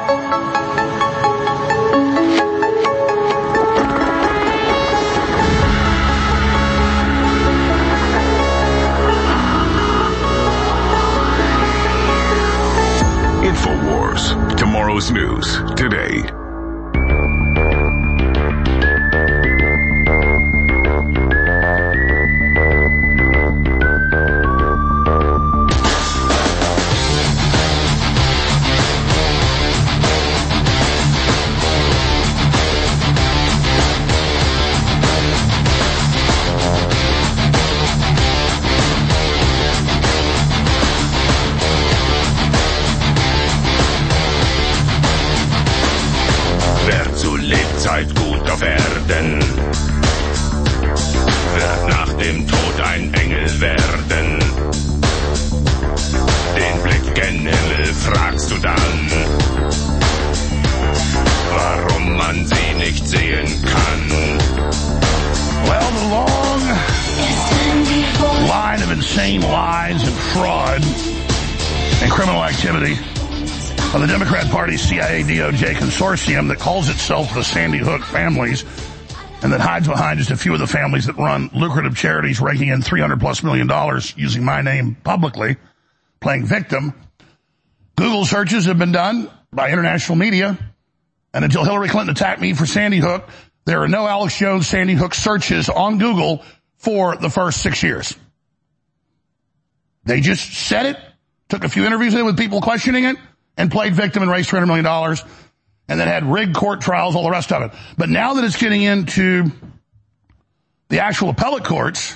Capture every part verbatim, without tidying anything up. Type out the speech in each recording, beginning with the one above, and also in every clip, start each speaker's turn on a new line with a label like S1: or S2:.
S1: InfoWars. Tomorrow's news today.
S2: Wer zu Lebzeit gut auf Erden wird nach dem Tod ein Engel werden. Den Blick gen Himmel fragst du dann, warum man sie nicht sehen kann.
S3: Well, the long line of insane lies and fraud and criminal activity of the Democrat Party's C I A D O J consortium that calls itself the Sandy Hook families and that hides behind just a few of the families that run lucrative charities raking in three hundred plus million dollars using my name publicly, playing victim. Google searches have been done by international media, and until Hillary Clinton attacked me for Sandy Hook, there are no Alex Jones Sandy Hook searches on Google for the first six years. They just said it, took a few interviews with people questioning it, and played victim and raised three hundred million dollars, and then had rigged court trials, all the rest of it. But now that it's getting into the actual appellate courts,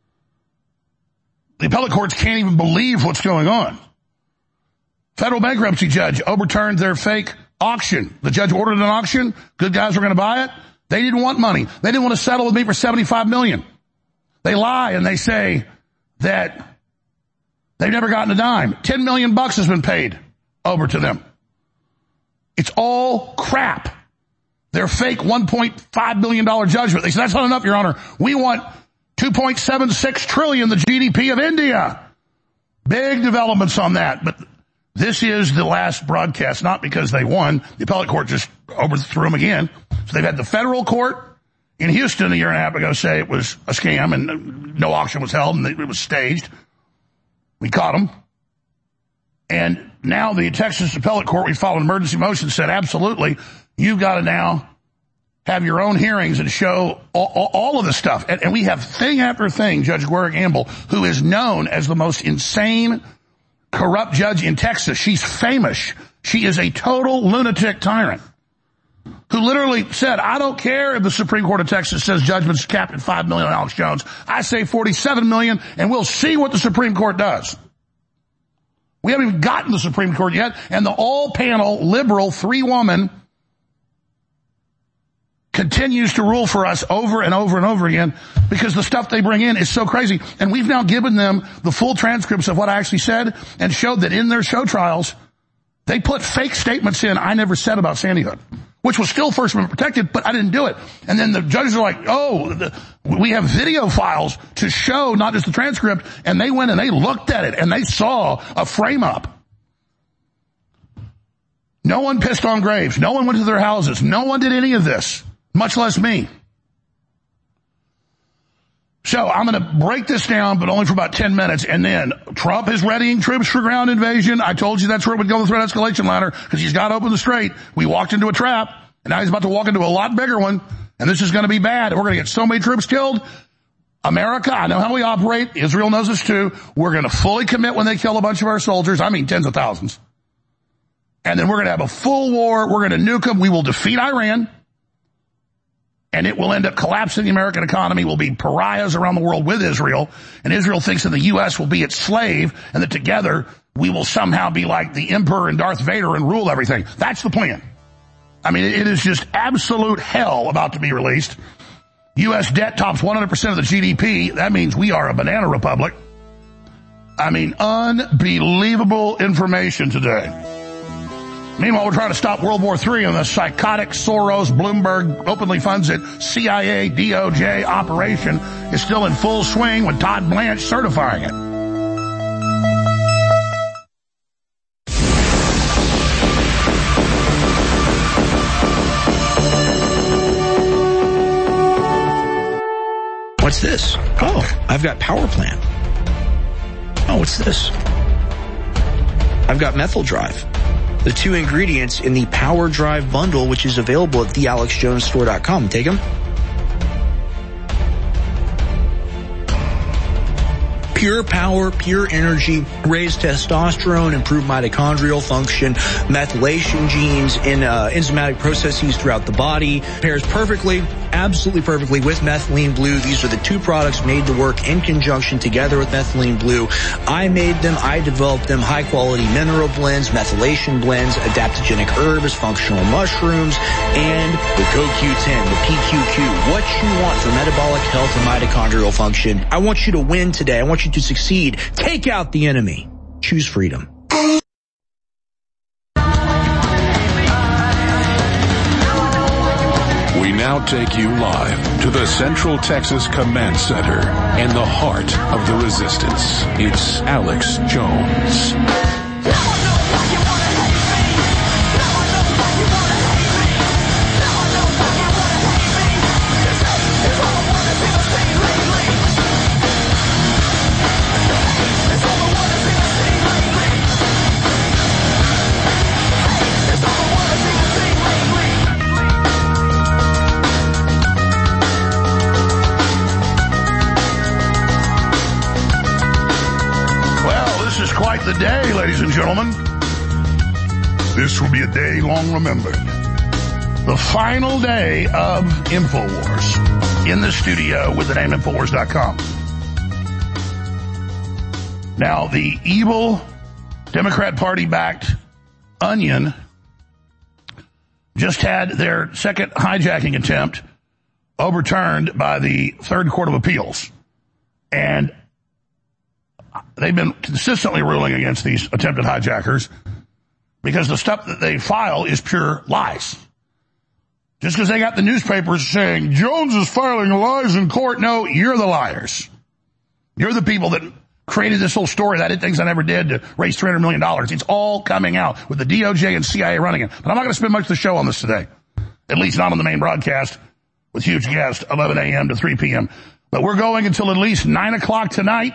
S3: the appellate courts can't even believe what's going on. Federal bankruptcy judge overturned their fake auction. The judge ordered an auction. Good guys were going to buy it. They didn't want money. They didn't want to settle with me for seventy-five million dollars. They lie and they say that they've never gotten a dime. ten million bucks has been paid over to them. It's all crap. Their fake one point five billion dollars judgment. They said, that's not enough, Your Honor. We want two point seven six trillion dollars, the G D P of India. Big developments on that. But this is the last broadcast, not because they won. The appellate court just overthrew them again. So they've had the federal court in Houston a year and a half ago say it was a scam and no auction was held and it was staged. We caught them. And now the Texas appellate court, we filed an emergency motion, said absolutely, you've got to now have your own hearings and show all, all, all of this stuff. And, and we have thing after thing, Judge Gloria Gamble, who is known as the most insane, corrupt judge in Texas. She's famous. She is a total lunatic tyrant who literally said, I don't care if the Supreme Court of Texas says judgment's capped at five million dollars on Alex Jones. I say forty-seven million dollars, and we'll see what the Supreme Court does. We haven't even gotten the Supreme Court yet, and the all-panel, liberal, three-woman continues to rule for us over and over and over again because the stuff they bring in is so crazy. And we've now given them the full transcripts of what I actually said and showed that in their show trials, they put fake statements in I never said about Sandy Hook, which was still First Amendment protected, but I didn't do it. And then the judges are like, oh, the, we have video files to show not just the transcript, and they went and they looked at it, and they saw a frame-up. No one pissed on graves. No one went to their houses. No one did any of this, much less me. So I'm going to break this down, but only for about ten minutes, and then Trump is readying troops for ground invasion. I told you that's where it would go, the threat escalation ladder, because he's got to open the strait. We walked into a trap, and now he's about to walk into a lot bigger one, and this is going to be bad. We're going to get so many troops killed. America, I know how we operate. Israel knows this too. We're going to fully commit when they kill a bunch of our soldiers. I mean tens of thousands. And then we're going to have a full war. We're going to nuke them. We will defeat Iran. And it will end up collapsing the American economy. We'll be pariahs around the world with Israel. And Israel thinks that the U S will be its slave and that together we will somehow be like the Emperor and Darth Vader and rule everything. That's the plan. I mean, it is just absolute hell about to be released. U S debt tops one hundred percent of the G D P. That means we are a banana republic. I mean, unbelievable information today. Meanwhile, we're trying to stop World War Three, and the psychotic Soros, Bloomberg, openly funds it, C I A, D O J operation is still in full swing with Todd Blanche certifying it.
S4: this? Oh, I've got Power Plant. Oh, what's this? I've got Methyl Drive. The two ingredients in the Power Drive bundle, which is available at the alex jones store dot com. Take them. Pure power, pure energy, raised testosterone, improved mitochondrial function, methylation genes in uh, enzymatic processes throughout the body. Pairs perfectly, absolutely perfectly with Methylene Blue. These are the two products made to work in conjunction together with Methylene Blue. I made them, I developed them, high quality mineral blends, methylation blends, adaptogenic herbs, functional mushrooms, and the C O Q ten, the P Q Q. What you want for metabolic health and mitochondrial function. I want you to win today. I want you to succeed. Take out the enemy. Choose freedom.
S1: We now take you live to the Central Texas Command Center in the heart of the resistance. It's Alex Jones. The day, ladies and gentlemen. This will be a day long remembered. The final day of InfoWars in the studio with the name Infowars dot com. Now, the evil Democrat Party-backed Onion just had their second hijacking attempt overturned by the Third Court of Appeals. And they've been consistently ruling against these attempted hijackers because the stuff that they file is pure lies. Just because they got the newspapers saying, Jones is filing lies in court. No, you're the liars. You're the people that created this whole story that it thinks I never did to raise three hundred million dollars. It's all coming out with the D O J and C I A running it. But I'm not going to spend much of the show on this today. At least not on the main broadcast with huge guests, eleven a.m. to three p.m. But we're going until at least nine o'clock tonight.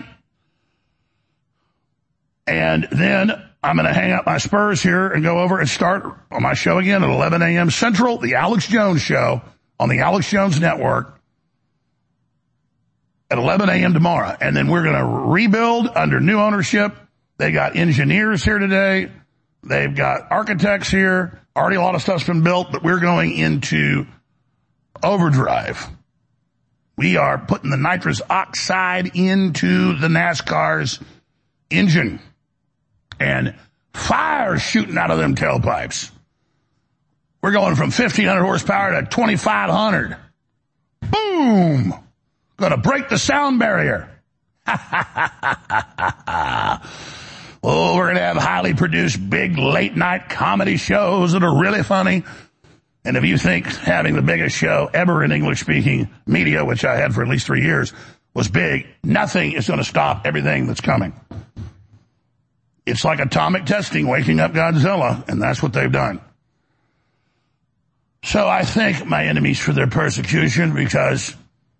S1: And then I'm going to hang up my spurs here and go over and start on my show again at eleven a.m. Central, the Alex Jones Show on the Alex Jones Network at eleven a.m. tomorrow. And then we're going to rebuild under new ownership. They got engineers here today. They've got architects here. Already a lot of stuff's been built, but we're going into overdrive. We are putting the nitrous oxide into the NASCAR's engine. And fire shooting out of them tailpipes. We're going from fifteen hundred horsepower to twenty-five hundred. Boom! Gonna break the sound barrier. Oh, we're gonna have highly produced big late night comedy shows that are really funny. And if you think having the biggest show ever in English speaking media, which I had for at least three years, was big, nothing is gonna stop everything that's coming. It's like atomic testing, waking up Godzilla, and that's what they've done. So I thank my enemies for their persecution because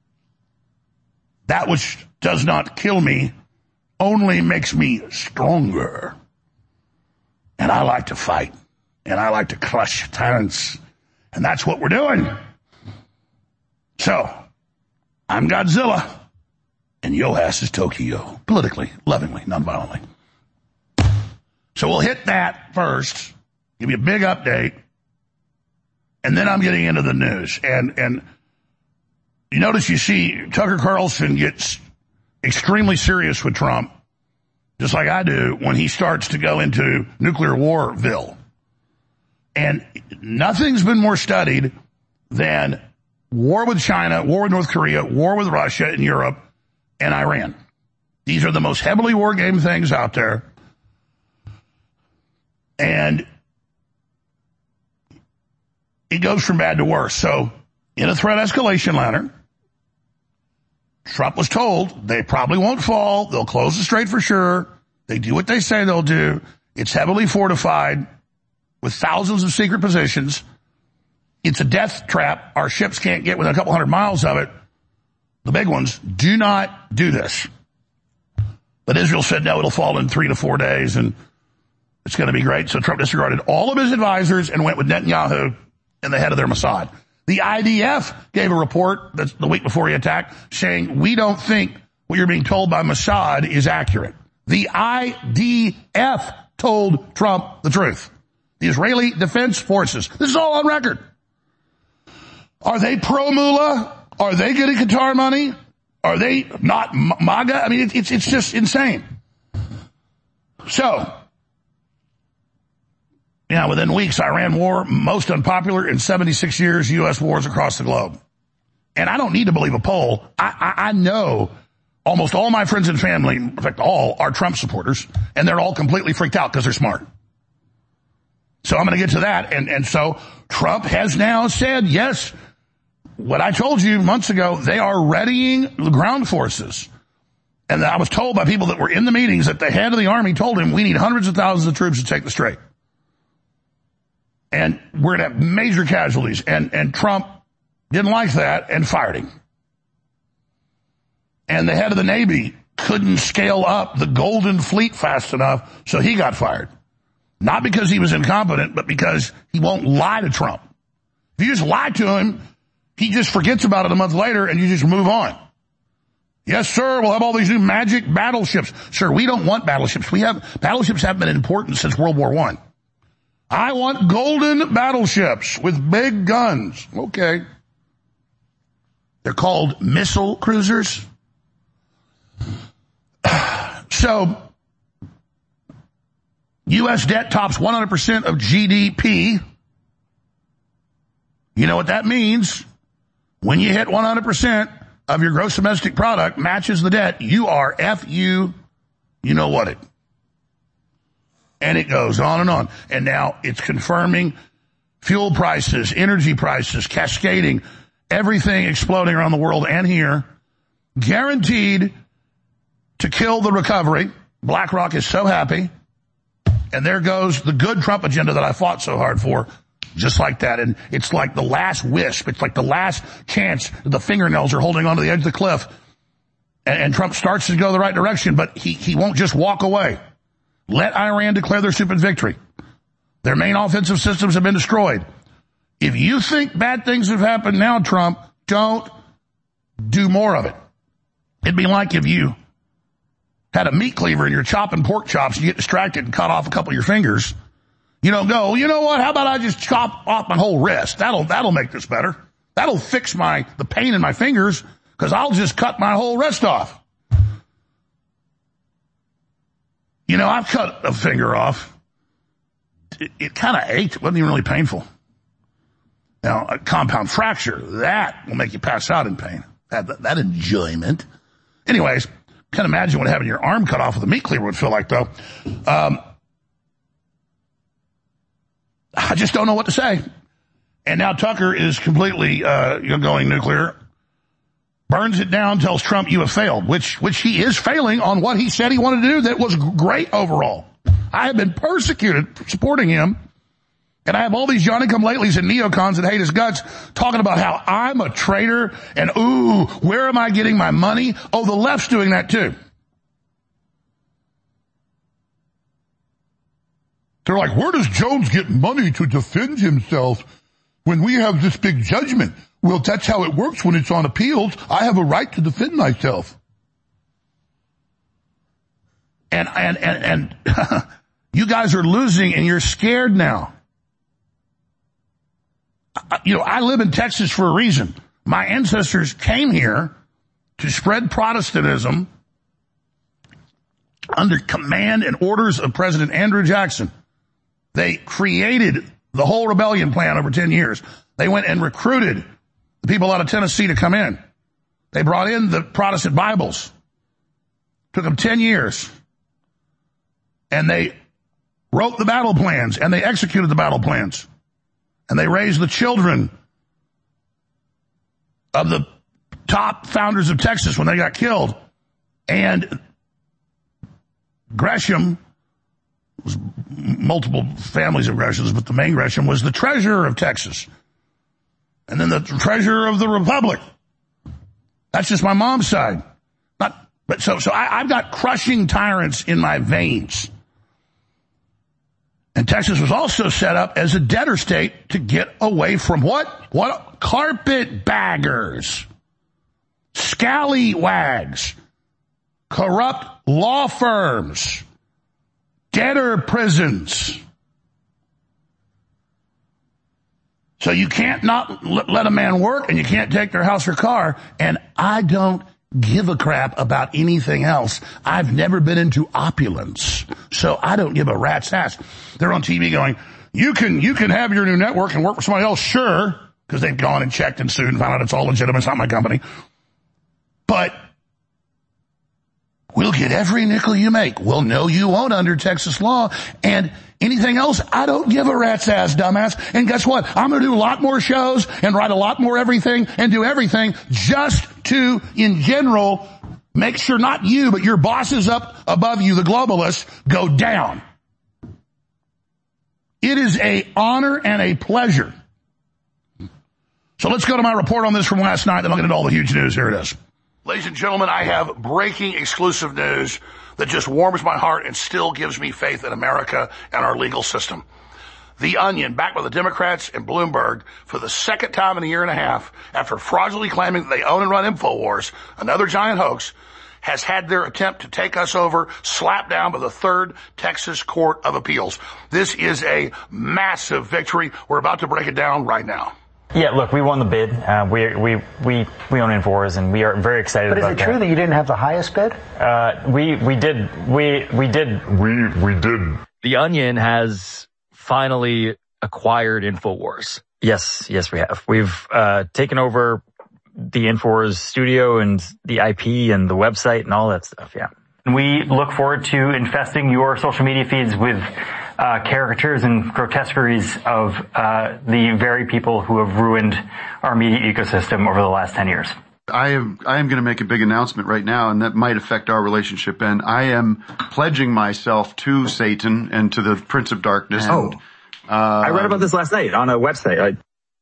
S1: that which does not kill me only makes me stronger. And I like to fight, and I like to crush tyrants, and that's what we're doing. So, I'm Godzilla, and yo ass is Tokyo. Politically, lovingly, non-violently. So we'll hit that first, give you a big update, and then I'm getting into the news. And and you notice you see Tucker Carlson gets extremely serious with Trump, just like I do, when he starts to go into nuclear warville. And nothing's been more studied than war with China, war with North Korea, war with Russia and Europe, and Iran. These are the most heavily war game things out there. And it goes from bad to worse. So, in a threat escalation ladder, Trump was told they probably won't fall. They'll close the strait for sure. They do what they say they'll do. It's heavily fortified with thousands of secret positions. It's a death trap. Our ships can't get within a couple hundred miles of it.
S3: the big ones, do not do this. But Israel said, no, it'll fall in three to four days and it's going to be great. So Trump disregarded all of his advisors and went with Netanyahu and the head of their Mossad. The I D F gave a report that's the week before he attacked saying, we don't think what you're being told by Mossad is accurate. The I D F told Trump the truth. The Israeli Defense Forces. This is all on record. Are they pro-Mullah? Are they getting Qatar money? Are they not MAGA? I mean, it's it's just insane. So, yeah, within weeks, Iran war, most unpopular in seventy-six years, U S wars across the globe. And I don't need to believe a poll. I, I, I know almost all my friends and family, in fact, all are Trump supporters, and they're all completely freaked out because they're smart. So I'm going to get to that. And, and so Trump has now said, yes, what I told you months ago, they are readying the ground forces. And I was told by people that were in the meetings that the head of the army told him we need hundreds of thousands of troops to take the Strait. And we're going to have major casualties. And, and Trump didn't like that and fired him. And the head of the Navy couldn't scale up the Golden Fleet fast enough, so he got fired. Not because he was incompetent, but because he won't lie to Trump. If you just lie to him, he just forgets about it a month later and you just move on. Yes, sir, we'll have all these new magic battleships. Sir, we don't want battleships. We have, battleships haven't been important since World War One. I want golden battleships with big guns. Okay. They're called missile cruisers. So, U S debt tops one hundred percent of G D P. You know what that means? When you hit one hundred percent of your gross domestic product matches the debt, you are F U, you know what it. And it goes on and on. And now it's confirming fuel prices, energy prices, cascading, everything exploding around the world and here, guaranteed to kill the recovery. BlackRock is so happy. And there goes the good Trump agenda that I fought so hard for, just like that. And it's like the last wisp. It's like the last chance that the fingernails are holding onto the edge of the cliff. And, and Trump starts to go the right direction, but he, he won't just walk away. Let Iran declare their stupid victory. Their main offensive systems have been destroyed. If you think bad things have happened now, Trump, don't do more of it. It'd be like if you had a meat cleaver and you're chopping pork chops, you get distracted and cut off a couple of your fingers. You don't go, you know what, how about I just chop off my whole wrist? That'll, that'll make this better. That'll fix my, the pain in my fingers, because I'll just cut my whole wrist off. You know, I've cut a finger off. It, it kind of ached. It wasn't even really painful. Now, a compound fracture, that will make you pass out in pain. That, that, that enjoyment. Anyways, can't imagine what having your arm cut off with a meat cleaver would feel like, though. Um, I just don't know what to say. And now Tucker is completely uh, you know, going nuclear. Burns it down, tells Trump you have failed, which which he is failing on what he said he wanted to do that was great overall. I have been persecuted supporting him, and I have all these Johnny-come-latelys and neocons that hate his guts talking about how I'm a traitor and, ooh, where am I getting my money? Oh, the left's doing that too. They're like, where does Jones get money to defend himself when we have this big judgment? Well, that's how it works when it's on appeals. I have a right to defend myself. And, and, and, and you guys are losing and you're scared now. You know, I live in Texas for a reason. My ancestors came here to spread Protestantism under command and orders of President Andrew Jackson. They created the whole rebellion plan over ten years. They went and recruited the people out of Tennessee to come in. They brought in the Protestant Bibles. Took them ten years. And they wrote the battle plans and they executed the battle plans. And they raised the children of the top founders of Texas when they got killed. And Gresham was multiple families of Greshams, but the main Gresham was the treasurer of Texas. And then the treasurer of the Republic. That's just my mom's side. Not, but so, so I, I've got crushing tyrants in my veins. And Texas was also set up as a debtor state to get away from what? What? Carpetbaggers, scallywags, corrupt law firms, debtor prisons. So you can't not let a man work, and you can't take their house or car, and I don't give a crap about anything else. I've never been into opulence, so I don't give a rat's ass. They're on T V going, you can you can have your new network and work for somebody else, sure, because they've gone and checked and sued and found out it's all legitimate, it's not my company. But we'll get every nickel you make. We'll know you won't under Texas law, and anything else, I don't give a rat's ass, dumbass. And guess what? I'm going to do a lot more shows and write a lot more everything and do everything just to, in general, make sure not you, but your bosses up above you, the globalists, go down. It is a honor and a pleasure. So let's go to my report on this from last night, then I'll get into all the huge news. Here it is. Ladies and gentlemen, I have breaking exclusive news that just warms my heart and still gives me faith in America and our legal system. The Onion, backed by the Democrats and Bloomberg for the second time in a year and a half, after fraudulently claiming that they own and run InfoWars, another giant hoax, has had their attempt to take us over slapped down by the Third Texas Court of Appeals. This is a massive victory. We're about to break it down right now.
S5: Yeah, look, we won the bid. Uh, we we we we own InfoWars, and we are very excited about that.
S6: But is it true that you didn't have the highest bid?
S5: Uh, we we did we we did
S2: We we did.
S7: The Onion has finally acquired InfoWars.
S5: Yes, yes, we have. We've uh, taken over the InfoWars studio and the I P and the website and all that stuff. Yeah.
S8: We look forward to infesting your social media feeds with uh, caricatures and grotesqueries of uh, the very people who have ruined our media ecosystem over the last ten years.
S9: I am, I am going to make a big announcement right now, and that might affect our relationship. And I am pledging myself to Satan and to the Prince of Darkness.
S10: Oh,
S9: and, uh,
S10: I read about this last night on a website. I-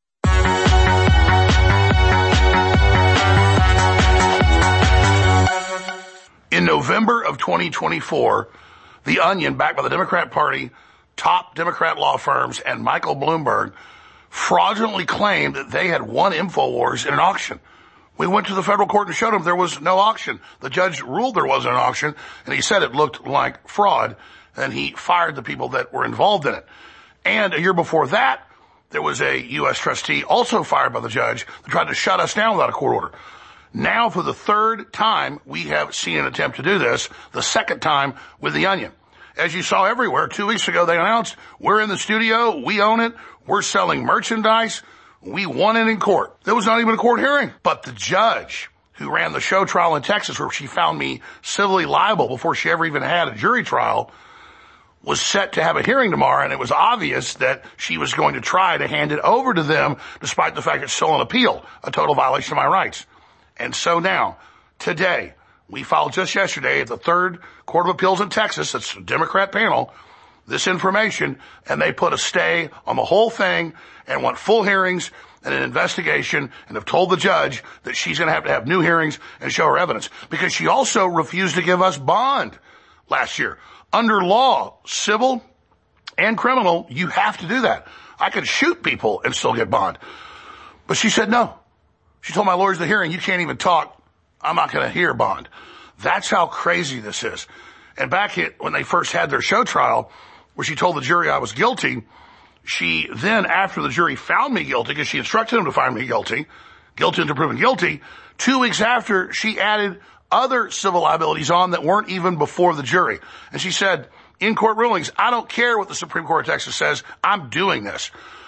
S3: In November of twenty twenty-four, The Onion, backed by the Democrat Party, top Democrat law firms, and Michael Bloomberg, fraudulently claimed that they had won InfoWars in an auction. We went to the federal court and showed them there was no auction. The judge ruled there wasn't an auction, and he said it looked like fraud, and he fired the people that were involved in it. And a year before that, there was a U S trustee also fired by the judge that tried to shut us down without a court order. Now, for the third time, we have seen an attempt to do this, the second time with The Onion. As you saw everywhere, two weeks ago they announced, we're in the studio, we own it, we're selling merchandise, we won it in court. There was not even a court hearing. But the judge who ran the show trial in Texas, where she found me civilly liable before she ever even had a jury trial, was set to have a hearing tomorrow, and it was obvious that she was going to try to hand it over to them, despite the fact it's still an appeal, a total violation of my rights. And so now, today, we filed just yesterday at the Third Court of Appeals in Texas, it's a Democrat panel, this information, and they put a stay on the whole thing and want full hearings and an investigation, and have told the judge that she's going to have to have new hearings and show her evidence, because she also refused to give us bond last year. Under law, civil and criminal, you have to do that. I could shoot people and still get bond. But she said no. She told my lawyers at the hearing, you can't even talk. I'm not going to hear bond. That's how crazy this is. And back at, when they first had their show trial, where she told the jury I was guilty, she then, after the jury found me guilty, because she instructed them to find me guilty, guilty until proven guilty, two weeks after, she added other civil liabilities on that weren't even before the jury. And she said, in court rulings, I don't care what the Supreme Court of Texas says, I'm doing this.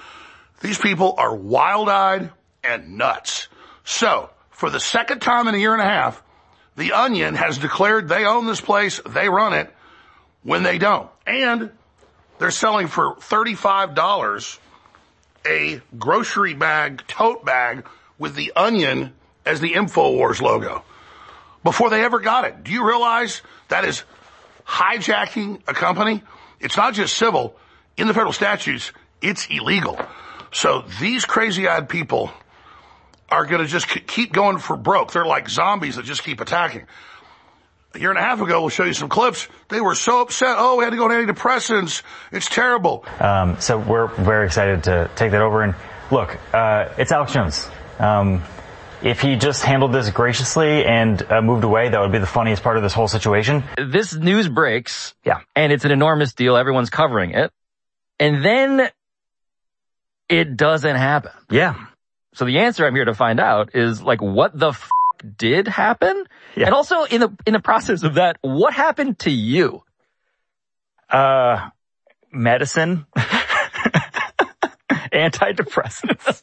S3: These people are wild-eyed and nuts. So, for the second time in a year and a half, The Onion has declared they own this place, they run it, when they don't. And they're selling for thirty-five dollars a grocery bag, tote bag, with The Onion as the InfoWars logo, before they ever got it. Do you realize that is hijacking a company? It's not just civil. In the federal statutes, it's illegal. So these crazy-eyed people are going to just keep going for broke. They're like zombies that just keep attacking. A year and a half ago, we'll show you some clips. They were so upset. Oh, we had to go on antidepressants. It's terrible.
S8: Um, so we're very excited to take that over. And look, uh, it's Alex Jones. Um, if he just handled this graciously and uh, moved away, that would be the funniest part of this whole situation.
S7: This news breaks.
S8: Yeah.
S7: And it's an enormous deal. Everyone's covering it. And then it doesn't happen.
S8: Yeah.
S7: So the answer I'm here to find out is, like, what the f*** did happen?
S8: Yeah.
S7: And also, in the in the process of that, what happened to you?
S8: Uh, medicine. Antidepressants.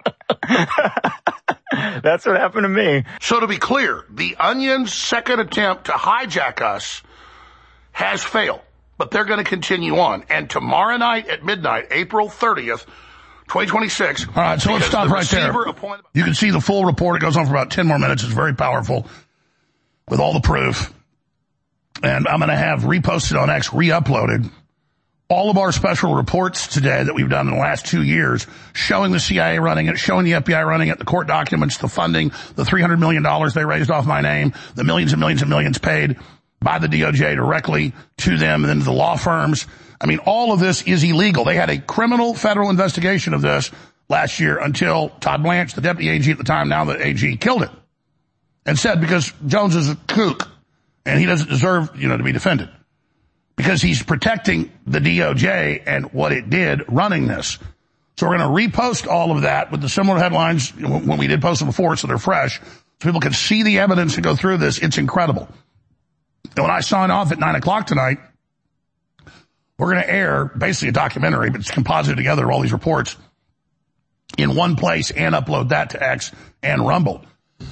S8: That's what happened to me.
S3: So to be clear, the Onion's second attempt to hijack us has failed, but they're going to continue on. And tomorrow night at midnight, April thirtieth, twenty twenty-six. All right, so let's stop the right there. Appointed- you can see the full report. It goes on for about ten more minutes. It's very powerful with all the proof. And I'm going to have reposted on X, re-uploaded, all of our special reports today that we've done in the last two years, showing the C I A running it, showing the F B I running it, the court documents, the funding, the three hundred million dollars they raised off my name, the millions and millions and millions paid by the D O J directly to them and then to the law firms. I mean, all of this is illegal. They had a criminal federal investigation of this last year until Todd Blanche, the deputy A G at the time, now the A G, killed it and said because Jones is a kook and he doesn't deserve, you know, to be defended because he's protecting the D O J and what it did running this. So we're going to repost all of that with the similar headlines when we did post them before so they're fresh so people can see the evidence and go through this. It's incredible. And when I sign off at nine o'clock tonight, we're going to air basically a documentary, but it's composited together, all these reports in one place and upload that to X and Rumble.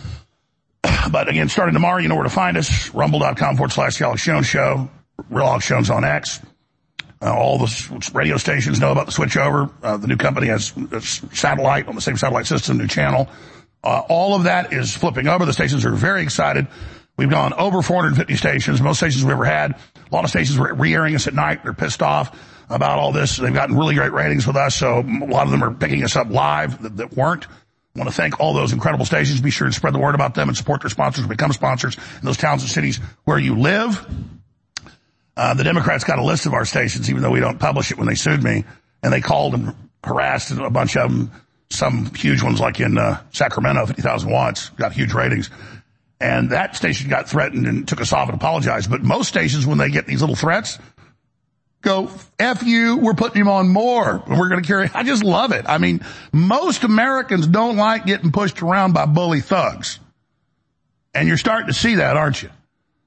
S3: But again, starting tomorrow, you know where to find us. Rumble.com forward slash The Alex Jones Show. Real Alex Jones on X. Uh, all the radio stations know about the switchover. Uh, the new company has a satellite on the same satellite system, new channel. Uh, all of that is flipping over. The stations are very excited. We've gone over four hundred fifty stations, most stations we've ever had. A lot of stations were re-airing us at night. They're pissed off about all this. They've gotten really great ratings with us, so a lot of them are picking us up live that, that weren't. I want to thank all those incredible stations. Be sure to spread the word about them and support their sponsors, become sponsors in those towns and cities where you live. Uh, the Democrats got a list of our stations, even though we don't publish it when they sued me, and they called and harassed a bunch of them, some huge ones like in uh, Sacramento, fifty thousand watts, got huge ratings. And that station got threatened and took us off and apologized. But most stations, when they get these little threats, go, F you, we're putting him on more. And we're going to carry, I just love it. I mean, most Americans don't like getting pushed around by bully thugs. And you're starting to see that, aren't you?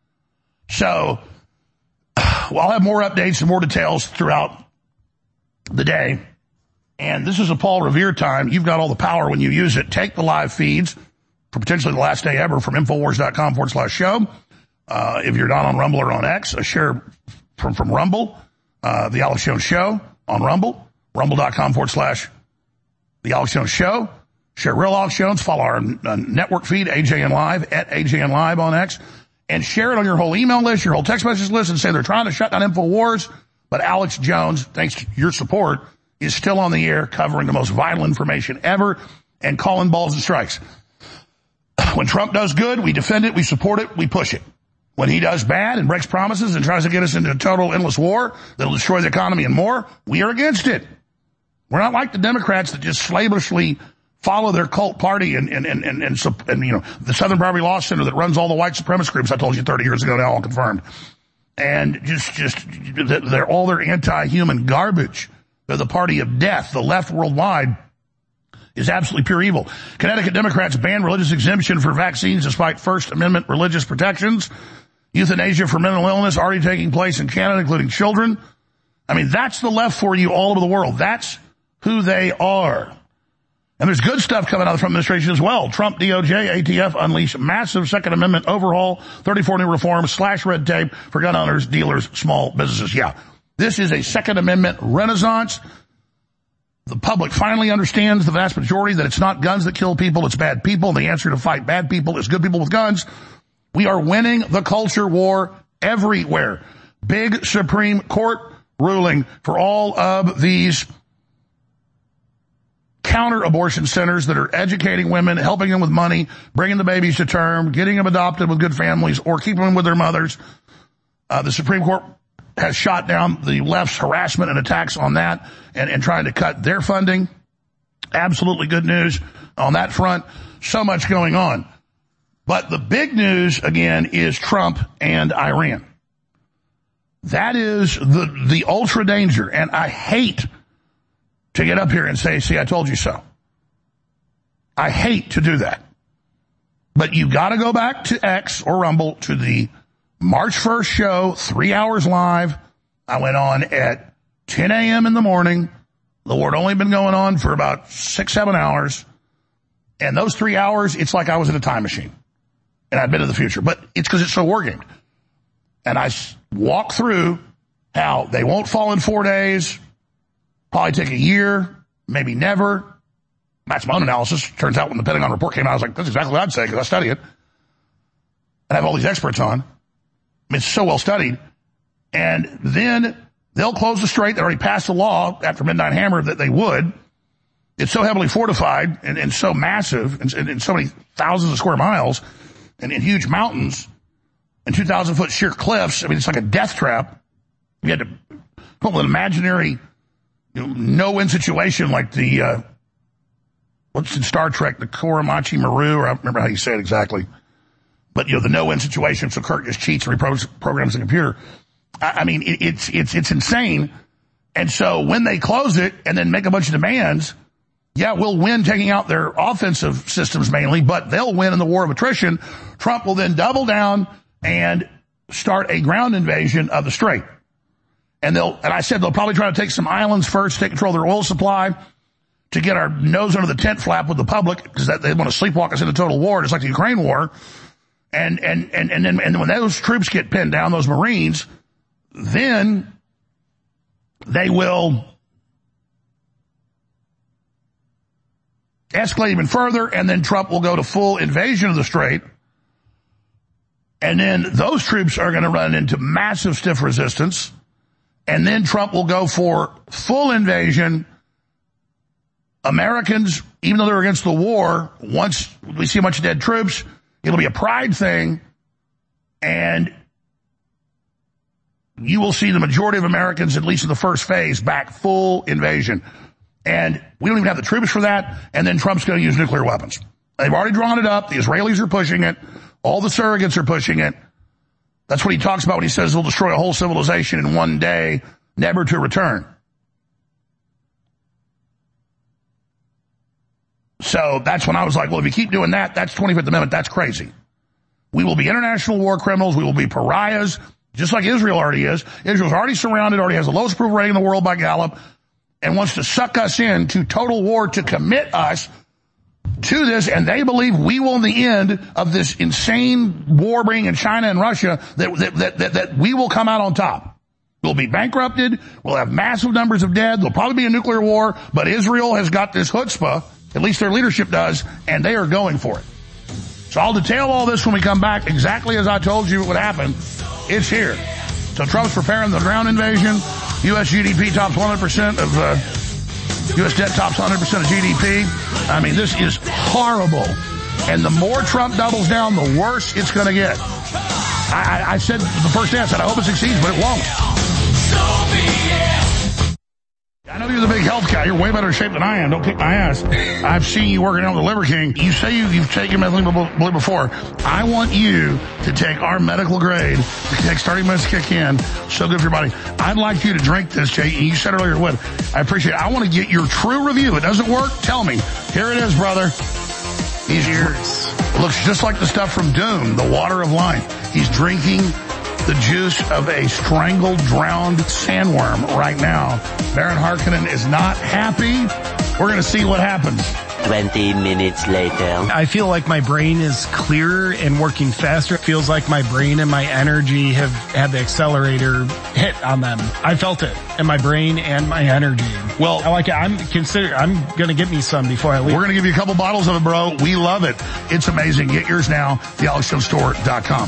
S3: So, well, I'll have more updates and more details throughout the day. And this is a Paul Revere time. You've got all the power when you use it. Take the live feeds for potentially the last day ever from Infowars.com forward slash show. Uh, if you're not on Rumble or on X, a share from, from Rumble, uh, the Alex Jones Show on Rumble, Rumble.com forward slash the Alex Jones Show. Share Real Alex Jones. Follow our uh, network feed, A J N Live, at A J N Live on X. And share it on your whole email list, your whole text message list, and say they're trying to shut down Infowars. But Alex Jones, thanks to your support, is still on the air covering the most vital information ever and calling balls and strikes. When Trump does good, we defend it, we support it, we push it. When he does bad and breaks promises and tries to get us into a total endless war that'll destroy the economy and more, we are against it. We're not like the Democrats that just slavishly follow their cult party and, and, and, and, and, and, you know, the Southern Poverty Law Center that runs all the white supremacist groups I told you thirty years ago, now all confirmed. And just, just, they're all their anti-human garbage. They're the party of death. The left worldwide is absolutely pure evil. Connecticut Democrats ban religious exemption for vaccines despite First Amendment religious protections. Euthanasia for mental illness already taking place in Canada, including children. I mean, that's the left for you all over the world. That's who they are. And there's good stuff coming out of the Trump administration as well. Trump, D O J, A T F unleash massive Second Amendment overhaul, thirty-four new reforms, slash red tape for gun owners, dealers, small businesses. Yeah, this is a Second Amendment renaissance. The public finally understands, the vast majority, that it's not guns that kill people, it's bad people. The answer to fight bad people is good people with guns. We are winning the culture war everywhere. Big Supreme Court ruling for all of these counter-abortion centers that are educating women, helping them with money, bringing the babies to term, getting them adopted with good families, or keeping them with their mothers. Uh, the Supreme Court has shot down the left's harassment and attacks on that and, and trying to cut their funding. Absolutely good news on that front. So much going on. But the big news, again, is Trump and Iran. That is the, the ultra danger. And I hate to get up here and say, see, I told you so. I hate to do that. But you got to go back to X or Rumble to the March first show, three hours live. I went on at ten a.m. in the morning. The war had only been going on for about six, seven hours. And those three hours, it's like I was in a time machine. And I'd been to the future. But it's because it's so war-gamed. And I walk through how they won't fall in four days, probably take a year, maybe never. That's my own analysis. Turns out when the Pentagon report came out, I was like, that's exactly what I'd say because I study it. And I have all these experts on. I mean, it's so well studied. And then they'll close the strait. They already passed a law after Midnight Hammer that they would. It's so heavily fortified and, and so massive and, and, and so many thousands of square miles and in huge mountains and two thousand foot sheer cliffs. I mean, it's like a death trap. You had to put with an imaginary you know, no-win situation like the, uh, what's in Star Trek, the Koramachi Maru, or I don't remember how you say it exactly. But, you know, the no-win situation, so Kirk just cheats and reprograms the computer. I, I mean, it, it's, it's, it's insane. And so when they close it and then make a bunch of demands, yeah, we'll win taking out their offensive systems mainly, but they'll win in the war of attrition. Trump will then double down and start a ground invasion of the strait. And they'll, and I said they'll probably try to take some islands first, take control of their oil supply to get our nose under the tent flap with the public because they want to sleepwalk us into total war, just like the Ukraine war. And, and, and, and then, and when those troops get pinned down, those Marines, then they will escalate even further, and then Trump will go to full invasion of the strait. And then those troops are going to run into massive stiff resistance. And then Trump will go for full invasion. Americans, even though they're against the war, once we see a bunch of dead troops, it'll be a pride thing. And you will see the majority of Americans, at least in the first phase, back full invasion. And we don't even have the troops for that. And then Trump's going to use nuclear weapons. They've already drawn it up. The Israelis are pushing it. All the surrogates are pushing it. That's what he talks about when he says he'll destroy a whole civilization in one day, never to return. So that's when I was like, well, if you keep doing that, that's twenty-fifth Amendment. That's crazy. We will be international war criminals. We will be pariahs, just like Israel already is. Israel's already surrounded, already has the lowest approval rating in the world by Gallup, and wants to suck us into total war to commit us to this, and they believe we will, in the end of this insane war bringing in China and Russia, that, that, that, that we will come out on top. We'll be bankrupted. We'll have massive numbers of dead. There'll probably be a nuclear war, but Israel has got this chutzpah, at least their leadership does, and they are going for it. So I'll detail all this when we come back, exactly as I told you it would happen. It's here. So Trump's preparing the ground invasion. U S G D P tops one hundred percent of, uh, U S debt tops one hundred percent of G D P. I mean, this is horrible. And the more Trump doubles down, the worse it's going to get. I, I, I said the first day, I said, I hope it succeeds, but it won't. I know you're the big health guy. You're way better shape than I am. Don't kick my ass. I've seen you working out with the Liver King. You say you, you've taken methylene before. I want you to take our medical grade. It takes thirty minutes to kick in. So good for your body. I'd like you to drink this, Jay. You said earlier it would. I appreciate it. I want to get your true review. It doesn't work? Tell me. Here it is, brother. He's yours. Looks just like the stuff from Doom, the water of life. He's drinking the juice of a strangled, drowned sandworm right now. Baron Harkonnen is not happy. We're going to see what happens.
S6: twenty minutes later.
S11: I feel like my brain is clearer and working faster. It feels like my brain and my energy have had the accelerator hit on them. I felt it in my brain and my energy.
S3: Well,
S11: I like it. I'm consider. I'm going to get me some before I leave.
S3: We're going to give you a couple bottles of it, bro. We love it. It's amazing. Get yours now. the alex jones store dot com.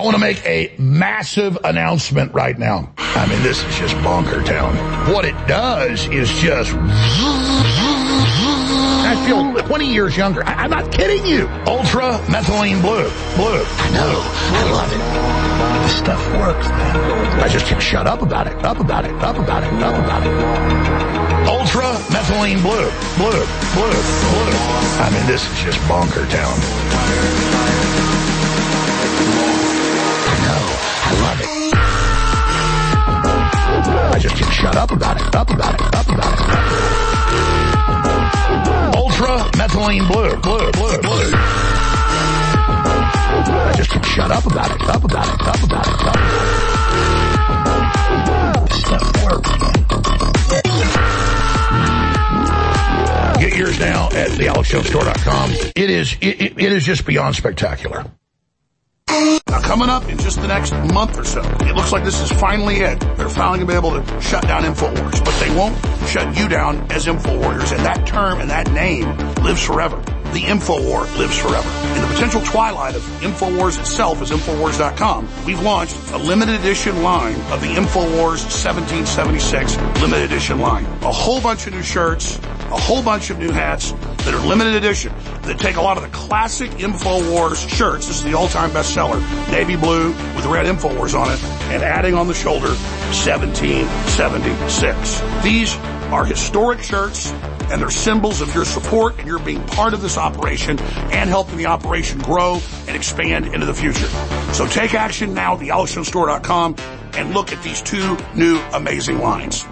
S3: I want to make a massive announcement right now. I mean, this is just bonker town. What it does is just... I feel twenty years younger. I, I'm not kidding you. Ultra Methylene Blue. Blue. I know. I love it. This stuff works, man. I just can't shut up about it. Up about it. Up about it. Up about it. Ultra Methylene Blue. Blue. Blue. Blue. I mean, this is just bonker town. I know. I love it. I just can't shut up about it. Up about it. Up about it. Ultra Methylene Blue. Blue. Blue. Blue. I just can't shut up about it. Up about it. Up about it. Up. This stuff works. Get yours now at the alex jones store dot com. It is, it, it, it is just beyond spectacular. Now, coming up in just the next month or so, it looks like this is finally it. They're finally going to be able to shut down InfoWars, but they won't shut you down as InfoWarriors, and that term and that name lives forever. The InfoWar lives forever. In the potential twilight of InfoWars itself as Infowars dot com, we've launched a limited edition line of the InfoWars seventeen seventy-six limited edition line. A whole bunch of new shirts, a whole bunch of new hats that are limited edition, that take a lot of the classic InfoWars shirts. This is the all-time bestseller, navy blue with red InfoWars on it, and adding on the shoulder, seventeen seventy-six. These are historic shirts, and they're symbols of your support and your being part of this operation and helping the operation grow and expand into the future. So take action now at the alex jones store dot com and look at these two new amazing lines.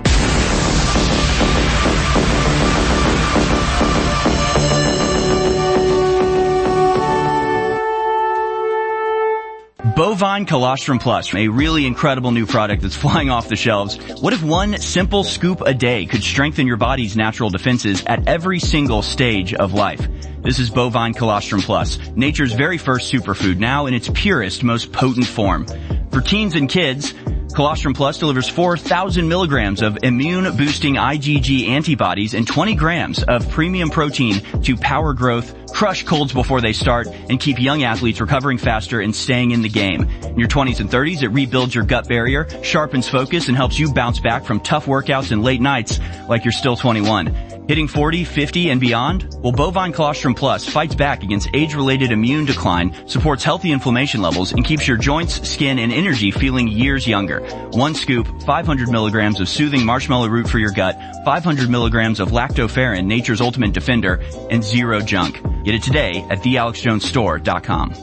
S12: Bovine Colostrum Plus, a really incredible new product that's flying off the shelves. What if one simple scoop a day could strengthen your body's natural defenses at every single stage of life? This is Bovine Colostrum Plus, nature's very first superfood, now in its purest, most potent form. For teens and kids, Colostrum Plus delivers four thousand milligrams of immune-boosting I G G antibodies and twenty grams of premium protein to power growth, crush colds before they start, and keep young athletes recovering faster and staying in the game. In your twenties and thirties, it rebuilds your gut barrier, sharpens focus, and helps you bounce back from tough workouts and late nights like you're still twenty-one. Hitting forty, fifty, and beyond? Well, Bovine Colostrum Plus fights back against age-related immune decline, supports healthy inflammation levels, and keeps your joints, skin, and energy feeling years younger. One scoop, five hundred milligrams of soothing marshmallow root for your gut, five hundred milligrams of lactoferrin, nature's ultimate defender, and zero junk. Get it today at the alex jones store dot com.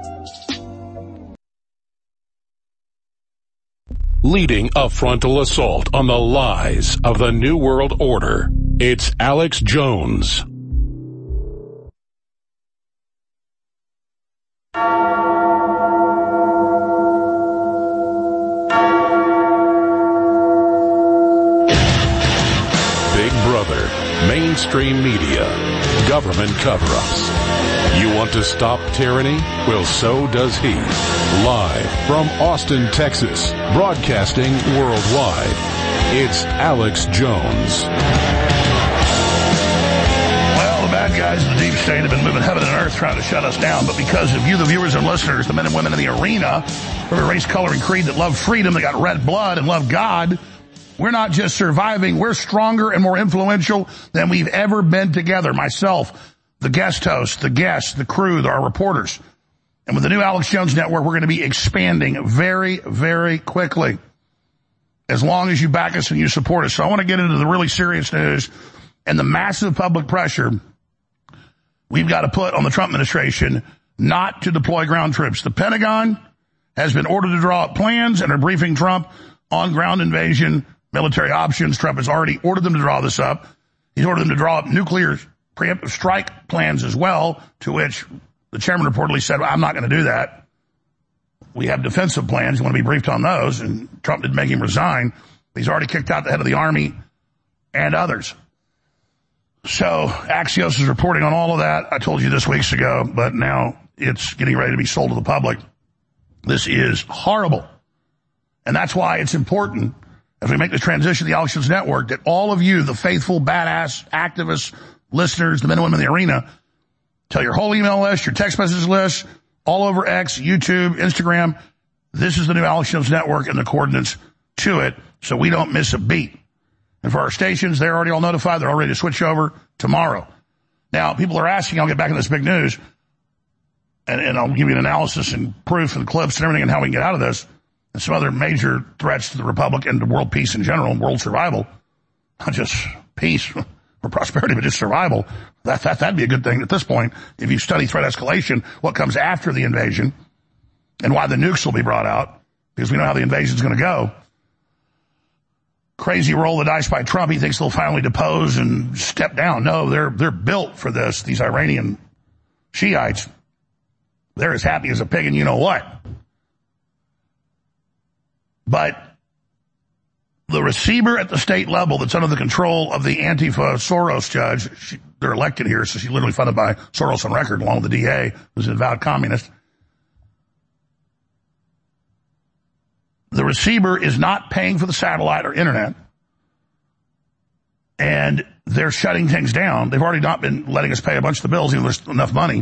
S13: Leading a frontal assault on the lies of the New World Order, it's Alex Jones. Big Brother, mainstream media, government cover-ups. You want to stop tyranny? Well, so does he. Live from Austin, Texas, broadcasting worldwide, it's Alex Jones.
S3: Well, the bad guys in the deep state have been moving heaven and earth trying to shut us down, but because of you, the viewers and listeners, the men and women in the arena, from a race, color, and creed that love freedom, that got red blood and love God, we're not just surviving, we're stronger and more influential than we've ever been together. Myself, the guest host, the guests, the crew, our reporters. And with the new Alex Jones Network, we're going to be expanding very, very quickly, as long as you back us and you support us. So I want to get into the really serious news and the massive public pressure we've got to put on the Trump administration not to deploy ground troops. The Pentagon has been ordered to draw up plans and are briefing Trump on ground invasion military options. Trump has already ordered them to draw this up. He's ordered them to draw up nuclear preemptive strike plans as well, to which the chairman reportedly said, well, I'm not going to do that. We have defensive plans. You want to be briefed on those. And Trump didn't make him resign. He's already kicked out the head of the Army and others. So Axios is reporting on all of that. I told you this weeks ago, but now it's getting ready to be sold to the public. This is horrible. And that's why it's important, as we make the transition to the Alex Jones Network, that all of you, the faithful, badass, activists, listeners, the men and women in the arena, tell your whole email list, your text message list, all over X, YouTube, Instagram, This is the new Alex Jones Network and the coordinates to it, so we don't miss a beat. And for our stations, they're already all notified. They're all ready to switch over tomorrow. Now, people are asking, I'll get back into this big news, and, and I'll give you an analysis and proof and clips and everything and how we can get out of this, and some other major threats to the Republic and to world peace in general and world survival. Not just peace or prosperity, but just survival. That, that, that'd be a good thing at this point. If you study threat escalation, what comes after the invasion, and why the nukes will be brought out, because we know how the invasion's going to go. Crazy roll of the dice by Trump. He thinks they'll finally depose and step down. No, they're they're built for this, these Iranian Shiites. They're as happy as a pig and you know what. But the receiver at the state level that's under the control of the Antifa Soros judge, she, they're elected here, so she's literally funded by Soros on record, along with the D A, who's an avowed communist. The receiver is not paying for the satellite or internet, and they're shutting things down. They've already not been letting us pay a bunch of the bills, even though there's enough money.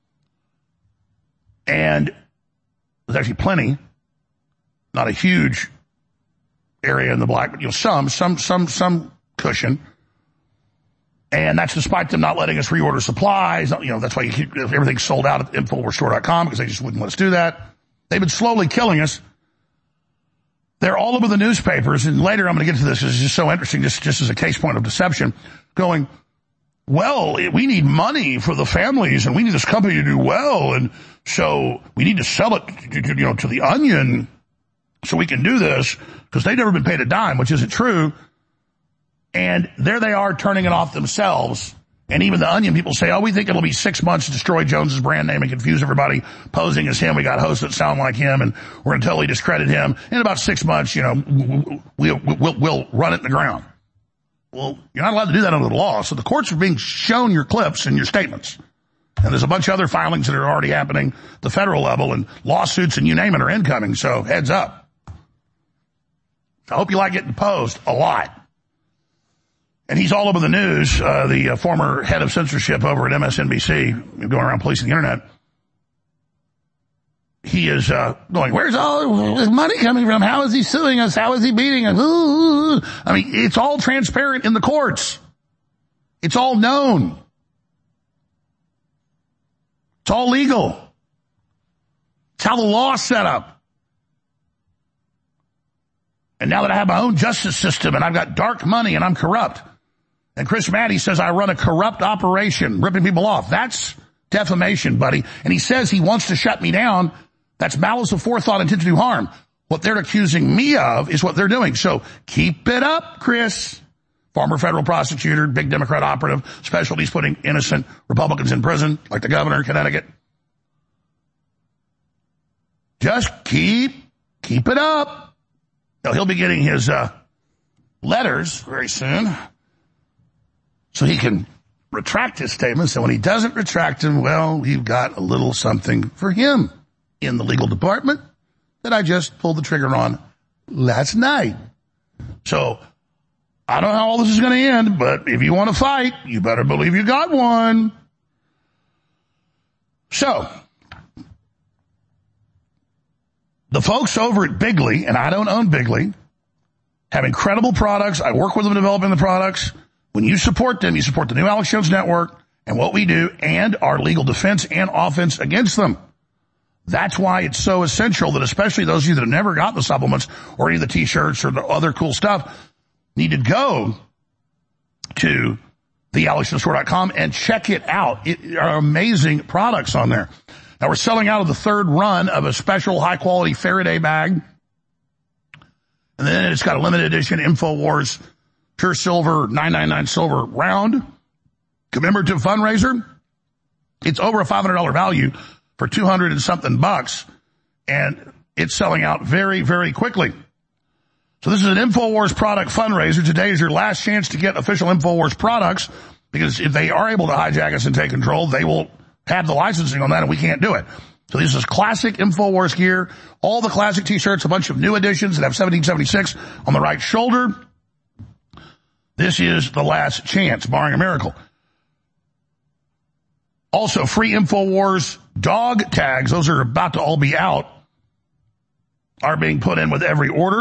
S3: And there's actually plenty, not a huge area in the black, but you know, some, some, some, some cushion. And that's despite them not letting us reorder supplies. You know, that's why you keep, everything's sold out at infowars store dot com, because they just wouldn't let us do that. They've been slowly killing us. They're all over the newspapers, and later I'm going to get to this. It's just so interesting, just, just as a case point of deception, going, well, we need money for the families, and we need this company to do well, and so we need to sell it to, to, you know, to the Onion so we can do this, because they've never been paid a dime, which isn't true. And there they are turning it off themselves. And even the Onion people say, oh, we think it'll be six months to destroy Jones's brand name and confuse everybody posing as him. We got hosts that sound like him, and we're going to totally discredit him. In about six months, you know, we'll, we'll, we'll run it in the ground. Well, you're not allowed to do that under the law. So the courts are being shown your clips and your statements. And there's a bunch of other filings that are already happening at the federal level, and lawsuits and you name it are incoming. So heads up. I hope you like getting posed a lot. And he's all over the news, uh, the uh, former head of censorship over at M S N B C, going around policing the internet. He is uh, going, where's all this money coming from? How is he suing us? How is he beating us? Ooh. I mean, it's all transparent in the courts. It's all known. It's all legal. It's how the law's set up. And now that I have my own justice system and I've got dark money and I'm corrupt, and Chris Maddy says I run a corrupt operation, ripping people off. That's defamation, buddy. And he says he wants to shut me down. That's malice of forethought, intent to do harm. What they're accusing me of is what they're doing. So keep it up, Chris. Former federal prosecutor, big Democrat operative, specialties putting innocent Republicans in prison, like the governor in Connecticut. Just keep, keep it up. Now, he'll be getting his uh, letters very soon, so he can retract his statements. And when he doesn't retract them, well, you've got a little something for him in the legal department that I just pulled the trigger on last night. So I don't know how all this is going to end, but if you want to fight, you better believe you got one. So the folks over at Bigley, and I don't own Bigley, have incredible products. I work with them developing the products. When you support them, you support the new Alex Jones Network and what we do and our legal defense and offense against them. That's why it's so essential that especially those of you that have never got the supplements or any of the T-shirts or the other cool stuff need to go to the alex jones store dot com and check it out. It are amazing products on there. Now, we're selling out of the third run of a special high-quality Faraday bag. And then it's got a limited edition InfoWars Pure Silver nine ninety-nine Silver round commemorative fundraiser. It's over a five hundred dollars value for two hundred and something bucks. And it's selling out very, very quickly. So this is an InfoWars product fundraiser. Today is your last chance to get official InfoWars products, because if they are able to hijack us and take control, they will have the licensing on that, and we can't do it. So this is classic InfoWars gear, all the classic T-shirts, a bunch of new editions that have seventeen seventy-six on the right shoulder. This is the last chance, barring a miracle. Also, free InfoWars dog tags. Those are about to all be out. are being put in with every order.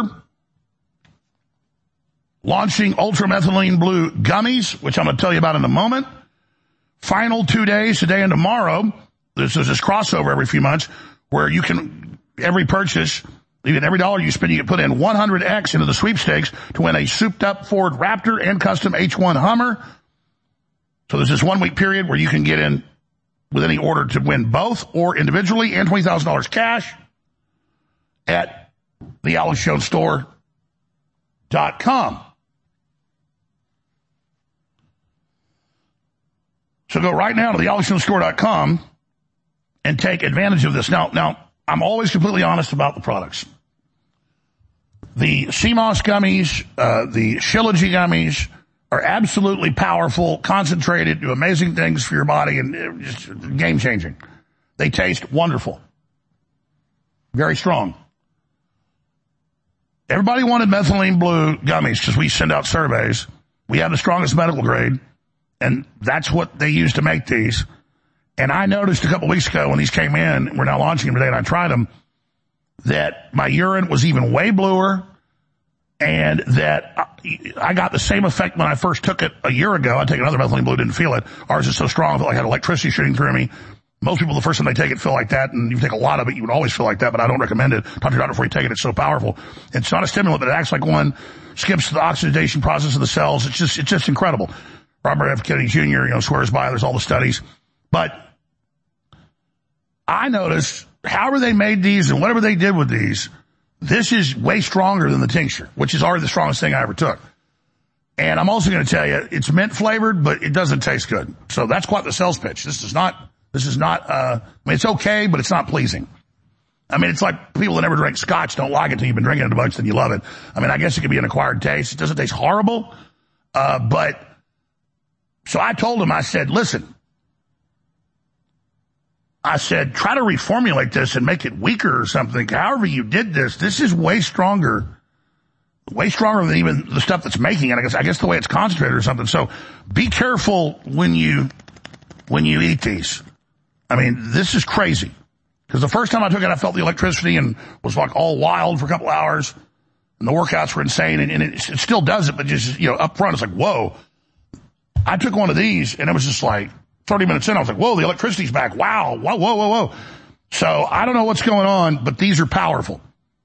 S3: Launching ultramethylene blue gummies, which I'm going to tell you about in a moment. Final two days, today and tomorrow. There's, there's this crossover every few months where you can, every purchase, you get every dollar you spend, you can put in one hundred X into the sweepstakes to win a souped-up Ford Raptor and custom H one Hummer. So there's this one-week period where you can get in with any order to win both or individually and twenty thousand dollars cash at the alex jones store dot com. So go right now to the alex jones store dot com and take advantage of this. Now, now I'm always completely honest about the products. The C M O S gummies, uh, the Shilajit gummies are absolutely powerful, concentrated, do amazing things for your body, and just game-changing. They taste wonderful. Very strong. Everybody wanted methylene blue gummies because we send out surveys. We have the strongest medical grade, and that's what they use to make these. And I noticed a couple weeks ago when these came in, we're now launching them today, and I tried them, that my urine was even way bluer, and that I got the same effect when I first took it a year ago. I take another methylene blue, didn't feel it. Ours is so strong, I felt like I had electricity shooting through me. Most people, the first time they take it, feel like that, and you take a lot of it, you would always feel like that, but I don't recommend it. Talk to your doctor before you take it. It's so powerful. It's not a stimulant, but it acts like one, skips the oxidation process of the cells. It's just, it's just incredible. Robert F. Kennedy Junior, you know, swears by it. There's all the studies. But I noticed, however they made these and whatever they did with these, this is way stronger than the tincture, which is already the strongest thing I ever took. And I'm also going to tell you, it's mint flavored, but it doesn't taste good. So that's quite the sales pitch. This is not, this is not, uh, I mean, it's okay, but it's not pleasing. I mean, it's like people that never drink scotch don't like it until you've been drinking it a bunch, then you love it. I mean, I guess it could be an acquired taste. It doesn't taste horrible, uh, but, so I told him, I said, listen, I said, try to reformulate this and make it weaker or something. However you did this, this is way stronger, way stronger than even the stuff that's making it. I guess, I guess the way it's concentrated or something. So be careful when you, when you eat these. I mean, this is crazy. Because the first time I took it, I felt the electricity and was like all wild for a couple hours. And the workouts were insane. And, and it, it still does it, but just, you know, up front, it's like, whoa. I took one of these and it was just like, thirty minutes in, I was like, whoa, the electricity's back. Wow. Whoa, whoa, whoa, whoa. So I don't know what's going on, but these are powerful.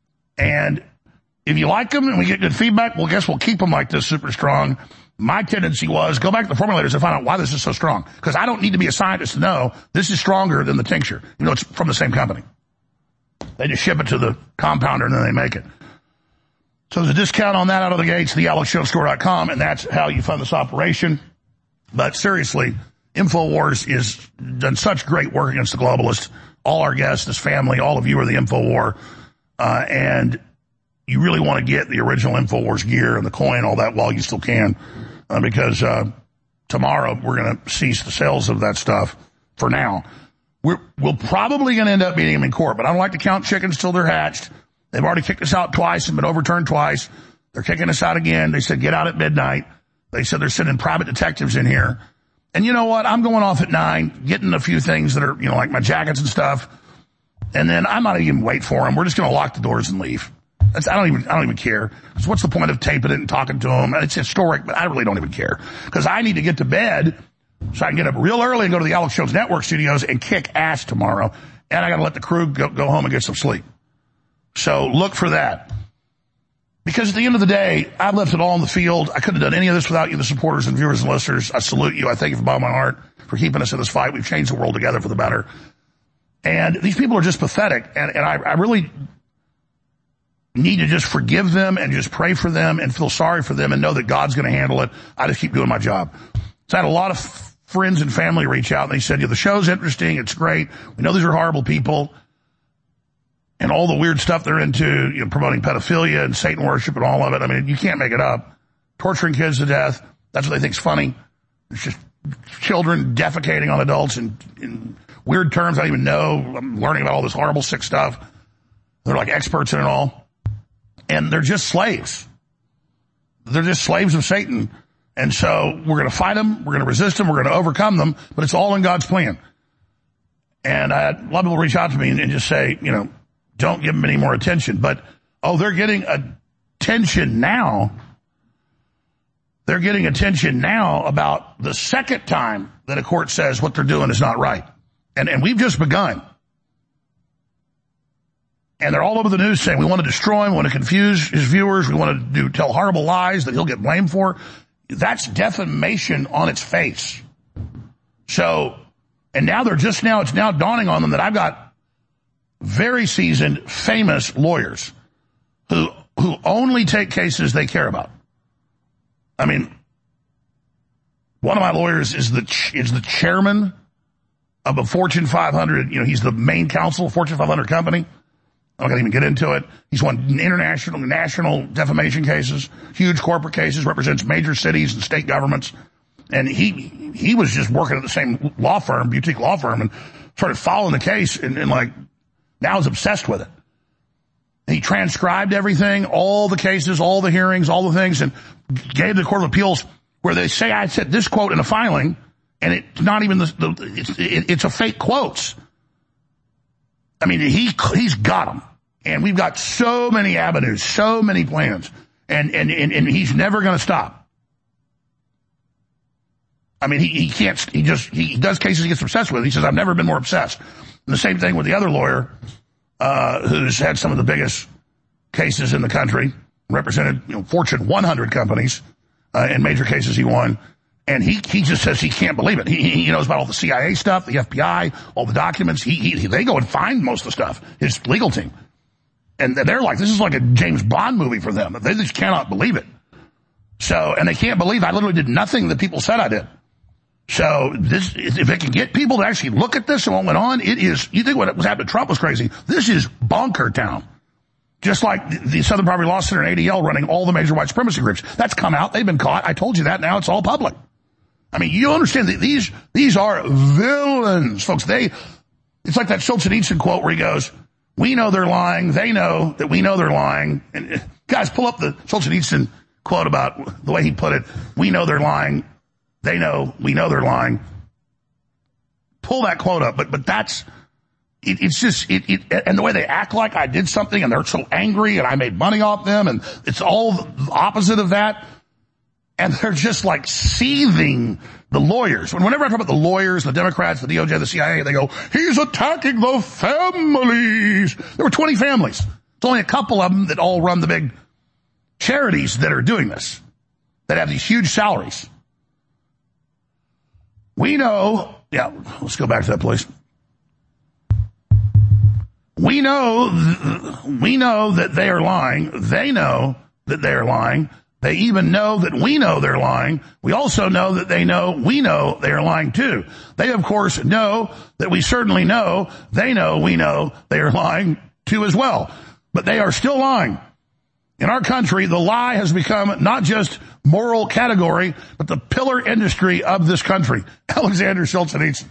S3: And if you like them and we get good feedback, well, guess we'll keep them like this, super strong. My tendency was go back to the formulators and find out why this is so strong. Because I don't need to be a scientist to know this is stronger than the tincture. You know, it's from the same company. They just ship it to the compounder and then they make it. So there's a discount on that out of the gates, the alex jones store dot com, and that's how you fund this operation. But seriously, InfoWars is done such great work against the globalists. All our guests, this family, all of you are the InfoWar. Uh, and you really want to get the original InfoWars gear and the coin, all that while you still can. Uh, because, uh, tomorrow we're going to cease the sales of that stuff for now. We're, we're probably going to end up beating them in court, but I don't like to count chickens till they're hatched. They've already kicked us out twice and been overturned twice. They're kicking us out again. They said get out at midnight. They said they're sending private detectives in here. And you know what? I'm going off at nine, getting a few things that are, you know, like my jackets and stuff. And then I'm not even wait for them. We're just going to lock the doors and leave. That's, I don't even, I don't even care. So what's the point of taping it and talking to them? It's historic, but I really don't even care. Cause I need to get to bed so I can get up real early and go to the Alex Jones Network studios and kick ass tomorrow. And I got to let the crew go, go home and get some sleep. So look for that. Because at the end of the day, I've left it all on the field. I couldn't have done any of this without you, the supporters and viewers and listeners. I salute you. I thank you from the bottom of my heart for keeping us in this fight. We've changed the world together for the better. And these people are just pathetic. And, and I, I really need to just forgive them and just pray for them and feel sorry for them and know that God's going to handle it. I just keep doing my job. So I had a lot of friends and family reach out and they said, yeah, the show's interesting. It's great. We know these are horrible people. And all the weird stuff they're into, you know, promoting pedophilia and Satan worship and all of it. I mean, you can't make it up. Torturing kids to death. That's what they think's funny. It's just children defecating on adults in, in weird terms I don't even know. I'm learning about all this horrible, sick stuff. They're like experts in it all. And they're just slaves. They're just slaves of Satan. And so we're going to fight them. We're going to resist them. We're going to overcome them. But it's all in God's plan. And I had a lot of people reach out to me and, and just say, you know, don't give them any more attention. But, oh, they're getting attention now. They're getting attention now about the second time that a court says what they're doing is not right. And, and we've just begun. And they're all over the news saying we want to destroy him, we want to confuse his viewers, we want to do tell horrible lies that he'll get blamed for. That's defamation on its face. So, and now they're just now, it's now dawning on them that I've got very seasoned, famous lawyers who, who only take cases they care about. I mean, one of my lawyers is the, is the chairman of a Fortune five hundred, you know, he's the main counsel of a Fortune five hundred company. I'm not going to even get into it. He's won international, national defamation cases, huge corporate cases, represents major cities and state governments. And he he was just working at the same law firm, boutique law firm, and started following the case and, and like now is obsessed with it. He transcribed everything, all the cases, all the hearings, all the things, and gave the Court of Appeals where they say I said this quote in a filing, and it's not even the, the it's, it, it's a fake quotes. I mean, he he's got them, and we've got so many avenues, so many plans, and and and, and he's never going to stop. I mean, he, he can't. He just he does cases he gets obsessed with. He says, "I've never been more obsessed." And the same thing with the other lawyer, uh, who's had some of the biggest cases in the country, represented you know Fortune one hundred companies uh, in major cases he won. And he, he just says he can't believe it. He, he knows about all the C I A stuff, the F B I, all the documents. He, he, they go and find most of the stuff, his legal team. And they're like, this is like a James Bond movie for them. They just cannot believe it. So, and they can't believe I literally did nothing that people said I did. So this, if it can get people to actually look at this and what went on, it is, you think what was happening to Trump was crazy. This is bonker town. Just like the Southern Poverty Law Center and A D L running all the major white supremacy groups. That's come out. They've been caught. I told you that. Now it's all public. I mean, you understand that these, these are villains, folks. They, it's like that Solzhenitsyn quote where he goes, we know they're lying. They know that we know they're lying. And guys, pull up the Solzhenitsyn quote about the way he put it. We know they're lying. They know, we know they're lying. Pull that quote up. But, but that's, it, it's just, it, it, and the way they act like I did something and they're so angry and I made money off them and it's all the opposite of that. And they're just like seething the lawyers. Whenever I talk about the lawyers, the Democrats, the D O J, the C I A, they go, he's attacking the families. There were twenty families. It's only a couple of them that all run the big charities that are doing this, that have these huge salaries. We know, yeah, let's go back to that place. We know, we know that they are lying. They know that they are lying. They even know that we know they're lying. We also know that they know we know they are lying too. They, of course, know that we certainly know they know we know they are lying too as well. But they are still lying. In our country, the lie has become not just moral category, but the pillar industry of this country. Alexander Solzhenitsyn.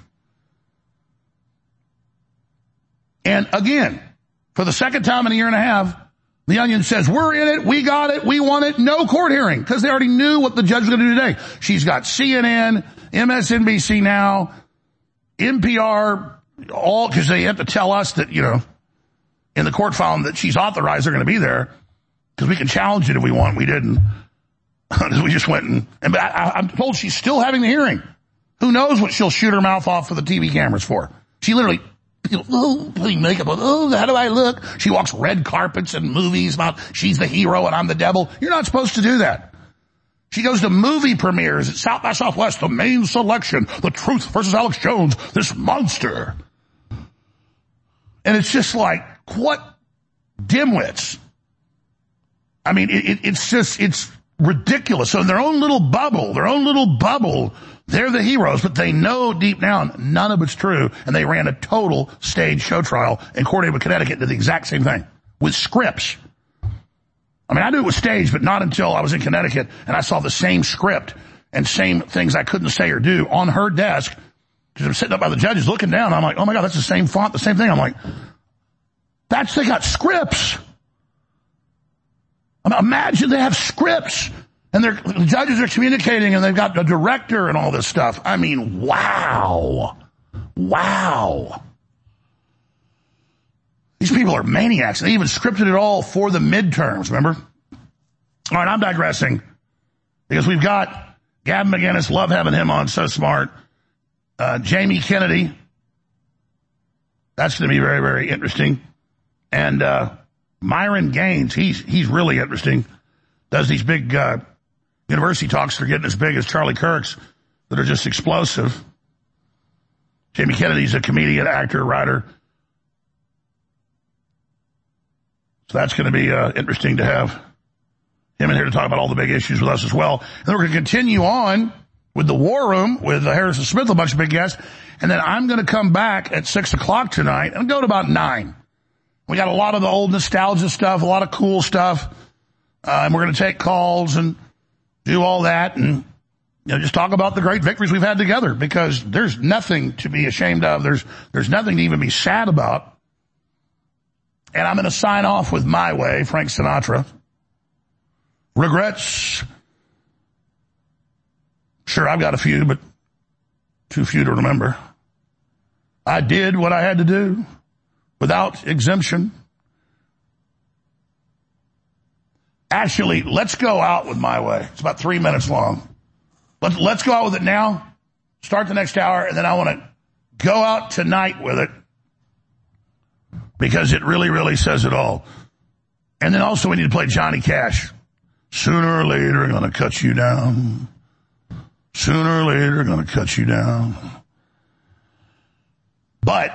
S3: And again, for the second time in a year and a half, The Onion says, we're in it, we got it, we want it, no court hearing, because they already knew what the judge was going to do today. She's got C N N, M S N B C now, N P R, all, because they have to tell us that, you know, in the court file that she's authorized they're going to be there, because we can challenge it if we want. We didn't. We just went and, and but I, I'm told she's still having the hearing. Who knows what she'll shoot her mouth off for the T V cameras for? She literally, you know, oh, putting makeup on, oh, how do I look? She walks red carpets and movies about she's the hero and I'm the devil. You're not supposed to do that. She goes to movie premieres at South by Southwest, the main selection, The Truth versus Alex Jones, this monster. And it's just like, what dimwits? I mean, it, it, it's just, it's ridiculous. So in their own little bubble, their own little bubble, they're the heroes, but they know deep down none of it's true. And they ran a total stage show trial in Cordova, Connecticut, did the exact same thing with scripts. I mean, I knew it was staged, but not until I was in Connecticut and I saw the same script and same things I couldn't say or do on her desk. Because I'm sitting up by the judges looking down. I'm like, oh my God, that's the same font, the same thing. I'm like, that's, they got scripts. I mean, imagine they have scripts and they're, the judges are communicating and they've got a director and all this stuff. I mean, wow. Wow. These people are maniacs. They even scripted it all for the midterms, remember? All right, I'm digressing because we've got Gavin McInnes, love having him on, so smart. Uh, Jamie Kennedy. That's going to be very, very interesting. And uh, Myron Gaines, he's he's really interesting. Does these big uh, university talks that are getting as big as Charlie Kirk's that are just explosive. Jamie Kennedy's a comedian, actor, writer. So that's going to be uh, interesting to have him in here to talk about all the big issues with us as well. And then we're going to continue on with the War Room with uh, Harrison Smith, a bunch of big guests. And then I'm going to come back at six o'clock tonight and go to about nine. We got a lot of the old nostalgia stuff, a lot of cool stuff. Uh, and we're going to take calls and do all that and, you know, just talk about the great victories we've had together, because there's nothing to be ashamed of. There's, there's nothing to even be sad about. And I'm going to sign off with My Way, Frank Sinatra. Regrets. Sure, I've got a few, but too few to remember. I did what I had to do without exemption. Actually, let's go out with My Way. It's about three minutes long. Let's, let's go out with it now. Start the next hour, and then I want to go out tonight with it because it really, really says it all. And then also we need to play Johnny Cash. Sooner or later, I'm going to cut you down. Sooner or later, I'm going to cut you down. But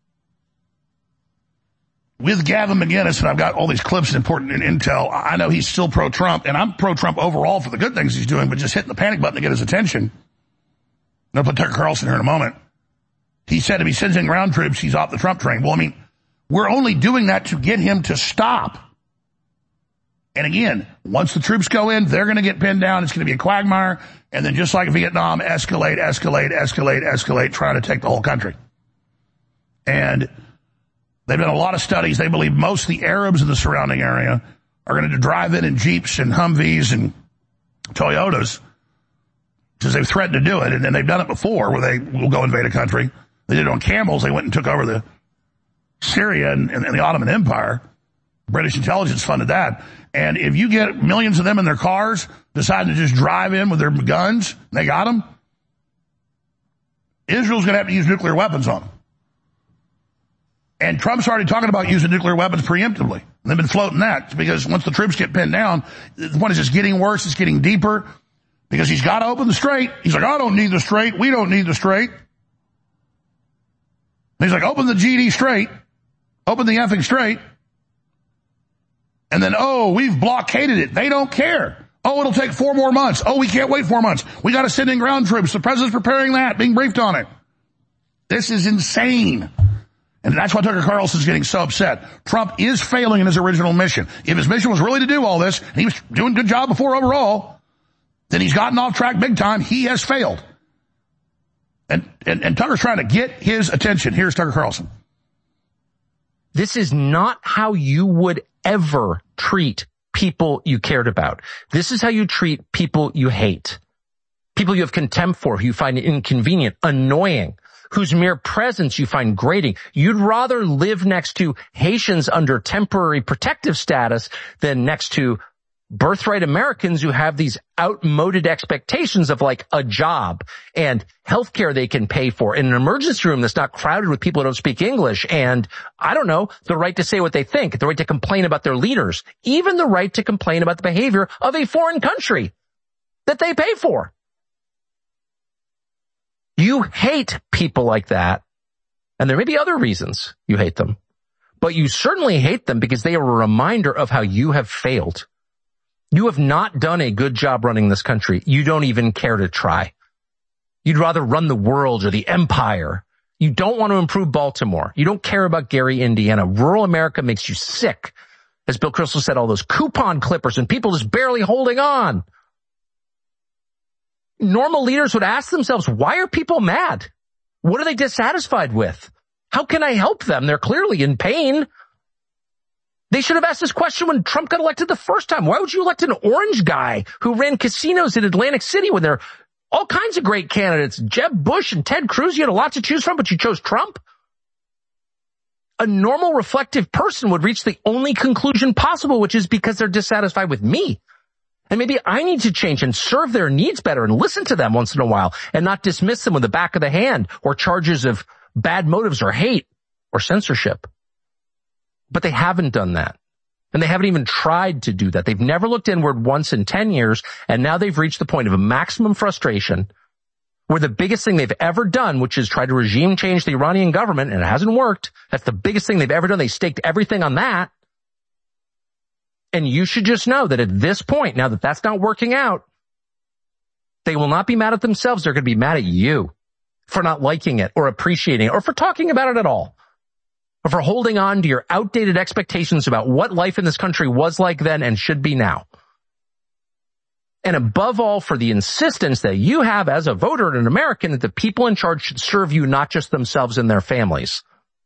S3: with Gavin McInnes, and I've got all these clips and important intel, I know he's still pro-Trump, and I'm pro-Trump overall for the good things he's doing, but just hitting the panic button to get his attention. I'll put Tucker Carlson here in a moment. He said if he sends in ground troops, he's off the Trump train. Well, I mean, we're only doing that to get him to stop. And again, once the troops go in, they're going to get pinned down. It's going to be a quagmire. And then just like Vietnam, escalate, escalate, escalate, escalate, trying to take the whole country. And they've done a lot of studies. They believe most of the Arabs in the surrounding area are going to drive in in Jeeps and Humvees and Toyotas because they've threatened to do it. And then they've done it before where they will go invade a country. They did it on camels. They went and took over the Syria and, and the Ottoman Empire. British intelligence funded that. And if you get millions of them in their cars deciding to just drive in with their guns, they got them, Israel's going to have to use nuclear weapons on them. And Trump's already talking about using nuclear weapons preemptively. They've been floating that because once the troops get pinned down, the one is just getting worse, it's getting deeper because he's got to open the strait. He's like, I don't need the strait. We don't need the strait. And he's like, open the G D strait. Open the effing strait. And then, oh, we've blockaded it. They don't care. Oh, it'll take four more months. Oh, we can't wait four months. We got to send in ground troops. The president's preparing that, being briefed on it. This is insane. And that's why Tucker Carlson's getting so upset. Trump is failing in his original mission. If his mission was really to do all this, and he was doing a good job before overall, then he's gotten off track big time. He has failed. And, and, and Tucker's trying to get his attention. Here's Tucker Carlson.
S14: This is not how you would ever treat people you cared about. This is how you treat people you hate. People you have contempt for, who you find inconvenient, annoying, whose mere presence you find grating. You'd rather live next to Haitians under temporary protective status than next to birthright Americans who have these outmoded expectations of like a job and healthcare they can pay for in an emergency room that's not crowded with people who don't speak English and, I don't know, the right to say what they think, the right to complain about their leaders, even the right to complain about the behavior of a foreign country that they pay for. You hate people like that, and there may be other reasons you hate them, but you certainly hate them because they are a reminder of how you have failed. You have not done a good job running this country. You don't even care to try. You'd rather run the world or the empire. You don't want to improve Baltimore. You don't care about Gary, Indiana. Rural America makes you sick. As Bill Kristol said, all those coupon clippers and people just barely holding on. Normal leaders would ask themselves, why are people mad? What are they dissatisfied with? How can I help them? They're clearly in pain. They should have asked this question when Trump got elected the first time. Why would you elect an orange guy who ran casinos in Atlantic City when there are all kinds of great candidates? Jeb Bush and Ted Cruz, you had a lot to choose from, but you chose Trump? a normal reflective person would reach the only conclusion possible, which is because they're dissatisfied with me. And maybe I need to change and serve their needs better and listen to them once in a while and not dismiss them with the back of the hand or charges of bad motives or hate or censorship. But they haven't done that. And they haven't even tried to do that. They've never looked inward once in ten years, and now they've reached the point of a maximum frustration where the biggest thing they've ever done, which is try to regime change the Iranian government, and it hasn't worked. That's the biggest thing they've ever done. They staked everything on that. And you should just know that at this point, now that that's not working out, they will not be mad at themselves. They're going to be mad at you for not liking it or appreciating it or for talking about it at all, or for holding on to your outdated expectations about what life in this country was like then and should be now. And above all, for the insistence that you have as a voter and an American that the people in charge should serve you, not just themselves and their families.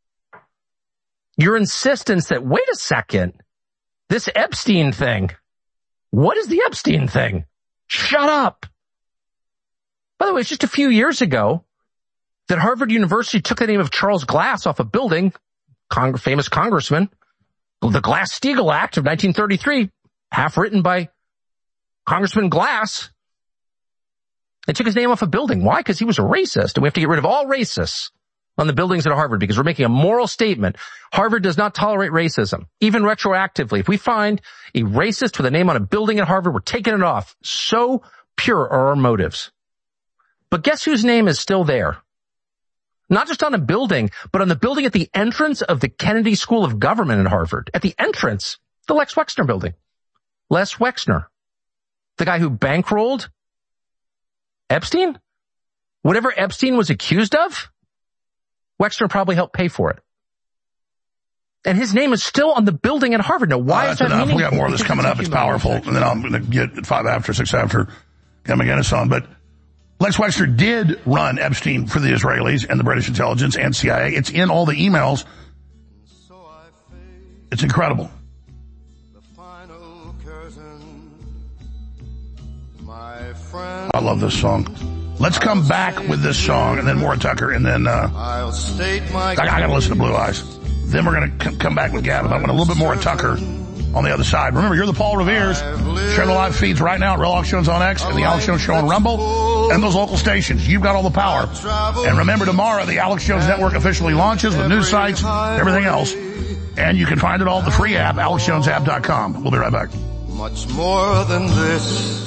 S14: Your insistence that, wait a second, this Epstein thing, what is the Epstein thing? Shut up. By the way, it's just a few years ago that Harvard University took the name of Charles Glass off a building, Cong- famous congressman, the Glass-Steagall Act of nineteen thirty-three, half written by Congressman Glass. They took his name off a building. Why? Because he was a racist, and we have to get rid of all racists on the buildings at Harvard because we're making a moral statement. Harvard does not tolerate racism, even retroactively. If we find a racist with a name on a building at Harvard, we're taking it off. So pure are our motives. But guess whose name is still there? Not just on a building, but on the building at the entrance of the Kennedy School of Government at Harvard. At the entrance, the Lex Wexner building. Les Wexner. The guy who bankrolled Epstein? Whatever Epstein was accused of, Wexner probably helped pay for it. And his name is still on the building at Harvard. Now, why
S3: uh,
S14: is that
S3: enough.
S14: meaningful?
S3: We got more of this coming up. It's powerful. And then I'm going to get at five after, six after, Ken McGinnis on. But Lex Wexner did run Epstein for the Israelis and the British intelligence and C I A. It's in all the emails. It's incredible. I love this song. Let's come back with this song and then more Tucker and then uh, I, I got to listen to Blue Eyes. Then we're going to c- come back with Gavin. I want a little bit more Tucker on the other side. Remember, you're the Paul Revere's. Share the live feeds right now at Real Alex Jones on X and the Alex Jones Show on Rumble and those local stations. You've got all the power. And remember, tomorrow the Alex Jones Network officially launches with news sites, everything else. And you can find it all at the free app, alex jones app dot com. We'll be right back.
S15: Much more than this.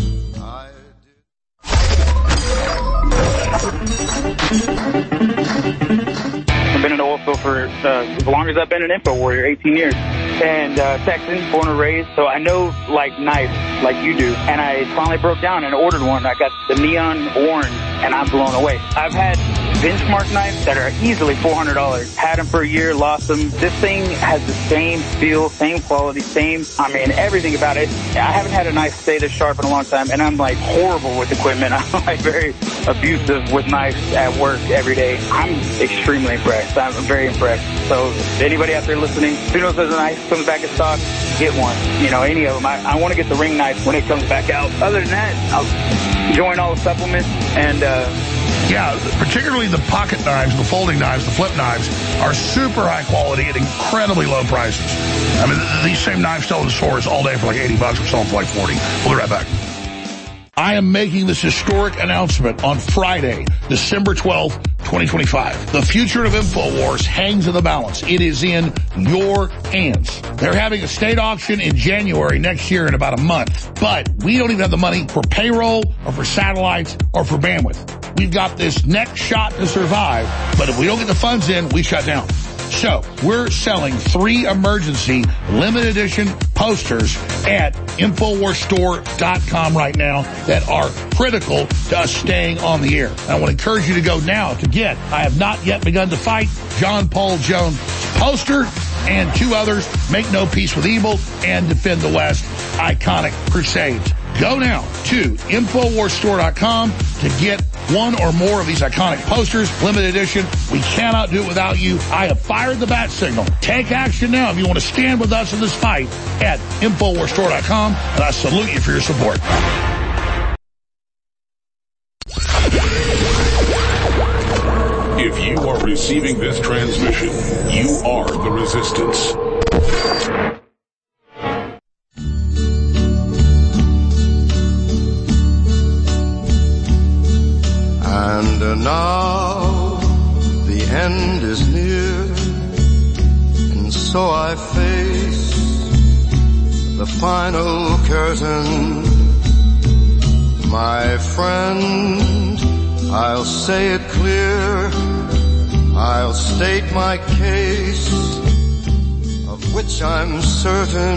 S16: I've been in the oil field for uh, as long as I've been an info warrior, eighteen years. And uh, Texan, born and raised, so I know like knives like you do. And I finally broke down and ordered one. I got the neon orange, and I'm blown away. I've had benchmark knives that are easily four hundred dollars. Had them for a year, lost them. This thing has the same feel, same quality, same, I mean, everything about it. I haven't had a knife stay this sharp in a long time, and I'm like horrible with equipment. I'm like very abusive with knives at work every day. I'm extremely impressed. I'm very impressed. So anybody out there listening, who knows there's a knife comes back in stock, get one. You know, any of them. I, I want to get the ring knife when it comes back out. Other than that, I'll join all the supplements and, uh,
S3: yeah, particularly the pocket knives, the folding knives, the flip knives are super high quality at incredibly low prices. I mean, th- these same knives sell in stores all day for like eighty bucks. We're selling for like forty. We'll be right back. I am making this historic announcement on Friday, December twelfth, twenty twenty-five. The future of InfoWars hangs in the balance. It is in your hands. They're having a state auction in January next year in about a month. But we don't even have the money for payroll or for satellites or for bandwidth. We've got this next shot to survive, but if we don't get the funds in, we shut down. So we're selling three emergency limited edition posters at infowars store dot com right now that are critical to us staying on the air. I want to encourage you to go now to get I Have Not Yet Begun to Fight, John Paul Jones poster, and two others, Make No Peace with Evil and Defend the West, iconic crusades. Go now to infowars store dot com to get one or more of these iconic posters, limited edition. We cannot do it without you. I have fired the bat signal. Take action now if you want to stand with us in this fight at infowars store dot com, and I salute you for your support.
S13: If you are receiving this transmission. You are the Resistance.
S15: And uh, now the end is near, and so I face the final curtain. My friend, I'll say it clear, I'll state my case, of which I'm certain.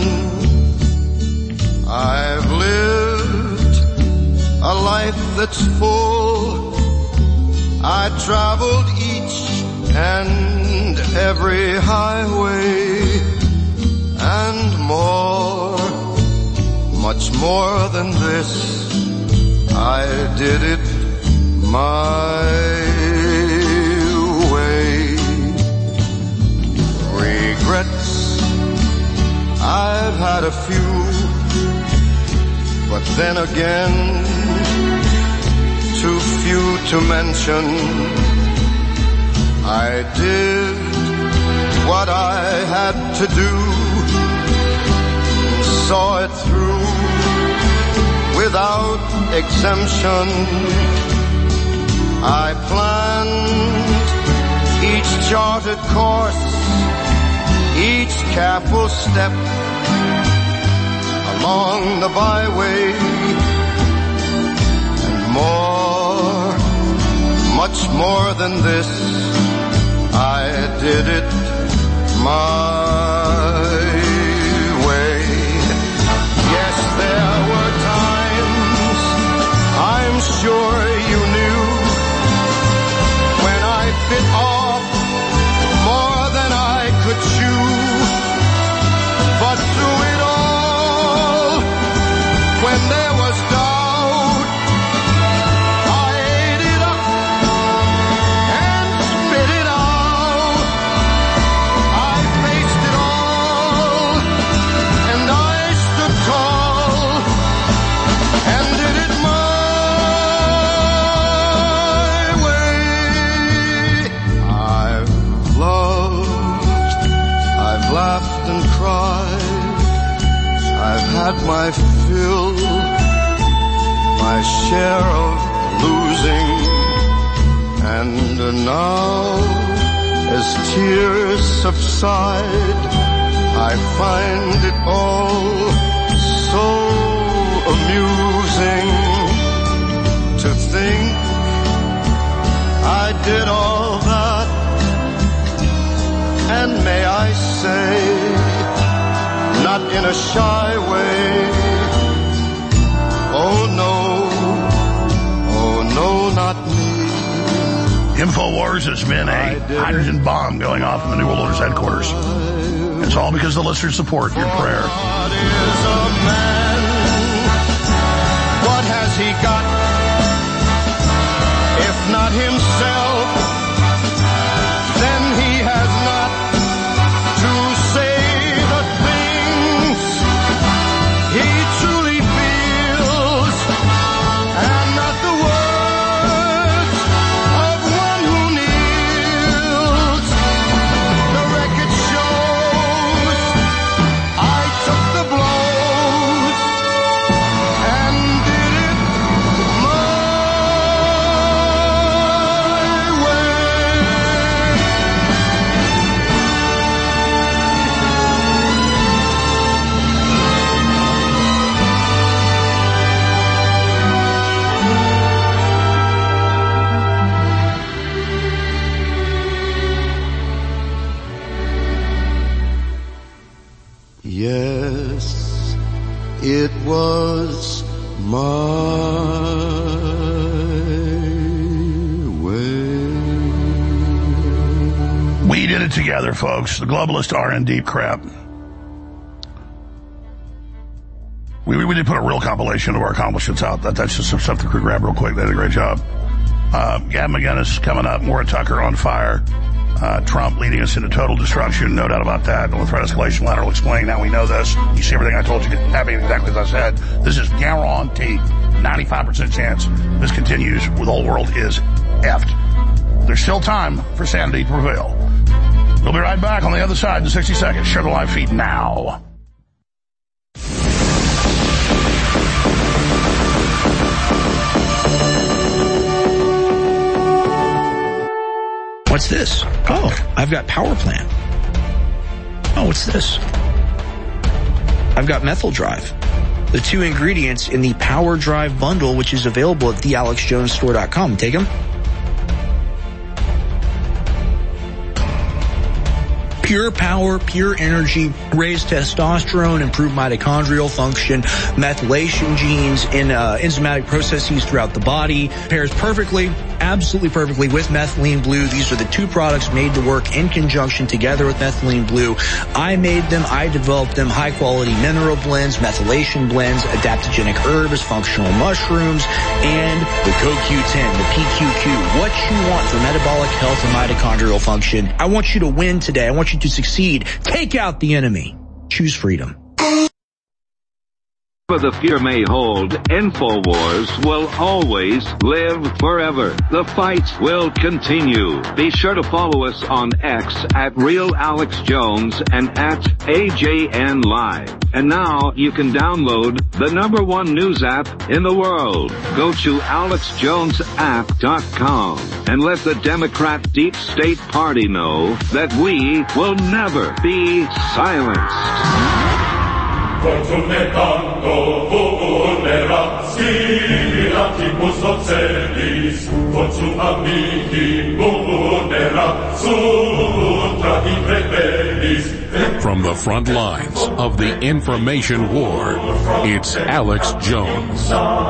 S15: I've lived a life that's full, I traveled each and every highway, and more, much more than this, I did it my way. Regrets, I've had a few, but then again, too few to mention. I did what I had to do, saw it through without exemption. I planned each charted course, each careful step along the byway, and more, much more than this, I did it my way. Yes, there were times, I'm sure you knew, when I bit off more than I could chew. But through it all, when there was doubt, I ate it up and spit it out. I faced it all, and I stood tall, and did it my way. I've loved, I've laughed and cried, I've had my fill, my share of losing, and now, as tears subside, I find it all so amusing to think I did all that, and may I say, not in a shy way. Oh no, oh no, not me.
S3: InfoWars has been a hydrogen bomb going off in the New World Order's headquarters. It's all because of the listener support, your prayer.
S15: What is a man? What has he got? If not himself, then he has not to say the things he truly feels, and not the words of one who kneels. The record shows I took the blows and did it my Yes, it was my way.
S3: We did it together, folks. The globalists are in deep crap. We, we did put a real compilation of our accomplishments out. That, that's just something we grab real quick. They did a great job. Uh, Gavin McInnes coming up. Maura Tucker on fire. Uh, Trump leading us into total destruction. No doubt about that. The threat escalation ladder will explain. Now we know this. You see everything I told you happening exactly as I said. This is guaranteed. ninety-five percent chance this continues where the whole world is effed. There's still time for sanity to prevail. We'll be right back on the other side in sixty seconds. Share the live feed now.
S4: What's this? Oh, I've got Power Plant. Oh, what's this? I've got Methyl Drive. The two ingredients in the Power Drive bundle, which is available at the alex jones store dot com. Take them. Pure power, pure energy, raised testosterone, improved mitochondrial function, methylation genes in uh, enzymatic processes throughout the body. Pairs perfectly, absolutely perfectly with Methylene Blue. These are the two products made to work in conjunction together with Methylene Blue. I made them, I developed them, high quality mineral blends, methylation blends, adaptogenic herbs, functional mushrooms, and the C O Q ten, the P Q Q. What you want for metabolic health and mitochondrial function. I want you to win today. I want you to succeed. Take out the enemy. Choose freedom.
S17: The fear may hold, InfoWars will always live forever. The fight will continue. Be sure to follow us on X at Real Alex Jones and at A J N Live. And now you can download the number one news app in the world. Go to alex jones app dot com and let the Democrat Deep State Party know that we will never be silenced.
S18: Fortunetando vulnerati musocelis, fortuna amici vulnerat sutra in rebellis.
S13: From the front lines of the information war, it's Alex Jones.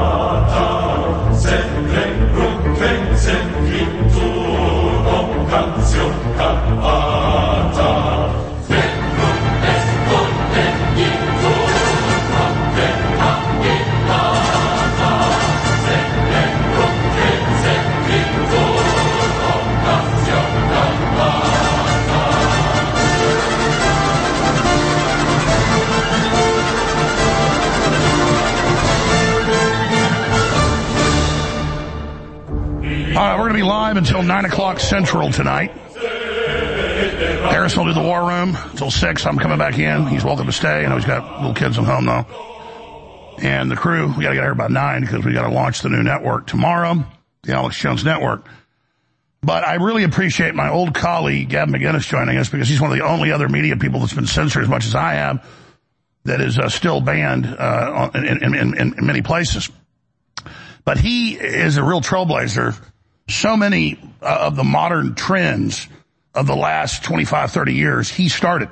S3: All right, we're going to be live until nine o'clock Central tonight. Harrison will do the war room until six. I'm coming back in. He's welcome to stay. I know he's got little kids at home, though. And the crew, we got to get here by nine because we got to launch the new network tomorrow, the Alex Jones Network. But I really appreciate my old colleague, Gavin McInnes, joining us because he's one of the only other media people that's been censored as much as I have that is uh, still banned uh, in, in, in, in many places. But he is a real trailblazer. So many uh, of the modern trends of the last twenty-five, thirty years, he started.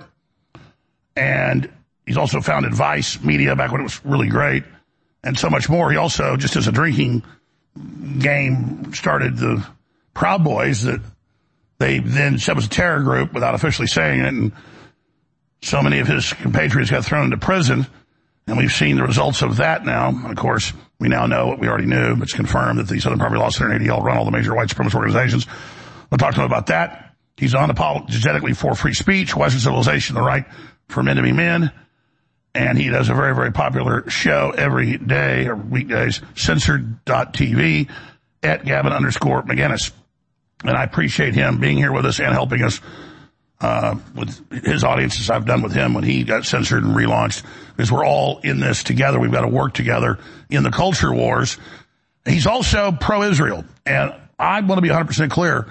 S3: And he's also founded Vice Media back when it was really great and so much more. He also, just as a drinking game, started the Proud Boys that they then said was a terror group without officially saying it. And so many of his compatriots got thrown into prison. And we've seen the results of that now. Of course, we now know what we already knew. It's confirmed that the Southern Poverty Law Center and A D L run all the major white supremacist organizations. We'll talk to him about that. He's unapologetically for free speech, Western civilization, the right for men to be men. And he does a very, very popular show every day, or weekdays, censored dot T V at Gavin underscore McInnes. And I appreciate him being here with us and helping us Uh, with his audiences I've done with him when he got censored and relaunched, because we're all in this together. We've got to work together in the culture wars. He's also pro-Israel, and I want to be one hundred percent clear.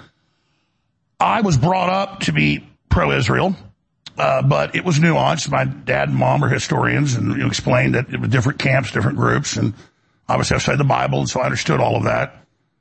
S3: I was brought up to be pro-Israel, uh, but it was nuanced. My dad and mom are historians and you know, explained that it was different camps, different groups, and obviously I've studied the Bible, and so I understood all of that.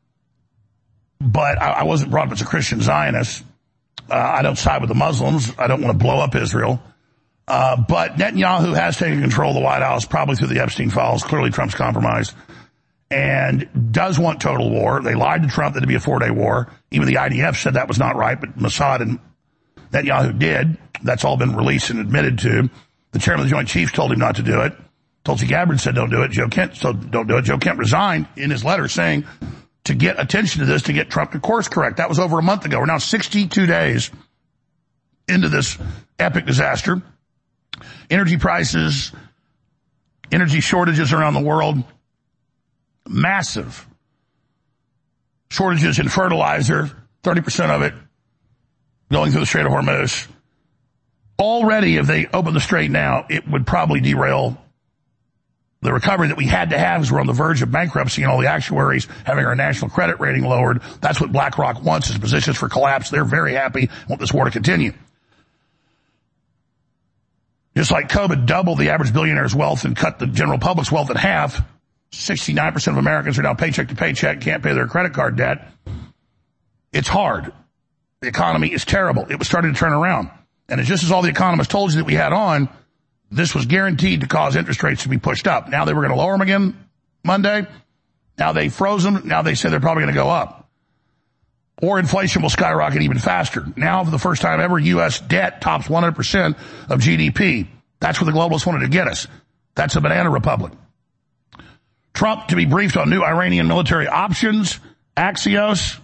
S3: But I, I wasn't brought up as a Christian Zionist. Uh, I don't side with the Muslims. I don't want to blow up Israel. Uh, but Netanyahu has taken control of the White House, probably through the Epstein files. Clearly Trump's compromised and does want total war. They lied to Trump that it'd be a four-day war. Even the I D F said that was not right, but Mossad and Netanyahu did. That's all been released and admitted to. The chairman of the Joint Chiefs told him not to do it. Tulsi Gabbard said don't do it. Joe Kent said don't do it. Joe Kent resigned in his letter saying to get attention to this, to get Trump to course correct. That was over a month ago. We're now sixty-two days into this epic disaster. Energy prices, energy shortages around the world, massive shortages in fertilizer, thirty percent of it going through the Strait of Hormuz. Already, if they open the strait now, it would probably derail the recovery that we had to have, because we're on the verge of bankruptcy and all the actuaries having our national credit rating lowered. That's what BlackRock wants, is positions for collapse. They're very happy, want this war to continue. Just like COVID doubled the average billionaire's wealth and cut the general public's wealth in half, sixty-nine percent of Americans are now paycheck to paycheck, can't pay their credit card debt. It's hard. The economy is terrible. It was starting to turn around. And it's just as all the economists told you that we had on, this was guaranteed to cause interest rates to be pushed up. Now they were going to lower them again Monday. Now they froze them. Now they say they're probably going to go up. Or inflation will skyrocket even faster. Now, for the first time ever, U S debt tops one hundred percent of G D P. That's where the globalists wanted to get us. That's a banana republic. Trump to be briefed on new Iranian military options. Axios.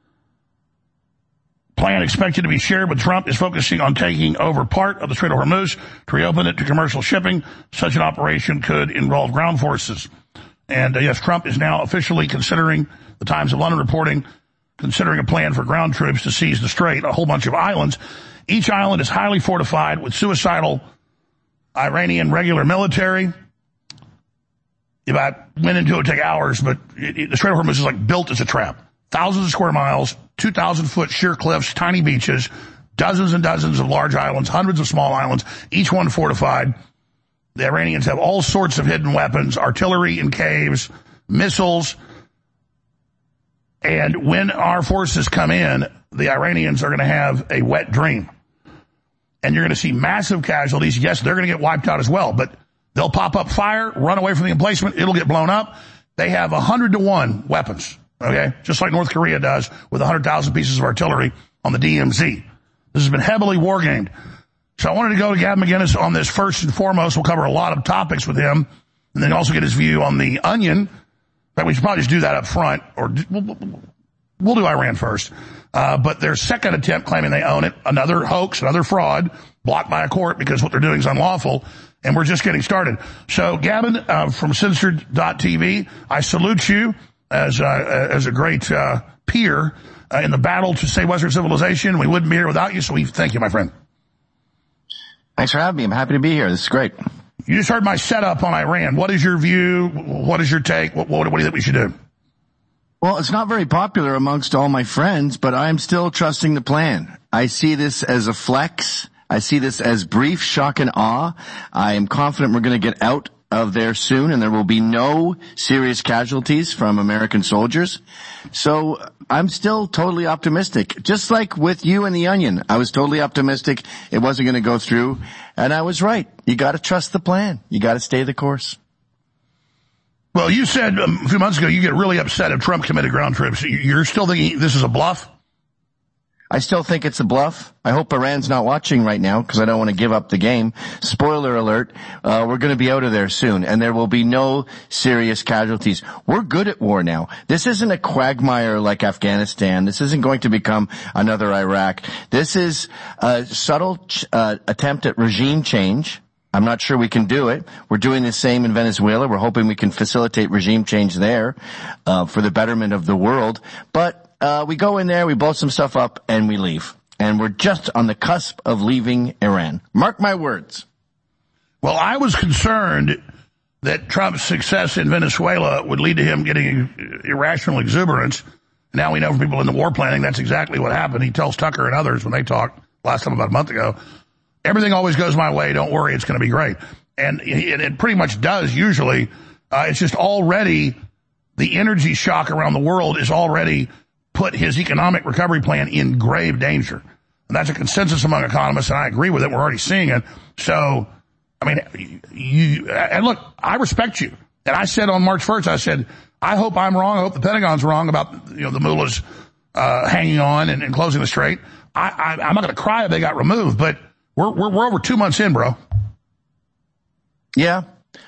S3: Plan expected to be shared with Trump is focusing on taking over part of the Strait of Hormuz to reopen it to commercial shipping. Such an operation could involve ground forces. And uh, yes, Trump is now officially considering, the Times of London reporting, considering a plan for ground troops to seize the strait, a whole bunch of islands. Each island is highly fortified with suicidal Iranian regular military. If I went into it, it would take hours, but it, it, the Strait of Hormuz is like built as a trap. Thousands of square miles, two thousand foot sheer cliffs, tiny beaches, dozens and dozens of large islands, hundreds of small islands, each one fortified. The Iranians have all sorts of hidden weapons, artillery in caves, missiles. And when our forces come in, the Iranians are going to have a wet dream. And you're going to see massive casualties. Yes, they're going to get wiped out as well, but they'll pop up fire, run away from the emplacement, it'll get blown up. They have one hundred to one weapons. Okay, just like North Korea does with one hundred thousand pieces of artillery on the D M Z. This has been heavily war-gamed. So I wanted to go to Gavin McInnes on this first and foremost. We'll cover a lot of topics with him, and then also get his view on the Onion. But we should probably just do that up front, or we'll, we'll do Iran first. Uh, but their second attempt claiming they own it, another hoax, another fraud, blocked by a court because what they're doing is unlawful. And we're just getting started. So Gavin, uh, from censored dot T V, I salute you as, uh, as a great, uh, peer, uh, in the battle to save Western civilization. We wouldn't be here without you, so we thank you, my friend.
S19: Thanks for having me. I'm happy to be here. This is great.
S3: You just heard my setup on Iran. What is your view? What is your take? What, what, what do you think we should do?
S19: Well, it's not very popular amongst all my friends, but I'm still trusting the plan. I see this as a flex. I see this as brief shock and awe. I am confident we're going to get out of there soon, and there will be no serious casualties from American soldiers. So I'm still totally optimistic. Just like with you and the Onion, I was totally optimistic it wasn't going to go through, and I was right. You got to trust the plan. You got to stay the course.
S3: Well, you said um, a few months ago you get really upset if Trump committed ground troops. You're still thinking this is a bluff?
S19: I still think it's a bluff. I hope Iran's not watching right now because I don't want to give up the game. Spoiler alert, uh, we're going to be out of there soon, and there will be no serious casualties. We're good at war now. This isn't a quagmire like Afghanistan. This isn't going to become another Iraq. This is a subtle ch- uh, attempt at regime change. I'm not sure we can do it. We're doing the same in Venezuela. We're hoping we can facilitate regime change there uh, for the betterment of the world. But Uh, we go in there, we blow some stuff up, and we leave. And we're just on the cusp of leaving Iran. Mark my words.
S3: Well, I was concerned that Trump's success in Venezuela would lead to him getting irrational exuberance. Now we know from people in the war planning that's exactly what happened. He tells Tucker and others when they talked last time about a month ago, everything always goes my way, don't worry, it's going to be great. And it, it pretty much does usually. Uh, it's just already, the energy shock around the world is already put his economic recovery plan in grave danger. And that's a consensus among economists, and I agree with it. We're already seeing it. So, I mean, you, and look, I respect you. And I said on March first, I said, I hope I'm wrong. I hope the Pentagon's wrong about, you know, the mullahs, uh, hanging on and, and closing the strait. I, I, I'm not going to cry if they got removed, but we're, we're, we're over two months in, bro.
S19: Yeah.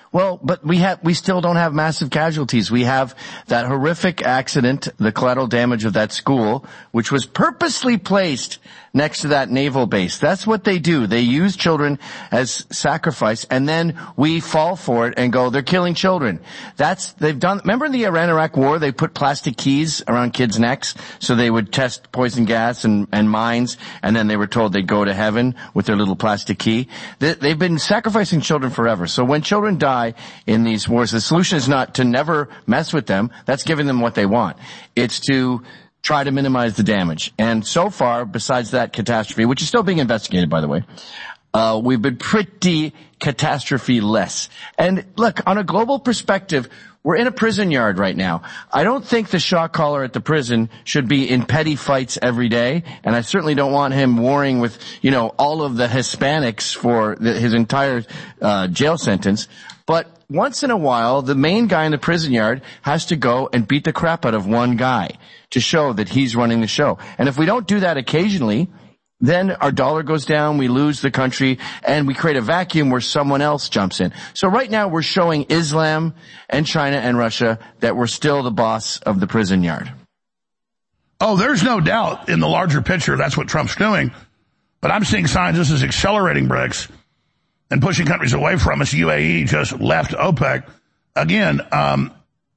S19: Well, but we have, we still don't have massive casualties. We have that horrific accident, the collateral damage of that school, which was purposely placed next to that naval base. That's what they do. They use children as sacrifice, and then we fall for it and go, they're killing children. That's, they've done, remember in the Iran-Iraq war, they put plastic keys around kids' necks so they would test poison gas and, and mines, and then they were told they'd go to heaven with their little plastic key. They, they've been sacrificing children forever. So when children die in these wars, the solution is not to never mess with them. That's giving them what they want. It's to try to minimize the damage. And so far, besides that catastrophe, which is still being investigated, by the way, uh, we've been pretty catastrophe-less. And look, on a global perspective, we're in a prison yard right now. I don't think the shot caller at the prison should be in petty fights every day, and I certainly don't want him warring with, you know, all of the Hispanics for the, his entire uh jail sentence. But once in a while, the main guy in the prison yard has to go and beat the crap out of one guy to show that he's running the show. And if we don't do that occasionally, then our dollar goes down, we lose the country, and we create a vacuum where someone else jumps in. So right now we're showing Islam and China and Russia that we're still the boss of the prison yard.
S3: Oh, there's no doubt in the larger picture that's what Trump's doing. But I'm seeing signs this is accelerating, BRICS, and pushing countries away from us. U A E just left OPEC. Again, um,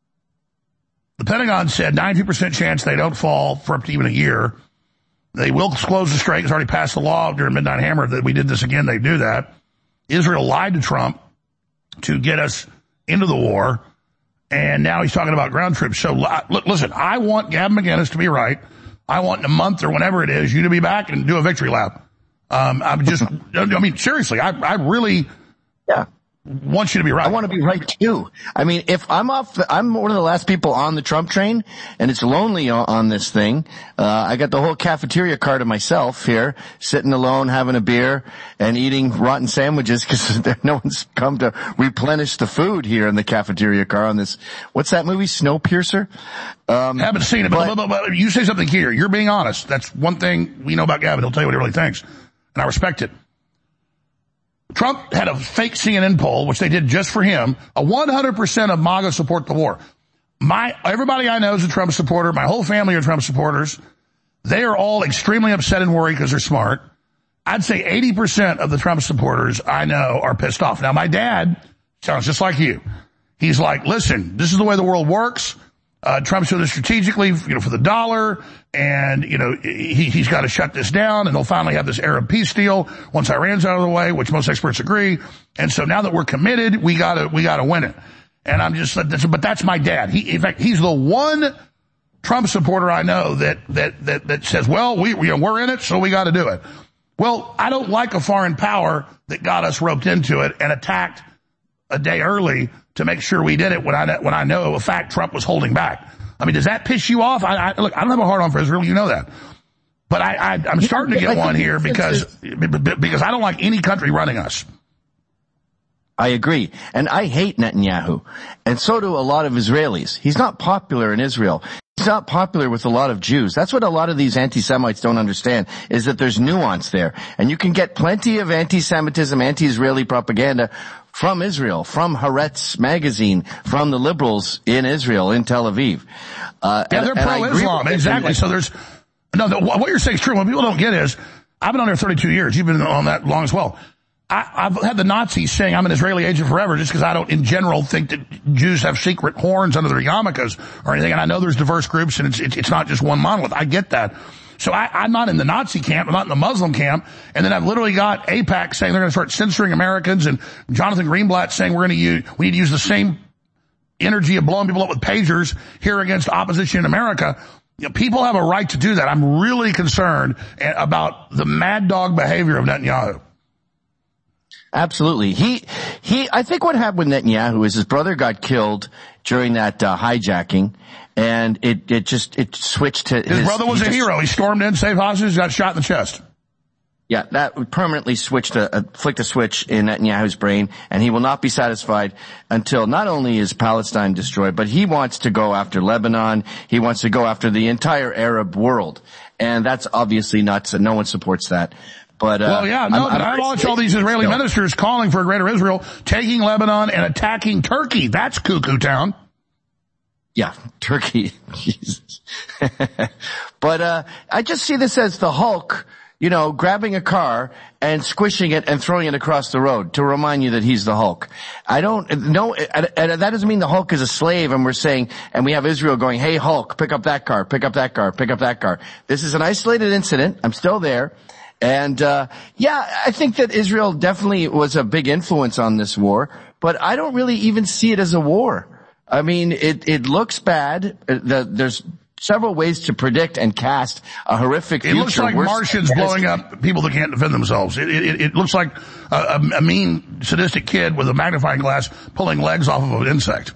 S3: the Pentagon said ninety percent chance they don't fall for up to even a year. They will close the strait. It's already passed the law during Midnight Hammer that we did this again. They do that. Israel lied to Trump to get us into the war, and now he's talking about ground troops. So, look, listen, I want Gavin McInnes to be right. I want in a month or whenever it is you to be back and do a victory lap. Um, I'm just, I mean, seriously, I, I really
S19: yeah.
S3: want you to be right.
S19: I want to be right too. I mean, if I'm off, the, I'm one of the last people on the Trump train, and it's lonely on, on this thing. Uh, I got the whole cafeteria car to myself here, sitting alone, having a beer, and eating rotten sandwiches because no one's come to replenish the food here in the cafeteria car on this. What's that movie, Snowpiercer? Um,
S3: Haven't seen it, but, but, but, but you say something here. You're being honest. That's one thing we know about Gavin. He'll tell you what he really thinks, and I respect it. Trump had a fake C N N poll, which they did just for him. A one hundred percent of MAGA support the war. My, everybody I know is a Trump supporter. My whole family are Trump supporters. They are all extremely upset and worried because they're smart. I'd say eighty percent of the Trump supporters I know are pissed off. Now, my dad sounds just like you. He's like, listen, this is the way the world works. Uh, Trump's doing this strategically, you know, for the dollar, and, you know, he, he's got to shut this down, and they'll finally have this Arab peace deal once Iran's out of the way, which most experts agree. And so now that we're committed, we gotta, we gotta win it. And I'm just, but that's my dad. He, in fact, he's the one Trump supporter I know that, that, that, that says, well, we, you know, we're in it, so we gotta do it. Well, I don't like a foreign power that got us roped into it and attacked a day early to make sure we did it when I, when I know a fact Trump was holding back. I mean, does that piss you off? I, I look, I don't have a hard on for Israel, you know that. But I, I, I'm starting to get one here because, because I don't like any country running us.
S19: I agree. And I hate Netanyahu. And so do a lot of Israelis. He's not popular in Israel. He's not popular with a lot of Jews. That's what a lot of these anti-Semites don't understand, is that there's nuance there. And you can get plenty of anti-Semitism, anti-Israeli propaganda from Israel, from Haaretz magazine, from the liberals in Israel, in Tel Aviv. Uh,
S3: yeah, they're pro-Islam, exactly. So there's, no, the, what you're saying is true. What people don't get is, I've been on there thirty-two years. You've been on that long as well. I, I've had the Nazis saying I'm an Israeli agent forever just because I don't, in general, think that Jews have secret horns under their yarmulkes or anything. And I know there's diverse groups and it's, it's, it's not just one monolith. I get that. So I, I'm not in the Nazi camp. I'm not in the Muslim camp. And then I've literally got AIPAC saying they're going to start censoring Americans, and Jonathan Greenblatt saying we're going to use, we need to use the same energy of blowing people up with pagers here against opposition in America. You know, people have a right to do that. I'm really concerned about the mad dog behavior of Netanyahu.
S19: Absolutely. He, he, I think what happened with Netanyahu is his brother got killed during that uh, hijacking, and it, it just, it switched to his...
S3: His brother was a just, hero. He stormed in, saved hostages, got shot in the chest.
S19: Yeah, that permanently switched a, a, flicked a switch in Netanyahu's brain, and he will not be satisfied until not only is Palestine destroyed, but he wants to go after Lebanon. He wants to go after the entire Arab world. And that's obviously nuts, and no one supports that. But, uh,
S3: well, yeah, no,
S19: I'm,
S3: but
S19: I'm
S3: I watch all these Israeli
S19: no.
S3: ministers calling for a greater Israel, taking Lebanon and attacking Turkey. That's cuckoo town.
S19: Yeah, Turkey. Jesus. But, uh, I just see this as the Hulk, you know, grabbing a car and squishing it and throwing it across the road to remind you that he's the Hulk. I don't know, and that doesn't mean the Hulk is a slave and we're saying, and we have Israel going, hey Hulk, pick up that car, pick up that car, pick up that car. This is an isolated incident. I'm still there. And, uh, yeah, I think that Israel definitely was a big influence on this war, but I don't really even see it as a war. I mean, it, it looks bad. The, there's several ways to predict and cast a horrific future.
S3: It looks like Martians blowing up people that can't defend themselves. It, it, it looks like a, a mean, sadistic kid with a magnifying glass pulling legs off of an insect.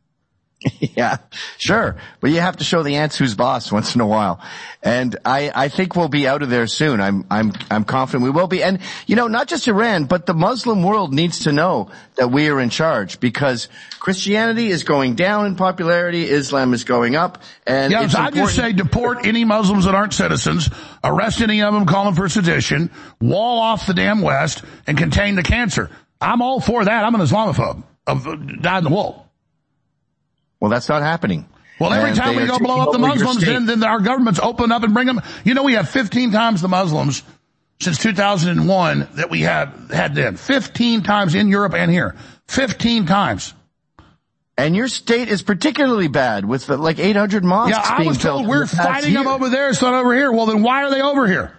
S19: Yeah, sure. But you have to show the ants who's boss once in a while. And I, I think we'll be out of there soon. I'm, I'm, I'm confident we will be. And, you know, not just Iran, but the Muslim world needs to know that we are in charge because Christianity is going down in popularity, Islam is going up. And
S3: yeah,
S19: it's
S3: I just say deport any Muslims that aren't citizens, arrest any of them, call them for sedition, wall off the damn West, and contain the cancer. I'm all for that. I'm an Islamophobe. Of dyed in the wool.
S19: Well, that's not happening.
S3: Well, every
S19: and
S3: time we go blow up the Muslims, then, then our governments open up and bring them. You know, we have fifteen times the Muslims since two thousand one that we had, had then. fifteen times in Europe and here. fifteen times.
S19: And your state is particularly bad with uh, like eight hundred mosques
S3: yeah, I
S19: being
S3: was told
S19: built
S3: we're fighting them over there, it's not over here. Well, then why are they over here?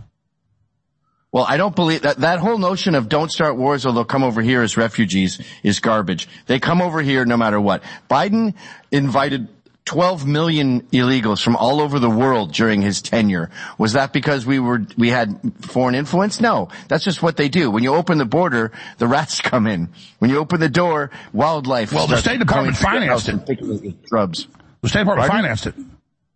S19: Well, I don't believe that, that whole notion of don't start wars or they'll come over here as refugees is garbage. They come over here no matter what. Biden invited twelve million illegals from all over the world during his tenure. Was that because we were, we had foreign influence? No. That's just what they do. When you open the border, the rats come in. When you open the door, wildlife
S3: Well, the State Department financed it.
S19: Shrubs.
S3: The State Department
S19: Pardon?
S3: financed it.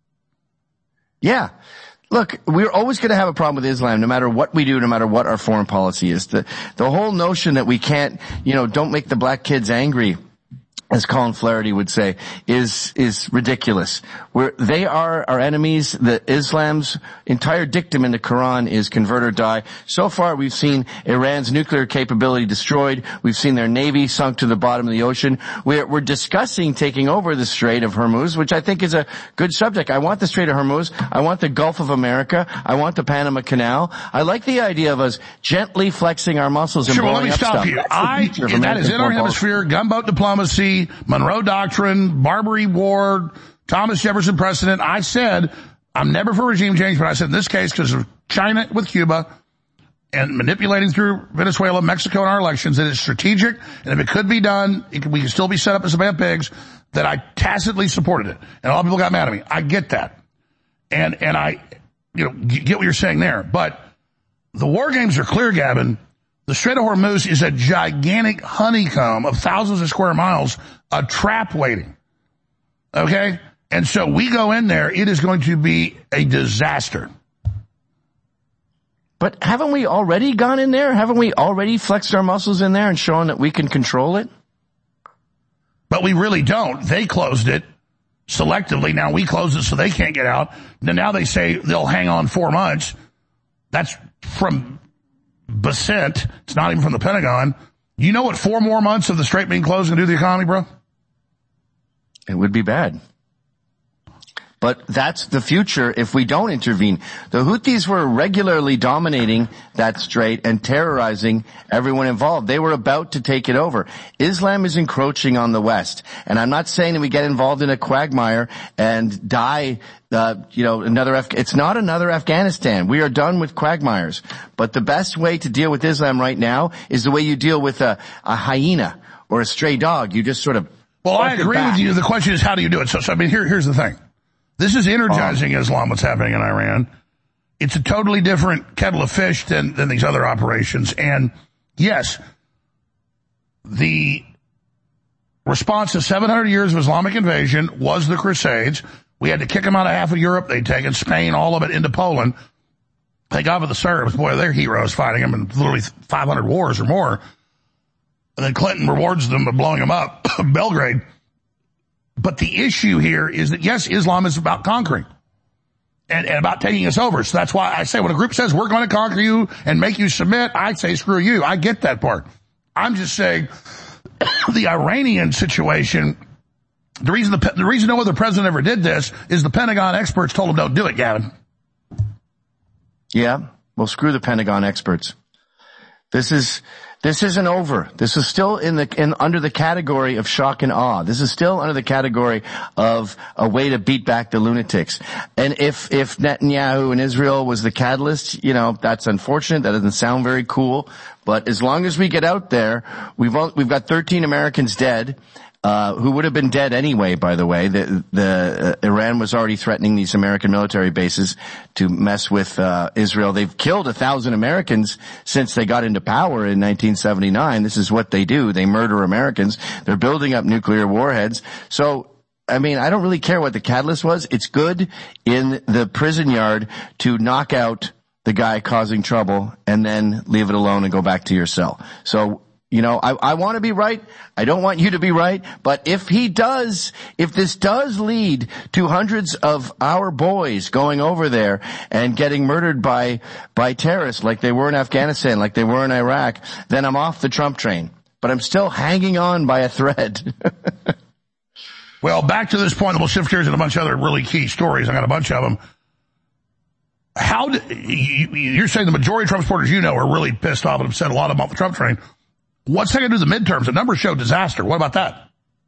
S19: Yeah. Look, we're always going to have a problem with Islam no matter what we do, no matter what our foreign policy is. The, the whole notion that we can't, you know, don't make the black kids angry, as Colin Flaherty would say, is, is ridiculous. We're, they are our enemies. The Islam's entire dictum in the Quran is convert or die. So far, we've seen Iran's nuclear capability destroyed. We've seen their navy sunk to the bottom of the ocean. We're, we're discussing taking over the Strait of Hormuz, which I think is a good subject. I want the Strait of Hormuz. I want the Gulf of America. I want the Panama Canal. I like the idea of us gently flexing our muscles and
S3: sure,
S19: blowing
S3: well, let me
S19: up
S3: stop
S19: stuff.
S3: you.
S19: That's
S3: I, that is in our hemisphere. Gunboat diplomacy, Monroe Doctrine, Barbary War, Thomas Jefferson precedent. I said, I'm never for regime change, but I said in this case, because of China with Cuba and manipulating through Venezuela, Mexico, and our elections, that it's strategic, and if it could be done, it could, we could still be set up as a bad pigs, that I tacitly supported it. And a lot of people got mad at me. I get that. And, and I, you know, get what you're saying there. But the war games are clear, Gavin. The Strait of Hormuz is a gigantic honeycomb of thousands of square miles, a trap waiting. Okay? And so we go in there, it is going to be a disaster.
S19: But haven't we already gone in there? Haven't we already flexed our muscles in there and shown that we can control it?
S3: But we really don't. They closed it selectively. Now we closed it so they can't get out. Then now they say they'll hang on four months. That's from Basent. It's not even from the Pentagon. You know what four more months of the Strait being closed can do to the economy, bro?
S19: It would be bad. But that's the future if we don't intervene. The Houthis were regularly dominating that strait and terrorizing everyone involved. They were about to take it over. Islam is encroaching on the West. And I'm not saying that we get involved in a quagmire and die, uh, you know, another, Af- it's not another Afghanistan. We are done with quagmires. But the best way to deal with Islam right now is the way you deal with a, a hyena or a stray dog. You just sort of...
S3: Well, I agree with you. The question is, how do you do it? So, so I mean, here, here's the thing. This is energizing um, Islam, what's happening in Iran. It's a totally different kettle of fish than, than these other operations. And yes, the response to seven hundred years of Islamic invasion was the Crusades. We had to kick them out of half of Europe. They'd taken Spain, all of it, into Poland. Thank God for the Serbs. Boy, they're heroes fighting them in literally five hundred wars or more. And then Clinton rewards them by blowing them up, Belgrade. But the issue here is that, yes, Islam is about conquering. and, and about taking us over. So that's why I say when a group says we're going to conquer you and make you submit, I say screw you. I get that part. I'm just saying the Iranian situation, the reason the, the reason no other president ever did this is the Pentagon experts told him don't do it, Gavin.
S19: Yeah, well, screw the Pentagon experts. This is, this isn't over. This is still in the, in, under the category of shock and awe. This is still under the category of a way to beat back the lunatics. And if, if Netanyahu and Israel was the catalyst, you know, that's unfortunate. That doesn't sound very cool. But as long as we get out there, we've, all, we've got thirteen Americans dead. Uh, who would have been dead anyway, by the way. The, the, uh, Iran was already threatening these American military bases to mess with, uh, Israel. They've killed a thousand Americans since they got into power in nineteen seventy-nine. This is what they do. They murder Americans. They're building up nuclear warheads. So, I mean, I don't really care what the catalyst was. It's good in the prison yard to knock out the guy causing trouble and then leave it alone and go back to your cell. So, you know, I, I want to be right. I don't want you to be right. But if he does, if this does lead to hundreds of our boys going over there and getting murdered by, by terrorists like they were in Afghanistan, like they were in Iraq, then I'm off the Trump train. But I'm still hanging on by a thread.
S3: Well, back to this point, and we'll shift gears and a bunch of other really key stories. I got a bunch of them. How do, you, you're saying the majority of Trump supporters you know are really pissed off and upset, a lot of them off the Trump train. What's that going to do to the midterms? The numbers show disaster. What about that?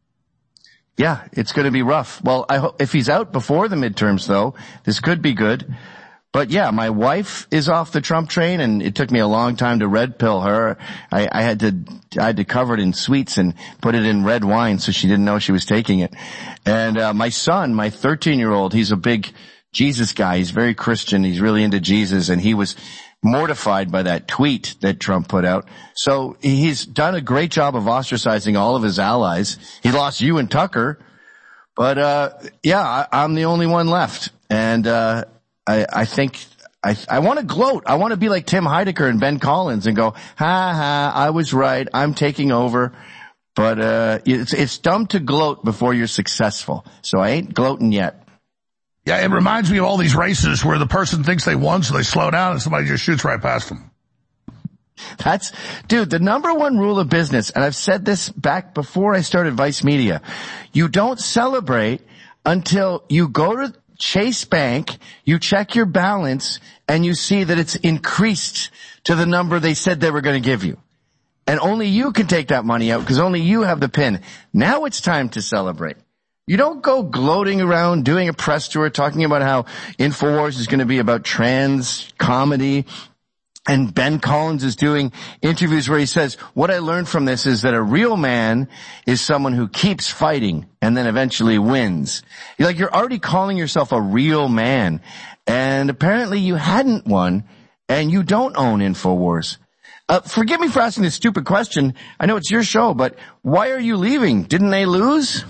S19: Yeah, it's going to be rough. Well, I hope if he's out before the midterms, though, this could be good. But yeah, my wife is off the Trump train, and it took me a long time to red pill her. I, I had to, I had to cover it in sweets and put it in red wine so she didn't know she was taking it. And uh, my son, my thirteen-year-old, he's a big Jesus guy. He's very Christian. He's really into Jesus, and he was mortified by that tweet that Trump put out. So he's done a great job of ostracizing all of his allies. He lost you and Tucker, but uh yeah, I, I'm the only one left. And uh I I think I I want to gloat. I want to be like Tim Heidecker and Ben Collins and go, ha ha, I was right. I'm taking over. But uh it's it's dumb to gloat before you're successful. So I ain't gloating yet.
S3: Yeah, it reminds me of all these races where the person thinks they won, so they slow down and somebody just shoots right past them.
S19: That's, dude, the number one rule of business, and I've said this back before I started Vice Media, you don't celebrate until you go to Chase Bank, you check your balance, and you see that it's increased to the number they said they were going to give you. And only you can take that money out because only you have the PIN. Now it's time to celebrate. You don't go gloating around doing a press tour talking about how InfoWars is going to be about trans comedy. And Ben Collins is doing interviews where he says, what I learned from this is that a real man is someone who keeps fighting and then eventually wins. You're like, you're already calling yourself a real man. And apparently you hadn't won and you don't own InfoWars. Uh, forgive me for asking this stupid question. I know it's your show, but why are you leaving? Didn't they lose?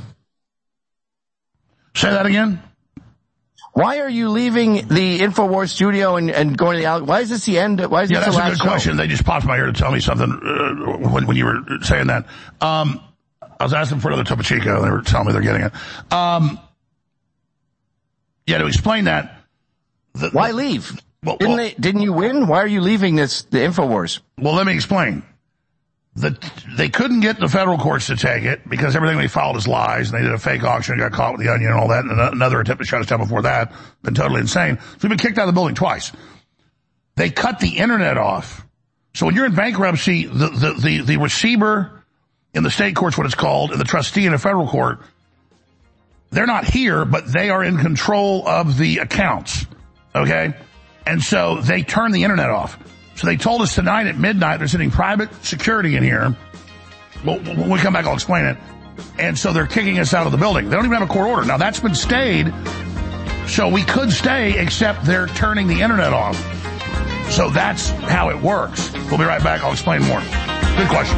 S3: Say that again.
S19: Why are you leaving the InfoWars studio and, and going to the out? Why is this the end? Why is
S3: yeah,
S19: this the last
S3: Yeah, that's a good
S19: show?
S3: question. They just popped in my ear to tell me something uh, when, when you were saying that. Um, I was asking for another Topo Chico. They were telling me they're getting it. Um, yeah, to explain that.
S19: The, Why leave?
S3: Well,
S19: didn't
S3: well,
S19: they? Didn't you win? Why are you leaving this? The InfoWars.
S3: Well, let me explain. The, they couldn't get the federal courts to take it because everything they filed is lies, and they did a fake auction and got caught with the onion and all that, and another attempt to shut us down before that. Been totally insane. So we've been kicked out of the building twice. They cut the internet off. So when you're in bankruptcy, the, the, the, the receiver in the state court's what it's called, and the trustee in a federal court, they're not here, but they are in control of the accounts. Okay? And so they turn the internet off. So they told us tonight at midnight they're sending private security in here. Well, when we come back, I'll explain it. And so they're kicking us out of the building. They don't even have a court order. Now, that's been stayed, so we could stay, except they're turning the internet off. So that's how it works. We'll be right back. I'll explain more. Good question.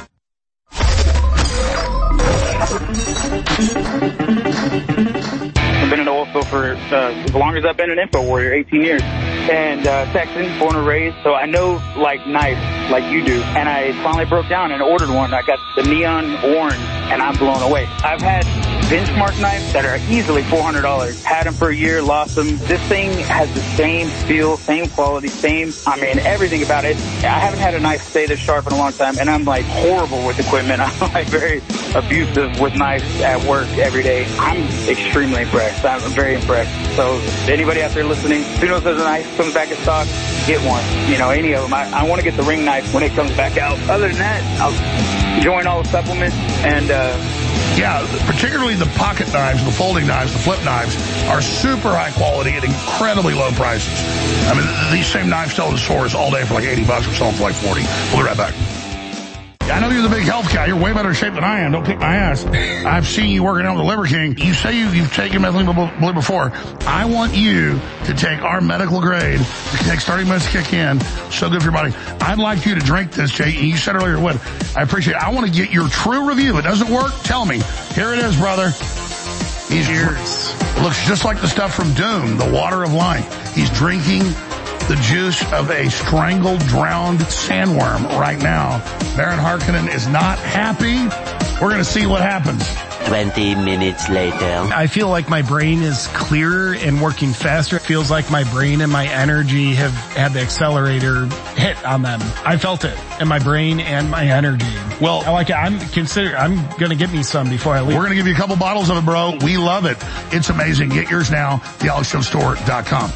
S16: I've been in the oil field for uh, as long as I've been an info warrior, eighteen years. And uh, Texan, born and raised, so I know like knife, like you do. And I finally broke down and ordered one. I got the neon orange, and I'm blown away. I've had benchmark knives that are easily four hundred dollars. Had them for a year, lost them. This thing has the same feel, same quality, same, I mean, everything about it. I haven't had a knife stay this sharp in a long time, and I'm like horrible with equipment. I'm like very abusive with knives at work every day. I'm extremely impressed. I'm very impressed. So anybody out there listening, as soon as there's a knife comes back in stock, get one. You know, any of them. I, I want to get the ring knife when it comes back out. Other than that, I'll join all the supplements and, uh,
S3: yeah, particularly the pocket knives, the folding knives, the flip knives are super high quality at incredibly low prices. I mean, these same knives sell in stores all day for like eighty bucks or selling for like forty. We'll be right back. I know you're the big health guy. You're way better shape than I am. Don't kick my ass. I've seen you working out with the Liver King. You say you, you've taken methylene blue before. I want you to take our medical grade. It takes thirty minutes to kick in. So good for your body. I'd like you to drink this, Jay. You said earlier it would. I appreciate it. I want to get your true review. If it doesn't work, tell me. Here it is, brother. He's Cheers. It looks just like the stuff from Doom, the water of life. He's drinking the juice of a strangled, drowned sandworm right now. Baron Harkonnen is not happy. We're going to see what happens.
S6: twenty minutes later.
S11: I feel like my brain is clearer and working faster. It feels like my brain and my energy have had the accelerator hit on them. I felt it in my brain and my energy. Well, I like it. I'm consider. I'm going to get me some before I leave.
S3: We're going to give you a couple bottles of it, bro. We love it. It's amazing. Get yours now. the alex jones store dot com.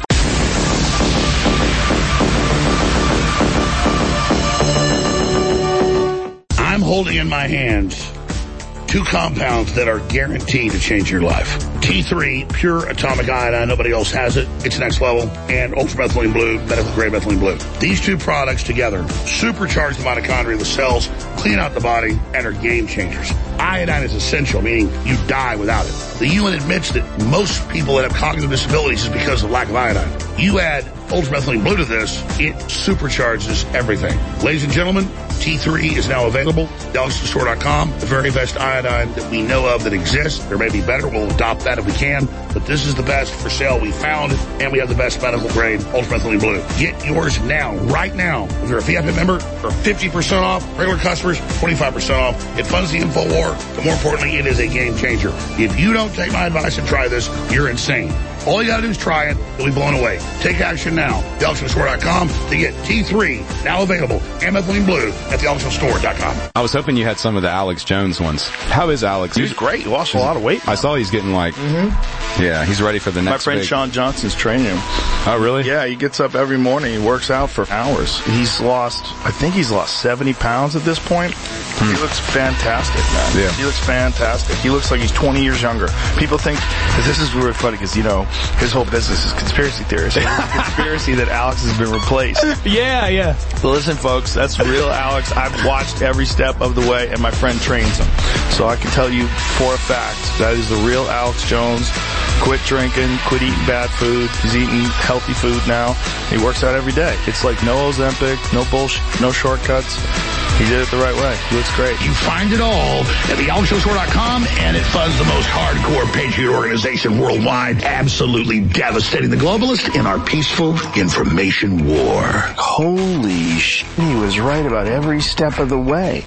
S3: I'm holding in my hands two compounds that are guaranteed to change your life. T three, pure atomic iodine, nobody else has it. It's next level. And ultramethylene blue, medical grade methylene blue. These two products together supercharge the mitochondria, the cells, clean out the body, and are game changers. Iodine is essential, meaning you die without it. The U N admits that most people that have cognitive disabilities is because of lack of iodine. You add ultramethylene blue to this, it supercharges everything. Ladies and gentlemen, T three is now available. the alex jones store dot com, the very best iodine that we know of that exists. There may be better. We'll adopt that if we can. But this is the best for sale we found, and we have the best medical grade ultramethylene blue. Get yours now, right now. If you're a V I P member, for fifty percent off. Regular customers, twenty-five percent off. It funds the InfoWar, but more importantly, it is a game changer. If you don't take my advice and try this, you're insane. All you gotta do is try it. You'll be blown away. Take action now. the alex jones store dot com to get T three, now available, and methylene blue at the alex jones store dot com.
S20: I was hoping you had some of the Alex Jones ones. How is Alex?
S21: He's great. He lost a lot of weight.
S20: I saw he's getting like, mm-hmm. yeah, he's ready for the next
S21: My friend
S20: big...
S21: Sean Johnson's training him.
S20: Oh, really?
S21: Yeah, he gets up every morning. He works out for hours. He's lost, I think he's lost seventy pounds at this point. Hmm. He looks fantastic, man.
S20: Yeah.
S21: He looks fantastic. He looks like he's twenty years younger. People think, this is really funny because, you know, his whole business is conspiracy theories. It's a conspiracy that Alex has been replaced.
S11: Yeah, yeah.
S21: But listen, folks, that's real Alex. I've watched every step of the way, and my friend trains him. So I can tell you for a fact that is the real Alex Jones. Quit drinking, quit eating bad food. He's eating healthy food now. He works out every day. It's like no Ozempic, no bullshit, no shortcuts. He did it the right way. He looks great.
S3: You find it all at the alex jones store dot com, and it funds the most hardcore patriot organization worldwide, absolutely devastating the globalists in our peaceful information war.
S22: Holy shit, he was right about every step of the way.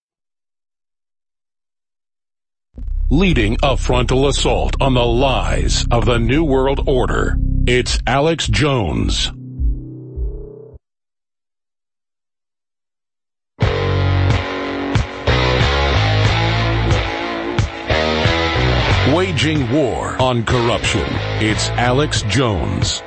S13: Leading a frontal assault on the lies of the New World Order, it's Alex Jones. Waging war on corruption, it's Alex Jones.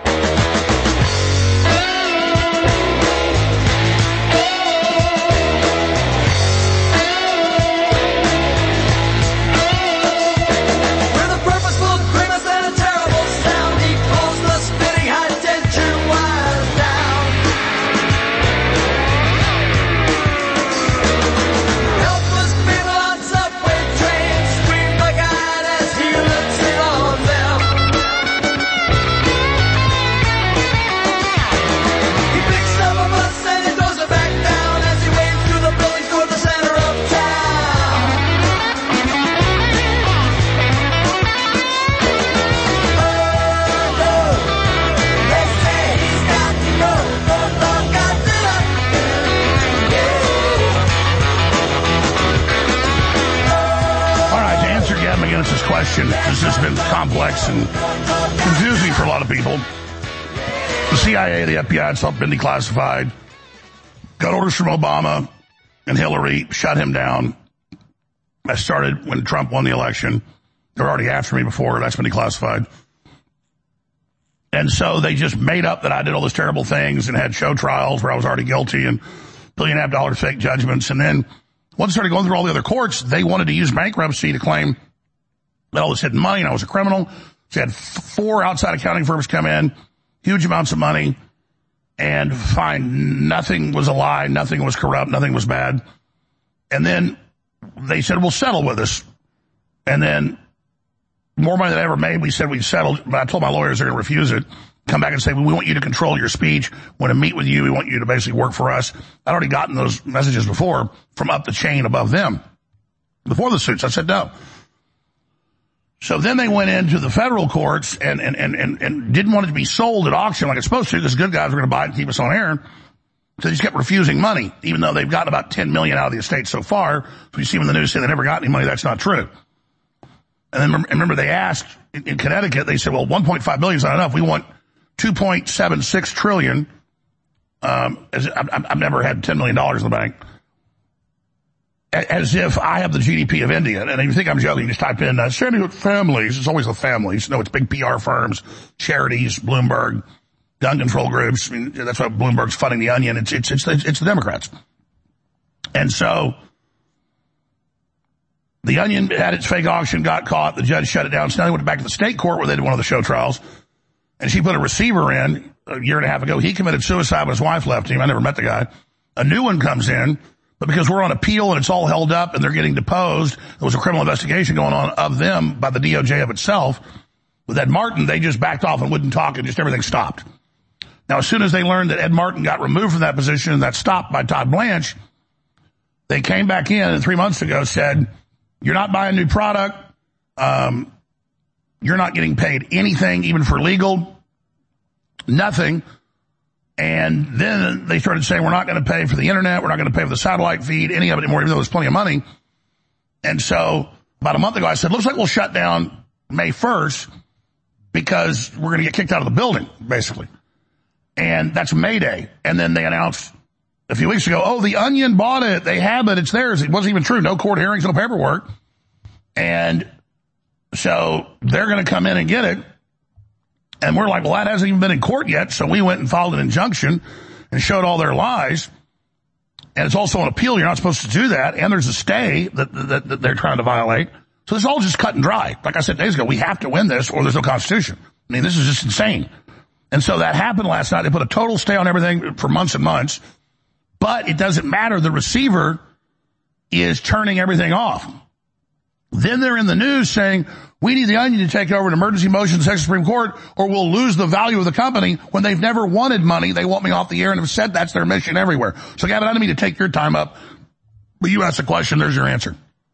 S3: him against this question. This has been complex and confusing for a lot of people. The C I A, the F B I, it's all been declassified. Got orders from Obama and Hillary, shut him down. I started when Trump won the election. They were already after me before. That's been declassified. And so they just made up that I did all those terrible things and had show trials where I was already guilty and billion and a half dollar fake judgments. And then once I started going through all the other courts, they wanted to use bankruptcy to claim that all this hidden money and I was a criminal. So they had four outside accounting firms come in, huge amounts of money, and find nothing was a lie, nothing was corrupt, nothing was bad. And then they said, we'll settle with us. And then more money than I ever made, we said we'd settle, but I told my lawyers they're going to refuse it. Come back and say, well, we want you to control your speech. We want to meet with you. We want you to basically work for us. I'd already gotten those messages before from up the chain above them. Before the suits, I said no. So then they went into the federal courts and, and, and, and, and didn't want it to be sold at auction like it's supposed to, because good guys were going to buy it and keep us on air. So they just kept refusing money, even though they've gotten about ten million out of the estate so far. So you see when the news say they never got any money, that's not true. And then remember they asked in, in Connecticut, they said, well, one point five billion is not enough. We want two point seven six trillion. Um, as, I've, I've never had ten million dollars in the bank. As if I have the G D P of India. And if you think I'm joking, you just type in, uh, standing with families. It's always the families. No, it's big P R firms, charities, Bloomberg, gun control groups. I mean, that's why Bloomberg's funding the Onion. It's, it's, it's, the, it's the Democrats. And so the Onion had its fake auction, got caught. The judge shut it down. So now they went back to the state court where they did one of the show trials. And she put a receiver in a year and a half ago. He committed suicide when his wife left him. I never met the guy. A new one comes in. But because we're on appeal and it's all held up and they're getting deposed, there was a criminal investigation going on of them by the D O J of itself. With Ed Martin, they just backed off and wouldn't talk and just everything stopped. Now, as soon as they learned that Ed Martin got removed from that position and that stopped by Todd Blanche, they came back in and three months ago said, you're not buying new product. Um, you're not getting paid anything, even for legal. Nothing. And then they started saying, we're not going to pay for the internet. We're not going to pay for the satellite feed, any of it anymore, even though there's plenty of money. And so about a month ago, I said, looks like we'll shut down May first because we're going to get kicked out of the building, basically. And that's May Day. And then they announced a few weeks ago, oh, the Onion bought it. They have it. It's theirs. It wasn't even true. No court hearings, no paperwork. And so they're going to come in and get it. And we're like, well, that hasn't even been in court yet. So we went and filed an injunction and showed all their lies. And it's also an appeal. You're not supposed to do that. And there's a stay that, that, that they're trying to violate. So this is all just cut and dry. Like I said days ago, we have to win this or there's no Constitution. I mean, this is just insane. And so that happened last night. They put a total stay on everything for months and months. But it doesn't matter. The receiver is turning everything off. Then they're in the news saying, we need the Onion to take over an emergency motion to the Texas Supreme Court or we'll lose the value of the company, when they've never wanted money. They want me off the air and have said that's their mission everywhere. So Gavin, I don't mean to take your time up, but you asked a question. There's your answer.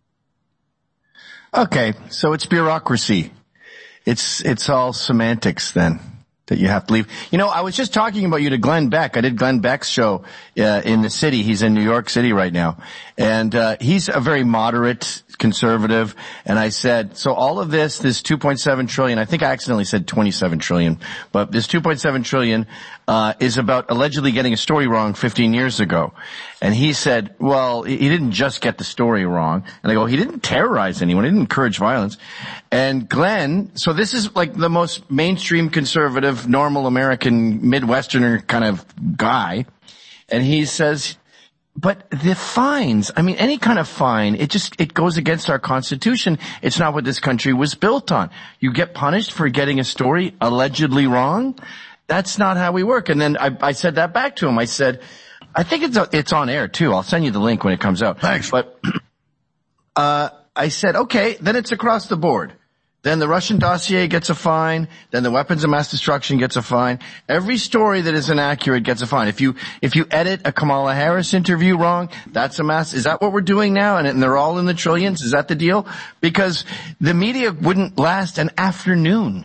S19: Okay. So it's bureaucracy. It's, it's all semantics then that you have to leave. You know, I was just talking about you to Glenn Beck. I did Glenn Beck's show uh, in the city. He's in New York City right now. And uh he's a very moderate conservative. And I said, so all of this, this two point seven trillion, I think I accidentally said twenty-seven trillion, but this two point seven trillion uh is about allegedly getting a story wrong fifteen years ago. And he said, well, he didn't just get the story wrong. And I go, he didn't terrorize anyone. He didn't encourage violence. And Glenn, so this is like the most mainstream conservative, normal American, Midwesterner kind of guy. And he says, but the fines, I mean, any kind of fine, it just, it goes against our Constitution. It's not what this country was built on. You get punished for getting a story allegedly wrong. That's not how we work. And then I, I said that back to him. I said, I think it's, it's on air too. I'll send you the link when it comes out.
S3: Thanks.
S19: But, uh, I said, okay, then it's across the board. Then the Russian dossier gets a fine. Then the weapons of mass destruction gets a fine. Every story that is inaccurate gets a fine. If you, if you edit a Kamala Harris interview wrong, that's a mass. Is that what we're doing now? And, and they're all in the trillions? Is that the deal? Because the media wouldn't last an afternoon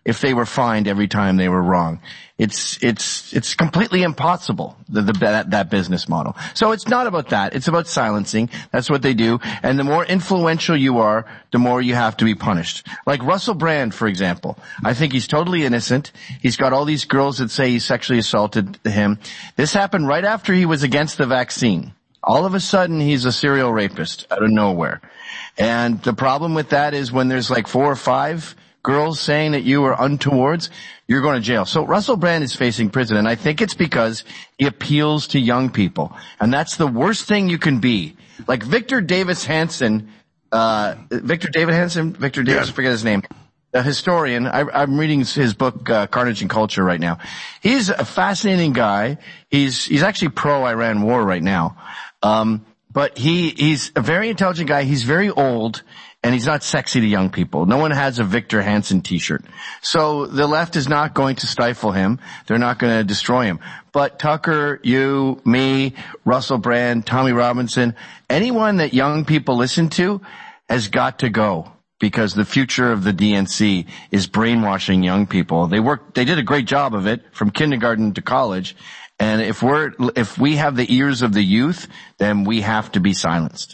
S19: if they were fined every time they were wrong. It's, it's, it's completely impossible, the, the, that, that business model. So it's not about that. It's about silencing. That's what they do. And the more influential you are, the more you have to be punished. Like Russell Brand, for example. I think he's totally innocent. He's got all these girls that say he sexually assaulted him. This happened right after he was against the vaccine. All of a sudden, he's a serial rapist out of nowhere. And the problem with that is when there's like four or five girls saying that you were untowards, you're going to jail. So Russell Brand is facing prison, and I think it's because he appeals to young people. And that's the worst thing you can be. Like Victor Davis Hanson, uh, Victor David Hanson, Victor Davis, I forget his name, a historian. I, I'm reading his book, uh, Carnage and Culture right now. He's a fascinating guy. He's, he's actually pro-Iran war right now. Um, but he, he's a very intelligent guy. He's very old. And he's not sexy to young people. No one has a Victor Hanson t-shirt. So the left is not going to stifle him. They're not going to destroy him. But Tucker, you, me, Russell Brand, Tommy Robinson, anyone that young people listen to has got to go, because the future of the D N C is brainwashing young people. They work, they did a great job of it from kindergarten to college. And if we're, if we have the ears of the youth, then we have to be silenced.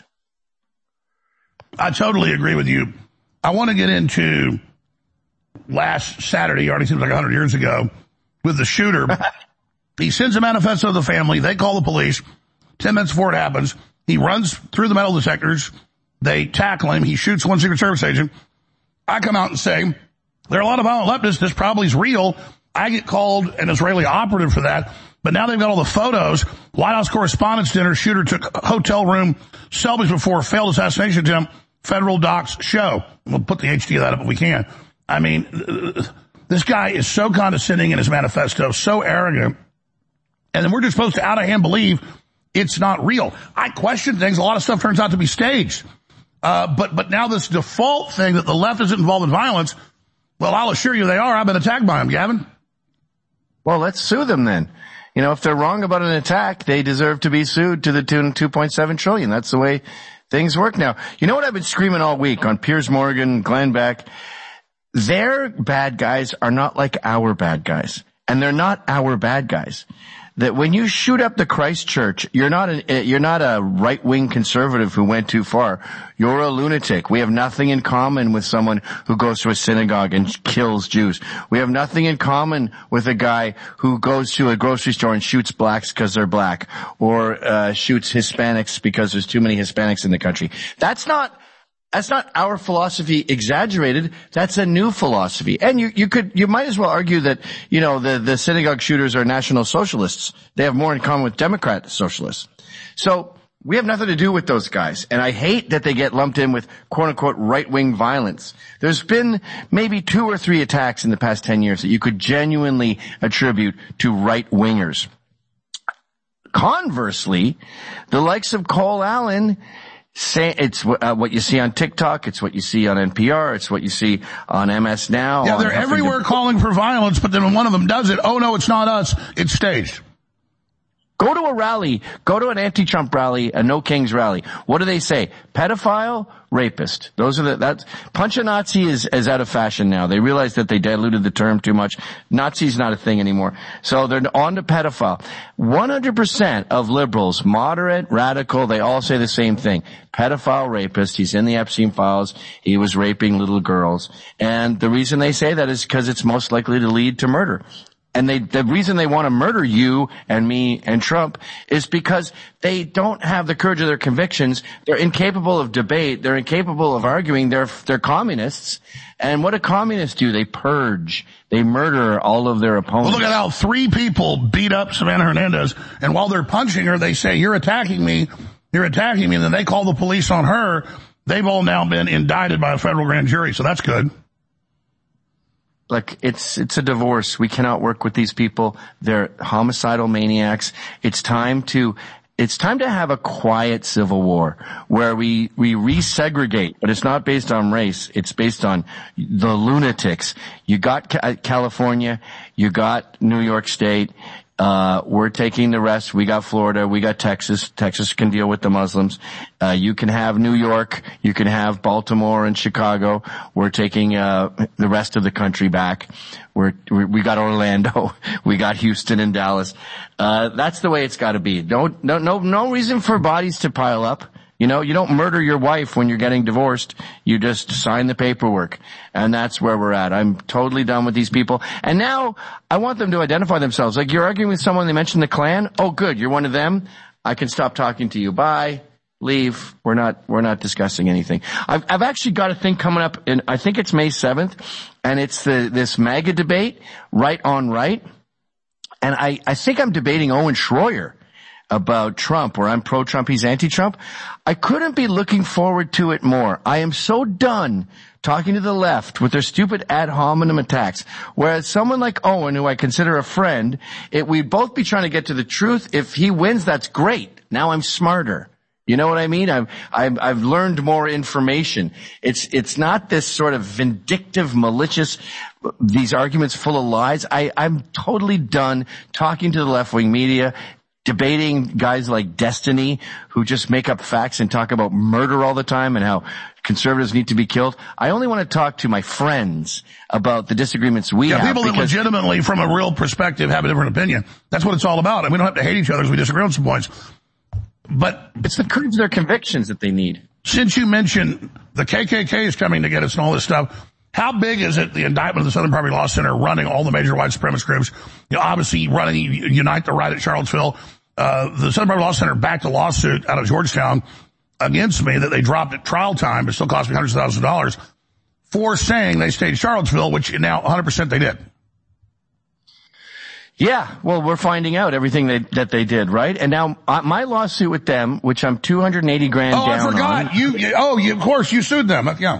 S3: I totally agree with you. I want to get into last Saturday, already seems like a hundred years ago, with the shooter. He sends a manifesto to the family. They call the police. Ten minutes before it happens, he runs through the metal detectors. They tackle him. He shoots one Secret Service agent. I come out and say, there are a lot of violent leftists. This probably is real. I get called an Israeli operative for that. But now they've got all the photos. White House Correspondents' Dinner. Shooter took hotel room selfies before failed assassination attempt. Federal docs show. We'll put the H D of that up if we can. I mean, this guy is so condescending in his manifesto, so arrogant. And then we're just supposed to out of hand believe it's not real. I question things. A lot of stuff turns out to be staged. Uh, but, but now this default thing that the left isn't involved in violence, well, I'll assure you they are. I've been attacked by them, Gavin.
S19: Well, let's sue them then. You know, if they're wrong about an attack, they deserve to be sued to the tune of two point seven trillion. That's the way things work now. You know what I've been screaming all week on Piers Morgan, Glenn Beck? Their bad guys are not like our bad guys. And they're not our bad guys. That when you shoot up the Christ Church, you're not a, you're not a right-wing conservative who went too far. You're a lunatic. We have nothing in common with someone who goes to a synagogue and kills Jews. We have nothing in common with a guy who goes to a grocery store and shoots blacks because they're black, or uh shoots Hispanics because there's too many Hispanics in the country. That's not That's not our philosophy exaggerated. That's a new philosophy. And you, you could, you might as well argue that, you know, the, the synagogue shooters are National Socialists. They have more in common with Democrat socialists. So we have nothing to do with those guys. And I hate that they get lumped in with quote unquote right-wing violence. There's been maybe two or three attacks in the past ten years that you could genuinely attribute to right-wingers. Conversely, the likes of Cole Allen, Say, it's uh, what you see on TikTok, it's what you see on N P R, it's what you see on M S Now.
S3: Yeah, they're everywhere calling for violence, but then when one of them does it, oh no, it's not us, it's staged.
S19: Go to a rally, go to an anti-Trump rally, a No Kings rally. What do they say? Pedophile, rapist. Those are the, that's, punch a Nazi is, is out of fashion now. They realize that they diluted the term too much. Nazi's not a thing anymore. So they're on to pedophile. one hundred percent of liberals, moderate, radical, they all say the same thing. Pedophile, rapist. He's in the Epstein files. He was raping little girls. And the reason they say that is because it's most likely to lead to murder. And they, the reason they want to murder you and me and Trump is because they don't have the courage of their convictions. They're incapable of debate. They're incapable of arguing. They're, they're communists. And what do communists do? They purge. They murder all of their opponents.
S3: Well, look at how three people beat up Savannah Hernandez, and while they're punching her, they say, you're attacking me, you're attacking me, and then they call the police on her. They've all now been indicted by a federal grand jury, so that's good.
S19: Like, it's, it's a divorce. We cannot work with these people. They're homicidal maniacs. It's time to, it's time to have a quiet civil war where we, we resegregate, but it's not based on race. It's based on the lunatics. You got California, you got New York State, Uh, we're taking the rest. We got Florida. We got Texas. Texas can deal with the Muslims. Uh, you can have New York. You can have Baltimore and Chicago. We're taking, uh, the rest of the country back. We're, we got Orlando. We got Houston and Dallas. Uh, that's the way it's gotta be. Don't, no, no, no reason for bodies to pile up. You know, you don't murder your wife when you're getting divorced. You just sign the paperwork. And that's where we're at. I'm totally done with these people. And now I want them to identify themselves. Like, you're arguing with someone, they mentioned the Klan. Oh, good. You're one of them. I can stop talking to you. Bye. Leave. We're not, we're not discussing anything. I've, I've actually got a thing coming up in, I think it's May seventh. And it's the, this MAGA debate, right on right. And I, I think I'm debating Owen Schroyer about Trump, where I'm pro-Trump, he's anti-Trump. I couldn't be looking forward to it more. I am so done talking to the left with their stupid ad hominem attacks. Whereas someone like Owen, who I consider a friend, it, we'd both be trying to get to the truth. If he wins, that's great. Now I'm smarter. You know what I mean? I've, I've, I've learned more information. It's, it's not this sort of vindictive, malicious, these arguments full of lies. I, I'm totally done talking to the left-wing media, debating guys like Destiny who just make up facts and talk about murder all the time and how conservatives need to be killed. I only want to talk to my friends about the disagreements we
S3: yeah,
S19: have.
S3: People that legitimately, from a real perspective, have a different opinion. That's what it's all about. And we don't have to hate each other as we disagree on some points. But
S19: it's the courage of their convictions that they need.
S3: Since you mentioned the K K K is coming to get us and all this stuff, how big is it, the indictment of the Southern Poverty Law Center running all the major white supremacist groups, you know, obviously running Unite the Right at Charlottesville? Uh, the Southern Poverty Law Center backed a lawsuit out of Georgetown against me that they dropped at trial time, but still cost me hundreds of thousands of dollars for saying they stayed in Charlottesville, which now one hundred percent they did.
S19: Yeah, well, we're finding out everything they, that they did, right? And now uh, my lawsuit with them, which I'm two hundred eighty grand
S3: oh,
S19: down on.
S3: Oh, I forgot.
S19: On,
S3: you, you, oh, you, of course, you sued them. Yeah.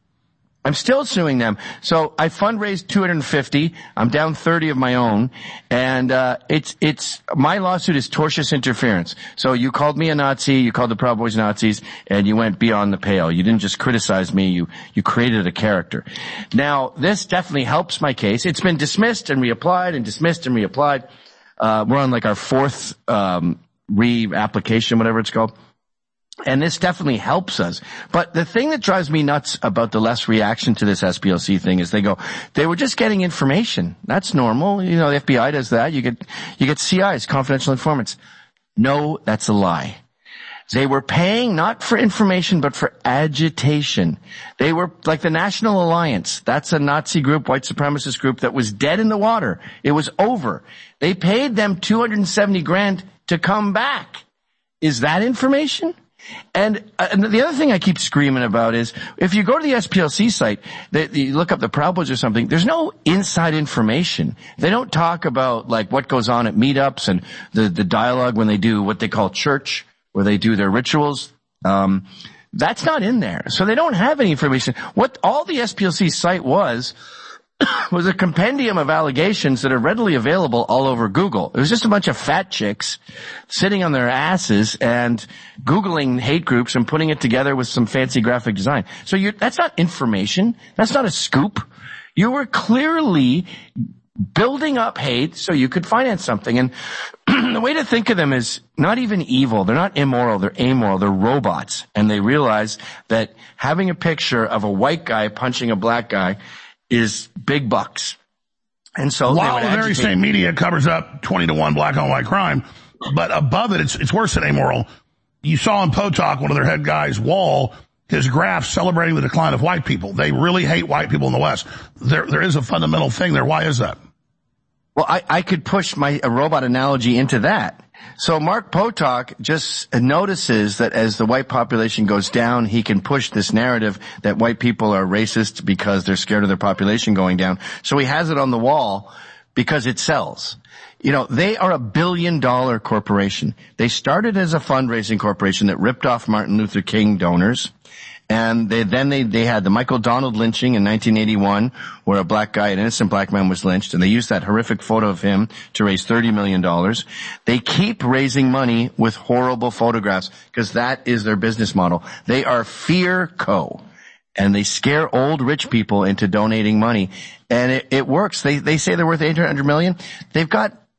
S19: I'm still suing them. So I fundraised two hundred fifty. I'm down thirty of my own. And, uh, it's, it's, my lawsuit is tortious interference. So you called me a Nazi, you called the Proud Boys Nazis, and you went beyond the pale. You didn't just criticize me, you, you created a character. Now, this definitely helps my case. It's been dismissed and reapplied and dismissed and reapplied. Uh, we're on like our fourth, um, re-application, whatever it's called. And this definitely helps us. But the thing that drives me nuts about the less reaction to this S P L C thing is they go, they were just getting information. That's normal. You know, the F B I does that. You get, you get C Is, confidential informants. No, that's a lie. They were paying not for information, but for agitation. They were like the National Alliance. That's a Nazi group, white supremacist group that was dead in the water. It was over. They paid them two hundred seventy grand to come back. Is that information? And, uh, and the other thing I keep screaming about is, if you go to the S P L C site, they, you look up the Proud Boys or something, there's no inside information. They don't talk about, like, what goes on at meetups and the, the dialogue when they do what they call church, where they do their rituals. Um, that's not in there. So they don't have any information. What all the S P L C site was, was a compendium of allegations that are readily available all over Google. It was just a bunch of fat chicks sitting on their asses and Googling hate groups and putting it together with some fancy graphic design. So you, that's not information. That's not a scoop. You were clearly building up hate so you could finance something. And the way to think of them is not even evil. They're not immoral. They're amoral. They're robots. And they realize that having a picture of a white guy punching a black guy is big bucks. And so
S3: while the very same media covers up twenty to one black on white crime, but above it, it's, it's worse than amoral. You saw in Potok, one of their head guys, Wall, his graph celebrating the decline of white people. They really hate white people in the West. There, there is a fundamental thing there. Why is that?
S19: Well, I, I could push my a robot analogy into that. So Mark Potok just notices that as the white population goes down, he can push this narrative that white people are racist because they're scared of their population going down. So he has it on the wall because it sells. You know, they are a billion dollar corporation. They started as a fundraising corporation that ripped off Martin Luther King donors. And they, then they, they had the Michael Donald lynching in nineteen eighty-one, where a black guy, an innocent black man, was lynched, and they used that horrific photo of him to raise thirty million dollars. They keep raising money with horrible photographs, because that is their business model. They are Fear Co. And they scare old rich people into donating money. And it, it works. They, they say they're worth eight hundred million. They've got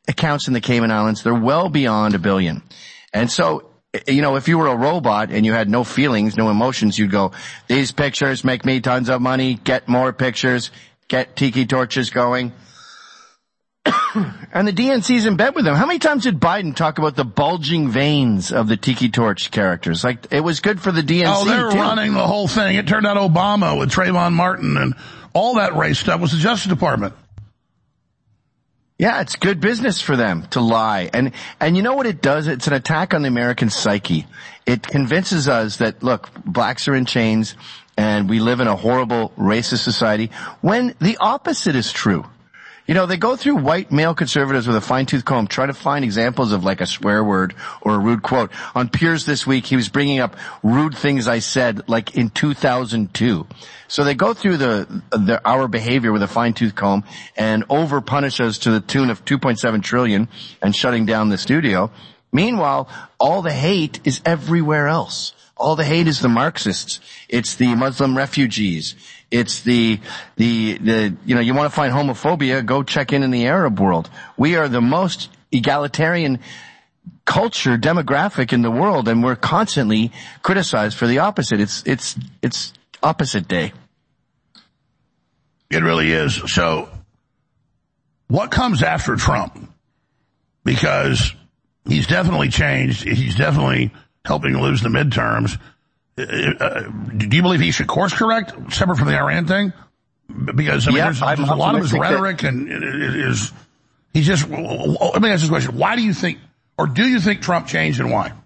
S19: accounts in the Cayman Islands. They're well beyond a billion. And so, you know, if you were a robot and you had no feelings, no emotions, you'd go, these pictures make me tons of money, get more pictures, get tiki torches going. And the D N C's in bed with them. How many times did Biden talk about the bulging veins of the tiki torch characters? Like, it was good for the D N C.
S3: Oh, they're
S19: too.
S3: running the whole thing. It turned out Obama with Trayvon Martin and all that race stuff was the Justice Department.
S19: Yeah, it's good business for them to lie. And, and you know what it does? It's an attack on the American psyche. It convinces us that, look, blacks are in chains and we live in a horrible racist society when the opposite is true. You know, they go through white male conservatives with a fine-tooth comb, try to find examples of like a swear word or a rude quote. On Piers this week, he was bringing up rude things I said like in two thousand two. So they go through the, the our behavior with a fine-tooth comb and over-punish us to the tune of two point seven trillion and shutting down the studio. Meanwhile, all the hate is everywhere else. All the hate is the Marxists. It's the Muslim refugees. It's the, the, the, you know, you want to find homophobia, go check in in the Arab world. We are the most egalitarian culture demographic in the world, and we're constantly criticized for the opposite. It's, it's, it's opposite day.
S3: It really is. So, what comes after Trump? Because he's definitely changed. He's definitely helping lose the midterms. Uh, do you believe he should course correct, separate from the Iran thing? Because I mean,
S19: yeah,
S3: there's, there's a lot of his rhetoric, that- and it, it is he's just. Let me ask this question: why do you think, or do you think Trump changed, and why?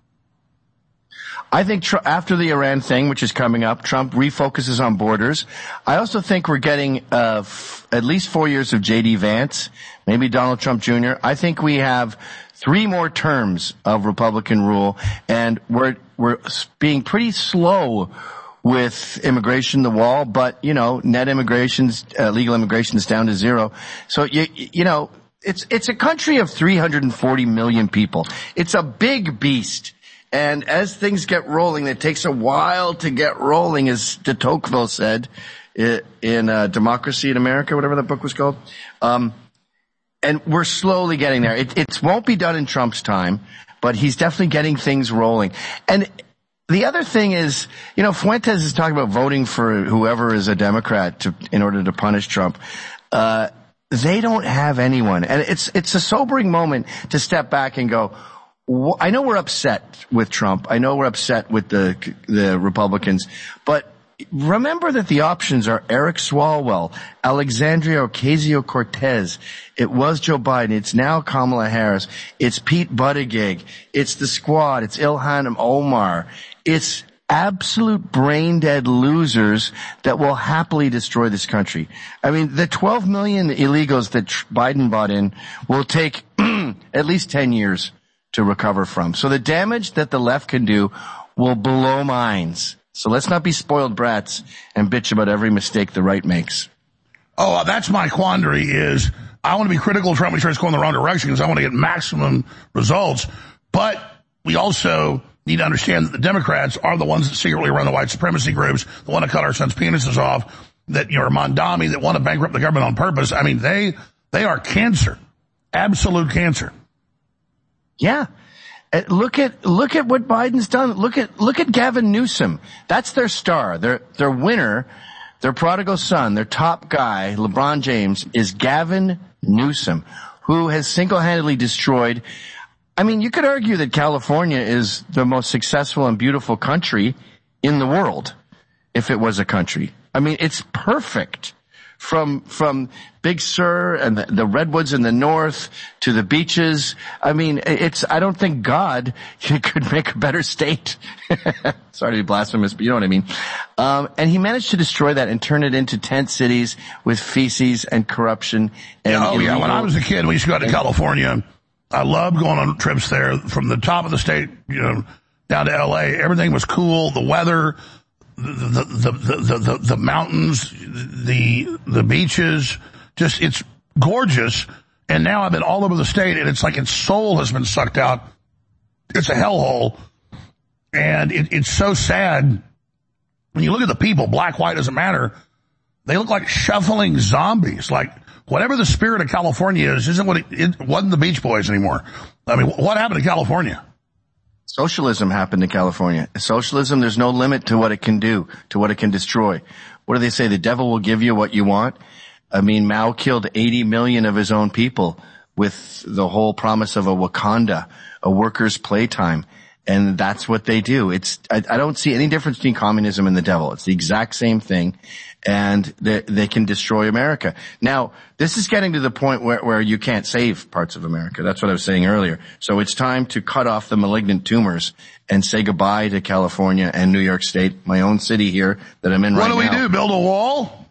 S19: I think tr- after the Iran thing, which is coming up, Trump refocuses on borders. I also think we're getting uh, f- at least four years of J D Vance, maybe Donald Trump Junior I think we have three more terms of Republican rule, and we're we're being pretty slow with immigration, the wall, but, you know, net immigration's, uh, legal immigration is down to zero. So, you, you know, it's, it's a country of three hundred forty million people. It's a big beast. And as things get rolling, it takes a while to get rolling, as de Tocqueville said in uh, Democracy in America, whatever that book was called. Um, and we're slowly getting there. It, it won't be done in Trump's time, but he's definitely getting things rolling. And the other thing is, you know, Fuentes is talking about voting for whoever is a Democrat to, in order to punish Trump. Uh, they don't have anyone. And it's, it's a sobering moment to step back and go, I know we're upset with Trump. I know we're upset with the, the Republicans, but remember that the options are Eric Swalwell, Alexandria Ocasio-Cortez. It was Joe Biden. It's now Kamala Harris. It's Pete Buttigieg. It's the Squad. It's Ilhan Omar. It's absolute brain-dead losers that will happily destroy this country. I mean, the twelve million illegals that Biden brought in will take at least ten years to recover from. So the damage that the left can do will blow minds. So let's not be spoiled brats and bitch about every mistake the right makes.
S3: Oh, that's my quandary is I want to be critical of Trump when he tries to go in the wrong direction because I want to get maximum results. But we also need to understand that the Democrats are the ones that secretly run the white supremacy groups, that want to cut our sons' penises off, that, you know, are Mondami, that want to bankrupt the government on purpose. I mean, they, they are cancer. Absolute cancer.
S19: Yeah. Uh, Look at, look at what Biden's done. Look at, look at Gavin Newsom. That's their star. Their, their winner, their prodigal son, their top guy, LeBron James, is Gavin Newsom, who has single-handedly destroyed. I mean, you could argue that California is the most successful and beautiful country in the world, if it was a country. I mean, it's perfect. From, from Big Sur and the, the redwoods in the north to the beaches. I mean, it's, I don't think God could make a better state. Sorry to be blasphemous, but you know what I mean. Um, and he managed to destroy that and turn it into tent cities with feces and corruption. And
S3: yeah, oh
S19: illegal.
S3: yeah, when I was a kid, we used to go out to California. I loved going on trips there from the top of the state, you know, down to L A. Everything was cool. The weather, The, the, the, the, the, the mountains, the, the beaches, just, it's gorgeous. And now I've been all over the state and it's like its soul has been sucked out. It's a hellhole. And it, it's so sad. When you look at the people, black, white, doesn't matter. They look like shuffling zombies. Like, whatever the spirit of California is, isn't what it, it wasn't the Beach Boys anymore. I mean, what happened to California?
S19: Socialism happened to California. Socialism, there's no limit to what it can do, to what it can destroy. What do they say? The devil will give you what you want. I mean, Mao killed eighty million of his own people with the whole promise of a Wakanda, a workers' playtime. And that's what they do. It's, I, I don't see any difference between communism and the devil. It's the exact same thing. And they, they can destroy America. Now, this is getting to the point where, where you can't save parts of America. That's what I was saying earlier. So it's time to cut off the malignant tumors and say goodbye to California and New York State, my own city here that I'm in right now.
S3: What do we do? Build a wall?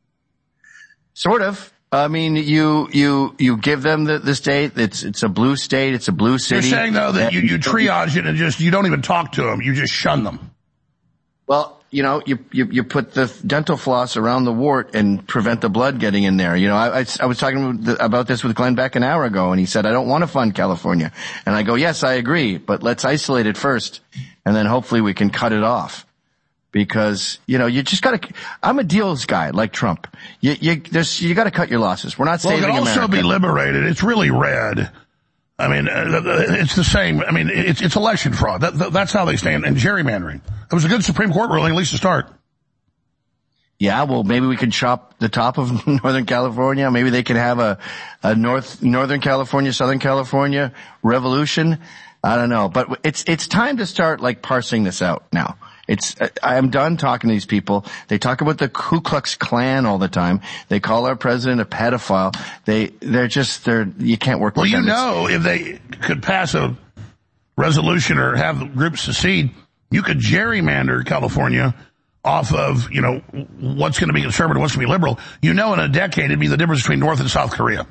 S19: Sort of. I mean, you, you, you give them the, the state. It's, it's a blue state. It's a blue city.
S3: You're saying though that you, you triage it and just, you don't even talk to them. You just shun them.
S19: Well, you know, you, you, you put the dental floss around the wart and prevent the blood getting in there. You know, I, I, I was talking about this with Glenn Beck an hour ago, and he said, I don't want to fund California. And I go, yes, I agree, but let's isolate it first, and then hopefully we can cut it off. Because, you know, you just gotta, I'm a deals guy, like Trump. You, you, there's, you gotta cut your losses. We're not saving America.
S3: Well, it can also be liberated. It's really red. I mean, uh, it's the same. I mean, it's, it's election fraud. That, that, that's how they stand. And gerrymandering. It was a good Supreme Court ruling, at least to start.
S19: Yeah, well, maybe we could chop the top of Northern California. Maybe they could have a, a North, Northern California, Southern California revolution. I don't know. But it's, it's time to start, like, parsing this out now. It's, I'm done talking to these people. They talk about the Ku Klux Klan all the time. They call our president a pedophile. They, they're just, they're, you can't work with
S3: them.
S19: Well,
S3: you know, if they could pass a resolution or have the groups secede, you could gerrymander California off of, you know, what's going to be conservative, what's going to be liberal. You know, in a decade, it'd be the difference between North and South Korea.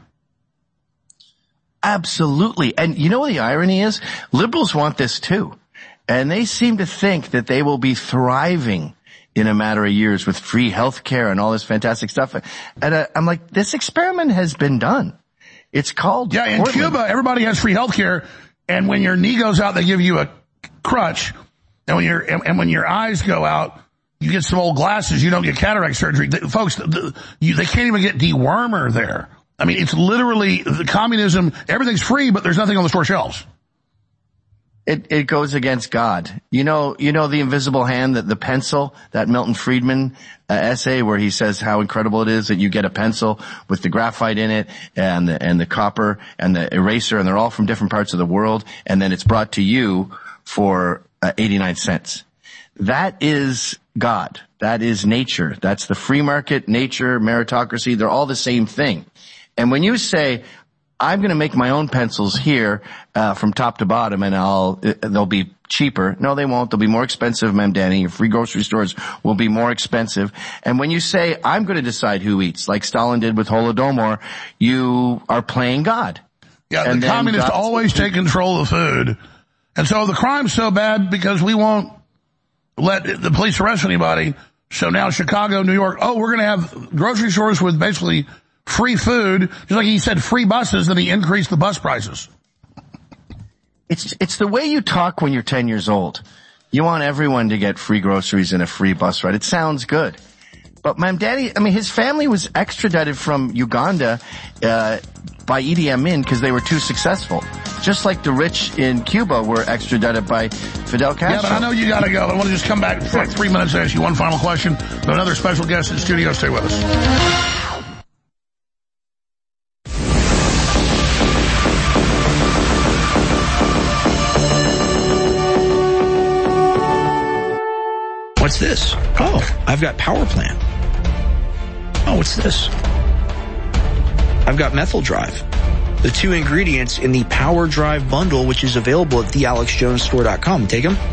S19: Absolutely. And you know what the irony is? Liberals want this too. And they seem to think that they will be thriving in a matter of years with free health care and all this fantastic stuff. And uh, I'm like, this experiment has been done. It's called
S3: Yeah, in
S19: Portland.
S3: Cuba, everybody has free health care. And when your knee goes out, they give you a crutch. And when your and, and when your eyes go out, you get some old glasses. You don't get cataract surgery. The, folks, the, you, they can't even get dewormer there. I mean, it's literally the communism. Everything's free, but there's nothing on the store shelves.
S19: It, it goes against God. You know, you know the invisible hand, that the pencil, that Milton Friedman uh, essay where he says how incredible it is that you get a pencil with the graphite in it and the, and the copper and the eraser, and they're all from different parts of the world, and then it's brought to you for uh, eighty-nine cents. That is God. That is nature. That's the free market, nature, meritocracy. They're all the same thing. And when you say, I'm going to make my own pencils here uh, from top to bottom, and I'll uh, they'll be cheaper. No, they won't. They'll be more expensive, Ma'am Danny. Your free grocery stores will be more expensive. And when you say, I'm going to decide who eats, like Stalin did with Holodomor, you are playing God.
S3: Yeah,
S19: and
S3: the communists
S19: God-
S3: always take control of food. And so the crime's so bad because we won't let the police arrest anybody. So now Chicago, New York, oh, we're going to have grocery stores with basically free food, just like he said free buses, then he increased the bus prices.
S19: It's, it's the way you talk when you're ten years old. You want everyone to get free groceries and a free bus ride. It sounds good. But my daddy, I mean, his family was extradited from Uganda, uh, by Idi Amin because they were too successful. Just like the rich in Cuba were extradited by Fidel Castro.
S3: Yeah, but I know you gotta go. I want to just come back for like three minutes and ask you one final question. But another special guest in the studio. Stay with us.
S4: What's this? Oh, I've got Power Plant. Oh, what's this? I've got Methyl Drive. The two ingredients in the Power Drive bundle, which is available at the alex jones store dot com. Take them.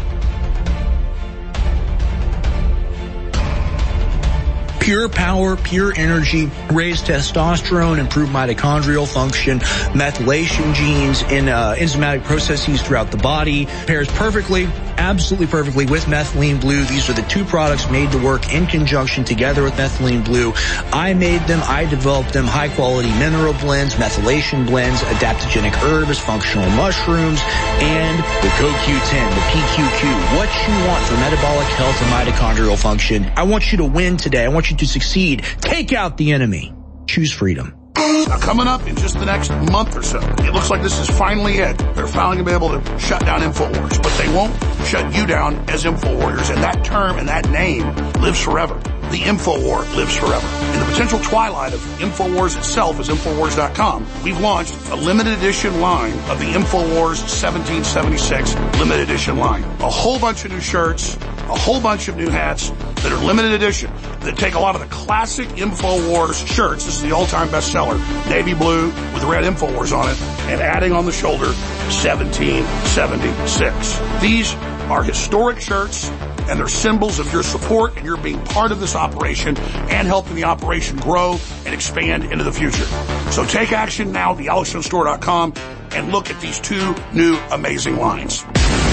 S4: Pure power, pure energy, raise testosterone, improve mitochondrial function, methylation genes in uh, enzymatic processes throughout the body. Pairs perfectly, absolutely perfectly with Methylene Blue. These are the two products made to work in conjunction together with Methylene Blue. I made them, I developed them, high quality mineral blends, methylation blends, adaptogenic herbs, functional mushrooms, and the C O Q ten, the P Q Q. What you want for metabolic health and mitochondrial function. I want you to win today. I want you to succeed. Take out the enemy. Choose freedom.
S3: Now, coming up in just the next month or so, it looks like this is finally it. They're finally going to be able to shut down InfoWars, but they won't shut you down as InfoWarriors, and that term and that name lives forever. The InfoWar lives forever. In the potential twilight of InfoWars itself as Infowars dot com, we've launched a limited edition line of the InfoWars seventeen seventy-six limited edition line. A whole bunch of new shirts, a whole bunch of new hats that are limited edition, that take a lot of the classic InfoWars shirts. This is the all-time bestseller, navy blue with red InfoWars on it, and adding on the shoulder, seventeen seventy-six. These are historic shirts, and they're symbols of your support and your being part of this operation and helping the operation grow and expand into the future. So take action now at the alex jones store dot com and look at these two new amazing lines.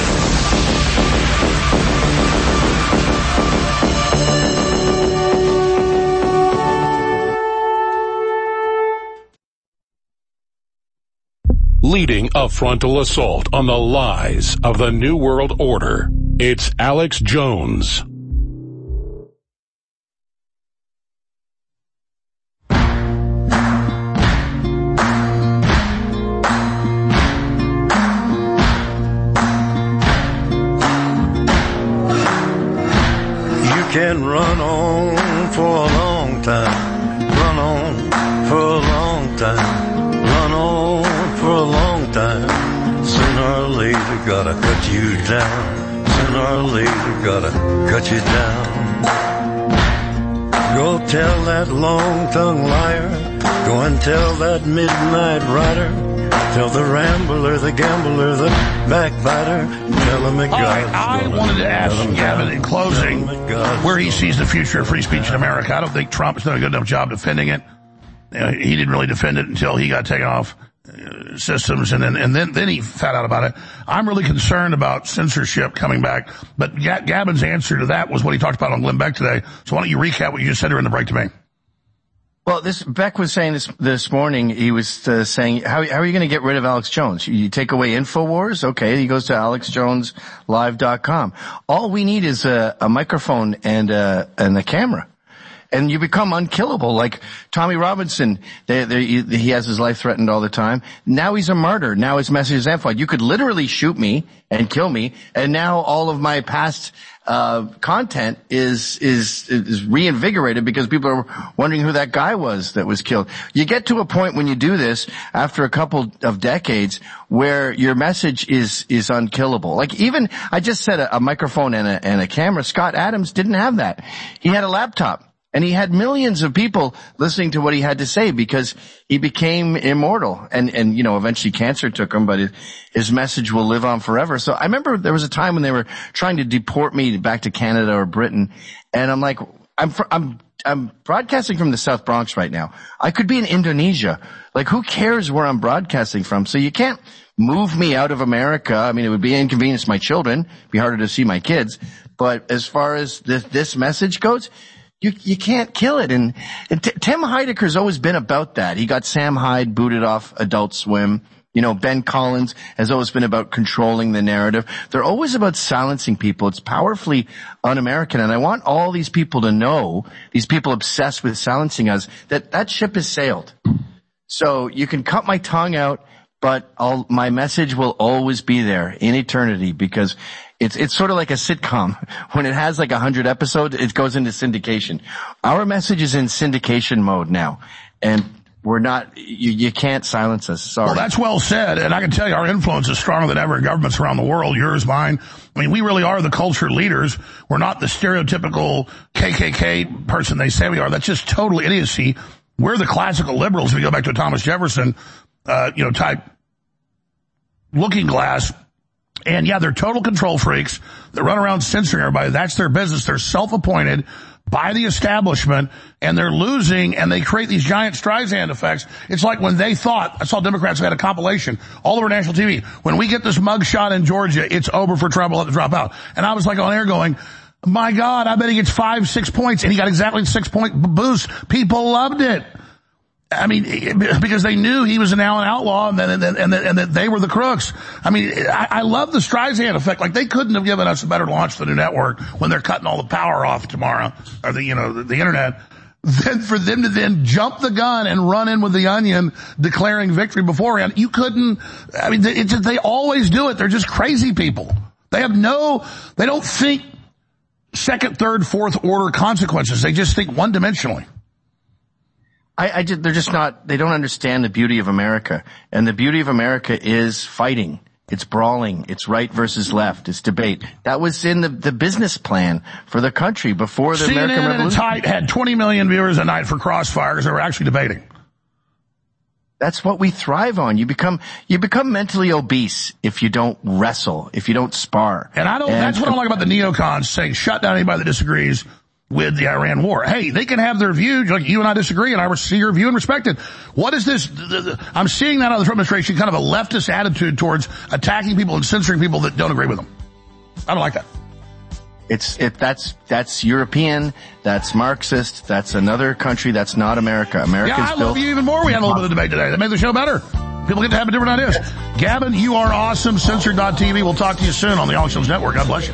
S13: Leading a frontal assault on the lies of the New World Order, it's Alex Jones.
S15: You can run on for a long time, run on for a long time, run on for a long time. Sooner or later gotta cut you down, sooner or later gotta cut you down. Go tell that long-tongued liar, go and tell that midnight rider, tell the rambler, the gambler, the backbiter, tell him that
S3: All right,
S15: God's
S3: I
S15: gonna
S3: wanted to ask
S15: let 'em
S3: Gavin
S15: down.
S3: in closing
S15: Tell 'em that God's
S3: where he sees the future of free speech in America. I don't think Trump has done a good enough job defending it. Uh, he didn't really defend it until he got taken off uh, systems, and then and then then he found out about it. I'm really concerned about censorship coming back, but G- Gavin's answer to that was what he talked about on Glenn Beck today. So why don't you recap what you just said during the break to me?
S19: Well, this Beck was saying this this morning. He was uh, saying, "How how are you going to get rid of Alex Jones? You, you take away InfoWars, okay?" He goes to alex jones live dot com. All we need is a, a microphone and a and a camera, and you become unkillable. Like Tommy Robinson, they, they, he has his life threatened all the time. Now he's a martyr. Now his message is amplified. You could literally shoot me and kill me, and now all of my past uh content is is is reinvigorated because people are wondering who that guy was that was killed. You get to a point when you do this after a couple of decades where your message is is unkillable. Like even I just said a, a microphone and a and a camera. Scott Adams didn't have that. He had a laptop. And he had millions of people listening to what he had to say because he became immortal. And, and, you know, eventually cancer took him, but his, his message will live on forever. So I remember there was a time when they were trying to deport me back to Canada or Britain. And I'm like, I'm, I'm, I'm broadcasting from the South Bronx right now. I could be in Indonesia. Like, who cares where I'm broadcasting from? So you can't move me out of America. I mean, it would be inconvenience to my children, be harder to see my kids. But as far as this, this message goes, You, you can't kill it. And, and T- Tim Heidecker's always been about that. He got Sam Hyde booted off Adult Swim. You know, Ben Collins has always been about controlling the narrative. They're always about silencing people. It's powerfully un-American. And I want all these people to know, these people obsessed with silencing us, that that ship has sailed. So you can cut my tongue out, but I'll, my message will always be there in eternity because It's, it's sort of like a sitcom. When it has like a hundred episodes, it goes into syndication. Our message is in syndication mode now. And we're not, you, you can't silence us. Sorry.
S3: Well, that's well said. And I can tell you our influence is stronger than ever in governments around the world. Yours, mine. I mean, we really are the culture leaders. We're not the stereotypical K K K person they say we are. That's just total idiocy. We're the classical liberals. If you go back to a Thomas Jefferson, uh, you know, type looking glass. And yeah, they're total control freaks that run around censoring everybody. That's their business. They're self-appointed by the establishment, and they're losing, and they create these giant Streisand effects. It's like when they thought, I saw Democrats had a compilation all over national T V. When we get this mugshot in Georgia, it's over for Trump. We'll have to drop out. And I was like on air going, my God, I bet he gets five, six points. And he got exactly six point boost. People loved it. I mean, because they knew he was now an outlaw and that, and, and, and that they were the crooks. I mean, I, I love the Streisand effect. Like, they couldn't have given us a better launch than the network when they're cutting all the power off tomorrow, or the, you know, the, the internet. than for them to then jump the gun and run in with the Onion declaring victory beforehand. You couldn't, I mean, it's just, they always do it. They're just crazy people. They have no, they don't think second, third, fourth order consequences. They just think one dimensionally.
S19: I, I just, they're just not, they don't understand the beauty of America. And the beauty of America is fighting. It's brawling. It's right versus left. It's debate. That was in the, the business plan for the country before the
S3: C N N
S19: American Revolution.
S3: C N N and Tight had twenty million viewers a night for Crossfire because they were actually debating.
S19: That's what we thrive on. You become, you become mentally obese if you don't wrestle, if you don't spar.
S3: And I don't, and that's what I like about the neocons saying shut down anybody that disagrees with the Iran war. Hey, they can have their view, like you and I disagree, and I see your view and respect it. What is this? I'm seeing that out of the Trump administration, kind of a leftist attitude towards attacking people and censoring people that don't agree with them. I don't like that.
S19: It's, it, that's, that's European, that's Marxist, that's another country, that's not America. America's
S3: yeah, I
S19: built.
S3: love you even more. We had a little bit of debate today. That made the show better. People get to have different ideas. Gavin, you are awesome. Censored dot T V. We'll talk to you soon on the Alex Jones Network. God bless you.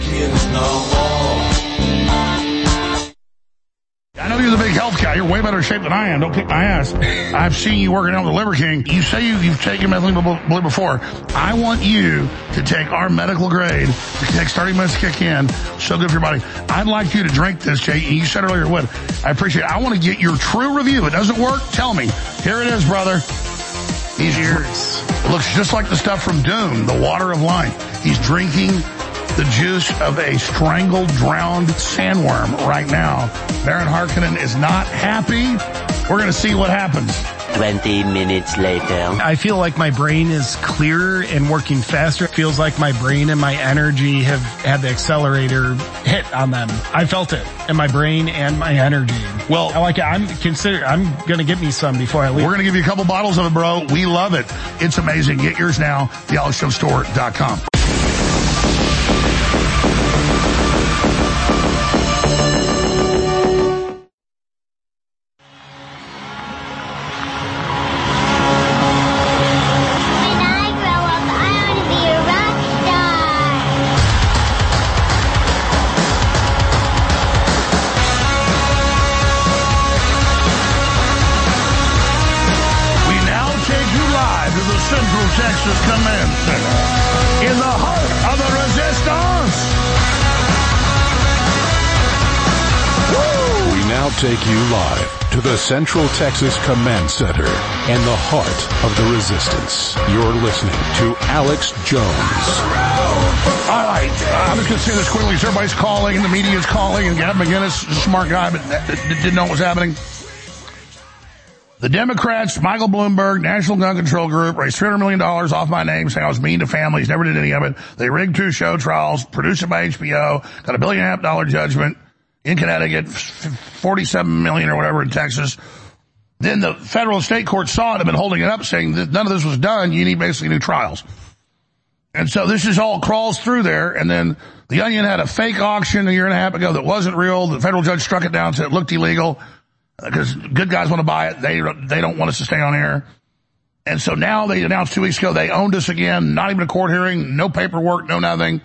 S3: I know you're the big health guy. You're way better shape than I am. Don't kick my ass. I've seen you working out with the Liver King. You say you, you've taken methylene before. I want you to take our medical grade to take starting meds to kick in. So good for your body. I'd like you to drink this, Jay. You said earlier it would. I appreciate it. I want to get your true review. If it doesn't work, tell me. Here it is, brother. He's yours. Looks just like the stuff from Dune, the water of life. He's drinking the juice of a strangled, drowned sandworm right now. Baron Harkonnen is not happy. We're going to see what happens.
S6: twenty minutes later.
S11: I feel like my brain is clearer and working faster. It feels like my brain and my energy have had the accelerator hit on them. I felt it in my brain and my energy. Well, I like it. I'm consider. I'm going to get me some before I leave.
S3: We're going to give you a couple bottles of it, bro. We love it. It's amazing. Get yours now. the alex jones store dot com. Texas Command Center in the heart of the resistance.
S13: Woo! We now take you live to the Central Texas Command Center in the heart of the resistance. You're listening to Alex Jones.
S3: All right, I'm just going to say this quickly. Everybody's calling, and the media's calling, and Gavin McInnes is a smart guy, but didn't know what was happening. The Democrats, Michael Bloomberg, National Gun Control Group, raised three hundred million dollars off my name, saying I was mean to families, never did any of it. They rigged two show trials, produced it by H B O, got a billion and a half dollar judgment in Connecticut, forty-seven million or whatever in Texas. Then the federal and state court saw it and been holding it up, saying that none of this was done. You need basically new trials. And so this is all crawls through there. And then the Onion had a fake auction a year and a half ago that wasn't real. The federal judge struck it down, said it looked illegal. Because good guys want to buy it. They, they don't want us to stay on air. And so now they announced two weeks ago they owned us again, not even a court hearing, no paperwork, no nothing.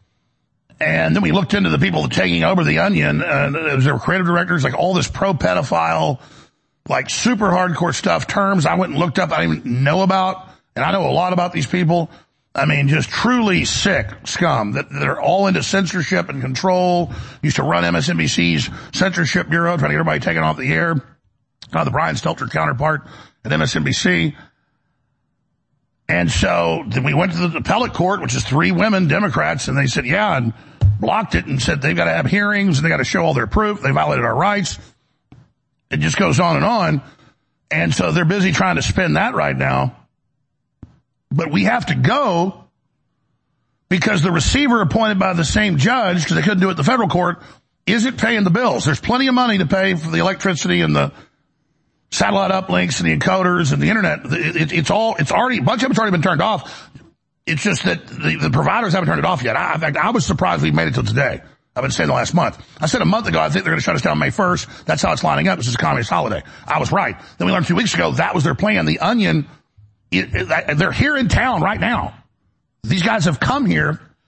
S3: And then we looked into the people taking over the Onion, and it was their creative directors, like all this pro-pedophile, like super hardcore stuff, terms I went and looked up I didn't even know about. And I know a lot about these people. I mean, just truly sick scum that they're all into censorship and control. Used to run M S N B C's censorship bureau, trying to get everybody taken off the air. Uh, the Brian Stelter counterpart at M S N B C. And so then we went to the appellate court, which is three women, Democrats, and they said, yeah, and blocked it and said they've got to have hearings and they got to show all their proof. They violated our rights. It just goes on and on. And so they're busy trying to spin that right now. But we have to go because the receiver appointed by the same judge, because they couldn't do it at the federal court, isn't paying the bills. There's plenty of money to pay for the electricity and the satellite uplinks and the encoders and the internet. It, it, it's all, it's already, a bunch of it's already been turned off. It's just that the, the providers haven't turned it off yet. I, in fact, I was surprised we made it till today. I've been saying the last month. I said a month ago, I think they're going to shut us down May first. That's how it's lining up. This is a communist holiday. I was right. Then we learned two weeks ago that was their plan. The Onion, it, it, they're here in town right now. These guys have come here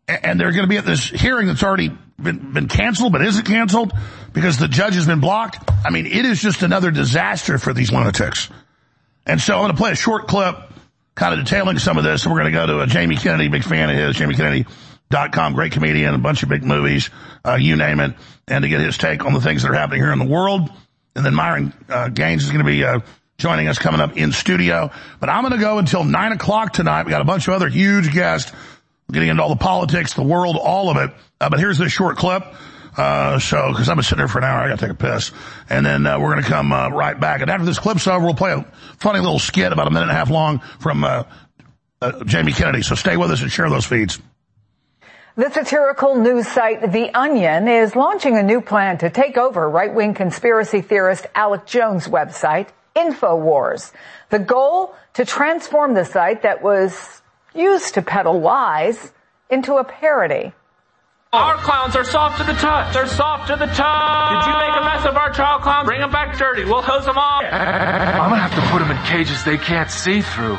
S3: and they're going to be at this hearing that's already been, been canceled, but isn't canceled because the judge has been blocked. I mean, it is just another disaster for these lunatics. And so I'm going to play a short clip kind of detailing some of this. And we're going to go to a Jamie Kennedy, big fan of his, jamie kennedy dot com, great comedian, a bunch of big movies, uh, you name it, and to get his take on the things that are happening here in the world. And then Myron uh, Gaines is going to be uh, joining us coming up in studio. But I'm going to go until nine o'clock tonight. We got a bunch of other huge guests getting into all the politics, the world, all of it. Uh, but here's this short clip. Uh, so, cause I've been sitting here for an hour, I gotta take a piss. And then, uh, we're gonna come, uh, right back. And after this clip's over, we'll play a funny little skit about a minute and a half long from, uh, uh Jamie Kennedy. So stay with us and share those feeds.
S1: The satirical news site The Onion is launching a new plan to take over right-wing conspiracy theorist Alex Jones' website, InfoWars. The goal, to transform the site that was used to peddle lies into a parody.
S2: Our clowns are soft to the touch. They're soft to the touch. Did you make a mess of our child clowns? Bring them back dirty. We'll hose them off.
S23: I'm gonna have to put them in cages they can't see through.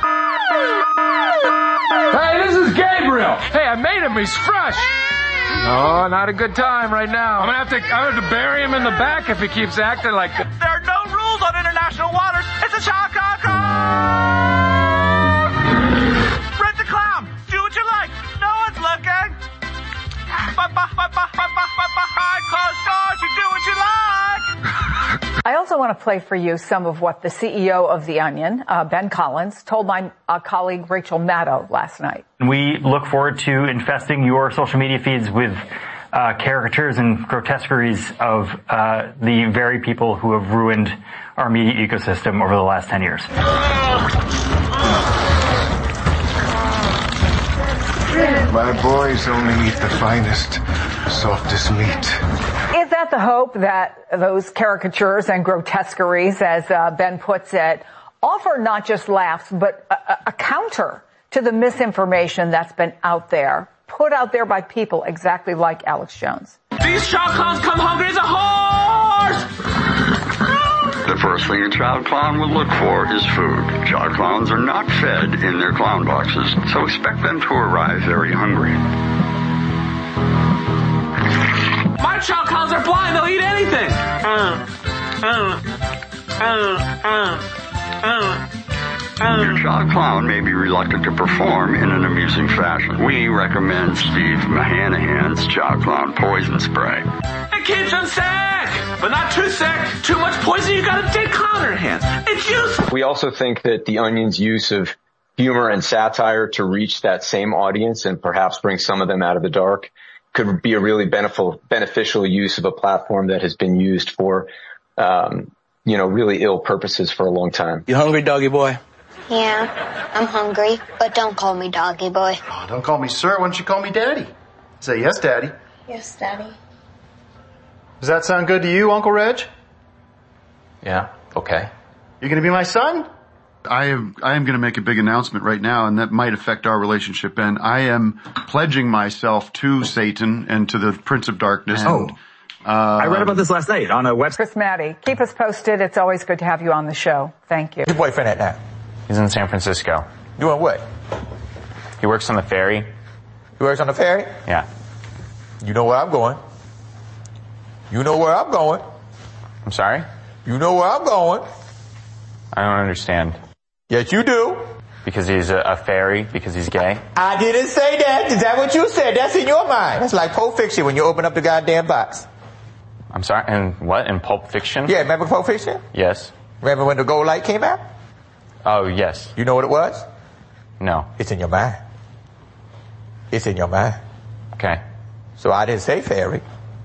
S2: Hey, this is Gabriel. Hey, I made him. He's fresh. Oh, not a good time right now. I'm gonna have to, I'm gonna have to bury him in the back if he keeps acting like this.
S24: There are no rules on international waters. It's a child clown crawl. Rent the clown. Do what you like. No one's looking. Behind closed doors, you do what you like.
S1: I also want to play for you some of what the C E O of The Onion, uh, Ben Collins, told my uh, colleague Rachel Maddow last night.
S8: We look forward to infesting your social media feeds with uh, caricatures and grotesqueries of uh, the very people who have ruined our media ecosystem over the last ten years.
S22: My boys only eat the finest, softest meat.
S1: Is that the hope that those caricatures and grotesqueries, as uh, Ben puts it, offer not just laughs, but a, a counter to the misinformation that's been out there, put out there by people exactly like Alex Jones?
S2: These child clowns come hungry as a horse!
S25: The first thing a child clown will look for is food. Child clowns are not fed in their clown boxes, so expect them to arrive very hungry.
S2: My child clowns are blind, they'll eat anything! Uh, uh, uh, uh, uh.
S25: Your child clown may be reluctant to perform in an amusing fashion. We recommend Steve Mahanahan's Child Clown Poison Spray.
S2: It keeps them sick, but not too sick. Too much poison, you got a dead clown in your hands. It's useful.
S26: We also think that The Onion's use of humor and satire to reach that same audience and perhaps bring some of them out of the dark could be a really beneficial, beneficial use of a platform that has been used for, um, you know, really ill purposes for a long time.
S4: You hungry, doggy boy?
S27: Yeah, I'm hungry, but don't call me doggy boy.
S9: Oh, don't call me sir. Why don't you call me daddy? Say yes, daddy.
S27: Yes, Daddy.
S9: Does that sound good to you, Uncle Reg?
S26: Yeah, okay.
S9: You're gonna be my son? I am, I am gonna make a big announcement right now, and that might affect our relationship, Ben. I am pledging myself to Satan and to the Prince of Darkness.
S10: Oh.
S9: Uh,
S10: I read about this last night on a website.
S1: Chris Maddie, keep us posted. It's always good to have you on the show. Thank you.
S28: Your boyfriend at now?
S29: He's in San Francisco.
S28: Doing what?
S29: He works on the ferry.
S28: He works on the ferry?
S29: Yeah.
S28: You know where I'm going. You know where I'm going.
S29: I'm sorry?
S28: You know where I'm going.
S29: I don't understand.
S28: Yes, you do.
S29: Because he's a, a fairy? Because he's gay?
S28: I didn't say that. Is that what you said? That's in your mind. That's like Pulp Fiction when you open up the goddamn box.
S29: I'm sorry, and what? In Pulp Fiction?
S28: Yeah, remember Pulp Fiction?
S29: Yes.
S28: Remember when the gold light came out?
S29: Oh, yes.
S28: You know what it was?
S29: No.
S28: It's in your mind. It's in your mind.
S29: Okay.
S28: So I didn't say ferry.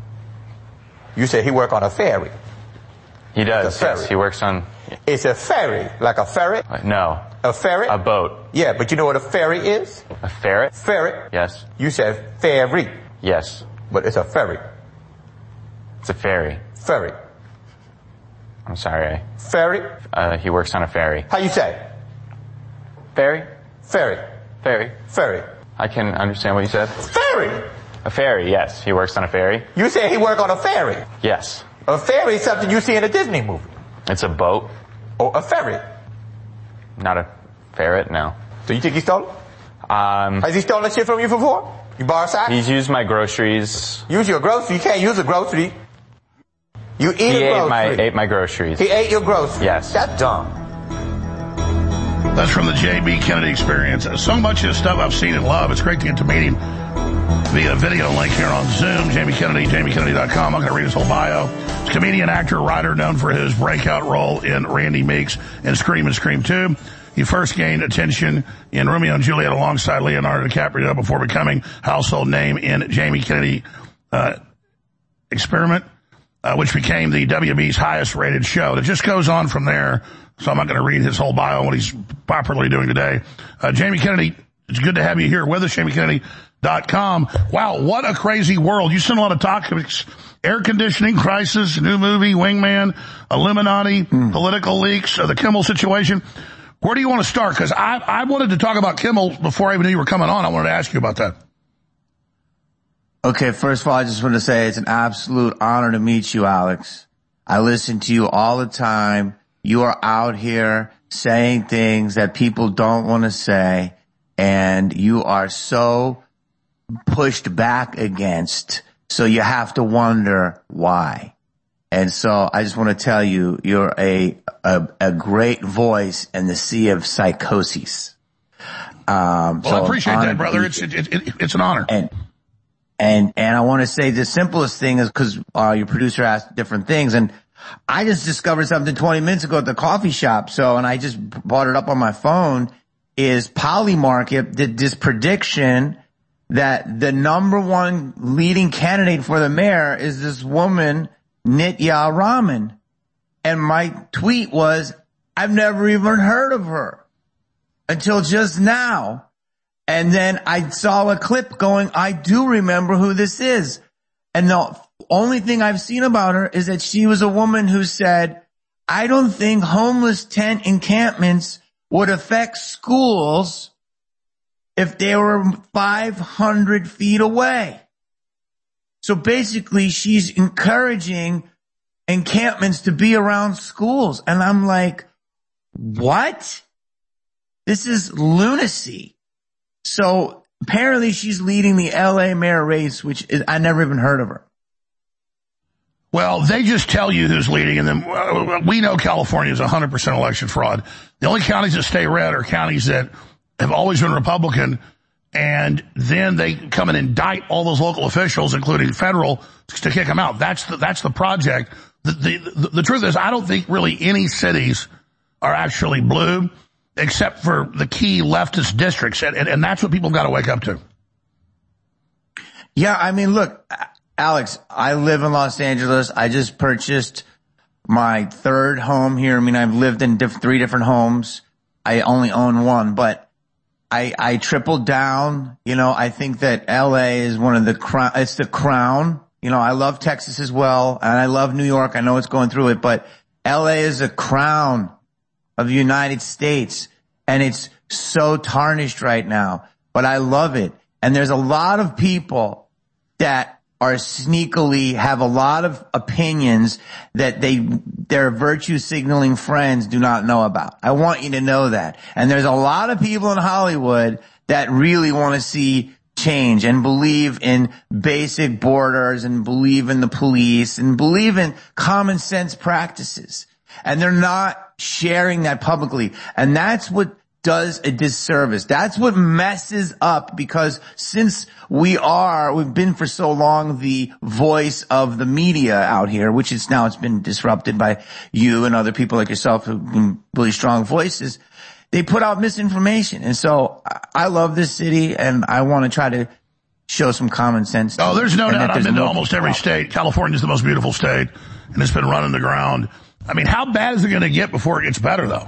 S28: You said he work on a ferry.
S29: He does, yes. He works on...
S28: It's a ferry, like a ferret?
S29: No.
S28: A ferret?
S29: A boat.
S28: Yeah, but you know what a ferry is?
S29: A ferret?
S28: Ferret.
S29: Yes.
S28: You said ferry.
S29: Yes.
S28: But it's a ferry.
S29: It's a ferry.
S28: Ferry.
S29: I'm sorry.
S28: Ferry?
S29: Uh, he works on a ferry.
S28: How you say?
S29: Ferry?
S28: Ferry.
S29: Ferry.
S28: Ferry.
S29: I can understand what you said.
S28: Ferry!
S29: A ferry, yes. He works on a ferry.
S28: You said he work on a ferry?
S29: Yes.
S28: A ferry is something you see in a Disney movie.
S29: It's a boat.
S28: Or a ferry.
S29: Not a ferret, no.
S28: So you think he stole it?
S29: Um.
S28: Has he stolen shit from you before? You borrow socks?
S29: He's used my groceries.
S28: Use your grocery? You can't use a grocery. You eat
S29: he
S28: a
S29: ate
S28: grocery.
S29: my ate my groceries.
S28: He ate your groceries.
S29: Yes.
S28: That's dumb.
S3: That's from the J B. Kennedy Experience. So much of the stuff I've seen and love. It's great to get to meet him via video link here on Zoom. Jamie Kennedy, jamie kennedy dot com. I'm going to read his whole bio. He's a comedian, actor, writer known for his breakout role in Randy Meeks in Scream and Scream two. He first gained attention in Romeo and Juliet alongside Leonardo DiCaprio before becoming household name in Jamie Kennedy uh, Experiment, uh, which became the W B's highest rated show. It just goes on from there, so I'm not going to read his whole bio and what he's popularly doing today. Uh, Jamie Kennedy, it's good to have you here with us, jamie kennedy dot com. Wow, what a crazy world. You seen a lot of topics. Air conditioning crisis, new movie, Wingman, Illuminati, mm. political leaks, uh, the Kimmel situation. Where do you want to start? Because I, I wanted to talk about Kimmel before I even knew you were coming on. I wanted to ask you about that.
S5: Okay, first of all, I just want to say it's an absolute honor to meet you, Alex. I listen to you all the time. You are out here saying things that people don't want to say, and you are so pushed back against, so you have to wonder why. And so I just want to tell you, you're a, a, a great voice in the sea of psychoses. Um,
S3: well,
S5: so
S3: I appreciate that, brother.
S5: Be,
S3: it's, it, it, it's an honor.
S5: And, and, and I want to say the simplest thing is because, uh, your producer asked different things, and I just discovered something twenty minutes ago at the coffee shop. So, and I just brought it up on my phone, is Polymarket did this prediction that the number one leading candidate for the mayor is this woman, Nitya Raman. And my tweet was, I've never even heard of her until just now. And then I saw a clip going, I do remember who this is. And the only thing I've seen about her is that she was a woman who said, I don't think homeless tent encampments would affect schools if they were five hundred feet away. So basically, she's encouraging encampments to be around schools. And I'm like, what? This is lunacy. So apparently she's leading the L A mayor race, which is, I never even heard of her.
S3: Well, they just tell you who's leading, and then we know California is one hundred percent election fraud. The only counties that stay red are counties that have always been Republican, and then they come and indict all those local officials, including federal, to kick them out. That's the, that's the project. The, the, the, the truth is, I don't think really any cities are actually blue, except for the key leftist districts, and, and, and that's what people got to wake up to.
S5: Yeah, I mean, look, Alex, I live in Los Angeles. I just purchased my third home here. I mean, I've lived in diff- three different homes. I only own one, but I, I tripled down. You know, I think that L A is one of the crown, it's the crown. You know, I love Texas as well, and I love New York. I know it's going through it, but L A is a crown of the United States, and it's so tarnished right now, but I love it. And there's a lot of people that are sneakily have a lot of opinions that they, their virtue signaling friends do not know about. I want you to know that. And there's a lot of people in Hollywood that really want to see change and believe in basic borders and believe in the police and believe in common sense practices. And they're not sharing that publicly. And that's what does a disservice. That's what messes up, because since we are, we've been for so long the voice of the media out here, which is now it's been disrupted by you and other people like yourself who've been really strong voices. They put out misinformation. And so I love this city, and I want to try to show some common sense.
S3: Oh, there's no doubt. I've been to almost every
S5: out.
S3: state. California's the most beautiful state, and it's been running the ground. I mean, how bad is it going to get before it gets better, though?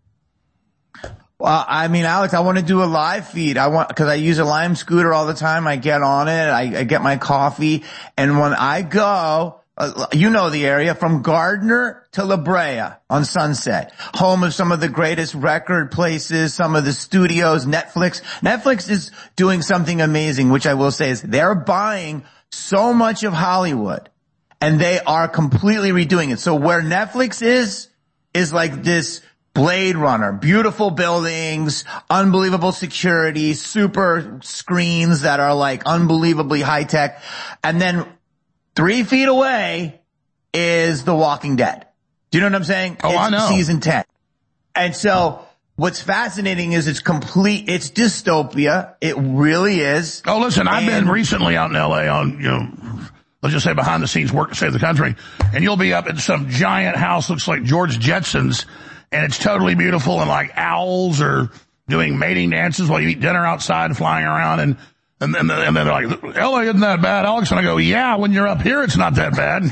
S5: Well, I mean, Alex, I want to do a live feed. I want, cause I use a Lime scooter all the time. I get on it. I, I get my coffee. And when I go, uh, you know the area, from Gardner to La Brea on Sunset, home of some of the greatest record places, some of the studios, Netflix. Netflix is doing something amazing, which I will say is they're buying so much of Hollywood, and they are completely redoing it. So where Netflix is, is like this Blade Runner, beautiful buildings, unbelievable security, super screens that are like unbelievably high tech. And then three feet away is The Walking Dead. Do you know what I'm saying?
S3: Oh,
S5: it's
S3: I know.
S5: Season ten. And so what's fascinating is it's complete, it's dystopia. It really is.
S3: Oh, listen, I've
S5: and,
S3: been recently out in L A on, you know, let's just say behind the scenes work to save the country. And you'll be up in some giant house, looks like George Jetson's, and it's totally beautiful, and like owls are doing mating dances while you eat dinner outside and flying around, and and then and then they're like, L A isn't that bad, Alex? And I go, yeah, when you're up here, it's not that bad.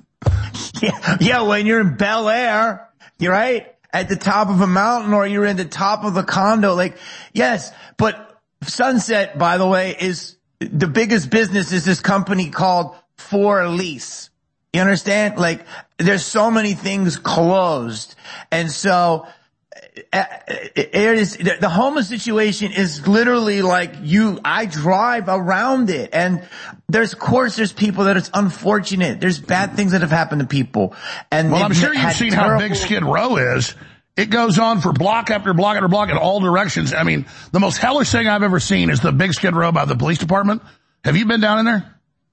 S5: yeah, yeah, when you're in Bel Air, you're right at the top of a mountain, or you're in the top of a condo. Like, yes, but Sunset, by the way, is the biggest business. Is this company called For Lease? You understand? Like, there's so many things closed. And so, uh, it is, the homeless situation is literally like you, I drive around it. And there's, of course, there's people that it's unfortunate. There's bad things that have happened to people. And
S3: well, I'm sure you've seen terrible- how big Skid Row is. It goes on for block after block after block in all directions. I mean, the most hellish thing I've ever seen is the big Skid Row by the police department. Have you been down in there?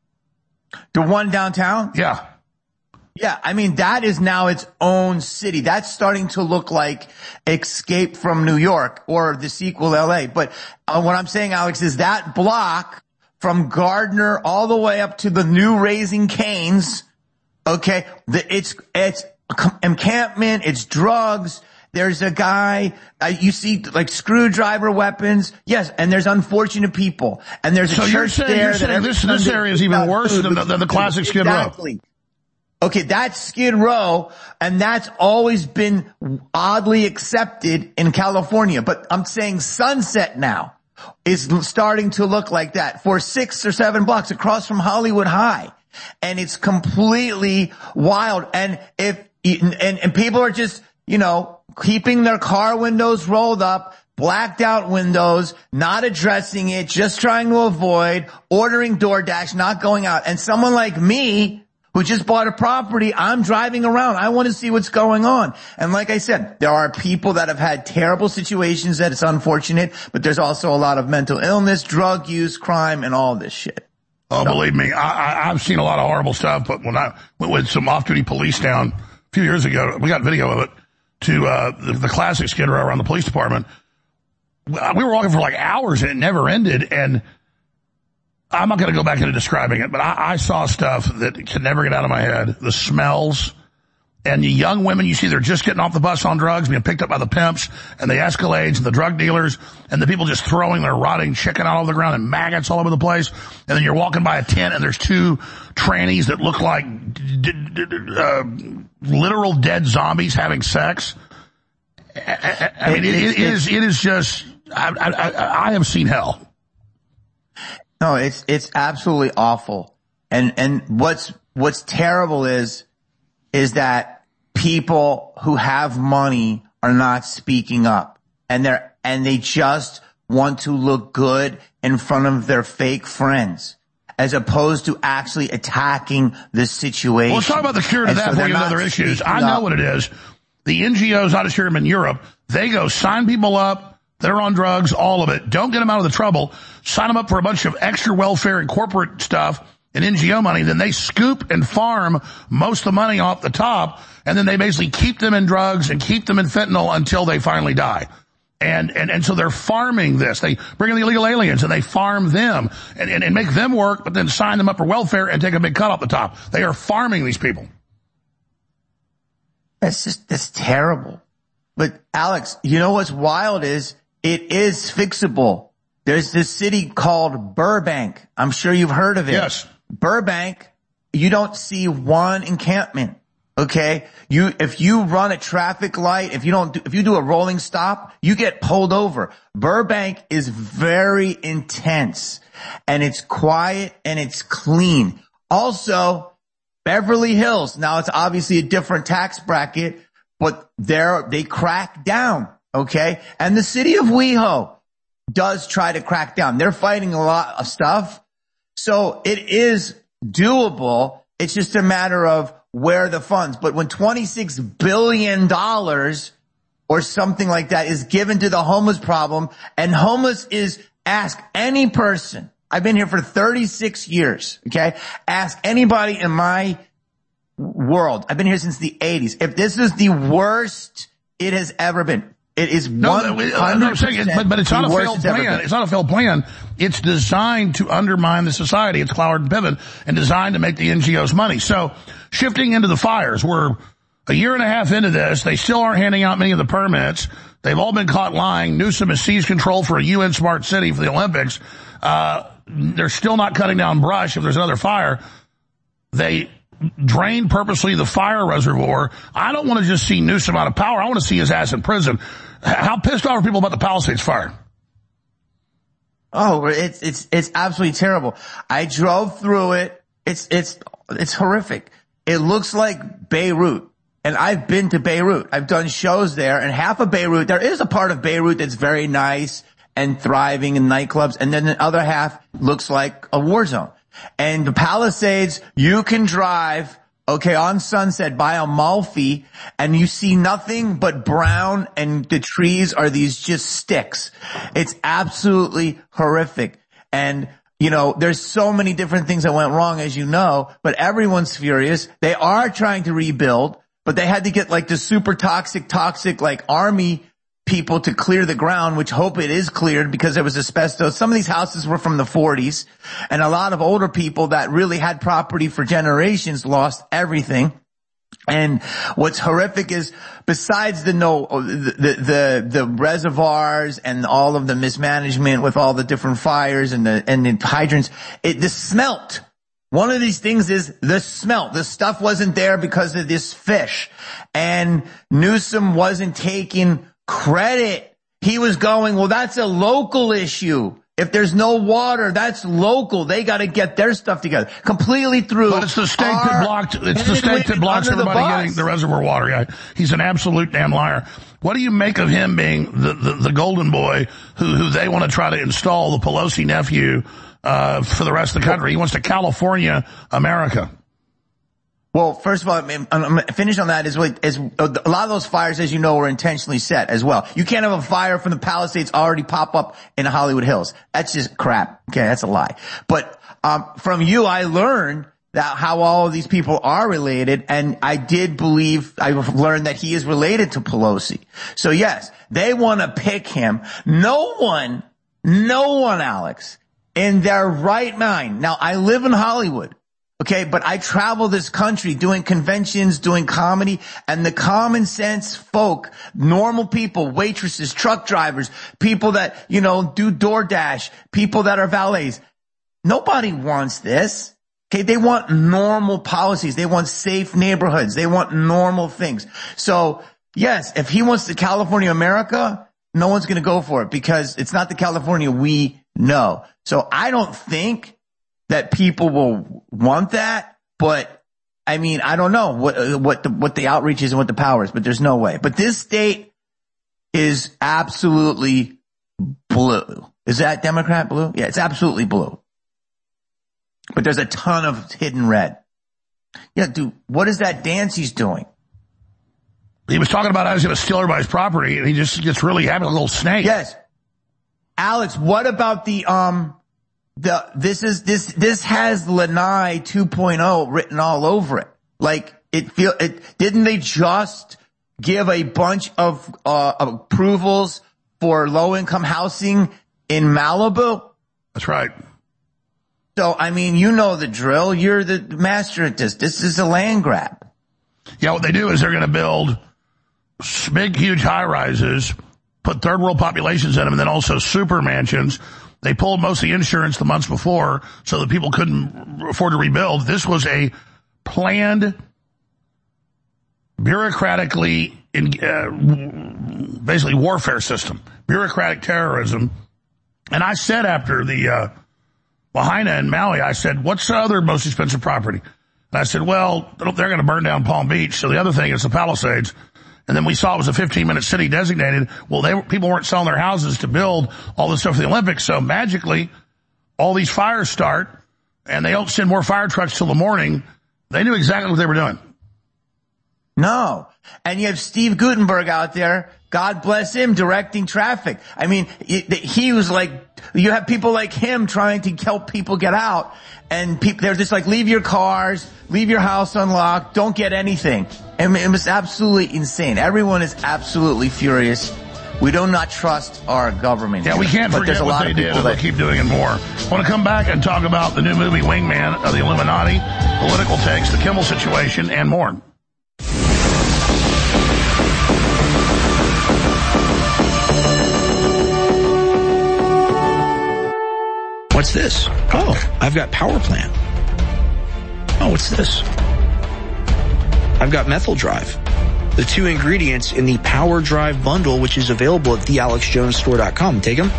S5: The one downtown?
S3: Yeah.
S5: Yeah, I mean, that is now its own city. That's starting to look like Escape from New York or the sequel L A. But uh, what I'm saying, Alex, is that block from Gardner all the way up to the new Raising Cane's, okay, the, it's, it's encampment, it's drugs. There's a guy, uh, you see like screwdriver weapons. Yes, and there's unfortunate people. And there's a
S3: so
S5: church
S3: you're saying,
S5: there.
S3: You're saying this, this area is even worse than the, than the classic Skid Row.
S5: Exactly. Okay, that's Skid Row, and that's always been oddly accepted in California. But I'm saying Sunset now is starting to look like that for six or seven blocks across from Hollywood High. And it's completely wild. And if, and, and people are just, you know, keeping their car windows rolled up, blacked out windows, not addressing it, just trying to avoid, ordering DoorDash, not going out. And someone like me, who just bought a property, I'm driving around. I want to see what's going on. And like I said, there are people that have had terrible situations that it's unfortunate, but there's also a lot of mental illness, drug use, crime, and all this shit.
S3: Oh, so. Believe me, I, I, I've seen a lot of horrible stuff, but when I went with some off-duty police down a few years ago, we got video of it, to uh the, the classic Skid Row around the police department. We were walking for like hours and it never ended, and I'm not going to go back into describing it, but I, I saw stuff that can never get out of my head. The smells, and the young women you see, they're just getting off the bus on drugs, being picked up by the pimps and the Escalades and the drug dealers, and the people just throwing their rotting chicken all over the ground and maggots all over the place. And then you're walking by a tent and there's two trannies that look like d- d- d- uh, literal dead zombies having sex. I, I, I mean, it, it is, it is just, I, I, I have seen hell.
S5: No, it's, it's absolutely awful. And, and what's, what's terrible is, is that people who have money are not speaking up, and they're, and they just want to look good in front of their fake friends, as opposed to actually attacking the situation.
S3: Well, let's talk about the cure to and that so before we get other issues. I know up. what it is. The N G Os, not just here in Europe, they go sign people up. They're on drugs, all of it. Don't get them out of the trouble. Sign them up for a bunch of extra welfare and corporate stuff and N G O money. Then they scoop and farm most of the money off the top, and then they basically keep them in drugs and keep them in fentanyl until they finally die. And, and, and so they're farming this. They bring in the illegal aliens and they farm them and, and, and make them work, but then sign them up for welfare and take a big cut off the top. They are farming these people.
S5: That's just, that's terrible. But Alex, you know what's wild is it is fixable. There's this city called Burbank. I'm sure you've heard of it.
S3: Yes.
S5: Burbank, you don't see one encampment. Okay. You, if you run a traffic light, if you don't, do, if you do a rolling stop, you get pulled over. Burbank is very intense, and it's quiet and it's clean. Also, Beverly Hills. Now it's obviously a different tax bracket, but there, they crack down. Okay. And the city of WeHo does try to crack down. They're fighting a lot of stuff. So it is doable. It's just a matter of where the funds. But when twenty-six billion dollars or something like that is given to the homeless problem, and homeless is, ask any person. I've been here for thirty-six years, okay? Ask anybody in my world. I've been here since the eighties. If this is the worst it has ever been, it is
S3: no,
S5: one hundred percent
S3: but, but it's not a failed
S5: it's
S3: plan. It's not a failed plan. It's designed to undermine the society. It's Cloward and Piven and designed to make the N G Os money. So shifting into the fires, we're a year and a half into this. They still aren't handing out many of the permits. They've all been caught lying. Newsom has seized control for a U N smart city for the Olympics. Uh, they're still not cutting down brush if there's another fire. They drain purposely the fire reservoir. I don't want to just see Newsom out of power. I want to see his ass in prison. How pissed off are people about the Palisades fire?
S5: Oh, it's, it's, it's absolutely terrible. I drove through it. It's, it's, it's horrific. It looks like Beirut. And I've been to Beirut. I've done shows there, and half of Beirut, there is a part of Beirut that's very nice and thriving in nightclubs, and then the other half looks like a war zone. And the Palisades, you can drive, okay, on Sunset by Amalfi, and you see nothing but brown, and the trees are these just sticks. It's absolutely horrific. And, you know, there's so many different things that went wrong, as you know, but everyone's furious. They are trying to rebuild, but they had to get like the super toxic, toxic, like army people to clear the ground, which hope it is cleared because there was asbestos. Some of these houses were from the forties, and a lot of older people that really had property for generations lost everything. And what's horrific is, besides the no, the, the, the reservoirs and all of the mismanagement with all the different fires and the, and the hydrants, it, the smelt. One of these things is the smelt. The stuff wasn't there because of this fish. And Newsom wasn't taking credit. He was going, well, that's a local issue. If there's no water, that's local. They got to get their stuff together. Completely through.
S3: But it's the state that blocked, it's the state that blocks everybody getting the reservoir water. Yeah. He's an absolute damn liar. What do you make of him being the, the, the golden boy who, who they want to try to install, the Pelosi nephew, uh, for the rest of the country? He wants to California America.
S5: Well, first of all, I'm, I'm finish on that is, is a lot of those fires, as you know, were intentionally set as well. You can't have a fire from the Palisades already pop up in Hollywood Hills. That's just crap. Okay, that's a lie. But um from you, I learned that how all of these people are related, and I did believe, I've learned that he is related to Pelosi. So yes, they want to pick him. No one, no one, Alex, in their right mind. Now, I live in Hollywood. Okay, but I travel this country doing conventions, doing comedy, and the common sense folk, normal people, waitresses, truck drivers, people that, you know, do DoorDash, people that are valets. Nobody wants this. Okay, they want normal policies. They want safe neighborhoods. They want normal things. So, yes, if he wants the California America, no one's going to go for it because it's not the California we know. So I don't think that people will want that, but I mean, I don't know what, what the, what the outreach is and what the power is, but there's no way. But this state is absolutely blue. Is that Democrat blue? Yeah, it's absolutely blue. But there's a ton of hidden red. Yeah, dude, what is that dance he's doing?
S3: He was talking about how he's going to steal everybody's property, and he just gets really having a little snake.
S5: Yes. Alex, what about the, um, The, this is, this, this has Lanai two point oh written all over it. Like, it feel, it, didn't they just give a bunch of, uh, approvals for low income housing in Malibu?
S3: That's right.
S5: So, I mean, you know the drill. You're the master at this. This is a land grab.
S3: Yeah, what they do is they're going to build big, huge high rises, put third world populations in them, and then also super mansions. They pulled most of the insurance the months before so that people couldn't afford to rebuild. This was a planned, bureaucratically, in, uh, basically warfare system, bureaucratic terrorism. And I said after the uh, Lahaina and Maui, I said, what's the other most expensive property? And I said, well, they're going to burn down Palm Beach. So the other thing is the Palisades. And then we saw it was a fifteen-minute city designated. Well, they people weren't selling their houses to build all this stuff for the Olympics. So magically, all these fires start, and they don't send more fire trucks till the morning. They knew exactly what they were doing.
S5: No. And you have Steve Guttenberg out there God bless him directing traffic. I mean, he was like, you have people like him trying to help people get out, and people, they're just like, leave your cars, leave your house unlocked, don't get anything. And it was absolutely insane. Everyone is absolutely furious. We do not trust our government.
S3: Yeah,
S5: here,
S3: we can't
S5: but
S3: forget
S5: there's a
S3: what
S5: lot
S3: they
S5: of
S3: did,
S5: people
S3: and they'll
S5: that
S3: keep doing it more. I want to come back and talk about the new movie Wingman of the Illuminati, political takes, the Kimmel situation, and more.
S4: What's this? Oh, I've got Power Plant. Oh, what's this? I've got Methyl Drive. The two ingredients in the Power Drive bundle, which is available at the alex jones store dot com. Take them.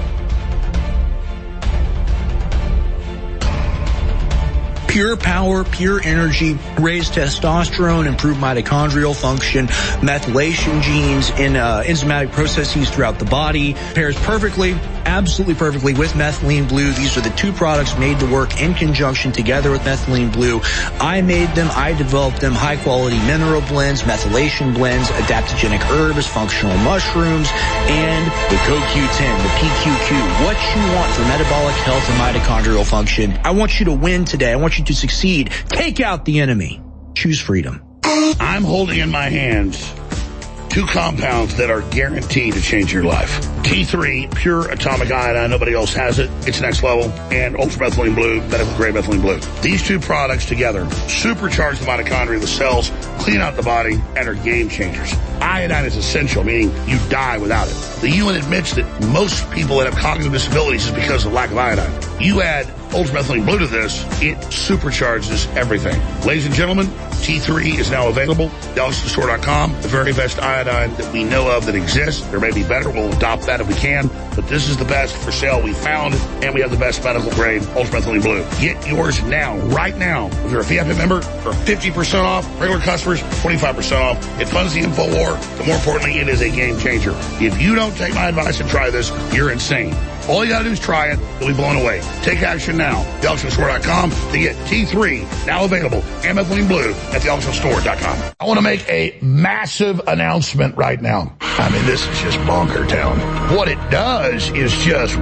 S4: Pure power, pure energy, raise testosterone, improve mitochondrial function, methylation genes in uh, enzymatic processes throughout the body. Pairs perfectly, absolutely perfectly with Methylene Blue. These are the two products made to work in conjunction together with Methylene Blue. I made them, I developed them, high quality mineral blends, methylation blends, adaptogenic herbs, functional mushrooms, and the C O Q ten, the P Q Q. What you want for metabolic health and mitochondrial function. I want you to win today. I want you to succeed. Take out the enemy. Choose freedom.
S3: I'm holding in my hands two compounds that are guaranteed to change your life. T three, pure atomic iodine. Nobody else has it. It's next level. And Ultra Methylene Blue, medical grade methylene blue. These two products together supercharge the mitochondria, the cells, clean out the body, and are game changers. Iodine is essential, meaning you die without it. The U N admits that most people that have cognitive disabilities is because of lack of iodine. You add Ultra Methylene Blue to this, it supercharges everything. Ladies and gentlemen, T three is now available at alex store dot com. The very best iodine that we know of that exists. There may be better. We'll adopt that if we can. But this is the best for sale we found, and we have the best medical grade Ultra Methylene Blue. Get yours now, right now. If you're a V I P member, for fifty percent off. Regular customers, twenty-five percent off. It funds the InfoWar, but more importantly, it is a game changer. If you don't take my advice and try this, you're insane. All you gotta do is try it. You'll be blown away. Take action now. the alex store dot com to get T three, now available, and Methylene Blue at the alex store dot com. I want to make a massive announcement right now. I mean, this is just bonker town. What it does is just...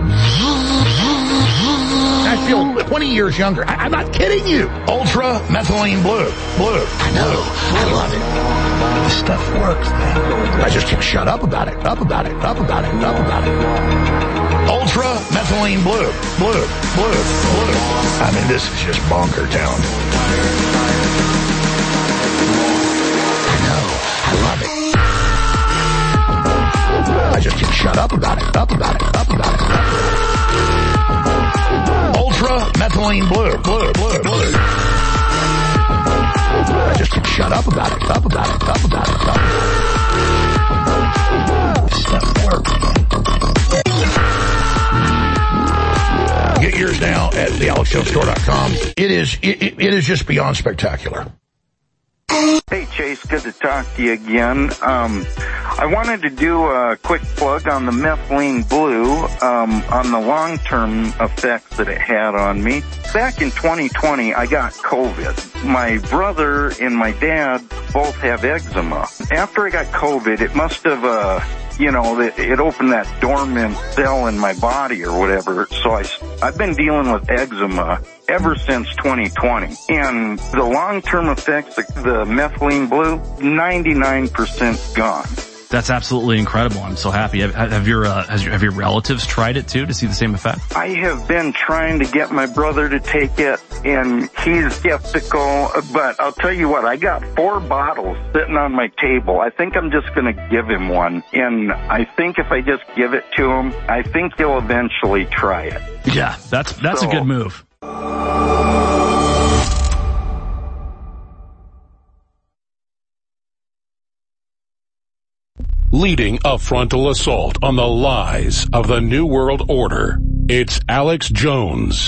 S3: I feel twenty years younger. I, I'm not kidding you. Ultra Methylene Blue. Blue. I know. I love it. This stuff works, man. I just can't shut up about it. Up about it. Up about it. Up about it. Ultra Methylene Blue. Blue. Blue. Blue. I mean, this is just bonker town. I know. I love it. I just can't shut up about it. Up about it. Up about it. Ultra Methylene Blue. Blue. Blue. Blue. I just can't shut up about it. Up about it. Up about it. Up. This stuff works. Get yours now at the alex jones store dot com. It is, it, it is just beyond spectacular.
S7: Hey, Chase, good to talk to you again. Um, I wanted to do a quick plug on the Methylene Blue, um, on the long-term effects that it had on me. Back in twenty twenty, I got COVID. My brother and my dad both have eczema. After I got COVID, it must have, uh, you know, it, it opened that dormant cell in my body or whatever. So I, I've been dealing with eczema ever since twenty twenty. And the long-term effects, the, the Methylene Blue, ninety-nine percent gone.
S12: That's absolutely incredible. I'm so happy. Have, have your, uh, has your have your relatives tried it too to see the same effect?
S7: I have been trying to get my brother to take it, and he's skeptical. But I'll tell you what, I got four bottles sitting on my table. I think I'm just going to give him one, and I think if I just give it to him, I think he'll eventually try it.
S12: Yeah, that's that's so, a good move.
S13: Leading a frontal assault on the lies of the New World Order, it's Alex Jones.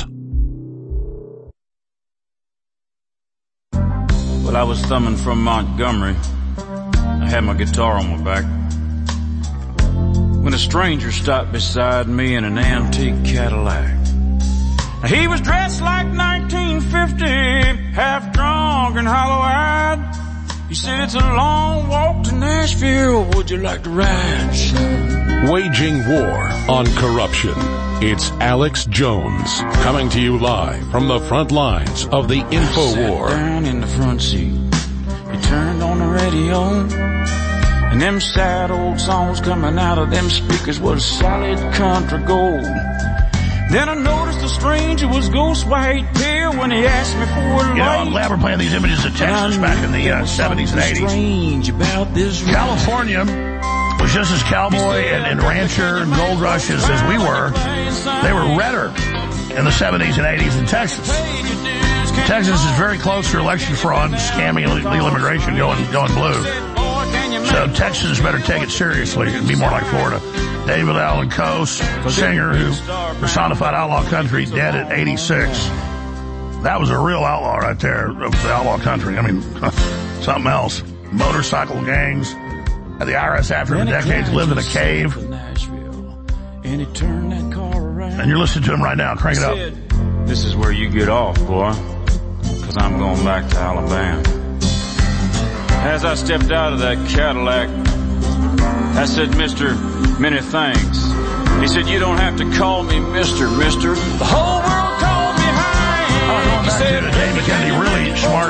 S14: Well, I was thumbing from Montgomery. I had my guitar on my back when a stranger stopped beside me in an antique Cadillac. He was dressed like nineteen fifty, half drunk and hollow-eyed. He He said, it's a long walk to Nashville. Would you like to ride, son?
S13: Waging war on corruption. It's Alex Jones coming to you live from the front lines of the info war.
S14: Down in the front seat, he turned on the radio, and them sad old songs coming out of them speakers was solid country gold. Then I noticed the stranger was ghost white pale when he asked me for a light.
S3: You know, I'm glad we're playing these images of Texas back in the uh, seventies and eighties. California was just as cowboy and, and rancher and gold rushes as we were. They were redder in the seventies and eighties than Texas. Texas is very close to election fraud and scamming illegal immigration going, going blue. So Texans better take it seriously and be more like Florida. David Allen Coase, singer who personified outlaw country, dead at eighty-six. That was a real outlaw right there of the outlaw country. I mean, something else. Motorcycle gangs. Had the I R S after him for decades, lived in a cave. And you're listening to him right now. Crank it up.
S14: This is where you get off, boy, because I'm going back to Alabama. As I stepped out of that Cadillac, I said, Mister, many thanks. He said, you don't have to call me Mister, Mister. The whole world called me high.
S3: He said, David Kennedy, really smart.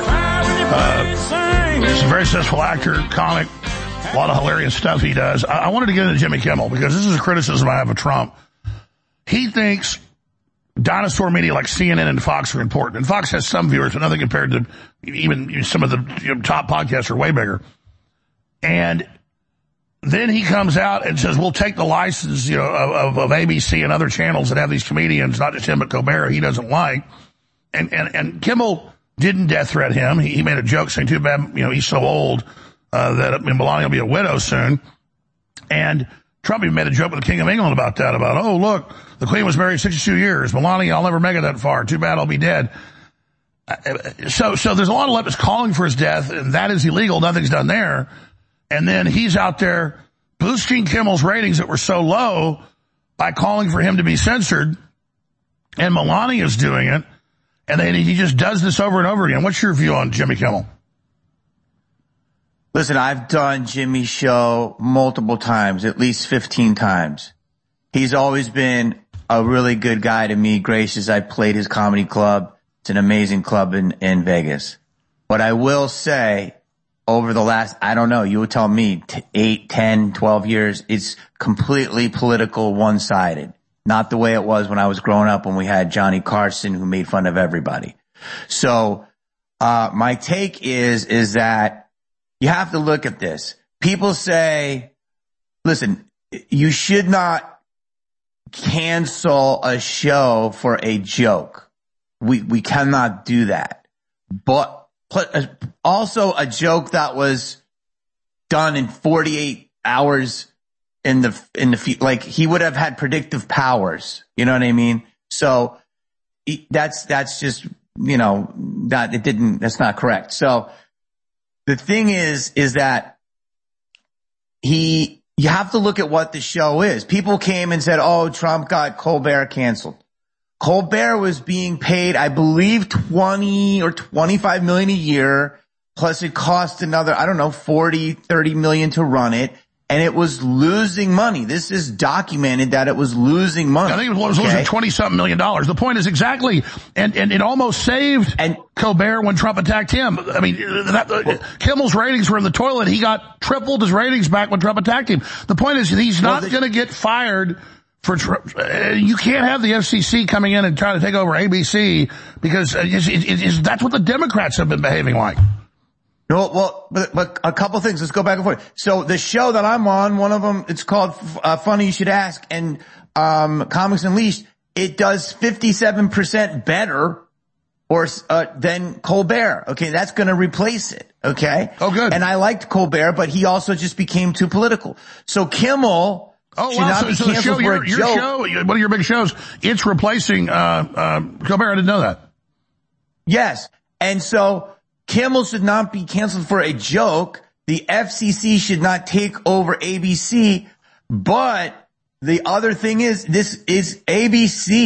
S3: Uh, he's a very successful actor, comic. A lot of hilarious stuff he does. I, I wanted to get into Jimmy Kimmel because this is a criticism I have of Trump. He thinks dinosaur media like C N N and Fox are important. And Fox has some viewers, but nothing compared to even some of the you know, top podcasts are way bigger. And then he comes out and says, we'll take the license, you know, of, of A B C and other channels that have these comedians, not just him, but Colbert, he doesn't like. And, and, and Kimmel didn't death threat him. He, he made a joke saying, too bad, you know, he's so old, uh, that I mean, Melania will be a widow soon. And Trump even made a joke with the King of England about that, about, oh, look, the Queen was married sixty-two years. Melania, I'll never make it that far. Too bad I'll be dead. So, so there's a lot of leftists calling for his death, and that is illegal. Nothing's done there. And then he's out there boosting Kimmel's ratings that were so low by calling for him to be censored. And Melania's doing it. And then he just does this over and over again. What's your view on Jimmy Kimmel?
S5: Listen, I've done Jimmy's show multiple times, at least fifteen times. He's always been a really good guy to me, gracious. I played his comedy club. It's an amazing club in, in Vegas. But I will say, over the last, I don't know, you would tell me, t- eight, ten, twelve years, it's completely political, one-sided. Not the way it was when I was growing up when we had Johnny Carson who made fun of everybody. So, uh, my take is, is that you have to look at this. People say, listen, you should not cancel a show for a joke. We, we cannot do that. But also a joke that was done in forty-eight hours in the, in the, like he would have had predictive powers. You know what I mean? So that's, that's just, you know, that it didn't, that's not correct. So the thing is, is that he, you have to look at what the show is. People came and said, oh, Trump got Colbert canceled. Colbert was being paid, I believe, twenty or twenty-five million a year, plus it cost another, I don't know, forty, thirty million to run it, and it was losing money. This is documented that it was losing money.
S3: I think it was okay? losing twenty-something million dollars. The point is exactly, and, and it almost saved and, Colbert when Trump attacked him. I mean, that, well, Kimmel's ratings were in the toilet. He got tripled his ratings back when Trump attacked him. The point is he's not well, going to get fired for Trump. You can't have the F C C coming in and trying to take over A B C because it's, it's, it's, that's what the Democrats have been behaving like.
S5: No, well, but, but a couple things. Let's go back and forth. So the show that I'm on, one of them, it's called uh, Funny You Should Ask, and um Comics Unleashed. It does fifty-seven percent better or uh, than Colbert. Okay, that's going to replace it. Okay.
S3: Oh, good.
S5: And I liked Colbert, but he also just became too political. So Kimmel.
S3: Oh, wow. So, so the show, your, your show, one of your big shows, it's replacing, uh, uh, Colbert. I didn't know that.
S5: Yes. And so Kimmel should not be canceled for a joke. The F C C should not take over A B C. But the other thing is, this is A B C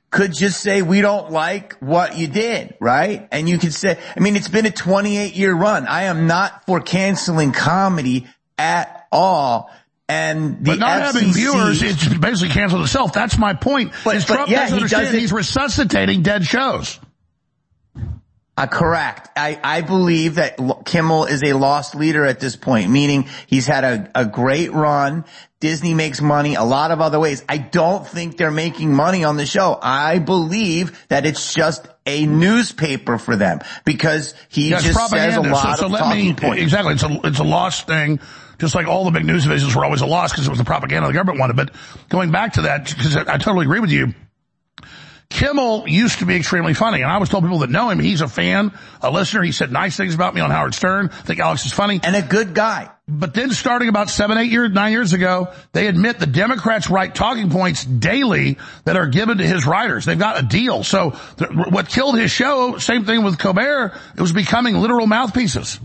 S5: could just say, we don't like what you did, right? And you could say, I mean, it's been a twenty-eight year run. I am not for canceling comedy at all. And the
S3: but not
S5: F C C,
S3: having viewers, it's basically canceled itself. That's my point.
S5: But,
S3: Is
S5: but
S3: Trump
S5: yeah,
S3: doesn't
S5: he
S3: understand
S5: doesn't,
S3: he's resuscitating dead shows.
S5: Uh, correct. I, I believe that Kimmel is a lost leader at this point, meaning he's had a, a great run. Disney makes money a lot of other ways. I don't think they're making money on the show. I believe that it's just a newspaper for them because he
S3: yeah,
S5: just says a lot
S3: so, so
S5: of
S3: let
S5: talking
S3: me,
S5: points.
S3: Exactly. It's a, it's a lost thing. Just like all the big news divisions were always a loss because it was the propaganda the government wanted. But going back to that, because I, I totally agree with you, Kimmel used to be extremely funny, and I was told people that know him, he's a fan, a listener. He said nice things about me on Howard Stern. I think Alex is funny.
S5: And a good guy.
S3: But then starting about seven, eight years, nine years ago, they admit the Democrats write talking points daily that are given to his writers. They've got a deal. So th- what killed his show, same thing with Colbert, it was becoming literal mouthpieces.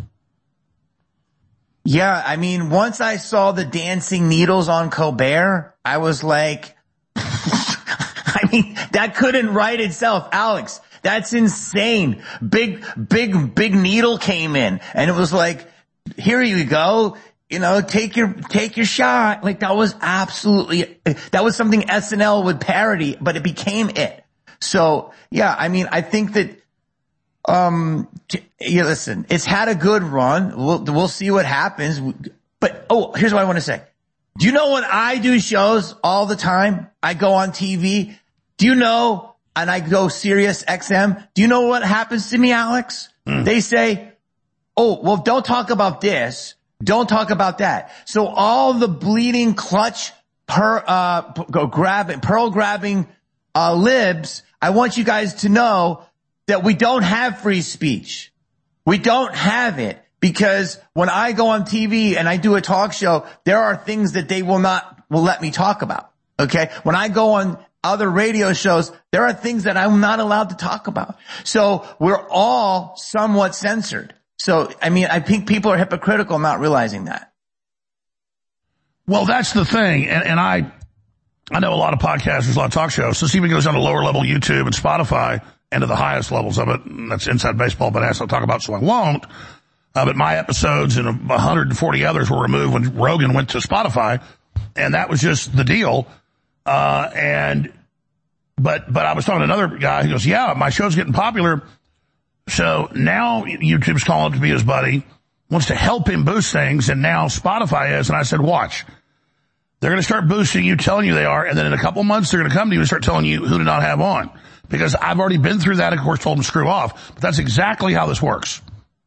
S5: Yeah, I mean, once I saw the dancing needles on Colbert, I was like, I mean, that couldn't write itself. Alex, that's insane. Big, big, big needle came in and it was like, here you go. You know, take your, take your shot. Like that was absolutely, that was something S N L would parody, but it became it. So yeah, I mean, I think that, um, yeah, listen, it's had a good run. We'll, we'll see what happens. But, oh, here's what I want to say. Do you know when I do shows all the time? I go on T V. Do you know, and I go Sirius X M, do you know what happens to me, Alex? Mm. They say, oh, well, don't talk about this. Don't talk about that. So all the bleeding clutch, per, uh, go grabbing, pearl grabbing, uh, libs, I want you guys to know that we don't have free speech. We don't have it because when I go on T V and I do a talk show, there are things that they will not, will let me talk about. Okay. When I go on other radio shows, there are things that I'm not allowed to talk about. So we're all somewhat censored. So, I mean, I think people are hypocritical not realizing that.
S3: Well, that's the thing. And, and I, I know a lot of podcasters, a lot of talk shows. This even goes on to lower level YouTube and Spotify and to the highest levels of it. And that's Inside Baseball, but as I'll talk about, so I won't. Uh, but my episodes and one hundred forty others were removed when Rogan went to Spotify. And that was just the deal. Uh, and, but, but I was talking to another guy who goes, yeah, my show's getting popular. So now YouTube's calling to be his buddy, wants to help him boost things. And now Spotify is. And I said, watch, they're going to start boosting you, telling you they are. And then in a couple months, they're going to come to you and start telling you who to not have on. Because I've already been through that, of course, told them screw off. But that's exactly how this works.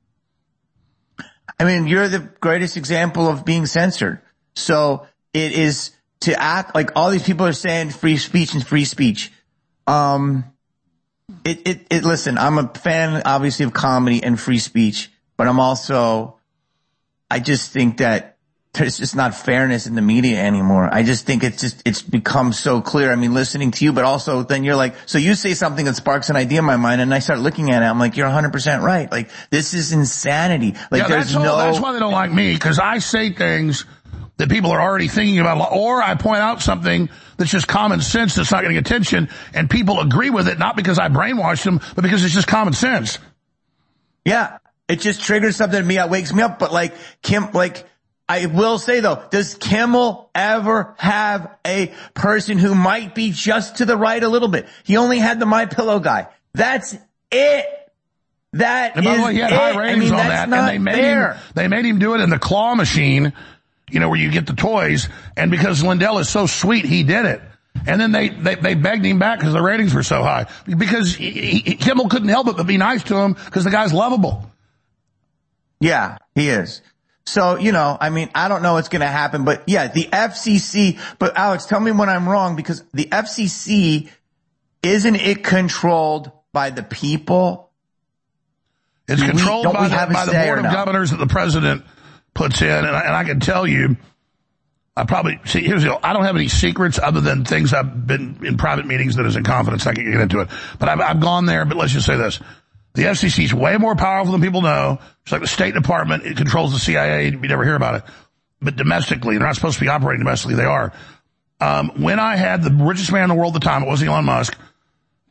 S5: I mean, you're the greatest example of being censored. So it is to act like all these people are saying free speech and free speech. Um, it, it, it, listen, I'm a fan, obviously, of comedy and free speech, but I'm also, I just think that there's just not fairness in the media anymore. I just think it's just, it's become so clear. I mean, listening to you, but also then you're like, so you say something that sparks an idea in my mind and I start looking at it. I'm like, you're one hundred percent right. Like, this is insanity. Like,
S3: yeah,
S5: there's
S3: that's
S5: no.
S3: All, that's why they don't like me, because I say things that people are already thinking about, or I point out something that's just common sense that's not getting attention and people agree with it, not because I brainwashed them, but because it's just common sense.
S5: Yeah. It just triggers something in me that wakes me up. But like, Kim, like, I will say though, does Kimmel ever have a person who might be just to the right a little bit? He only had the My Pillow guy. That's it. That
S3: and by
S5: is
S3: the way, he had
S5: it.
S3: high ratings
S5: I mean,
S3: on
S5: that's
S3: that,
S5: not
S3: and they made
S5: fair.
S3: him. They made him do it in the claw machine, you know, where you get the toys. And because Lindell is so sweet, he did it. And then they they, they begged him back because the ratings were so high. Because he, he, Kimmel couldn't help it but be nice to him because the guy's lovable.
S5: Yeah, he is. So, you know, I mean, I don't know what's going to happen, but yeah, the F C C, but Alex, tell me when I'm wrong, because the F C C, isn't it controlled by the people?
S3: It's
S5: Do
S3: controlled
S5: we,
S3: by, the, by the board of
S5: no?
S3: governors that the president puts in. And I, and I can tell you, I probably, see, here's the deal. I don't have any secrets other than things I've been in private meetings that is in confidence. I can get into it. But I've, I've gone there, but let's just say this. The F C C is way more powerful than people know. It's like the State Department. It controls the C I A. You never hear about it. But domestically, they're not supposed to be operating domestically. They are. Um, when I had the richest man in the world at the time, it was Elon Musk,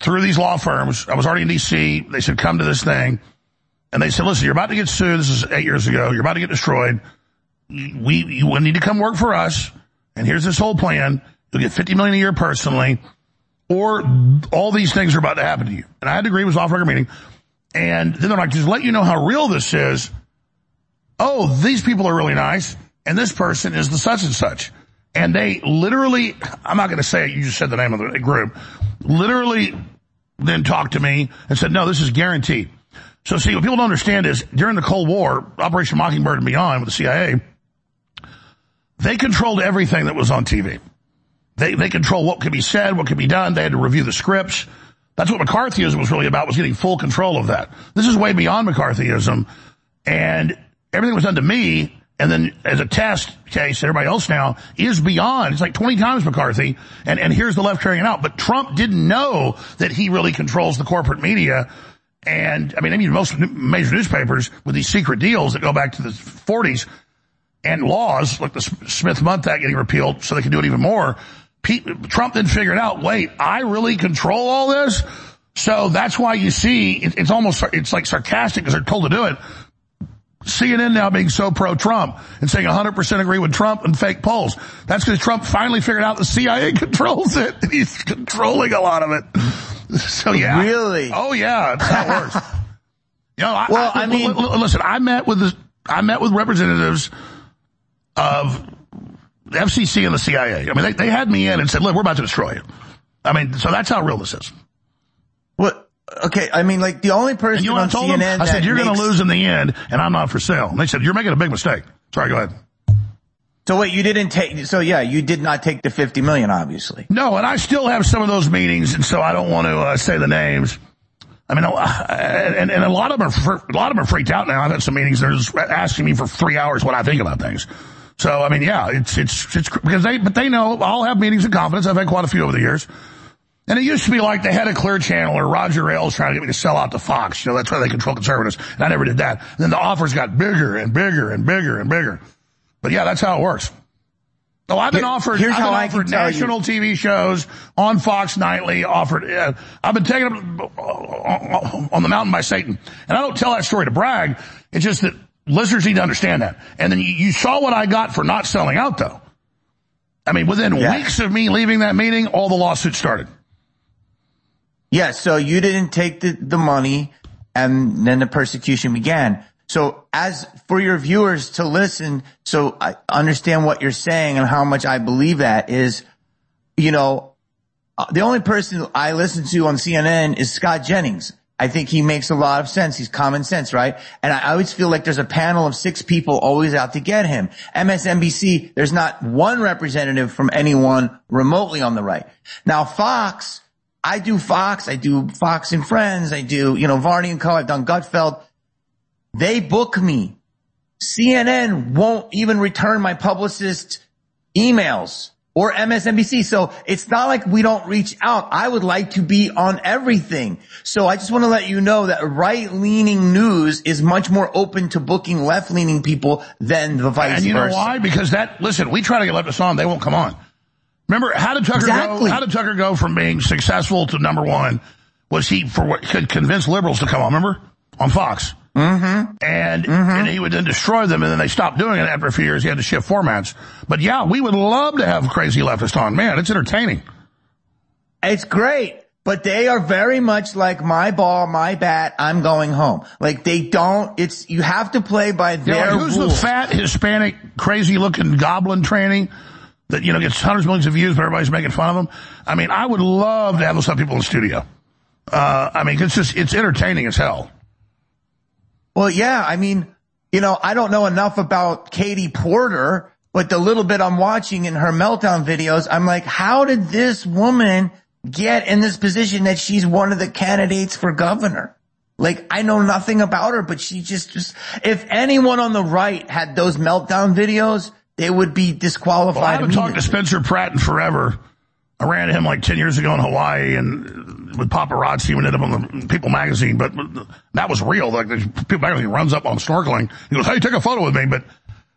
S3: through these law firms. I was already in D C. They said, come to this thing. And they said, listen, you're about to get sued. This is eight years ago. You're about to get destroyed. We, you need to come work for us. And here's this whole plan. You'll get fifty million dollars a year personally, or all these things are about to happen to you. And I had to agree. It was an off-record meeting. And then they're like, just let you know how real this is. Oh, these people are really nice. And this person is the such and such. And they literally, I'm not going to say it, you just said the name of the group, literally then talked to me and said, no, this is guaranteed. So see, what people don't understand is during the Cold War, Operation Mockingbird and beyond with the C I A, they controlled everything that was on T V. They, they controlled what could be said, what could be done. They had to review the scripts. That's what McCarthyism was really about, was getting full control of that. This is way beyond McCarthyism. And everything was done to me. And then as a test case, everybody else now is beyond. It's like twenty times McCarthy. And, and here's the left carrying it out. But Trump didn't know that he really controls the corporate media. And I mean, I mean, most major newspapers with these secret deals that go back to the forties and laws like the Smith-Mundt Act getting repealed so they can do it even more. Pete, Trump didn't figure it out. Wait, I really control all this? So that's why you see it, it's almost, it's like sarcastic because they're told to do it. C N N now being so pro-Trump and saying one hundred percent agree with Trump and fake polls. That's because Trump finally figured out the C I A controls it. And he's controlling a lot of it. So yeah.
S5: Really?
S3: Oh yeah, that's how it works. You know, I,
S5: well,
S3: I,
S5: I mean,
S3: l- l- listen, I met with the, I met with representatives of the F C C and the C I A. I mean, they, they had me in and said, look, we're about to destroy you. I mean, so that's how real this is.
S5: What? Okay, I mean, like, the only person
S3: and you know
S5: on
S3: I told
S5: C N
S3: them?
S5: N
S3: I said,
S5: that
S3: you're
S5: makes...
S3: going to lose in the end, and I'm not for sale. And they said, you're making a big mistake. Sorry, go ahead.
S5: So wait, you didn't take, so yeah, you did not take the fifty million, obviously.
S3: No, and I still have some of those meetings, and so I don't want to uh, say the names. I mean, uh, and, and a lot of them are, a lot of them are freaked out now. I've had some meetings, they're just asking me for three hours what I think about things. So, I mean, yeah, it's, it's, it's, because they, but they know I'll have meetings in confidence. I've had quite a few over the years. And it used to be like the head of Clear Channel or Roger Ailes trying to get me to sell out to Fox. You know, that's why they control conservatives. And I never did that. And then the offers got bigger and bigger and bigger and bigger. But yeah, that's how it works. Oh, I've been
S5: Here,
S3: offered,
S5: here's
S3: I've been
S5: how I
S3: offered
S5: can tell
S3: national
S5: you.
S3: T V shows on Fox Nightly, offered, uh, I've been taken up on the mountain by Satan. And I don't tell that story to brag. It's just that listeners need to understand that. And then you, you saw what I got for not selling out though. I mean, within yeah. weeks of me leaving that meeting, all the lawsuits started.
S5: Yeah, so you didn't take the, the money and then the persecution began. So as for your viewers to listen, so I understand what you're saying and how much I believe that is, you know, the only person I listen to on C N N is Scott Jennings. I think he makes a lot of sense. He's common sense, right? And I always feel like there's a panel of six people always out to get him. M S N B C, there's not one representative from anyone remotely on the right. Now Fox, I do Fox, I do Fox and Friends, I do, you know, Varney and Co., I've done Gutfeld. They book me. C N N won't even return my publicist emails or M S N B C. So it's not like we don't reach out. I would like to be on everything. So I just want to let you know that right-leaning news is much more open to booking left-leaning people than the vice versa.
S3: And you know why? Because that, listen, we try to get leftists on, they won't come on. Remember, how did Tucker
S5: exactly.
S3: go? How did Tucker go from being successful to number one? Was he for what could convince liberals to come on? Remember, on Fox,
S5: mm-hmm.
S3: and
S5: mm-hmm.
S3: and he would then destroy them, and then they stopped doing it after a few years. He had to shift formats. But yeah, we would love to have crazy leftists on. Man, it's entertaining.
S5: It's great, but they are very much like my ball, my bat. I'm going home. Like they don't. It's you have to play by their
S3: yeah, like who's
S5: rules.
S3: the fat Hispanic, crazy-looking goblin tranny that, you know, gets hundreds of millions of views, but everybody's making fun of him? I mean, I would love to have those people in the studio. Uh, I mean, it's just, it's entertaining as hell.
S5: Well, yeah, I mean, you know, I don't know enough about Katie Porter, but the little bit I'm watching in her meltdown videos, I'm like, how did this woman get in this position that she's one of the candidates for governor? Like, I know nothing about her, but she just, just, if anyone on the right had those meltdown videos, they would be disqualified.
S3: Well, I haven't talked to Spencer Pratt in forever. I ran to him like ten years ago in Hawaii and with paparazzi, we ended up on the People magazine, but that was real. Like the People magazine runs up on snorkeling. He goes, hey, take a photo with me. But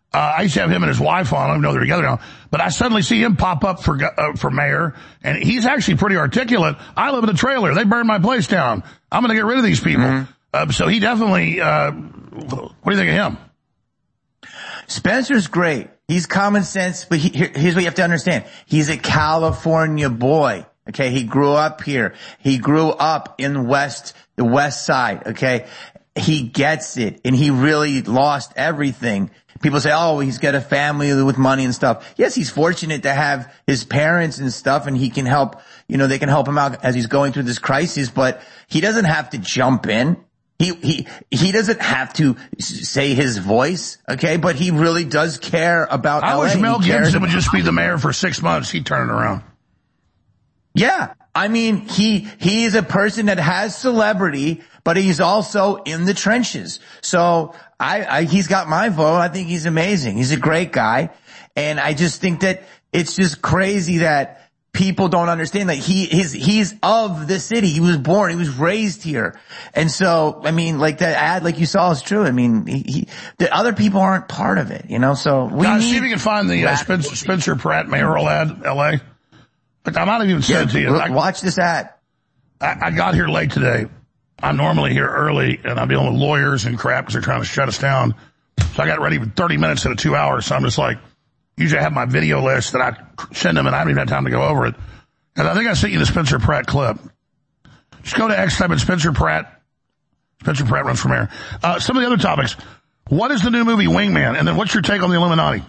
S3: Uh, I used to have him and his wife on. I don't even know they're together now. But I suddenly see him pop up for uh, for mayor, and he's actually pretty articulate. I live in a trailer. They burned my place down. I'm going to get rid of these people. Mm-hmm. Uh, so he definitely, uh, what do you think of him?
S5: Spencer's great. He's common sense, but he, here, here's what you have to understand. He's a California boy. Okay. He grew up here. He grew up in West, the West Side. Okay. He gets it, and he really lost everything. People say, oh, he's got a family with money and stuff. Yes, he's fortunate to have his parents and stuff, and he can help, you know, they can help him out as he's going through this crisis, but he doesn't have to jump in. He, he, he doesn't have to say his voice, okay, but he really does care about
S3: I
S5: L A.
S3: wish Mel
S5: He
S3: Gibson would
S5: about-
S3: just be the mayor for six months. He'd turn it around.
S5: Yeah. I mean, he, he is a person that has celebrity, but he's also in the trenches. So I, I, he's got my vote. I think he's amazing. He's a great guy. And I just think that it's just crazy that people don't understand that he, his, he's of the city. He was born, he was raised here. And so, I mean, like that ad, like you saw is true. I mean, he, he the other people aren't part of it, you know, so we
S3: Guys,
S5: need.
S3: see if you can find the uh, Spencer, Spencer Pratt mayoral ad, L A. But I might have even said
S5: yeah,
S3: to you. I,
S5: watch this ad.
S3: I, I got here late today. I'm normally here early, and I'm dealing with lawyers and crap because they're trying to shut us down. So I got ready with thirty minutes into two hours. So I'm just like, usually I have my video list that I send them, and I haven't even had time to go over it. And I think I sent you the Spencer Pratt clip. Just go to X, type in Spencer Pratt. Spencer Pratt runs for mayor. Uh, some of the other topics. What is the new movie Wingman? And then what's your take on the Illuminati?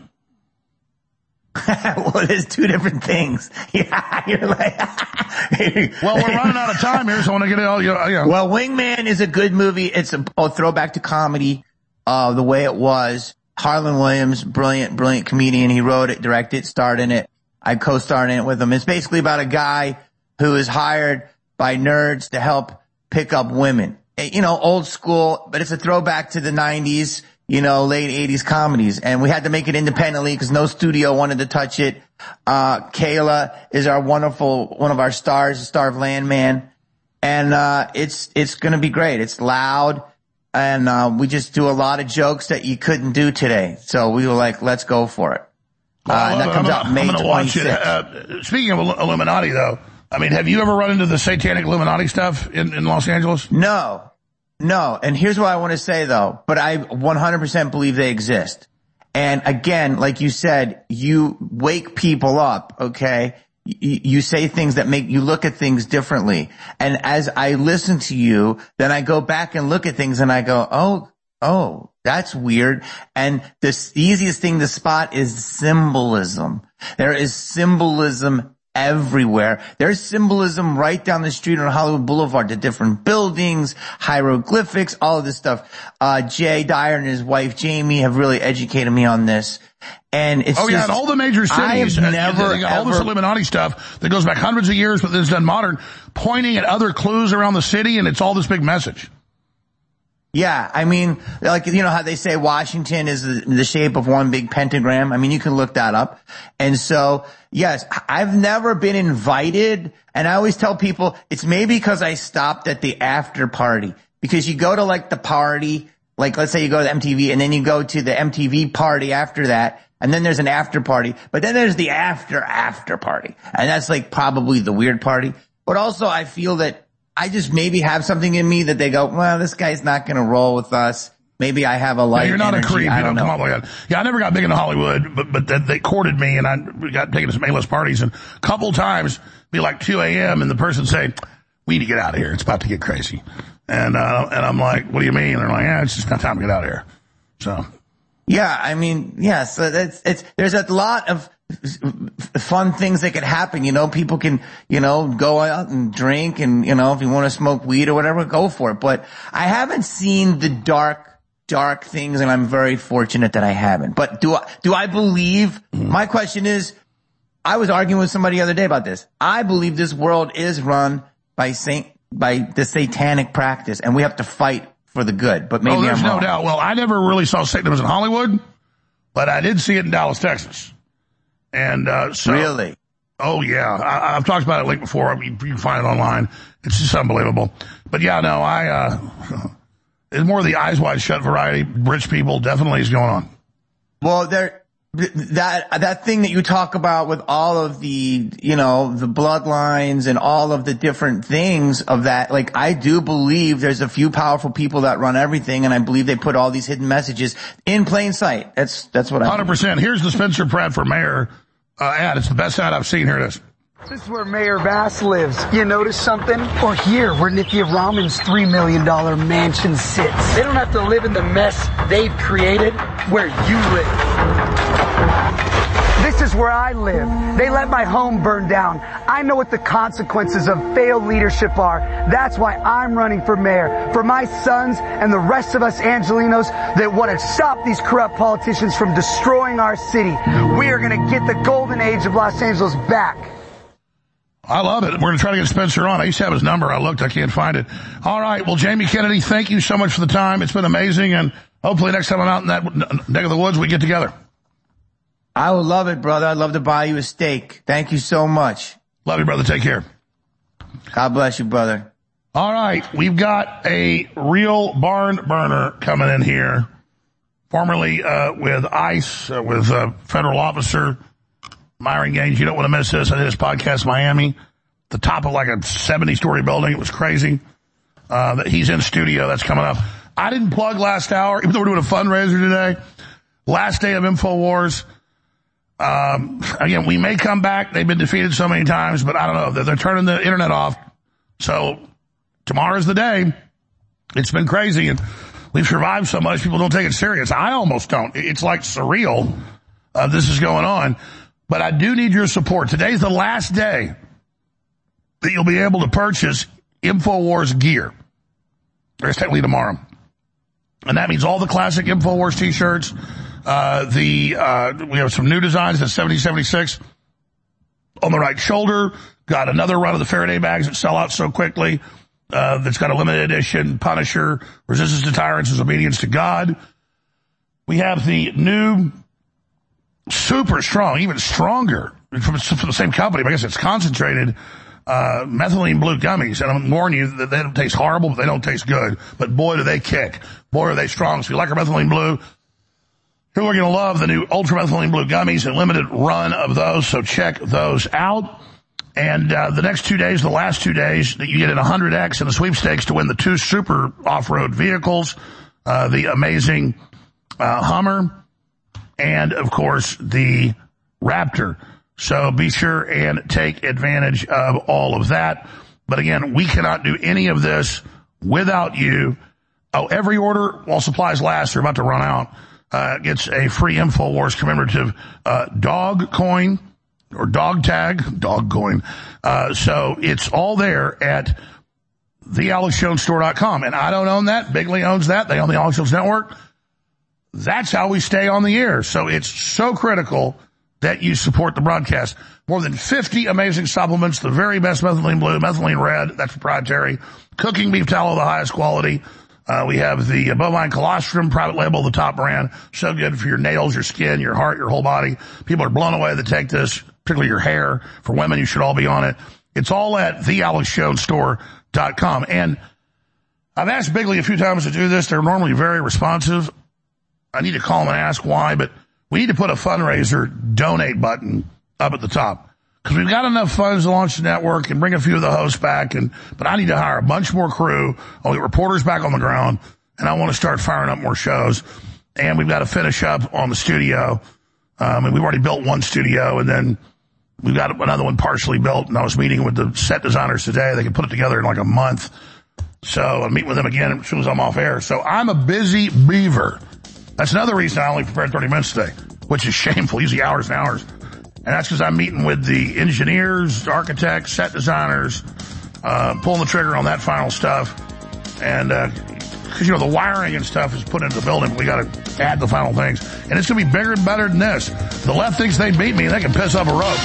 S5: Well, there's two different things. Yeah, you're like.
S3: Well, we're running out of time here, so I want to get it all. You know, you know.
S5: Well, Wingman is a good movie. It's a, a throwback to comedy, uh, the way it was. Harlan Williams, brilliant, brilliant comedian. He wrote it, directed it, starred in it. I co-starred in it with him. It's basically about a guy who is hired by nerds to help pick up women. You know, old school, but it's a throwback to the nineties. You know, late eighties comedies. And we had to make it independently because no studio wanted to touch it. Uh, Kayla is our wonderful, one of our stars, the star of Landman. And, uh, it's, it's gonna be great. It's loud. And, uh, we just do a lot of jokes that you couldn't do today. So we were like, let's go for it. Uh, and that comes out May twenty-sixth.
S3: Uh, speaking of Illuminati though, I mean, have you ever run into the satanic Illuminati stuff in, in Los Angeles?
S5: No. No, and here's what I want to say though, but I one hundred percent believe they exist. And again, like you said, you wake people up, okay? You, you say things that make you look at things differently. And as I listen to you, then I go back and look at things and I go, oh, oh, that's weird. And the easiest thing to spot is symbolism. There is symbolism everywhere. There's symbolism right down the street on Hollywood Boulevard, the different buildings, hieroglyphics, all of this stuff. Uh, Jay Dyer and his wife Jamie have really educated me on this. And it's
S3: oh
S5: just,
S3: yeah, and all the major cities,
S5: I have never,
S3: they got all
S5: ever,
S3: this Illuminati stuff that goes back hundreds of years, but it's done modern, pointing at other clues around the city, and it's all this big message.
S5: Yeah, I mean, like, you know how they say Washington is the, the shape of one big pentagram? I mean, you can look that up. And so, yes, I've never been invited, and I always tell people it's maybe because I stopped at the after party. Because you go to like the party, like let's say you go to M T V, and then you go to the M T V party after that, and then there's an after party, but then there's the after after party. And that's like probably the weird party. But also I feel that I just maybe have something in me that they go, well, this guy's not going to roll with us. Maybe I have a light
S3: no, you're not
S5: energy.
S3: a creep.
S5: I
S3: You
S5: don't
S3: know,
S5: know.
S3: come on, like yeah, I never got big into Hollywood, but but they, they courted me, and I got taken to some A-list parties, and a couple times be like two a.m. and the person say, "We need to get out of here. It's about to get crazy." And uh, and I'm like, "What do you mean?" And they're like, "Yeah, it's just not time to get out of here." So
S5: yeah, I mean, yeah. So that's it's there's a lot of fun things that could happen. You know, people can, you know, go out and drink, and, you know, if you want to smoke weed or whatever, go for it. But I haven't seen the dark, dark things, and I'm very fortunate that I haven't. But do I, do I believe, my question is, I was arguing with somebody the other day about this. I believe this world is run by saint, by the satanic practice, and we have to fight for the good. But maybe
S3: oh, there's
S5: I'm
S3: no
S5: wrong.
S3: doubt. Well, I never really saw Satanism in Hollywood, but I did see it in Dallas, Texas. And, uh, so.
S5: Really?
S3: Oh yeah. I, I've talked about it like before. I mean, you can find it online. It's just unbelievable. But yeah, no, I, uh, it's more the eyes wide shut variety. Rich people definitely is going on.
S5: Well, there, that, that thing that you talk about with all of the, you know, the bloodlines and all of the different things of that, like, I do believe there's a few powerful people that run everything, and I believe they put all these hidden messages in plain sight. That's, that's what I
S3: one hundred percent. Here's the Spencer Pratt for mayor, uh, ad. It's the best ad I've seen. Here it is.
S6: This is where Mayor Vass lives. You notice something? Or here, where Nithya Raman's three million dollars mansion sits. They don't have to live in the mess they've created where you live. This is where I live. They let my home burn down. I know what the consequences of failed leadership are. That's why I'm running for mayor. For my sons and the rest of us Angelinos that want to stop these corrupt politicians from destroying our city. We are going to get the golden age of Los Angeles back.
S3: I love it. We're going to try to get Spencer on. I used to have his number. I looked. I can't find it. All right. Well, Jamie Kennedy, thank you so much for the time. It's been amazing. And hopefully next time I'm out in that neck of the woods, we get together.
S5: I would love it, brother. I'd love to buy you a steak. Thank you so much.
S3: Love you, brother. Take care.
S5: God bless you, brother.
S3: All right. We've got a real barn burner coming in here. Formerly uh, with ICE, uh, with a federal officer, Myron Gaines. You don't want to miss this. I did his podcast, Miami. The top of like a seventy-story building. It was crazy. Uh, that he's in studio. That's coming up. I didn't plug last hour, even though we're doing a fundraiser today. Last day of InfoWars. Um, again, we may come back. They've been defeated so many times, but I don't know. They're, they're turning the internet off. So tomorrow's the day. It's been crazy, and we've survived so much, people don't take it serious. I almost don't. It's like surreal. Uh, this is going on. But I do need your support. Today's the last day that you'll be able to purchase InfoWars gear. There's technically tomorrow. And that means all the classic InfoWars t-shirts. Uh, the, uh, we have some new designs, the seventy seventy-six on the right shoulder. Got another run of the Faraday bags that sell out so quickly. Uh, that's got a limited edition Punisher, Resistance to Tyrants is Obedience to God. We have the new super strong, even stronger from, from the same company, but I guess it's concentrated, uh, methylene blue gummies. And I'm warning you that they don't taste horrible, but they don't taste good. But boy, do they kick. Boy, are they strong. So if you like our methylene blue, you're going to love the new ultra methylene blue gummies, a limited run of those. So check those out. And, uh, the next two days, the last two days, that you get an one hundred X in the sweepstakes to win the two super off-road vehicles, uh, the amazing, uh, Hummer, and of course the Raptor. So be sure and take advantage of all of that. But again, we cannot do any of this without you. Oh, every order while supplies last, they're about to run out, uh, gets a free InfoWars commemorative, uh, dog coin or dog tag, dog coin. Uh, so it's all there at the alex jones store dot com. And I don't own that. Bigley owns that. They own the Alex Jones Network. That's how we stay on the air. So it's so critical that you support the broadcast. More than fifty amazing supplements, the very best methylene blue, methylene red, that's proprietary. Cooking beef tallow, the highest quality. Uh, we have the bovine colostrum, private label, the top brand. So good for your nails, your skin, your heart, your whole body. People are blown away that take this, particularly your hair. For women, you should all be on it. It's all at the alex jones store dot com. And I've asked Bigley a few times to do this. They're normally very responsive. I need to call them and ask why, but we need to put a fundraiser donate button up at the top. Because we've got enough funds to launch the network and bring a few of the hosts back, and but I need to hire a bunch more crew. I'll get reporters back on the ground, and I want to start firing up more shows. And we've got to finish up on the studio. Um, and we've already built one studio, and then we've got another one partially built. And I was meeting with the set designers today. They can put it together in like a month. So I'll meet with them again as soon as I'm off air. So I'm a busy beaver. That's another reason I only prepared thirty minutes today, which is shameful, usually hours and hours. And that's because I'm meeting with the engineers, architects, set designers, uh, pulling the trigger on that final stuff. And, uh, cause you know, the wiring and stuff is put into the building, but we gotta add the final things. And it's gonna be bigger and better than this. The left thinks they beat me, they can piss up a rope.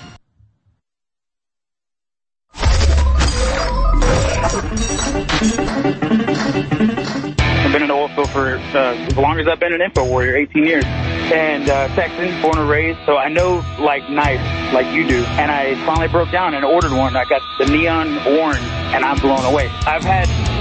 S11: I've been in the oil field for uh, as long as I've been an info warrior, eighteen years. And uh, Texan, born and raised, so I know like knives like you do. And I finally broke down and ordered one. I got the neon orange, and I'm blown away. I've had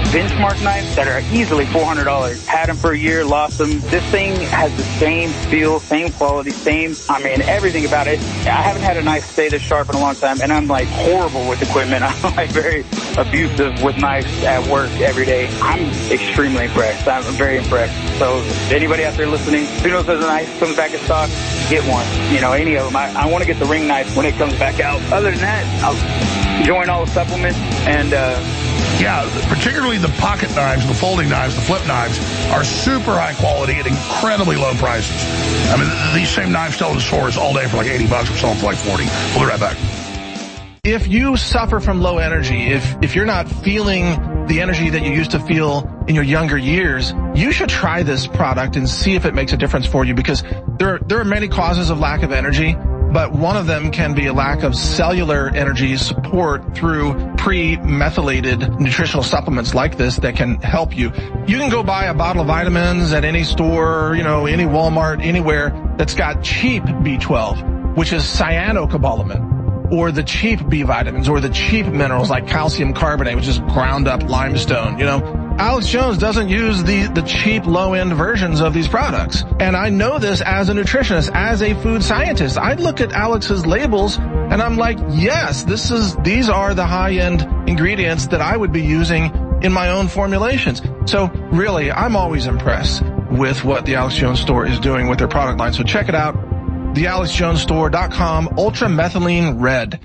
S11: benchmark knives that are easily four hundred dollars. Had them for a year, lost them. This thing has the same feel, same quality, same, I mean, everything about it. I haven't had a knife stay this sharp in a long time, and I'm like horrible with equipment. I'm like very abusive with knives at work every day. I'm extremely impressed. I'm very impressed. So anybody out there listening, who knows if a knife comes back in stock, get one. You know, any of them. I, I want to get the ring knife when it comes back out. Other than that, I'll join all the supplements and, uh,
S3: yeah, particularly the pocket knives, the folding knives, the flip knives are super high quality at incredibly low prices. I mean, these same knives sell in stores all day for like eighty bucks or something for like forty. We'll be right back.
S15: If you suffer from low energy, if, if you're not feeling the energy that you used to feel in your younger years, you should try this product and see if it makes a difference for you, because there are, there are many causes of lack of energy, but one of them can be a lack of cellular energy support through pre-methylated nutritional supplements like this that can help you. You can go buy a bottle of vitamins at any store, you know, any Walmart, anywhere that's got cheap B twelve, which is cyanocobalamin, or the cheap B vitamins, or the cheap minerals like calcium carbonate, which is ground up limestone, you know. Alex Jones doesn't use the, the cheap low-end versions of these products. And I know this as a nutritionist, as a food scientist. I look at Alex's labels and I'm like, yes, this is, these are the high-end ingredients that I would be using in my own formulations. So really, I'm always impressed with what the Alex Jones store is doing with their product line. So check it out, the alex jones store dot com, Ultra Methylene Red.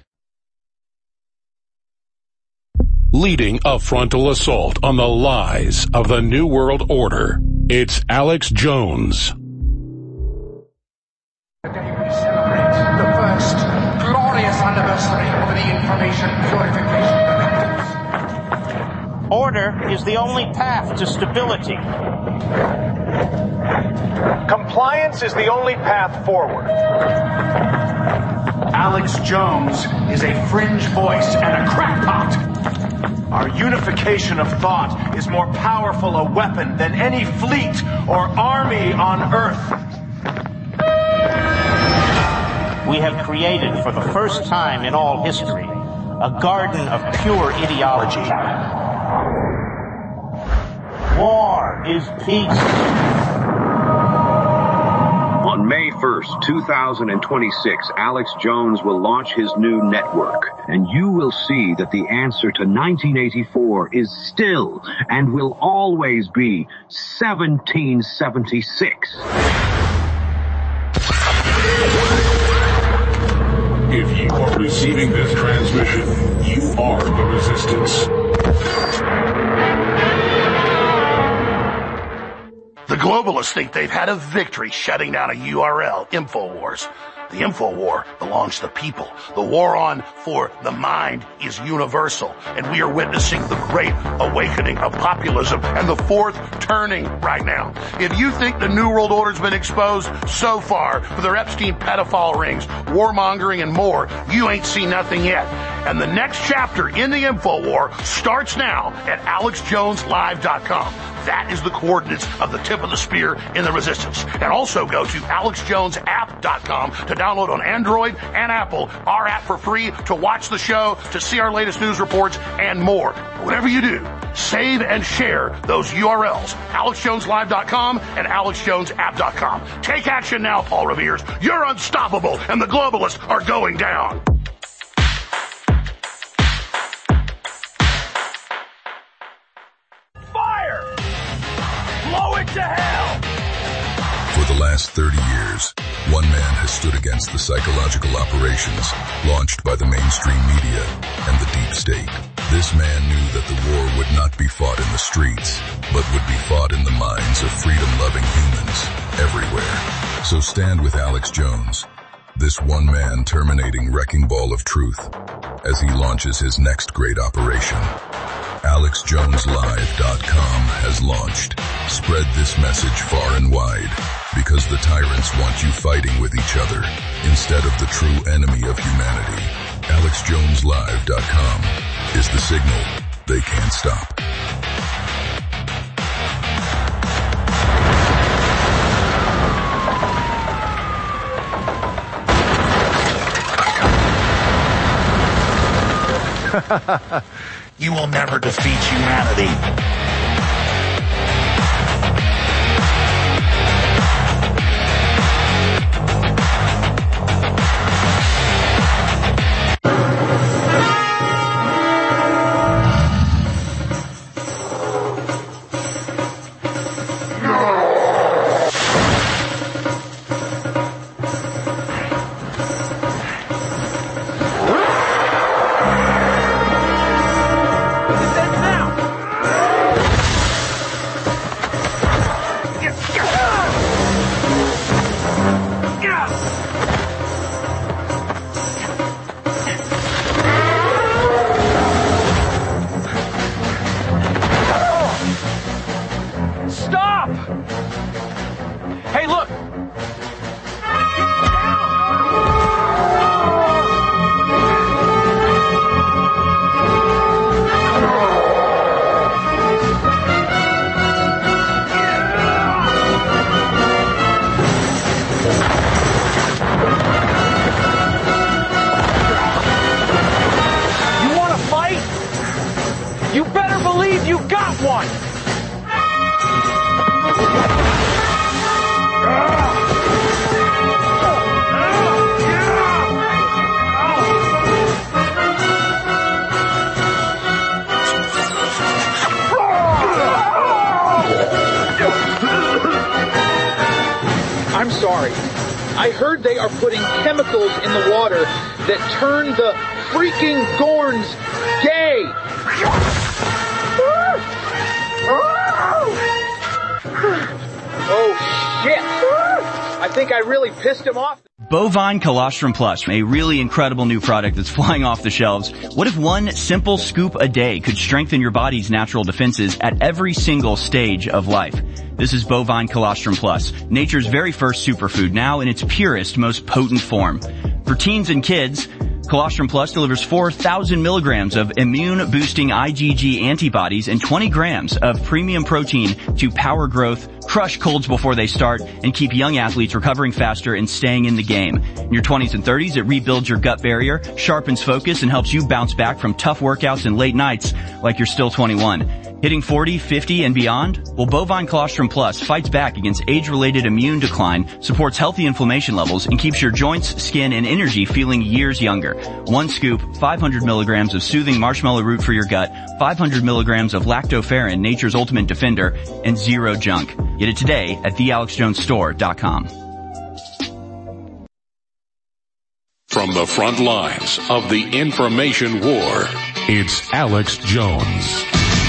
S13: Leading a frontal assault on the lies of the New World Order, it's Alex Jones.
S16: Today we celebrate the first glorious anniversary of the Information Purification Directives.
S17: Order is the only path to stability.
S18: Compliance is the only path forward.
S16: Alex Jones is a fringe voice and a crackpot.
S18: Our unification of thought is more powerful a weapon than any fleet or army on Earth.
S17: We have created for the first time in all history a garden of pure ideology. War is peace.
S19: On May first, two thousand twenty-six, Alex Jones will launch his new network, and you will see that the answer to nineteen eighty-four is still and will always be seventeen seventy-six.
S13: If you are receiving this transmission, you are the Resistance.
S3: The globalists think they've had a victory shutting down a U R L, InfoWars. The info war belongs to the people. The war on for the mind is universal, and we are witnessing the great awakening of populism and the fourth turning right now. If you think the New World Order's been exposed so far for their Epstein pedophile rings, warmongering, and more, you ain't seen nothing yet. And the next chapter in the info war starts now at alex jones live dot com. That is the coordinates of the tip of the spear in the resistance. And also go to alex jones app dot com to download on Android and Apple our app for free to watch the show, to see our latest news reports, and more. Whatever you do, save and share those U R Ls, alex jones live dot com and alex jones app dot com. Take action now, Paul Revere's. You're unstoppable, and the globalists are going down.
S18: Fire! Blow it to hell!
S20: For the last thirty years, one man has stood against the psychological operations launched by the mainstream media and the deep state. This man knew that the war would not be fought in the streets, but would be fought in the minds of freedom-loving humans everywhere. So stand with Alex Jones, this one man terminating Wrecking Ball of Truth, as he launches his next great operation. alex jones live dot com has launched. Spread this message far and wide, because the tyrants want you fighting with each other instead of the true enemy of humanity. alex jones live dot com is the signal they can't stop.
S2: You will never defeat humanity.
S8: I'm sorry. I heard they are putting chemicals in the water that turn the freaking Gorns gay. Oh, shit. I think I really pissed him off.
S21: Bovine Colostrum Plus, a really incredible new product that's flying off the shelves. What if one simple scoop a day could strengthen your body's natural defenses at every single stage of life? This is Bovine Colostrum Plus, nature's very first superfood, now in its purest, most potent form. For teens and kids, Colostrum Plus delivers four thousand milligrams of immune-boosting IgG antibodies and twenty grams of premium protein to power growth, crush colds before they start, and keep young athletes recovering faster and staying in the game. In your twenties and thirties, it rebuilds your gut barrier, sharpens focus, and helps you bounce back from tough workouts and late nights like you're still twenty-one. Hitting forty, fifty, and beyond? Well, Bovine Colostrum Plus fights back against age-related immune decline, supports healthy inflammation levels, and keeps your joints, skin, and energy feeling years younger. One scoop, five hundred milligrams of soothing marshmallow root for your gut, five hundred milligrams of lactoferrin, nature's ultimate defender, and zero junk. Get it today at the alex jones store dot com.
S13: From the front lines of the information war, it's Alex Jones.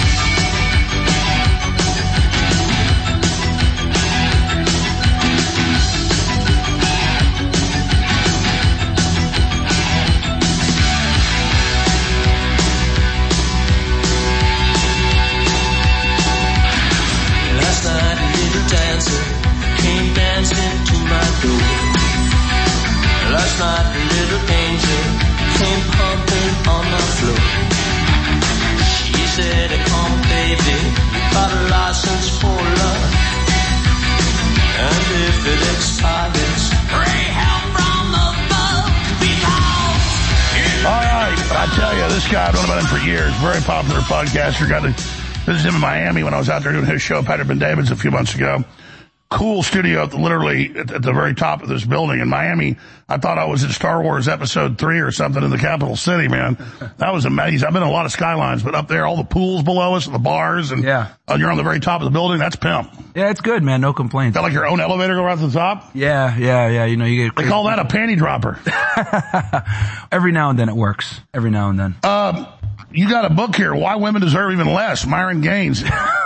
S22: Last night a little angel came pumping on the floor. She said, come baby, you got a license for love. And if it expires, pray help from above. Because
S3: all right, I tell you, this guy, I've known about him for years. Very popular podcaster. Got to visit him in Miami when I was out there doing his show, Patrick Ben David's, a few months ago. Cool studio, literally at the very top of this building in Miami. I thought I was in Star Wars Episode three or something in the capital city, man. That was amazing. I've been in a lot of skylines, but up there, all the pools below us, and the bars, and
S23: yeah.
S3: uh, you're on the very top of the building. That's pimp.
S23: Yeah, it's good, man. No complaints.
S3: Got like your own elevator go right to the top?
S23: Yeah, yeah, yeah. You know, you get.
S3: They call that a panty dropper.
S23: Every now and then it works. Every now and then.
S3: Um, you got a book here, Why Women Deserve Even Less, Myron Gaines.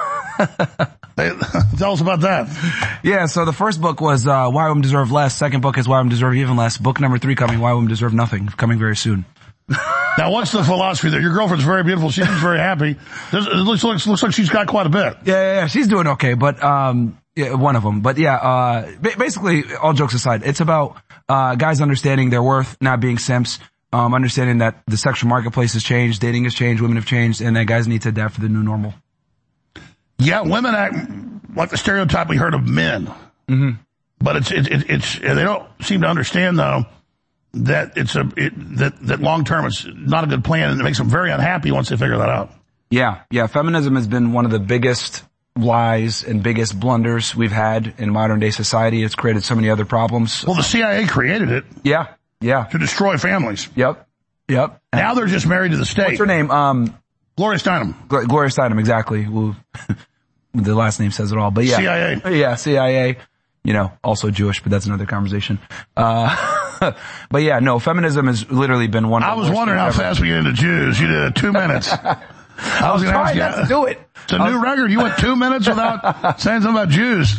S3: Tell us about that.
S23: Yeah, so the first book was uh, Why Women Deserve Less. Second book is Why Women Deserve Even Less. Book number three coming, Why Women Deserve Nothing, coming very soon.
S3: Now, what's the philosophy there? Your girlfriend's very beautiful. She seems very happy. It looks, looks, looks like she's got quite a bit.
S23: Yeah, yeah, yeah. She's doing okay, but um, yeah, one of them. But yeah, uh, basically, all jokes aside, it's about uh, guys understanding their worth, not being simps, um, understanding that the sexual marketplace has changed, dating has changed, women have changed, and that guys need to adapt for the new normal.
S3: Yeah, women act like the stereotype we heard of men.
S23: Mm-hmm.
S3: But it's, it's, it's, it's, they don't seem to understand though that it's a, it, that, that long term it's not a good plan, and it makes them very unhappy once they figure that out.
S23: Yeah, yeah. Feminism has been one of the biggest lies and biggest blunders we've had in modern day society. It's created so many other problems.
S3: Well, the C I A created it.
S23: Yeah, yeah.
S3: To destroy families.
S23: Yep, yep.
S3: Now they're just married to the state.
S23: What's her name? Um,
S3: Gloria Steinem.
S23: Gl- Gloria Steinem, exactly. Well, the last name says it all. But yeah,
S3: C I A.
S23: Yeah, C I A. You know, also Jewish, but that's another conversation. Uh, but yeah, no, feminism has literally been one of the
S3: I was wondering how
S23: ever.
S3: fast we get into Jews. You did two minutes. I was going to ask you.
S23: Not to do it.
S3: It's a new
S23: was,
S3: record. You went two minutes without saying something about Jews.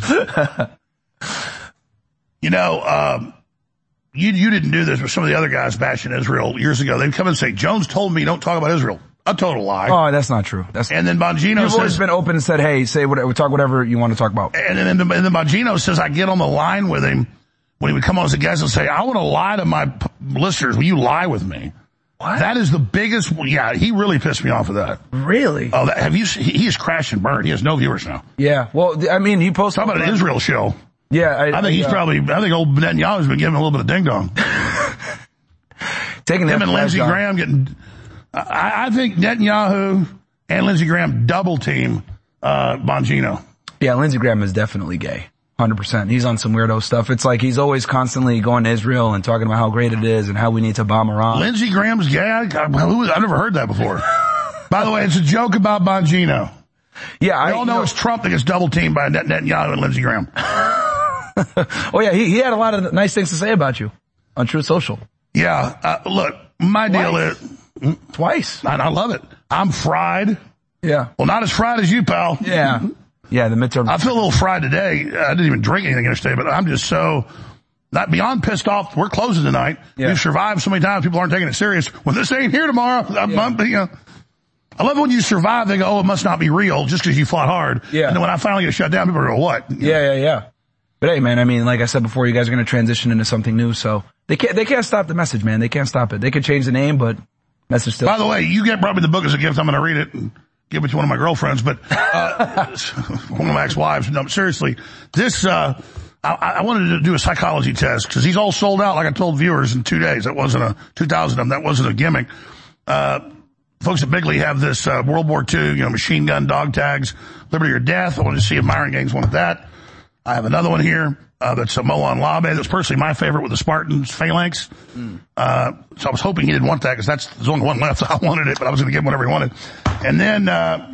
S3: You know, um, you you didn't do this, but some of the other guys bashing Israel years ago, they'd come and say, Jones told me don't talk about Israel. A total lie.
S23: Oh, that's not true. That's
S3: and then Bongino
S23: You've
S3: says,
S23: always been open and said, hey, say whatever, talk whatever you want to talk about.
S3: And then, and then Bongino says, I get on the line with him when he would come on as a guest and say, I want to lie to my p- listeners. Will you lie with me? What? That is the biggest, yeah, he really pissed me off with that.
S23: Really?
S3: Oh, that, have you, he, he is crashed and burned. He has no viewers now.
S23: Yeah. Well, I mean, he posted.
S3: Talk about an Israel show.
S23: Yeah. I,
S3: I think he's
S23: uh,
S3: probably, I think old Netanyahu's been giving a little bit of ding dong.
S23: Taking
S3: him and Lindsey Graham getting, I, I think Netanyahu and Lindsey Graham double team, uh, Bongino.
S23: Yeah, Lindsey Graham is definitely gay. one hundred percent. He's on some weirdo stuff. It's like he's always constantly going to Israel and talking about how great it is and how we need to bomb Iran.
S3: Lindsey Graham's gay? I, I, I've never heard that before. By the way, it's a joke about Bongino.
S23: Yeah,
S3: I
S23: I
S3: all know, know it's Trump that gets double teamed by Net- Netanyahu and Lindsey Graham.
S23: Oh yeah, he, he had a lot of nice things to say about you on Truth Social.
S3: Yeah, uh, look, my
S23: Twice.
S3: deal is...
S23: Twice.
S3: I, I love it. I'm fried.
S23: Yeah.
S3: Well, not as fried as you, pal.
S23: Yeah. Yeah, the midterm.
S3: I feel a little fried today. I didn't even drink anything yesterday, but I'm just so not beyond pissed off. We're closing tonight.
S23: Yeah.
S3: We've survived so many times. People aren't taking it serious. When this ain't here tomorrow, I'm,
S23: Yeah.
S3: I'm, you know, I love when you survive. They go, oh, it must not be real just because you fought hard.
S23: Yeah.
S3: And then when I finally get shut down, people go, what?
S23: Yeah, yeah, yeah. But hey, man, I mean, like I said before, you guys are going to transition into something new, so they can't, they can't stop the message, man. They can't stop it. They could change the name, but message still.
S3: By the way, you get brought me the book as a gift. I'm going to read it and give it to one of my girlfriends, but, uh, one of my ex-wives. No, seriously, this, uh, I, I wanted to do a psychology test because he's all sold out, like I told viewers, in two days. That wasn't a, two thousand of them, that wasn't a gimmick. Uh, folks at Bigley have this, uh, World War Two, you know, machine gun dog tags, Liberty or Death. I wanted to see if Myron Gaines wanted that. I have another one here, uh, that's a Moan Labe. That's personally my favorite with the Spartans phalanx. Mm. Uh, so I was hoping he didn't want that because that's, there's only one left. I wanted it, but I was going to give him whatever he wanted. And then, uh,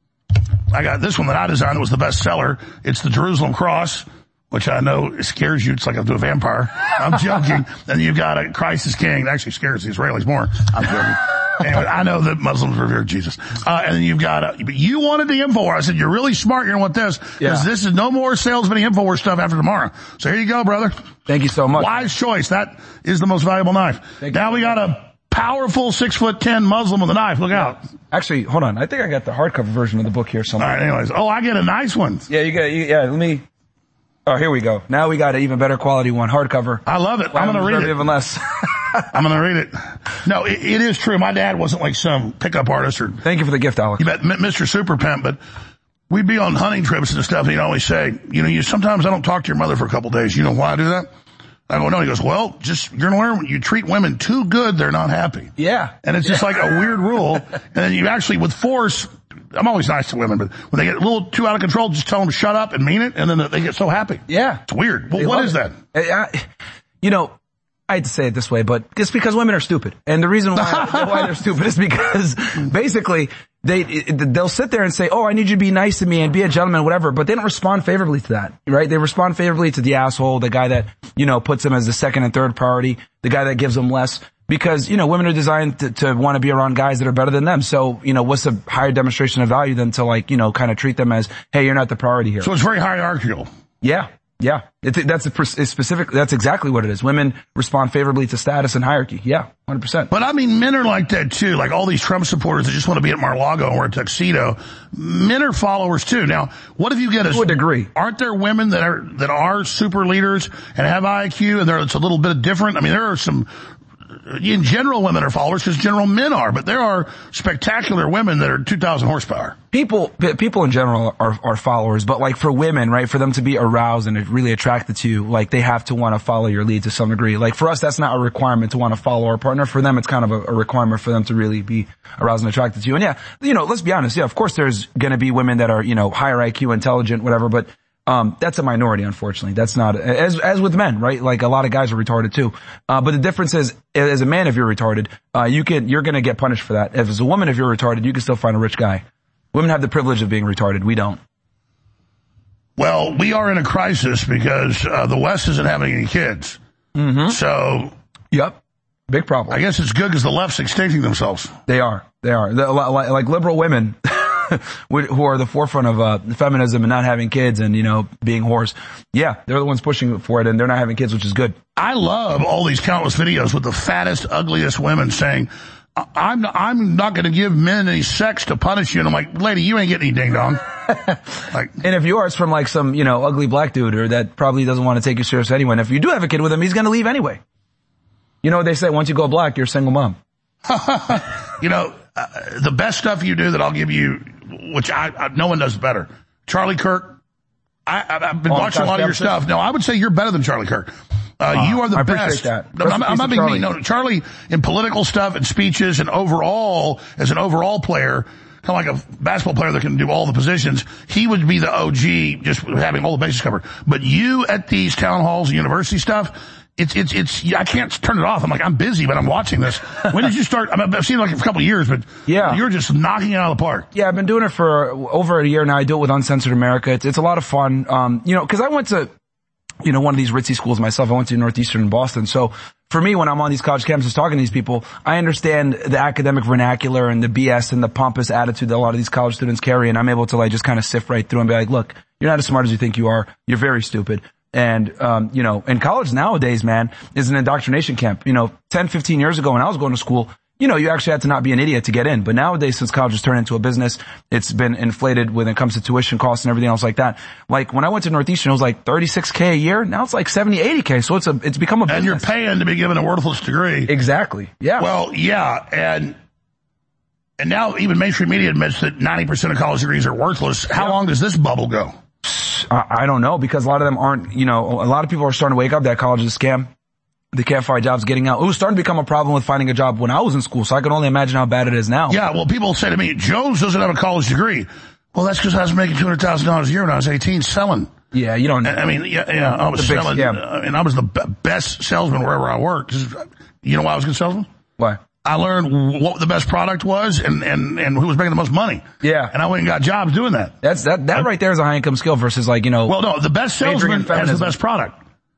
S3: I got this one that I designed. It was the best seller. It's the Jerusalem Cross, which I know scares you. It's like a vampire. I'm joking. And you've got a Christ is King. It actually scares the Israelis more. I'm joking. Anyway, I know that Muslims revere Jesus. Uh, and then you've got a, but you wanted the InfoWars. I said, you're really smart. You're going to want this. Because
S23: Yeah.
S3: this is no more salesman InfoWars stuff after tomorrow. So here you go, brother.
S23: Thank you so much.
S3: Wise choice. That is the most valuable knife.
S23: Thank
S3: now
S23: you.
S3: we got a powerful six foot ten Muslim with a knife. Look out.
S23: Actually, hold on. I think I got the hardcover version of the book here somewhere.
S3: All right, anyways. Oh, I get a nice one.
S23: Yeah, you got, you, yeah, let me, oh, here we go. Now we got an even better quality one, hardcover.
S3: I love it. I'm going to read it.
S23: Even less.
S3: I'm going to read it. No, it, it is true. My dad wasn't like some pickup artist or.
S23: Thank you for the gift, Alex.
S3: You bet, M- Mister Super Pimp, but we'd be on hunting trips and stuff, and he'd always say, you know, you sometimes I don't talk to your mother for a couple days. You know why I do that? I go, no. He goes, well, just, you're going to learn when you treat women too good, they're not happy.
S23: Yeah.
S3: And it's just like a weird rule. And then you actually, with force, I'm always nice to women, but when they get a little too out of control, just tell them to shut up and mean it, and then they get so happy.
S23: Yeah.
S3: It's weird. Well,
S23: They
S3: what
S23: love
S3: is
S23: it.
S3: that?
S23: I, I, you know, I hate to say it this way, but it's because women are stupid. And the reason why, why they're stupid is because basically they, they'll sit there and say, oh, I need you to be nice to me and be a gentleman, whatever, but they don't respond favorably to that, right? They respond favorably to the asshole, the guy that, you know, puts them as the second and third priority, the guy that gives them less. Because, you know, women are designed to, to want to be around guys that are better than them. So, you know, what's a higher demonstration of value than to, like, you know, kind of treat them as, hey, you're not the priority here.
S3: So it's very hierarchical.
S23: Yeah. Yeah. It's, that's a, it's specific, that's exactly what it is. Women respond favorably to status and hierarchy. Yeah. one hundred percent.
S3: But I mean, men are like that too. Like all these Trump supporters that just want to be at Mar-a-Lago and wear a tuxedo. Men are followers too. Now, what if you get a,
S23: to a degree.
S3: Aren't there women that are, that are super leaders and have I Q and they're, it's a little bit different? I mean, there are some in general, women are followers because general men are, but there are spectacular women that are two thousand horsepower.
S23: People, people in general are, are followers, but like for women, right, for them to be aroused and really attracted to you, like they have to want to follow your lead to some degree. Like for us, that's not a requirement to want to follow our partner. For them, it's kind of a, a requirement for them to really be aroused and attracted to you. And yeah, you know, let's be honest. Yeah, of course there's going to be women that are, you know, higher I Q, intelligent, whatever, but Um, that's a minority, unfortunately. That's not, as, as with men, right? Like a lot of guys are retarded too. Uh, but the difference is, as a man, if you're retarded, uh, you can, you're gonna get punished for that. If as a woman, if you're retarded, you can still find a rich guy. Women have the privilege of being retarded. We don't.
S3: Well, we are in a crisis because, uh, the West isn't having any kids.
S23: Mm-hmm.
S3: So.
S23: Yep. Big problem.
S3: I guess it's good because the left's extincting themselves.
S23: They are. They are. The, like, like liberal women. Who are the forefront of uh feminism and not having kids and, you know, being whores. Yeah, they're the ones pushing for it and they're not having kids, which is good.
S3: I love all these countless videos with the fattest, ugliest women saying, I'm I'm not going to give men any sex to punish you. And I'm like, lady, you ain't getting any ding dong. Like,
S23: and if yours from like some, you know, ugly black dude or that probably doesn't want to take you serious anyway. And if you do have a kid with him, he's going to leave anyway. You know what they say? Once you go black, you're a single mom.
S3: You know, uh, the best stuff you do that I'll give you, which I, I no one does better. Charlie Kirk. I, I've been oh, watching a lot of your stuff. No, I would say you're better than Charlie Kirk. Uh, uh you are the
S23: I
S3: best.
S23: That.
S3: I'm, I'm not being mean. No, Charlie in political stuff and speeches and overall, as an overall player, kind of like a basketball player that can do all the positions, he would be the O G, just having all the bases covered. But you at these town halls and university stuff, It's, it's, it's, I can't turn it off. I'm like, I'm busy, but I'm watching this. When did you start? I mean, I've seen it like for a couple of years, but
S23: yeah,
S3: you're just knocking it out of the park.
S23: Yeah, I've been doing it for over a year now. I do it with Uncensored America. It's, it's a lot of fun. Um, you know, cause I went to, you know, one of these ritzy schools myself. I went to Northeastern in Boston. So for me, when I'm on these college campuses talking to these people, I understand the academic vernacular and the B S and the pompous attitude that a lot of these college students carry. And I'm able to like just kind of sift right through and be like, look, you're not as smart as you think you are. You're very stupid. And, um, you know, and college nowadays, man, is an indoctrination camp. You know, ten, fifteen years ago when I was going to school, you know, you actually had to not be an idiot to get in. But nowadays, since college has turned into a business, it's been inflated when it comes to tuition costs and everything else like that. Like when I went to Northeastern, it was like thirty-six K a year. Now it's like seventy, eighty K. So it's a, it's become a business.
S3: And you're paying to be given a worthless degree.
S23: Exactly. Yeah.
S3: Well, yeah. And, and now even mainstream media admits that ninety percent of college degrees are worthless. How yeah. long does this bubble go?
S23: I don't know, because a lot of them aren't, you know, a lot of people are starting to wake up that college is a scam. They can't find jobs getting out. It was starting to become a problem with finding a job when I was in school, so I can only imagine how bad it is now.
S3: Yeah, well, people say to me, Jones doesn't have a college degree. Well, that's because I was making two hundred thousand dollars a year when I was eighteen selling.
S23: Yeah, you don't know.
S3: I mean, yeah, yeah I was selling, big, yeah. and I was the best salesman wherever I worked. You know why I was a good salesman?
S23: Why?
S3: I learned what the best product was and, and, and who was making the most money.
S23: Yeah.
S3: And I went and got jobs doing that.
S23: That's, that, that right there is a high income skill versus like, you know.
S3: Well, no, the best salesman has the best product.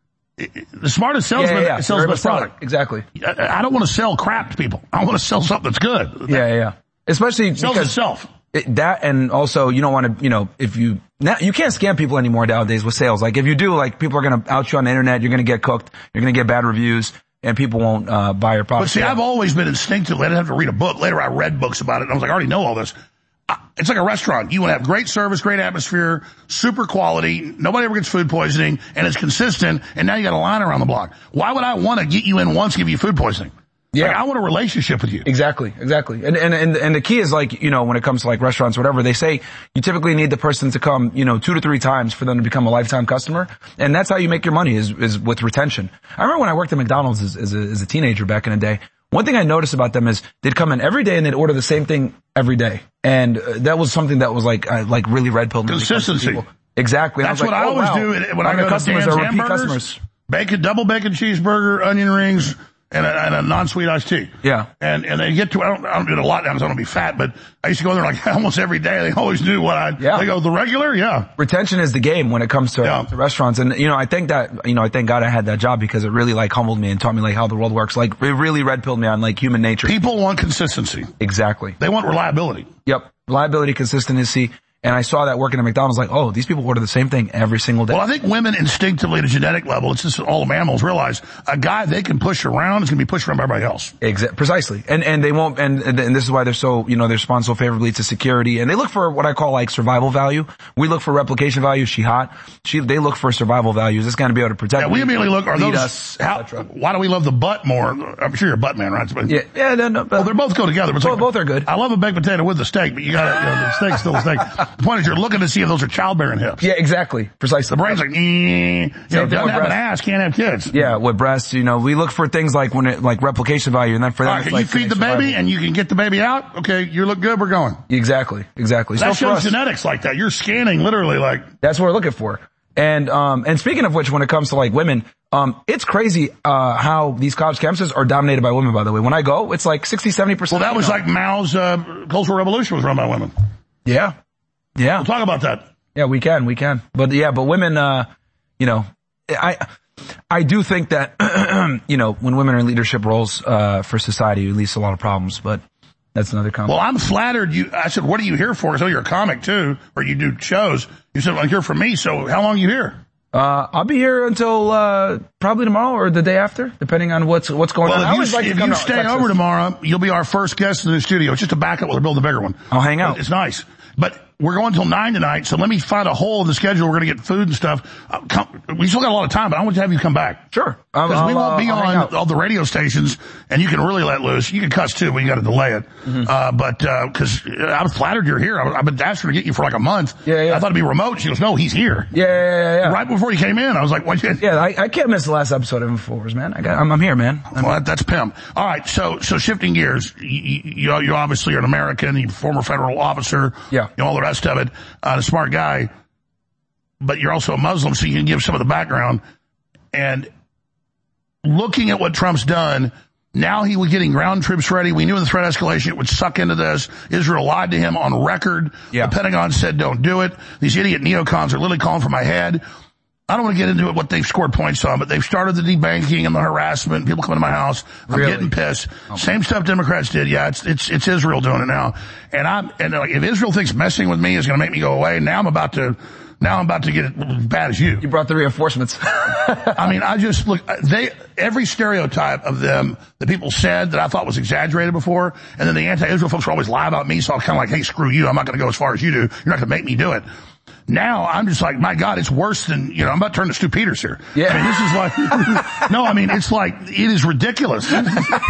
S3: The smartest salesman yeah, yeah, yeah. sells the best product.
S23: Exactly.
S3: I, I don't want to sell crap to people. I want to sell something that's good.
S23: Yeah, yeah, yeah. Especially
S3: sells
S23: because
S3: itself.
S23: It, that and also you don't want to, you know, if you, now, you can't scam people anymore nowadays with sales. Like if you do, like people are going to out you on the internet, you're going to get cooked, you're going to get bad reviews. And people won't, uh, buy your product.
S3: But see, yeah. I've always been instinctive. I didn't have to read a book. Later I read books about it and I was like, I already know all this. It's like a restaurant. You want to have great service, great atmosphere, super quality. Nobody ever gets food poisoning and it's consistent. And now you got a line around the block. Why would I want to get you in once, give you food poisoning? Yeah. Like, I want a relationship with you.
S23: Exactly, exactly. And, and, and, and the key is like, you know, when it comes to like restaurants or whatever, they say you typically need the person to come, you know, two to three times for them to become a lifetime customer. And that's how you make your money is, is with retention. I remember when I worked at McDonald's as, as, a, as a teenager back in the day, one thing I noticed about them is they'd come in every day and they'd order the same thing every day. And uh, that was something that was like, uh, like really red pilled.
S3: Consistency.
S23: Exactly.
S3: That's
S23: I was
S3: what
S23: like,
S3: I
S23: oh,
S3: always
S23: wow.
S3: do when I go to
S23: customers
S3: Dan's
S23: are repeat
S3: Hamburgers,
S23: customers.
S3: Bacon, double bacon cheeseburger, onion rings. And a, and a non-sweet iced tea.
S23: Yeah.
S3: And, and they get to, I don't, I don't do it a lot now because I don't want to be fat, but I used to go there like almost every day. They always knew what I, yeah. They go, the regular? Yeah.
S23: Retention is the game when it comes to, yeah. to restaurants. And, you know, I think that, you know, I thank God I had that job because it really like humbled me and taught me like how the world works. Like it really red pilled me on like human nature.
S3: People want consistency.
S23: Exactly.
S3: They want reliability.
S23: Yep. Reliability, consistency. And I saw that working at McDonald's, like, oh, these people order the same thing every single day.
S3: Well, I think women instinctively at a genetic level, it's just all mammals realize a guy they can push around is going to be pushed around by everybody else.
S23: Exactly, precisely. And, and they won't, and, and this is why they're so, you know, they're respond so favorably to security. And they look for what I call like survival value. We look for replication value. Is she hot? She, they look for survival value. Is this going to be able to protect
S3: Yeah,
S23: me,
S3: we immediately look, are
S23: lead
S3: those,
S23: us,
S3: how, why do we love the butt more? I'm sure you're a butt man, right? But,
S23: yeah, yeah, no, no.
S3: Well, they both go together. But
S23: Both,
S3: like,
S23: both are good.
S3: I love a baked potato with the steak, but you got to, you know, the steak's still a steak. The point is you're looking to see if those are childbearing hips.
S23: Yeah, exactly. Precisely.
S3: The brain's like, you know, doesn't have an ass, can't have kids.
S23: Yeah, with breasts, you know, we look for things like when it, like replication value, and then for them,
S3: All right,
S23: it's
S3: can
S23: like
S3: you feed the
S23: survival.
S3: baby and you can get the baby out? Okay, you look good, we're going.
S23: Exactly, exactly.
S3: That
S23: So for
S3: shows
S23: us,
S3: genetics like that. You're scanning literally like.
S23: that's what we're looking for. And, um, and speaking of which, when it comes to like women, um, it's crazy, uh, how these college campuses are dominated by women, by the way. When I go, it's like sixty, seventy percent.
S3: Well, that was like Mao's, uh, Cultural Revolution was run by women.
S23: Yeah. Yeah.
S3: We'll talk about that.
S23: Yeah, we can, we can. But yeah, but women, uh, you know, I, I do think that, you know, when women are in leadership roles, uh, for society, it leads to a lot of problems, but that's another comment.
S3: Well, I'm flattered. You, I said, what are you here for? I said, oh, you're a comic too, or you do shows. You said, well, I'm here for me. So how long are you here?
S23: Uh, I'll be here until, uh, probably tomorrow or the day after, depending on what's, what's going
S3: well,
S23: on.
S3: If
S23: I
S3: you,
S23: always like to
S3: if
S23: come
S3: you
S23: to
S3: stay
S23: Texas.
S3: over tomorrow, you'll be our first guest in the new studio. It's just a backup. We'll build a bigger one.
S23: I'll hang out.
S3: It's nice. But we're going until nine tonight, so let me find a hole in the schedule. We're going to get food and stuff. Uh, come, we still got a lot of time, but I want to have you come back.
S23: Sure.
S3: Because we won't be
S23: I'll hang
S3: on
S23: out.
S3: all the radio stations, and you can really let loose. You can cuss too, but you got to delay it. Mm-hmm. Uh, but, uh, cause I'm flattered you're here. I, I've been asking to get you for like a month.
S23: Yeah, yeah.
S3: I thought it'd be remote. She goes, no, he's here.
S23: Yeah, yeah, yeah, yeah.
S3: Right before you came in, I was like, what? You?
S23: Yeah, I, I can't miss the last episode of Infowars, man. I got, I'm, I'm here, man. I'm
S3: Well, that, that's pimp. All right, so so shifting gears, you, you, you obviously are an American, you're a former federal officer,
S23: Yeah.
S3: you know, all the rest of it, uh, a smart guy, but you're also a Muslim, so you can give some of the background. And looking at what Trump's done, now he was getting ground troops ready. We knew in the threat escalation it would suck into this. Israel lied to him on record.
S23: Yeah.
S3: The Pentagon said don't do it. These idiot neocons are literally calling for my head. I don't want to get into it, what they've scored points on, but they've started the debanking and the harassment, people coming to my house. I'm
S23: Really?
S3: getting pissed. Same stuff Democrats did. Yeah, it's, it's, it's Israel doing it now. And I'm, and like, if Israel thinks messing with me is going to make me go away, now I'm about to, now I'm about to get it as bad as you.
S23: You brought the reinforcements.
S3: I mean, I just look, they, every stereotype of them that people said that I thought was exaggerated before, and then the anti-Israel folks were always lie about me, so I'm kind of like, hey, screw you, I'm not going to go as far as you do. You're not going to make me do it. Now I'm just like, my God, it's worse than, you know, I'm about to turn to Stu Peters here.
S23: Yeah.
S3: I mean, this is like, no, I mean, it's like, it is ridiculous. I'm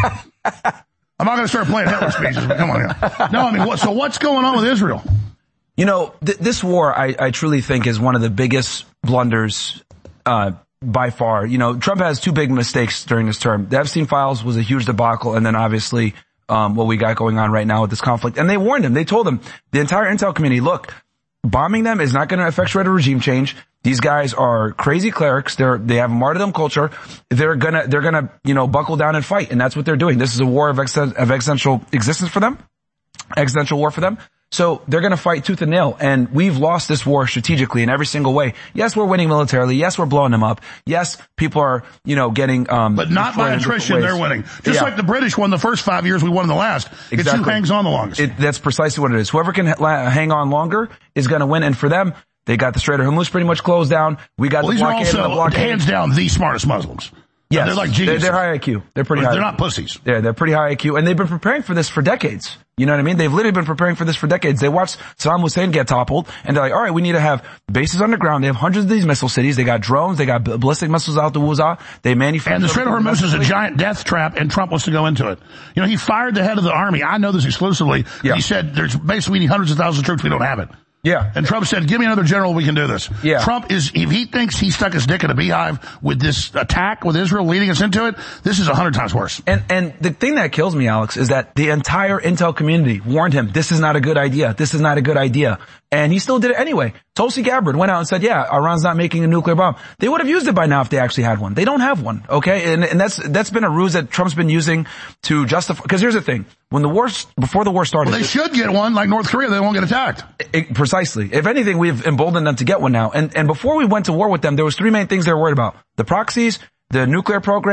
S3: not going to start playing Hitler speeches, but come on here. No, I mean, what, so what's going on with Israel?
S23: You know, th- this war, I, I truly think is one of the biggest blunders, uh, by far. You know, Trump has two big mistakes during this term. The Epstein files was a huge debacle, and then obviously, um, what we got going on right now with this conflict. And they warned him. They told him, the entire intel community, look, bombing them is not going to effectuate a regime change. These guys are crazy clerics. They're, they have a martyrdom culture. They're gonna, they're gonna, you know, buckle down and fight. And that's what they're doing. This is a war of, ex- of existential existence for them. Existential war for them. So they're going to fight tooth and nail. And we've lost this war strategically in every single way. Yes, we're winning militarily. Yes, we're blowing them up. Yes, people are, you know, getting, um,
S3: But not by attrition, they're winning. Just
S23: Yeah.
S3: like the British won the first five years, we won in the last. It's who hangs on the longest.
S23: It, that's precisely what it is. Whoever can ha- hang on longer is going to win. And for them, they got the Strait of Hormuz pretty much closed down. We got
S3: Well,
S23: the
S3: these are
S23: blockade and the
S3: also,
S23: blockade.
S3: hands down, the smartest Muslims.
S23: Yes.
S3: They're like
S23: They're,
S3: geniuses.
S23: they're high I Q. They're pretty
S3: They're
S23: high.
S3: not pussies.
S23: Yeah, they're pretty high I Q. And they've been preparing for this for decades. You know what I mean? They've literally been preparing for this for decades. They watched Saddam Hussein get toppled, and they're like, all right, we need to have bases underground. They have hundreds of these missile cities. They got drones. They got b- ballistic missiles out the wuzah. They manufacture.
S3: And the Strait of Hormuz is a giant death trap, and Trump wants to go into it. You know, he fired the head of the army. I know this exclusively.
S23: Yeah.
S3: He said there's basically hundreds of thousands of troops. We don't have it.
S23: Yeah.
S3: And Trump said, give me another general, we can do this.
S23: Yeah.
S3: Trump is, if he thinks he stuck his dick in a beehive with this attack with Israel leading us into it, this is a hundred times worse.
S23: And, and the thing that kills me, Alex, is that the entire intel community warned him, this is not a good idea. This is not a good idea. And he still did it anyway. Tulsi Gabbard went out and said, yeah, Iran's not making a nuclear bomb. They would have used it by now if they actually had one. They don't have one, okay? And, and that's, that's been a ruse that Trump's been using to justify, because here's the thing. When the war, before the war started.
S3: Well, they should get one like North Korea. They won't get attacked.
S23: It, precisely. If anything, we've emboldened them to get one now. And, and before we went to war with them, there was three main things they were worried about. The proxies, the nuclear program,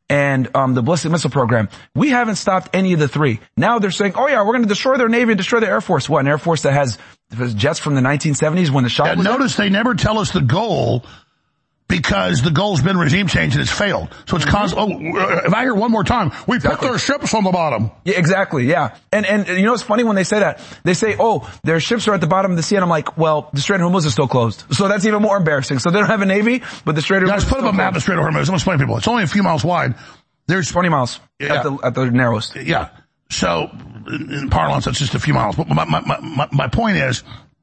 S23: and um the ballistic missile program. We haven't stopped any of the three. Now they're saying, oh yeah, we're going to destroy their Navy and destroy their Air Force. What, an Air Force that has jets from the nineteen seventies when the Shah
S3: yeah,
S23: was
S3: notice there? They never tell us the goal, because the goal's been regime change and it's failed. So it's constant. Oh, if I hear one more time, we exactly. put their ships on the bottom.
S23: Yeah, exactly. Yeah. And, and you know, it's funny when they say that. They say, oh, their ships are at the bottom of the sea. And I'm like, well, the Strait of Hormuz is still closed. So that's even more embarrassing. So they don't have a Navy, but the Strait of Hormuz
S3: Guys, put up a map of the Strait of Hormuz. I'm going to explain to people. It's only a few miles wide. There's
S23: twenty miles yeah. at the, at the narrowest.
S3: Yeah. So in parlance, that's just a few miles. But my, my, my, my point is,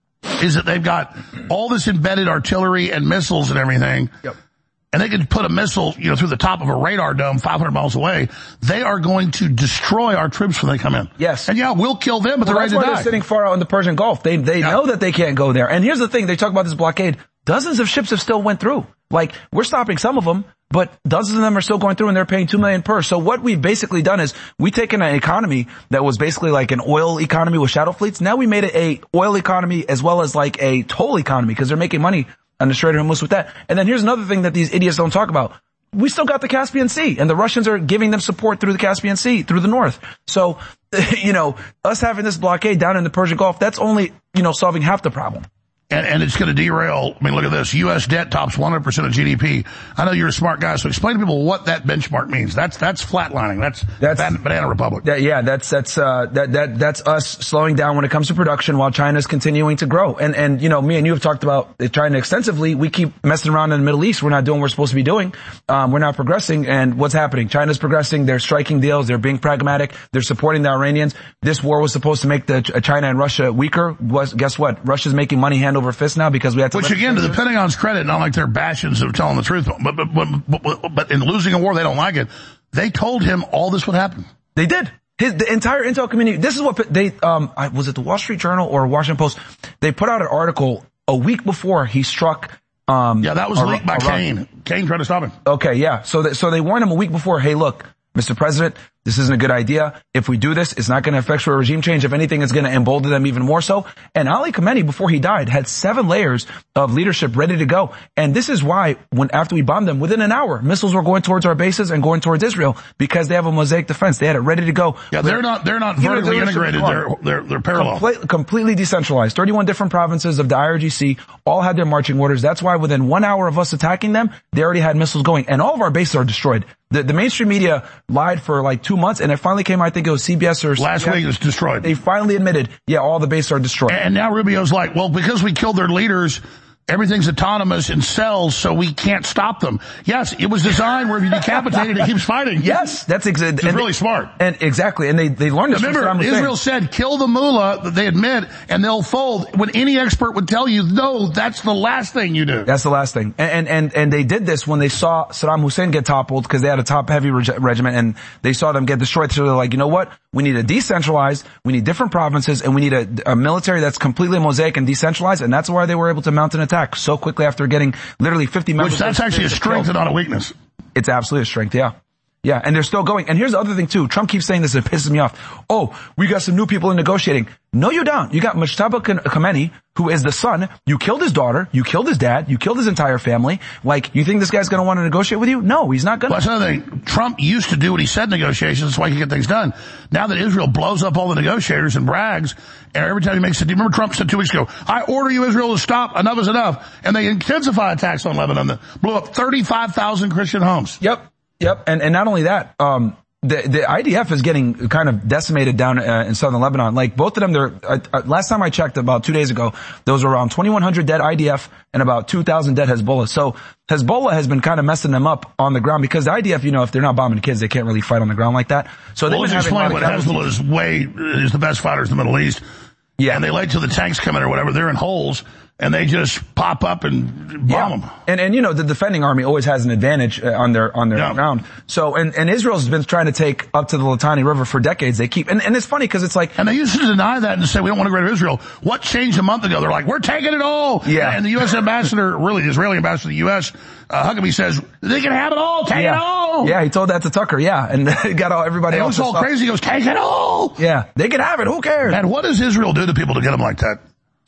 S3: is that they've got all this embedded artillery and missiles and everything.
S23: Yep.
S3: And they could put a missile, you know, through the top of a radar dome five hundred miles away. They are going to destroy our troops when they come in.
S23: Yes.
S3: And yeah, we'll kill them, but
S23: well,
S3: they're ready to die.
S23: They're sitting far out in the Persian Gulf. They, they yeah. know that they can't go there. And here's the thing. They talk about this blockade. Dozens of ships have still went through. Like, we're stopping some of them, but dozens of them are still going through and they're paying two million per. So what we've basically done is we taken an economy that was basically like an oil economy with shadow fleets. Now we made it a oil economy as well as like a toll economy because they're making money on the Strait of Hormuz with that. And then here's another thing that these idiots don't talk about. We still got the Caspian Sea, and the Russians are giving them support through the Caspian Sea, through the north. So, you know, us having this blockade down in the Persian Gulf, that's only, you know, solving half the problem.
S3: And, and it's going to derail. I mean, look at this. U S debt tops one hundred percent of G D P. I know you're a smart guy, so explain to people what that benchmark means. That's, that's flatlining. That's, that's banana republic.
S23: That, yeah, that's, that's, uh, that, that, that's us slowing down when it comes to production while China's continuing to grow. And, and, you know, me and you have talked about China extensively. We keep messing around in the Middle East. We're not doing what we're supposed to be doing. Um, we're not progressing. And what's happening? China's progressing. They're striking deals. They're being pragmatic. They're supporting the Iranians. This war was supposed to make the China and Russia weaker. Was, guess what? Russia's making money hand over fist now because we had to.
S3: Which again, to the Pentagon's credit, not like they're bastions of telling the truth, but, but, but, but, but in losing a war, they don't like it. They told him all this would happen.
S23: They did. His, the entire intel community, this is what they, um, was it the Wall Street Journal or Washington Post? They put out an article a week before he struck, um.
S3: Yeah, that was
S23: Ar-
S3: leaked by
S23: Ar-
S3: Kane. Kane tried to stop him.
S23: Okay, yeah. So that, so they warned him a week before, hey, look, Mister President, this isn't a good idea. If we do this, it's not going to effectuate regime change. If anything, it's going to embolden them even more so. And Ali Khamenei, before he died, had seven layers of leadership ready to go. And this is why, when after we bombed them, within an hour, missiles were going towards our bases and going towards Israel because they have a mosaic defense. They had it ready to go.
S3: Yeah, they're not they're not vertically integrated. They're they're they're parallel.
S23: Complete, completely decentralized. thirty-one different provinces of the I R G C all had their marching orders. That's why within one hour of us attacking them, they already had missiles going, and all of our bases are destroyed. The, the mainstream media lied for like two months, and it finally came, I think it was C B S or...
S3: Last week it was destroyed.
S23: They finally admitted, yeah, all the bases are destroyed.
S3: And now Rubio's like, well, because we killed their leaders, everything's autonomous in cells, so we can't stop them. Yes, it was designed where if you decapitate it, it keeps fighting.
S23: Yes, that's exactly...
S3: It's really they, smart.
S23: And exactly, and they, they learned this
S3: Remember,
S23: from
S3: Israel said, kill the mullah, they admit, and they'll fold. When any expert would tell you, no, that's the last thing you do.
S23: That's the last thing. And, and, and they did this when they saw Saddam Hussein get toppled, because they had a top-heavy reg- regiment, and they saw them get destroyed. So they're like, you know what? We need to decentralize, we need different provinces, and we need a, a military that's completely mosaic and decentralized, and that's why they were able to mount an attack so quickly after getting literally fifty members.
S3: Which that's actually a strength and not a weakness.
S23: It's absolutely a strength, yeah. Yeah, and they're still going. And here's the other thing too. Trump keeps saying this, it pisses me off. Oh, we got some new people in negotiating. No, you don't. You got Mujtaba Khamenei, who is the son. You killed his daughter. You killed his dad. You killed his entire family. Like, you think this guy's going to want to negotiate with you? No, he's not going to.
S3: Well, that's another thing. Trump used to do what he said in negotiations. That's why he could get things done. Now that Israel blows up all the negotiators and brags, and every time he makes a deal, remember Trump said two weeks ago, I order you, Israel, to stop. Enough is enough. And they intensify attacks on Lebanon that blew up thirty-five thousand Christian homes.
S23: Yep. Yep. And, and not only that, um, the, the I D F is getting kind of decimated down uh, in southern Lebanon. Like both of them, they're, uh, uh, last time I checked about two days ago, there was around twenty-one hundred dead I D F and about two thousand dead Hezbollah. So Hezbollah has been kind of messing them up on the ground because the I D F, you know, if they're not bombing kids, they can't really fight on the ground like that. So they've
S3: well,
S23: been
S3: let's
S23: having
S3: explain what Hezbollah is way, is the best fighters in the Middle East. Yeah. And they wait till the tanks come in or whatever. They're in holes. And they just pop up and bomb yeah. them.
S23: And, and you know, the defending army always has an advantage uh, on their, on their yeah. ground. So, and, and Israel's been trying to take up to the Litani River for decades. They keep, and, and it's funny because it's like.
S3: And they used to deny that and say, we don't want to get rid of Israel. What changed a month ago? They're like, we're taking it all.
S23: Yeah.
S3: And the U S ambassador, really the Israeli ambassador to the U S, uh, Huckabee says, they can have it all. Take
S23: yeah.
S3: it all.
S23: Yeah, he told that to Tucker. Yeah. And got all, everybody
S3: and
S23: else.
S3: It was all crazy. He goes, take it all.
S23: Yeah. They can have it. Who cares?
S3: And what does Israel do to people to get them like that?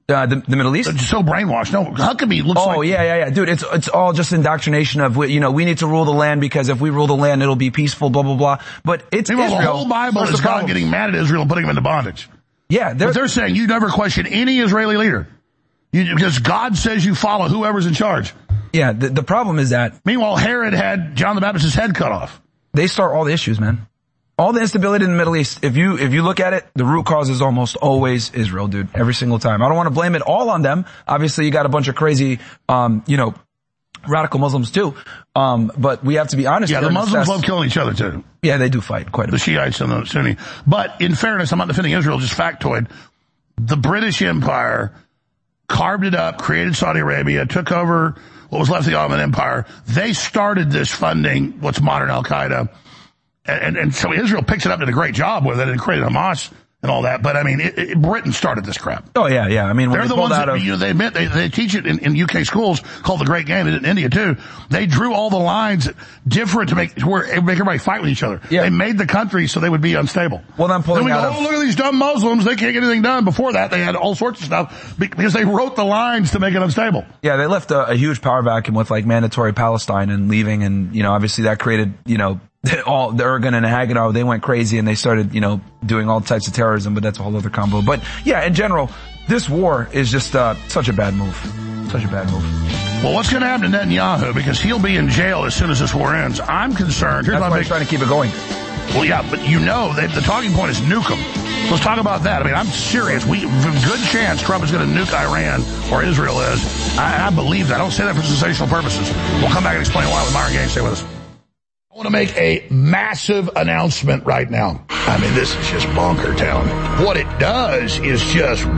S23: Uh, the, the Middle East?
S3: It's so brainwashed. No, Huckabee looks
S23: oh,
S3: like...
S23: Oh, yeah, yeah, yeah. Dude, it's, it's all just indoctrination of, you know, we need to rule the land because if we rule the land, it'll be peaceful, blah, blah, blah. But it's
S3: Meanwhile,
S23: Israel.
S3: the whole Bible is God getting mad at Israel and putting them into bondage.
S23: Yeah. They're,
S3: but they're saying you never question any Israeli leader. You, because God says you follow whoever's in charge.
S23: Yeah, the, the problem is that...
S3: Meanwhile, Herod had John the Baptist's head cut off.
S23: They start all the issues, man. All the instability in the Middle East, if you, if you look at it, the root cause is almost always Israel, dude. Every single time. I don't want to blame it all on them. Obviously, you got a bunch of crazy, um, you know, radical Muslims too. Um, but we have to be honest.
S3: Yeah, the Muslims love killing each other too.
S23: Yeah, they do fight quite a bit.
S3: The Shiites and the Sunni. But in fairness, I'm not defending Israel, just factoid. The British Empire carved it up, created Saudi Arabia, took over what was left of the Ottoman Empire. They started this funding, what's modern Al-Qaeda. And, and so Israel picks it up, did a great job with it, and created Hamas and all that. But I mean, it, it, Britain started this crap.
S23: Oh yeah, yeah. I mean, when
S3: they're
S23: they
S3: the ones
S23: out
S3: that
S23: of...
S3: you know, they admit they, they teach it in, in U K schools called the Great Game. They did it in India too. They drew all the lines different to make to where make everybody fight with each other.
S23: Yeah.
S3: They made the country so they would be unstable.
S23: Well, I'm pulling
S3: then we
S23: out
S3: go,
S23: of...
S3: oh, look at these dumb Muslims. They can't get anything done. Before that, they had all sorts of stuff because they wrote the lines to make it unstable.
S23: Yeah, they left a, a huge power vacuum with like mandatory Palestine and leaving, and you know, obviously that created, you know, all the Ergun and Haganah, they went crazy and they started, you know, doing all types of terrorism, but that's a whole other combo. But yeah, in general, this war is just uh, such a bad move. Such a bad move.
S3: Well, what's going to happen to Netanyahu? Because he'll be in jail as soon as this war ends. I'm concerned. Here's
S23: that's
S3: my
S23: why
S3: big...
S23: he's trying to keep it going.
S3: Well, yeah, but you know, they, the talking point is nuke them. Let's talk about that. I mean, I'm serious. We have a good chance Trump is going to nuke Iran, or Israel is. I, I believe that. I don't say that for sensational purposes. We'll come back and explain why with Myron Gaines. Stay with us. I want to make a massive announcement right now. I mean, this is just bonker town. What it does is just...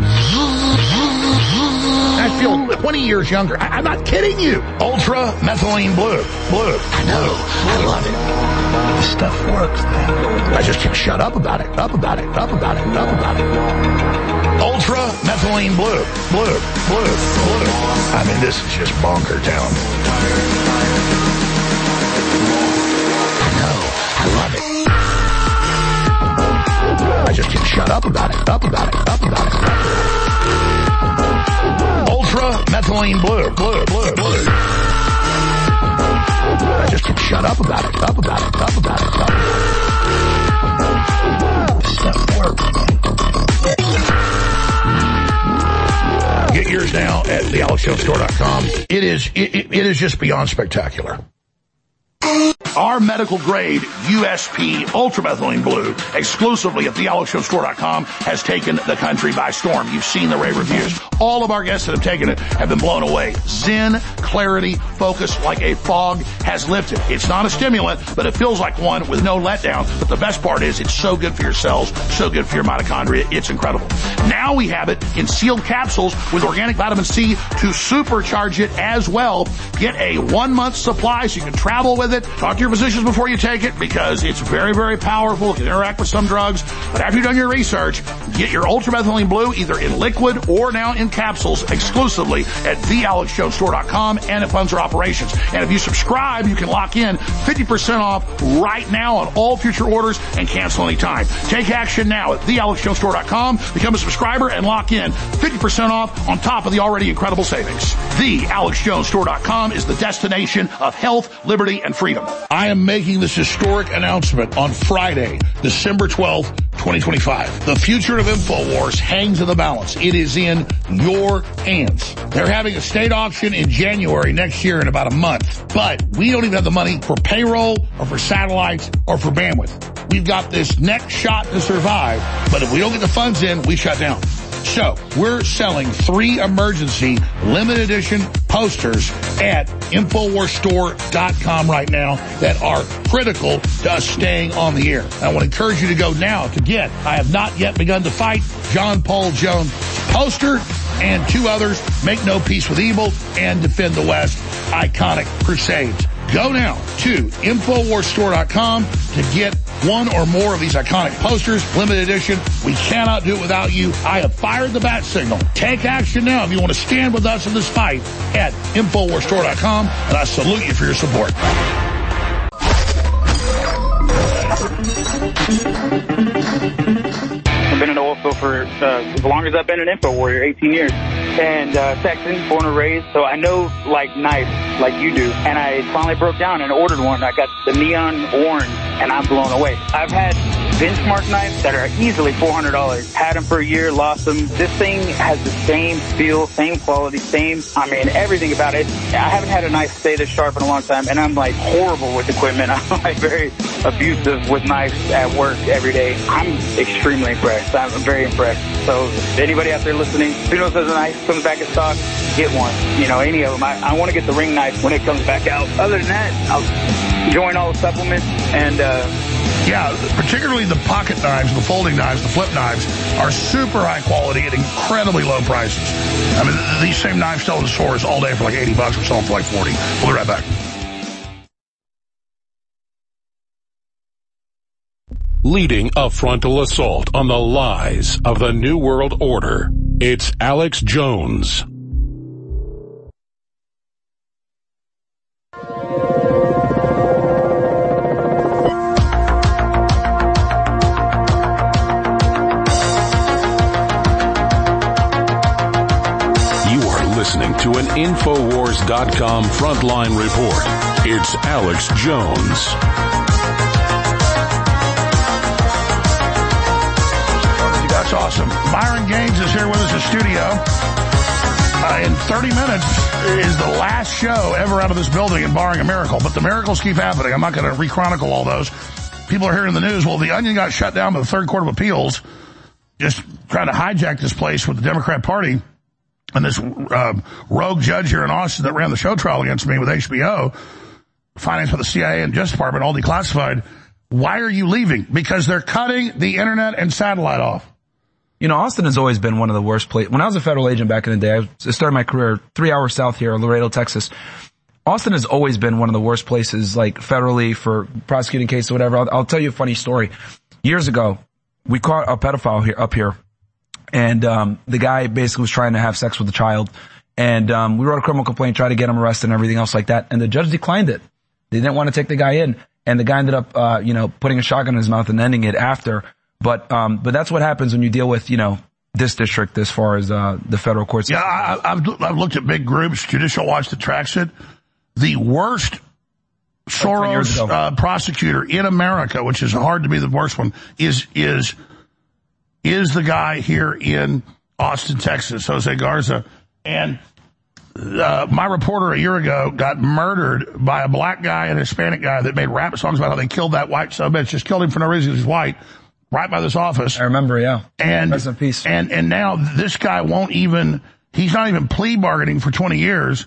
S3: I feel twenty years younger. I, I'm not kidding you. Ultra Methylene Blue. Blue. I know. I love it. This stuff works, man. I just can't shut up about it. Up about it. Up about it. Up about it. Ultra Methylene Blue. Blue. Blue. Blue. I mean, this is just bonker town. I love it. I just can't shut up about it. Up about it. Up about it. Ultra Methylene Blue. Blue. Blue. Blue. I just can't shut up about it. Up about it. Up about it. Up. This stuff works. Get yours now at the alex jones store dot com. It is, it, it, it is just beyond spectacular. Our medical grade U S P Ultramethylene Blue, exclusively at the alex jones store dot com, has taken the country by storm. You've seen the rave reviews. All of our guests that have taken it have been blown away. Zen, clarity, focus like a fog has lifted. It's not a stimulant, but it feels like one with no letdown. But the best part is it's so good for your cells, so good for your mitochondria. It's incredible. Now we have it in sealed capsules with organic vitamin C to supercharge it as well. Get a one month supply so you can travel with it. Talk to your physicians before you take it because it's very, very powerful. It can interact with some drugs. But after you've done your research, get your Ultramethylene Blue either in liquid or now in capsules exclusively at the alex jones store dot com and it funds our operations. And if you subscribe, you can lock in fifty percent off right now on all future orders and cancel anytime. Take action now at the alex jones store dot com. Become a subscriber and lock in fifty percent off on top of the already incredible savings. the alex jones store dot com is the destination of health, liberty, and freedom. I am making this historic announcement on Friday, December twelfth, twenty twenty-five. The future of InfoWars hangs in the balance. It is in your hands. They're having a state auction in January next year in about a month, but we don't even have the money for payroll or for satellites or for bandwidth. We've got this next shot to survive, but if we don't get the funds in, we shut down. So we're selling three emergency limited edition posters at infowars store dot com right now that are critical to us staying on the air. I want to encourage you to go now to get I Have Not Yet Begun to Fight, John Paul Jones poster, and two others, Make No Peace with Evil and Defend the West, iconic crusades. Go now to infowars store dot com to get one or more of these iconic posters, limited edition. We cannot do it without you. I have fired the bat signal. Take action now if you want to stand with us in this fight at infowars store dot com, and I salute you for your support.
S11: I've been in the oil field for uh, as long as I've been an info warrior, eighteen years. And uh, Texan, born and raised, so I know like knives like you do. And I finally broke down and ordered one. I got the neon orange, and I'm blown away. I've had benchmark knives that are easily four hundred dollars. Had them for a year, lost them. This thing has the same feel, same quality, same, I mean, everything about it. I haven't had a knife stay this sharp in a long time, and I'm like horrible with equipment. I'm like very abusive with knives at work every day. I'm extremely impressed. I'm very impressed. So anybody out there listening, who knows if a knife comes back in stock, get one. You know, any of them. I, I want to get the ring knife when it comes back out. Other than that, I'll join all the supplements and, uh,
S3: yeah, particularly the pocket knives, the folding knives, the flip knives are super high quality at incredibly low prices. I mean, these same knives sell in the stores all day for like eighty bucks. We're selling for like forty. We'll be right back.
S13: Leading a frontal assault on the lies of the New World Order, it's Alex Jones. Listening to an Infowars dot com frontline report. It's Alex Jones.
S3: That's awesome. Byron Gaines is here with us in studio. Uh, in thirty minutes is the last show ever out of this building, and barring a miracle. But the miracles keep happening. I'm not going to rechronicle all those. People are hearing the news. Well, the Onion got shut down by the Third Court of Appeals, just trying to hijack this place with the Democrat Party. And this uh, rogue judge here in Austin that ran the show trial against me with H B O, financed by the C I A and Justice Department, all declassified. Why are you leaving? Because they're cutting the internet and satellite off.
S23: You know, Austin has always been one of the worst places. When I was a federal agent back in the day, I started my career three hours south here in Laredo, Texas. Austin has always been one of the worst places, like federally for prosecuting cases or whatever. I'll, I'll tell you a funny story. Years ago, we caught a pedophile here up here. And, um, the guy basically was trying to have sex with a child. And, um, we wrote a criminal complaint, tried to get him arrested and everything else like that. And the judge declined it. They didn't want to take the guy in. And the guy ended up, uh, you know, putting a shotgun in his mouth and ending it after. But, um, but that's what happens when you deal with, you know, this district as far as, uh, the federal courts.
S3: Yeah, I, I've, I've looked at big groups, Judicial Watch that tracks it. The worst Soros, uh, prosecutor in America, which is hard to be the worst one, is, is, is the guy here in Austin, Texas, Jose Garza. And uh, my reporter a year ago got murdered by a black guy and a Hispanic guy that made rap songs about how they killed that white son of a bitch, just killed him for no reason, he's white, right by this office.
S23: I remember, yeah.
S3: And,
S23: rest in peace.
S3: And, and now this guy won't even, he's not even plea bargaining for twenty years.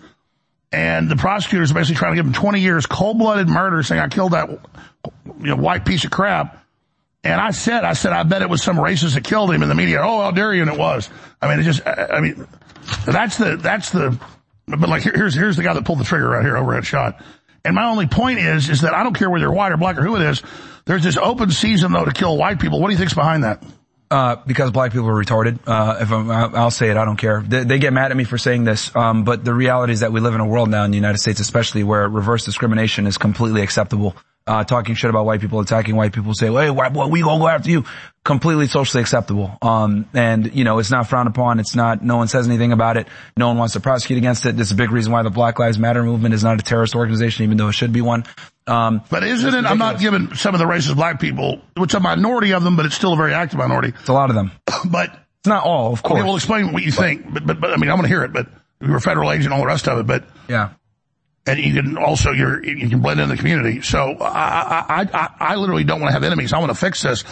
S3: And the prosecutors are basically trying to give him twenty years, cold-blooded murder, saying I killed that, you know, white piece of crap. And I said, I said, I bet it was some racist that killed him in the media. Oh, how dare you? And it was. I mean, it just, I mean, that's the, that's the, but like, here's, here's the guy that pulled the trigger right here, overhead shot. And my only point is, is that I don't care whether you're white or black or who it is. There's this open season though to kill white people. What do you think's behind that?
S23: Uh, because black people are retarded. Uh, if I'm, I'll say it, I don't care. They, they get mad at me for saying this. Um, but the reality is that we live in a world now in the United States, especially where reverse discrimination is completely acceptable. Uh, talking shit about white people, attacking white people, say, hey, white boy, we gonna go after you. Completely socially acceptable. Um, and, you know, it's not frowned upon. It's not, no one says anything about it. No one wants to prosecute against it. This is a big reason why the Black Lives Matter movement is not a terrorist organization, even though it should be one. Um,
S3: but isn't it, I'm not giving some of the racist black people, which is a minority of them, but it's still a very active minority.
S23: It's a lot of them.
S3: But.
S23: It's not all, of course.
S3: Okay, well, explain what you think. But, but, but, I mean, I want to hear it, but you're a federal agent, all the rest of it, but.
S23: Yeah.
S3: And you can also, you're, you can blend in the community. So I, I, I, I literally don't want to have enemies. I want to fix this.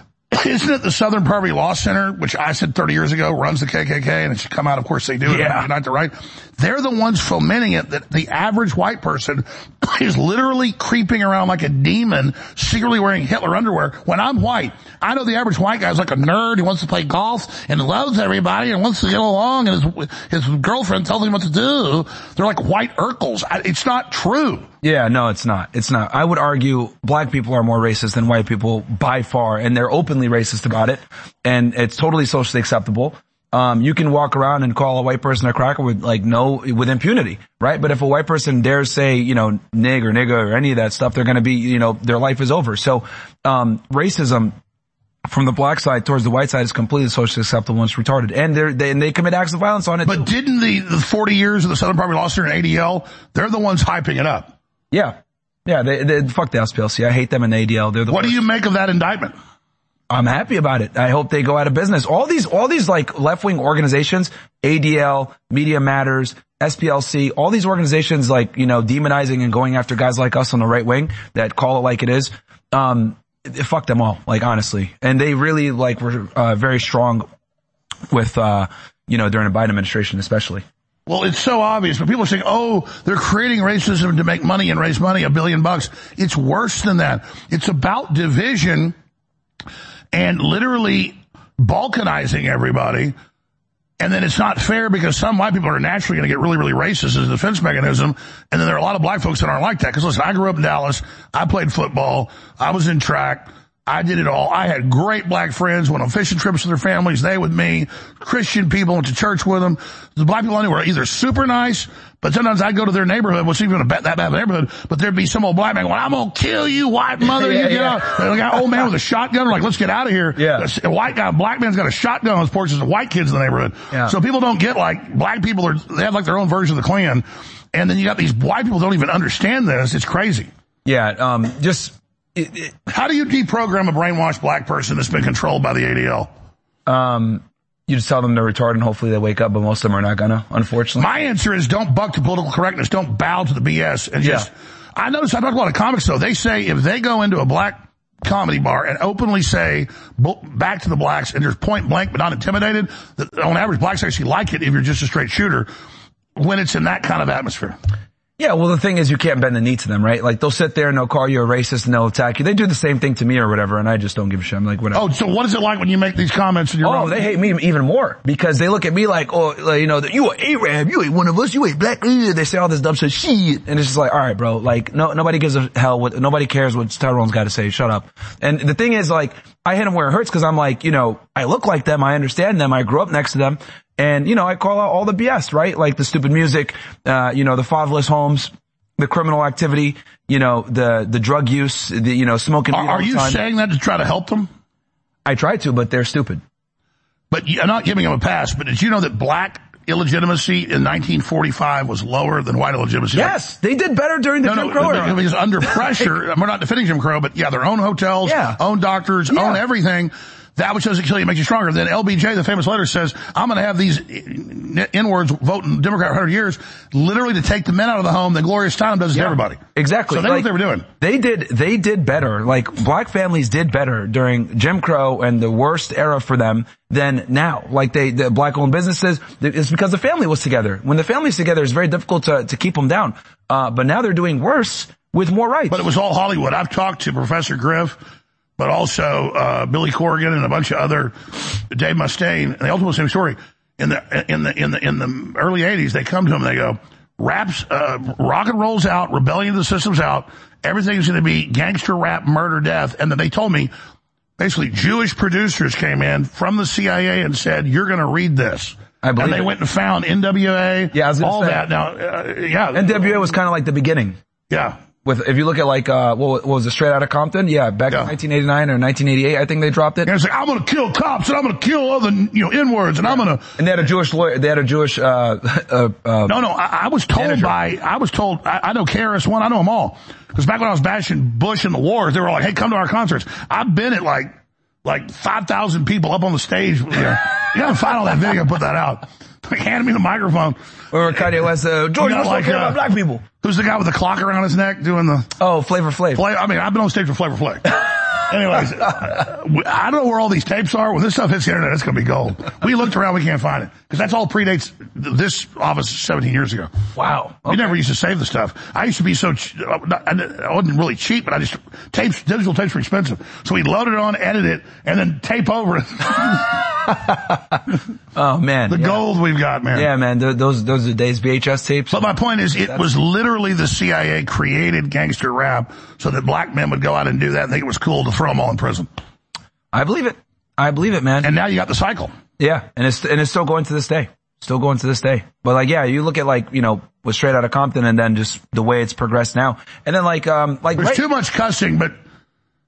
S3: Isn't it the Southern Poverty Law Center, which I said thirty years ago runs the K K K, and it should come out, of course they do,
S23: yeah.
S3: Unite the Right. They're the ones fomenting it, that the average white person is literally creeping around like a demon, secretly wearing Hitler underwear. When I'm white, I know the average white guy's like a nerd who wants to play golf and loves everybody and wants to get along, and his, his girlfriend tells him what to do. They're like white Urkels. It's not true.
S23: Yeah, no, it's not. It's not. I would argue black people are more racist than white people by far, and they're openly racist about it, and it's totally socially acceptable. Um, you can walk around and call a white person a cracker with like no, with impunity, right? But if a white person dares say, you know, nig or nigga or any of that stuff, they're gonna be, you know, their life is over. So, um, racism from the black side towards the white side is completely socially acceptable and it's retarded. And they're, they, and they commit acts of violence on it.
S3: But
S23: too.
S3: didn't the, the forty years of the Southern Poverty Law Center and A D L, they're the ones hyping it up.
S23: Yeah. Yeah, they, they, fuck the S P L C. I hate them and A D L. They're the
S3: What
S23: worst.
S3: do you make of that indictment?
S23: I'm happy about it. I hope they go out of business. All these, all these like left-wing organizations, A D L, Media Matters, S P L C, all these organizations like, you know, demonizing and going after guys like us on the right wing that call it like it is, um, fuck them all, like honestly. And they really like were, uh, very strong with, uh, you know, during the Biden administration especially.
S3: Well, it's so obvious, but people are saying, oh, they're creating racism to make money and raise money, a billion bucks. It's worse than that. It's about division and literally balkanizing everybody. And then it's not fair because some white people are naturally going to get really, really racist as a defense mechanism. And then there are a lot of black folks that aren't like that. Because listen, I grew up in Dallas. I played football. I was in track. I did it all. I had great black friends, went on fishing trips with their families, they with me, Christian people, went to church with them. The black people I knew were either super nice, but sometimes I'd go to their neighborhood, which isn't even a that bad of a neighborhood, but there'd be some old black man going, I'm gonna kill you, white mother,
S23: yeah,
S3: you get
S23: yeah.
S3: out. And a guy, old man with a shotgun, like, let's get out of here.
S23: Yeah.
S3: A white guy, a black man's got a shotgun on his porch, there's white kids in the neighborhood.
S23: Yeah.
S3: So people don't get like, black people are, they have like their own version of the Klan. And then you got these white people who don't even understand this. It's crazy.
S23: Yeah, um, just,
S3: It, it, How do you deprogram a brainwashed black person that's been controlled by the A D L?
S23: Um, you just tell them they're retarded and hopefully they wake up, but most of them are not gonna, unfortunately.
S3: My answer is don't buck to political correctness. Don't bow to the B S. And just,
S23: Yeah.
S3: I notice I talk to a lot of comics though. They say if they go into a black comedy bar and openly say back to the blacks and just point blank but not intimidated, that on average blacks actually like it if you're just a straight shooter when it's in that kind of atmosphere.
S23: Yeah, well, the thing is you can't bend the knee to them, right? Like, they'll sit there and they'll call you a racist and they'll attack you. They do the same thing to me or whatever, and I just don't give a shit. I'm like, whatever.
S3: Oh, so what is it like when you make these comments in your
S23: Oh,
S3: own?
S23: they hate me even more because they look at me like, oh, like, you know, you an Arab, you ain't one of us, you ain't black. Ugh. They say all this dumb shit, shit. And it's just like, all right, bro, like, no, nobody gives a hell what, nobody cares what Tyrone's got to say. Shut up. And the thing is, like, I hit them where it hurts because I'm like, you know, I look like them, I understand them, I grew up next to them. And, you know, I call out all the B S, right? Like the stupid music, uh, you know, the fatherless homes, the criminal activity, you know, the, the drug use, the, you know, smoking.
S3: Are, are you
S23: time.
S3: saying that to try to help them?
S23: I try to, but they're stupid.
S3: But I'm not giving them a pass, but did you know that black illegitimacy in nineteen forty-five was lower than white illegitimacy?
S23: Yes, they did better during the
S3: no,
S23: Jim
S3: no,
S23: Crow
S3: era.
S23: era.
S3: Because under pressure, we're not defending Jim Crow, but yeah, their own hotels,
S23: Yeah.
S3: own doctors,
S23: Yeah.
S3: own everything. That which doesn't kill you makes you stronger. Then L B J, the famous letter, says, I'm going to have these N-words voting Democrat for one hundred years, literally to take the men out of the home. Then Gloria Steinem does it
S23: Yeah,
S3: to everybody.
S23: Exactly.
S3: So they
S23: like,
S3: knew what they were doing.
S23: They did, they did better. Like, black families did better during Jim Crow and the worst era for them than now. Like, they, the black-owned businesses, it's because the family was together. When the family's together, it's very difficult to, to keep them down. Uh, but now they're doing worse with more rights.
S3: But it was all Hollywood. I've talked to Professor Griff, but also uh Billy Corrigan and a bunch of other, Dave Mustaine, and they all told the same story. In the in the in the in the early eighties, they come to him and they go, "Raps, uh, rock and roll's out, rebellion of the system's out, everything's going to be gangster rap, murder, death." And then they told me, basically, Jewish producers came in from the C I A and said, "You're going to read this."
S23: I believe
S3: and they
S23: it.
S3: went and found N W A,
S23: Yeah, I was gonna
S3: all
S23: say.
S3: that. Now, uh, yeah,
S23: N W A was kind of like the beginning.
S3: yeah.
S23: With, if you look at like, uh, what, what was it, Straight Outta Compton? Yeah, back
S3: Yeah.
S23: in nineteen eighty-nine or nineteen eighty-eight, I think they dropped it.
S3: And it's like, I'm going to kill cops and I'm going to kill other, you know, N-words and I'm going to.
S23: And they had a Jewish lawyer, they had a Jewish, uh, uh, uh
S3: No, no, I, I was told
S23: manager.
S3: by, I was told, I, I know K R S One, I know them all. Because back when I was bashing Bush in the wars, they were like, hey, come to our concerts. I've been at like, like five thousand people up on the stage. You, know, you gotta find all that video and put that out. Like, hand me the microphone.
S23: Or Kanye West, uh, George,
S3: You
S23: what's
S3: got like,
S23: like,
S3: uh,
S23: about black people?
S3: Who's the guy with the clock around his neck doing the,
S23: Oh, Flavor Flav.
S3: Flav? I mean, I've been on stage for Flavor Flav. Anyways, uh, I don't know where all these tapes are. When this stuff hits the internet, it's going to be gold. We looked around, we can't find it. Because that's all predates this office seventeen years ago.
S23: Wow.
S3: We never used to save the stuff. I used to be so, ch- I wasn't really cheap, but I just, tapes, digital tapes were expensive. So we'd load it on, edit it, and then tape over it.
S23: Oh man.
S3: The
S23: yeah.
S3: gold we've got, man.
S23: Yeah, man, th- those, those are days V H S tapes.
S3: But my point is, it was literally the C I A created gangster rap so that black men would go out and do that and think it was cool to throw them all in prison.
S23: I believe it. I believe it, man.
S3: And now you got the cycle.
S23: Yeah, and it's, and it's still going to this day. Still going to this day. But like, yeah, you look at like, you know, with Straight Outta Compton and then just the way it's progressed now. And then like, um, like,
S3: There's
S23: right,
S3: too much cussing, but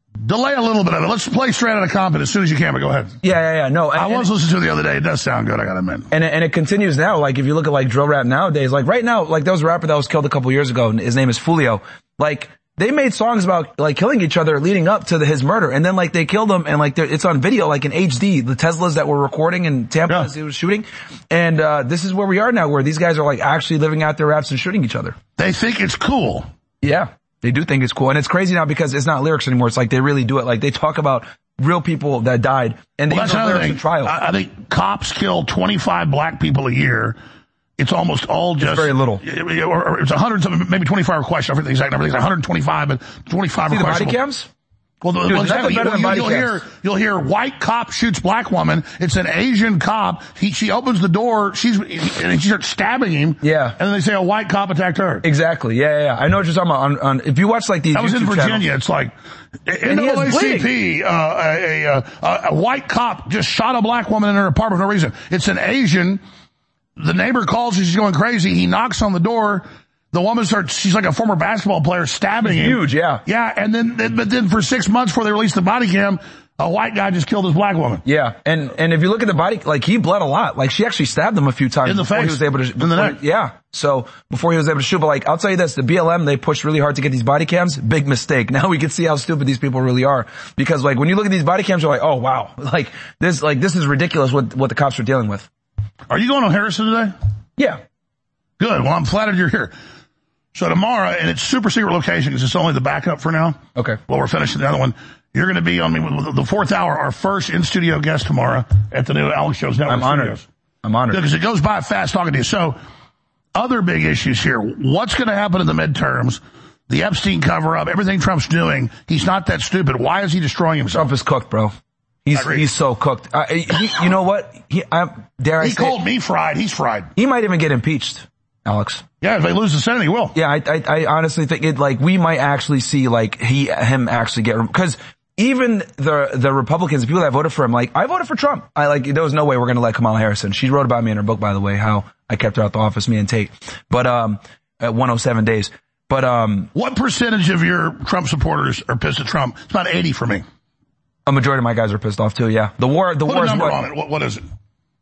S3: Delay a little bit of it. Let's play straight out of Compton as soon as you can, but go ahead.
S23: Yeah, yeah, yeah. No,
S3: I
S23: and,
S3: was listening to it the other day. It does sound good, I gotta admit.
S23: And, and it continues now. Like, if you look at, like, drill rap nowadays, like, right now, like, there was a rapper that was killed a couple years ago, and his name is Fulio. Like, they made songs about, like, killing each other leading up to the, his murder, and then, like, they killed him, and, like, it's on video, like, in H D, the Teslas that were recording in Tampa yeah. as he was shooting. And, uh, this is where we are now, where these guys are, like, actually living out their raps and shooting each other.
S3: They think it's cool.
S23: Yeah. They do think it's cool. And it's crazy now because it's not lyrics anymore. It's like they really do it. Like they talk about real people that died and they
S3: well,
S23: use lyrics in trial.
S3: I, I think cops kill twenty-five black people a year. It's almost all just...
S23: It's very little.
S3: Or, or it's one hundred, maybe twenty-five questions. I forget the exact number. It's one hundred twenty-five, but twenty-five
S23: See
S3: are
S23: the body
S3: questionable.
S23: cams?
S3: Well, the,
S23: Dude,
S3: well exactly.
S23: better than
S3: you,
S23: body
S3: you'll
S23: cams.
S3: hear, you'll hear white cop shoots black woman. It's an Asian cop. He, she opens the door. She's, and she starts stabbing him.
S23: Yeah.
S3: And then they say a white cop attacked her.
S23: Exactly. Yeah, yeah, yeah. I know what you're talking about. On, on, if you watch like these
S3: That was
S23: YouTube
S3: in Virginia.
S23: channels,
S3: it's like,
S23: And
S3: N double A C P, uh, a, a, a, a white cop just shot a black woman in her apartment for no reason. It's an Asian. The neighbor calls her. She's going crazy. He knocks on the door. The woman starts, she's like a former basketball player, stabbing
S23: He's
S3: him.
S23: huge, yeah.
S3: Yeah, and then, but then for six months before they released the body cam, a white guy just killed his black woman.
S23: Yeah, and, and if you look at the body, like he bled a lot. Like she actually stabbed him a few times.
S3: In the
S23: before
S3: face.
S23: He was able to, before,
S3: In the neck.
S23: Yeah. So, before he was able to shoot, but like, I'll tell you this, the B L M, they pushed really hard to get these body cams. Big mistake. Now we can see how stupid these people really are. Because like, when you look at these body cams, you're like, oh wow. Like, this, like, this is ridiculous what, what the cops are dealing with.
S3: Are you going to Harrison today?
S23: Yeah.
S3: Good. Well, I'm flattered you're here. So tomorrow, and it's super secret location because it's only the backup for now.
S23: Okay.
S3: Well, we're finishing the other one. You're going to be on me with the fourth hour, our first in-studio guest tomorrow at the new Alex Jones Network.
S23: I'm honored.
S3: Studios.
S23: I'm honored.
S3: Because it goes by fast talking to you. So, other big issues here. What's going to happen in the midterms? The Epstein cover-up, everything Trump's doing. He's not that stupid. Why is he destroying himself?
S23: Trump is cooked, bro. He's he's so cooked. Uh, he, you know what? He, I, dare I
S3: he
S23: say,
S3: called me fried. He's fried.
S23: He might even get impeached, Alex.
S3: Yeah, if they lose the Senate, he will.
S23: Yeah, I, I, I honestly think it, like, we might actually see, like, he, him actually get, because even the, the Republicans, the people that voted for him, like, I voted for Trump. I, like, there was no way we're gonna let Kamala Harris in. She wrote about me in her book, by the way, how I kept her out the office, me and Tate. But, um, at one oh seven days. But, um.
S3: What percentage of your Trump supporters are pissed at Trump? It's about eighty for me.
S23: A majority of my guys are pissed off too, yeah. The war, the
S3: Put
S23: war
S3: a
S23: is
S3: number
S23: what?
S3: on it. What, what is it?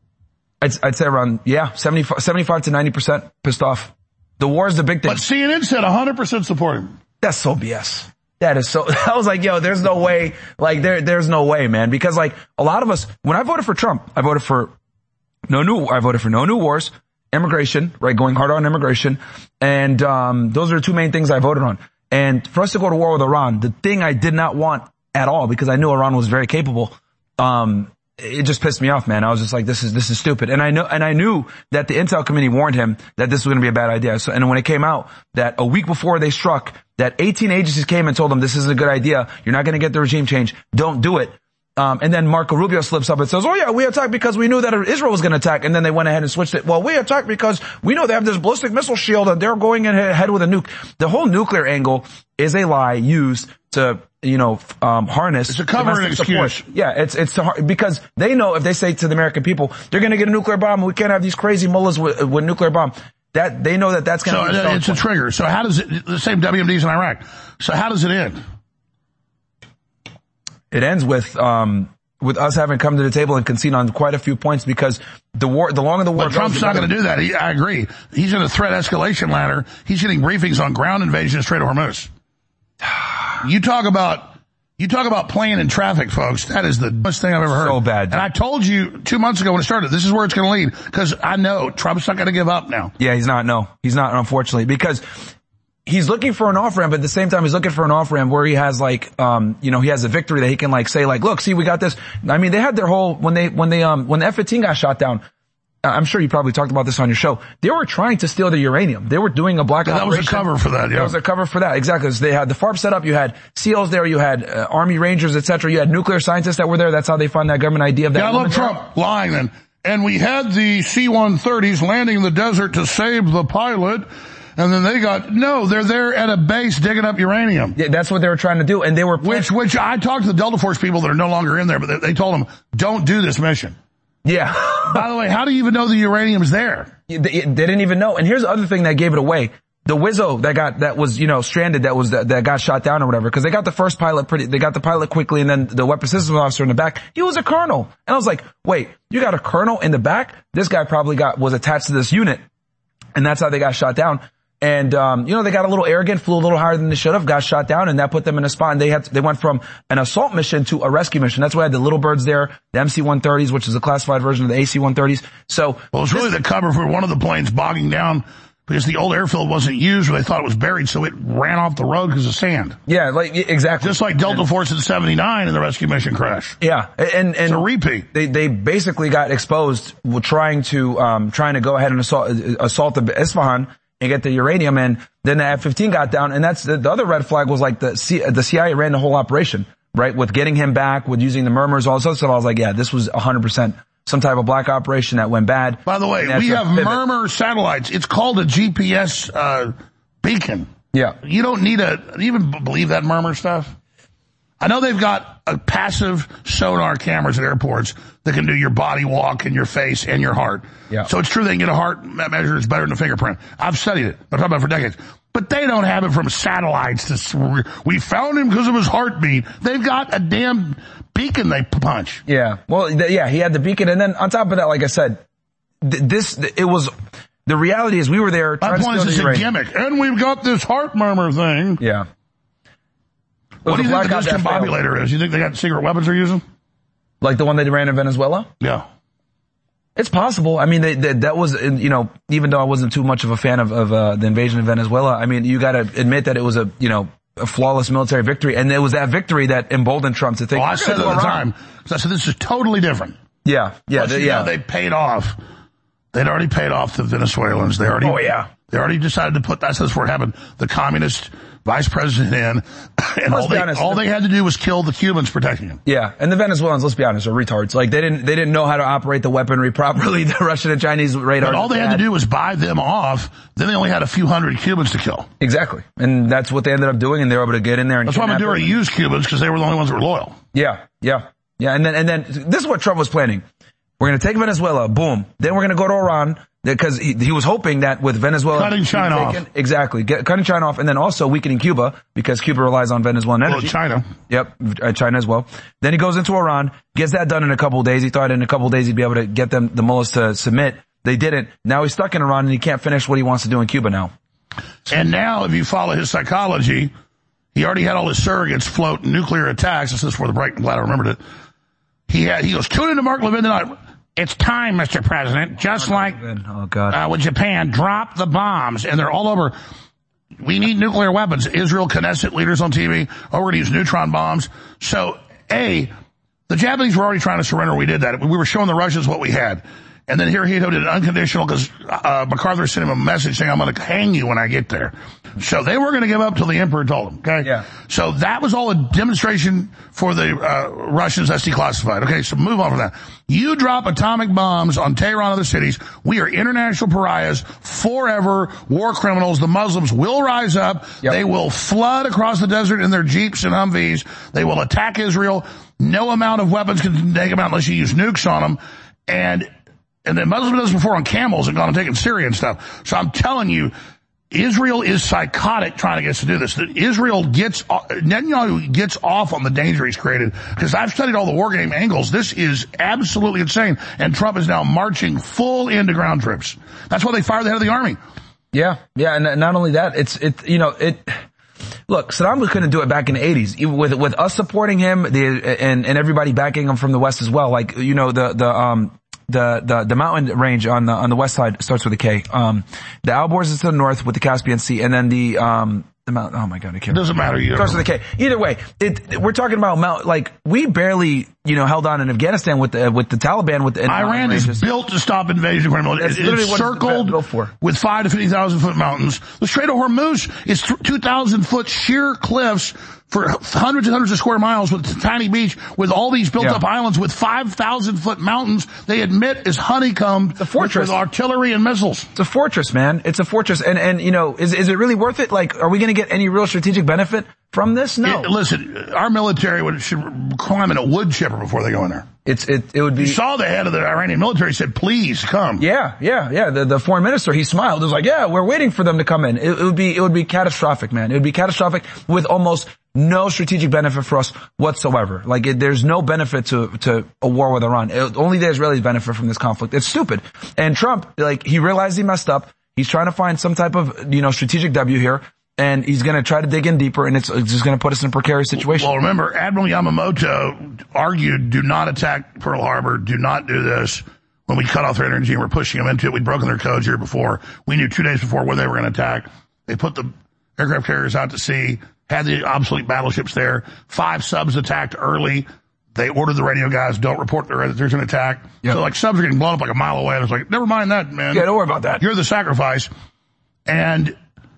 S23: I'd, I'd say around, yeah, seventy-five, seventy-five to ninety percent pissed off. The war is the big thing.
S3: But C N N said one hundred percent support him.
S23: That's so B S. That is so, I was like, yo, there's no way, like, there, there's no way, man. Because like, a lot of us, when I voted for Trump, I voted for no new, I voted for no new wars, immigration, right, going hard on immigration, and, um, those are the two main things I voted on. And for us to go to war with Iran, the thing I did not want at all, because I knew Iran was very capable, um, it just pissed me off, man. I was just like, this is, this is stupid. And I know, and I knew that the Intel committee warned him that this was going to be a bad idea. So, and when it came out that a week before they struck, that eighteen agencies came and told them this is a good idea. You're not going to get the regime change. Don't do it. Um, and then Marco Rubio slips up and says, oh yeah, we attacked because we knew that Israel was going to attack. And then they went ahead and switched it. Well, we attacked because we know they have this ballistic missile shield and they're going ahead with a nuke. The whole nuclear angle is a lie used to, you know, um, harness.
S3: It's a cover and excuse.
S23: Support. Yeah, it's, it's to, because they know if they say to the American people, they're going to get a nuclear bomb, we can't have these crazy mullahs with, with nuclear bomb. That, they know that that's going to
S3: so
S23: be
S3: it's point. a trigger. So how does it, the same W M Ds in Iraq. So how does it end?
S23: It ends with, um, with us having come to the table and concede on quite a few points because the war, the longer the war
S3: But
S23: goes,
S3: Trump's not going to do that. He, I agree. He's going to threat escalation ladder. He's getting briefings on ground invasion of Strait of Hormuz. You talk about, you talk about playing in traffic, folks. That is the best thing I've ever heard.
S23: So bad.
S3: And I told you two months ago when it started, this is where it's going to lead because I know Trump's not going to give up now.
S23: Yeah, he's not. No, he's not, unfortunately, because he's looking for an off-ramp, but at the same time, he's looking for an off-ramp where he has like, um, you know, he has a victory that he can like say like, look, see, we got this. I mean, they had their whole, when they, when they, um, when the F fifteen got shot down, I'm sure you probably talked about this on your show. They were trying to steal the uranium. They were doing a black
S3: yeah,
S23: operation.
S3: That was a cover for that, yeah.
S23: That was a cover for that, exactly. So they had the FARP set up, you had SEALs there, you had uh, Army Rangers, et cetera. You had nuclear scientists that were there. That's how they fund that government idea of that.
S3: Yeah, I love Trump lying then. And we had the C one thirties landing in the desert to save the pilot. And then they got, no, they're there at a base digging up uranium.
S23: Yeah, that's what they were trying to do. And they were,
S3: which, which I talked to the Delta Force people that are no longer in there, but they, they told them, don't do this mission.
S23: Yeah.
S3: By the way, how do you even know the uranium's there?
S23: They, they didn't even know. And here's the other thing that gave it away. the Wizzo that got, that was, you know, stranded, that was, that, that got shot down or whatever, because they got the first pilot pretty, they got the pilot quickly, and then the weapons systems officer in the back, he was a colonel. And I was like, wait, you got a colonel in the back? This guy probably got, was attached to this unit. And that's how they got shot down. And, um, you know, they got a little arrogant, flew a little higher than they should have, got shot down, and that put them in a spot. And they had, to, they went from an assault mission to a rescue mission. That's why I had the Little Birds there, the M C one thirties, which is a classified version of the A C one thirties. So.
S3: Well, it's really the cover for one of the planes bogging down because the old airfield wasn't used, or they thought it was buried, so it ran off the road because of sand.
S23: Yeah, like, exactly.
S3: Just like Delta and, Force in seventy-nine in the rescue mission crash.
S23: Yeah, and, and.
S3: It's a repeat.
S23: They, they basically got exposed trying to, um, trying to go ahead and assault, assault the Isfahan and get the uranium, and then the F fifteen got down, and that's the, the other red flag was like the C, the C I A ran the whole operation, right? With getting him back, with using the murmurs, all this other stuff. I was like, yeah, this was one hundred percent some type of black operation that went bad.
S3: By the way, we have pivot. Murmur satellites. It's called a G P S, uh, beacon.
S23: Yeah.
S3: You don't need a, do you even believe that murmur stuff? I know they've got a passive sonar cameras at airports that can do your body walk and your face and your heart.
S23: Yeah.
S3: So it's true they can get a heart measure that's better than a fingerprint. I've studied it. I've talked about it for decades. But they don't have it from satellites. To, we found him because of his heartbeat. They've got a damn beacon they punch.
S23: Yeah. Well, th- yeah, he had the beacon. And then on top of that, like I said, th- this, th- it was, the reality is we were there.
S3: My point is it's a gimmick. And we've got this heart murmur thing.
S23: Yeah.
S3: What do you think the discombobulator is? You think they got secret weapons they're using?
S23: Like the one they ran in Venezuela?
S3: Yeah.
S23: It's possible. I mean, they, they, that was, you know, even though I wasn't too much of a fan of, of uh, the invasion of Venezuela, I mean, you gotta admit that it was a, you know, a flawless military victory. And it was that victory that emboldened Trump to think.
S3: Oh, I said it at the time. Because I said this is totally different.
S23: Yeah. Yeah.
S3: Plus,
S23: They,
S3: you
S23: yeah.
S3: know, they paid off. They'd already paid off the Venezuelans. They already.
S23: Oh, yeah.
S3: They already decided to put, that's where it happened, the communist vice president in, and all they, honest, all they had to do was kill the Cubans protecting him.
S23: Yeah, and the Venezuelans, let's be honest, are retards. Like, they didn't, they didn't know how to operate the weaponry properly. The Russian and Chinese radars.
S3: But all they had to do was buy them off. Then they only had a few hundred Cubans to kill.
S23: Exactly. And that's what they ended up doing, and they were able to get in there and
S3: That's why Maduro used Cubans, because they were the only ones that were loyal.
S23: Yeah, yeah, yeah. And then, and then, this is what Trump was planning. We're gonna take Venezuela, boom. Then we're gonna go to Iran, because he, he was hoping that with Venezuela
S3: cutting China
S23: taken,
S3: off,
S23: exactly, get, cutting China off, and then also weakening Cuba because Cuba relies on Venezuelan energy.
S3: Well, China,
S23: yep, uh, China as well. Then he goes into Iran, gets that done in a couple of days. He thought in a couple of days he'd be able to get them the mullahs to submit. They didn't. Now he's stuck in Iran and he can't finish what he wants to do in Cuba now.
S3: And now, if you follow his psychology, he already had all his surrogates float nuclear attacks. This is for the break. I'm glad I remembered it. He had. He goes, tune into Mark Levin tonight. It's time, Mister President, just like
S23: oh, God.
S3: Uh, with Japan, drop the bombs. And they're all over. We need nuclear weapons. Israel, Knesset leaders on T V, oh, we're going to use neutron bombs. So, A, the Japanese were already trying to surrender. We did that. We were showing the Russians what we had. And then Hirohito did it unconditional because uh, MacArthur sent him a message saying, I'm going to hang you when I get there. So they were going to give up till the emperor told them, okay?
S23: Yeah.
S3: So that was all a demonstration for the uh, Russians. That's declassified. Okay, so move on from that. You drop atomic bombs on Tehran and other cities, we are international pariahs, forever war criminals. The Muslims will rise up.
S23: Yep.
S3: They will flood across the desert in their Jeeps and Humvees. They will attack Israel. No amount of weapons can take them out unless you use nukes on them. And And the Muslims did this before on camels and gone and taken Syria and stuff. So I'm telling you, Israel is psychotic trying to get us to do this. Israel gets, Netanyahu gets off on the danger he's created. Because I've studied all the war game angles. This is absolutely insane. And Trump is now marching full into ground troops. That's why they fired the head of the army.
S23: Yeah, yeah, and not only that, it's, it, you know, it, look, Saddam couldn't do it back in the eighties. With, with us supporting him, the, and, and everybody backing him from the West as well. Like, you know, the, the, um, The, the, the mountain range on the, on the west side starts with a K. Um, the Alborz is to the north with the Caspian Sea, and then the, um, the mount, oh my God, I can't.
S3: It doesn't matter. You
S23: starts with a K. Either way, it, we're talking about mount, like, we barely, you know, held on in Afghanistan with the, with the Taliban, with the,
S3: Iran is built to stop invasion. It's, it's circled with five to fifty thousand foot mountains. The Strait of Hormuz is two thousand foot sheer cliffs for hundreds and hundreds of square miles with a tiny beach with all these built up yeah. islands with five thousand foot mountains they admit is honeycombed
S23: the fortress.
S3: With, with artillery and missiles.
S23: It's a fortress, man. It's a fortress. And, and, you know, is, is it really worth it? Like, are we going to get any real strategic benefit from this? No.
S3: It, listen, our military would, should climb in a wood chipper before they go in there.
S23: It's, it, it would be.
S3: You saw the head of the Iranian military said, please come.
S23: Yeah, yeah, yeah. The, the foreign minister, he smiled. It was like, yeah, we're waiting for them to come in. It, it would be, it would be catastrophic, man. It would be catastrophic with almost no strategic benefit for us whatsoever. Like, it, there's no benefit to, to a war with Iran. It, only the Israelis benefit from this conflict. It's stupid. And Trump, like, he realized he messed up. He's trying to find some type of, you know, strategic W here. And he's going to try to dig in deeper, and it's, it's just going to put us in a precarious situation.
S3: Well, remember, Admiral Yamamoto argued, do not attack Pearl Harbor, do not do this. When we cut off their energy and we're pushing them into it, we'd broken their codes here before. We knew two days before where they were going to attack. They put the aircraft carriers out to sea, had the obsolete battleships there. Five subs attacked early. They ordered the radio guys, don't report that there's an attack. Yep. So, like, subs are getting blown up like a mile away. And it's like, never mind that, man.
S23: Yeah, don't worry about that.
S3: You're the sacrifice. And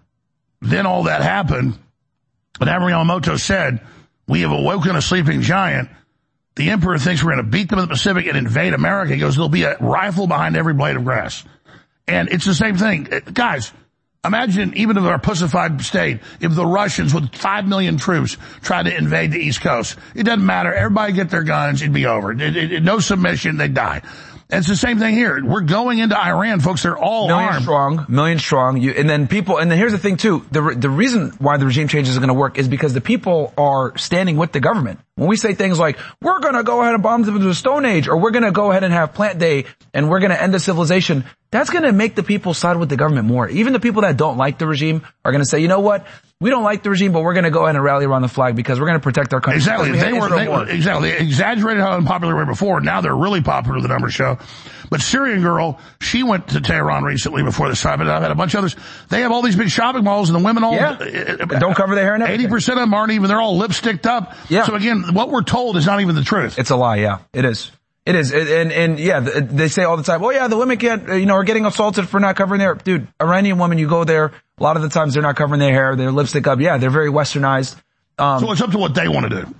S3: then all that happened, and Admiral Yamamoto said, we have awoken a sleeping giant. The emperor thinks we're going to beat them in the Pacific and invade America. He goes, there'll be a rifle behind every blade of grass. And it's the same thing. Guys, imagine, even in our pussified state, if the Russians with five million troops tried to invade the East Coast. It doesn't matter. Everybody get their guns. It'd be over. It, it, it, no submission. They'd die. And it's the same thing here. We're going into Iran, folks. They're all
S23: million
S3: armed.
S23: strong, million strong. You, and then people, and then here's the thing too. The the reason why the regime change is going to work is because the people are standing with the government. When we say things like, we're going to go ahead and bomb them into the Stone Age, or we're going to go ahead and have Plant Day, and we're going to end the civilization, that's going to make the people side with the government more. Even the people that don't like the regime are going to say, you know what? We don't like the regime, but we're going to go ahead and rally around the flag because we're going to protect our country.
S3: Exactly.
S23: We
S3: They were, they were, exactly. They exaggerated how unpopular they were before. Now they're really popular, the numbers show. But Syrian Girl, she went to Tehran recently before this time, and I've had a bunch of others. They have all these big shopping malls, and the women all
S23: yeah. uh, don't cover their hair and everything.
S3: eighty percent of them aren't even, they're all lipsticked up.
S23: Yeah.
S3: So again, what we're told is not even the truth.
S23: It's a lie, yeah. It is. It is. And, and yeah, they say all the time, oh yeah, the women can't, you know, are getting assaulted for not covering their hair. Dude, Iranian women, you go there, a lot of the times they're not covering their hair, their lipstick up. Yeah, they're very westernized. Um,
S3: so it's up to what they want to do.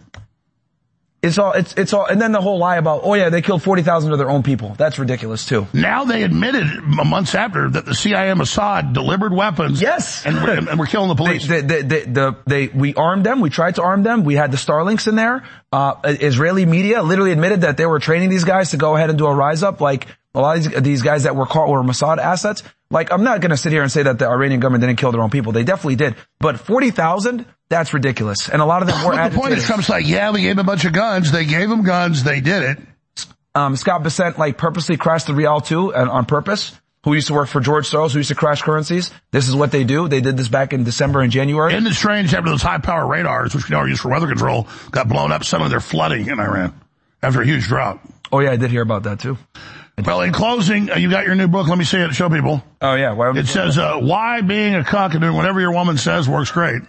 S23: It's all, it's, it's all, and then the whole lie about, oh yeah, they killed forty thousand of their own people. That's ridiculous too.
S3: Now they admitted months after that the C I A Mossad delivered weapons.
S23: Yes.
S3: And we're, and we're killing the police.
S23: They, they, they, the, they, we armed them. We tried to arm them. We had the Starlinks in there. Uh, Israeli media literally admitted that they were training these guys to go ahead and do a rise up. Like a lot of these, these guys that were caught were Mossad assets. Like, I'm not going to sit here and say that the Iranian government didn't kill their own people. They definitely did. But forty thousand, that's ridiculous. And a lot of them were
S3: But the point is, Trump's like, yeah, we gave them a bunch of guns. They gave them guns. They did it.
S23: Um, Scott Bessent, like, purposely crashed the Rial too, and on purpose. Who used to work for George Soros, who used to crash currencies. This is what they do. They did this back in December and January.
S3: Isn't it strange after those high power radars, which we know are used for weather control, got blown up, suddenly they're flooding in Iran after a huge drought.
S23: Oh yeah, I did hear about that too.
S3: Well, in closing, uh, you got your new book. Let me see it. Show people.
S23: Oh yeah. Why
S3: it says, uh, why being a cuck and doing whatever your woman says works great.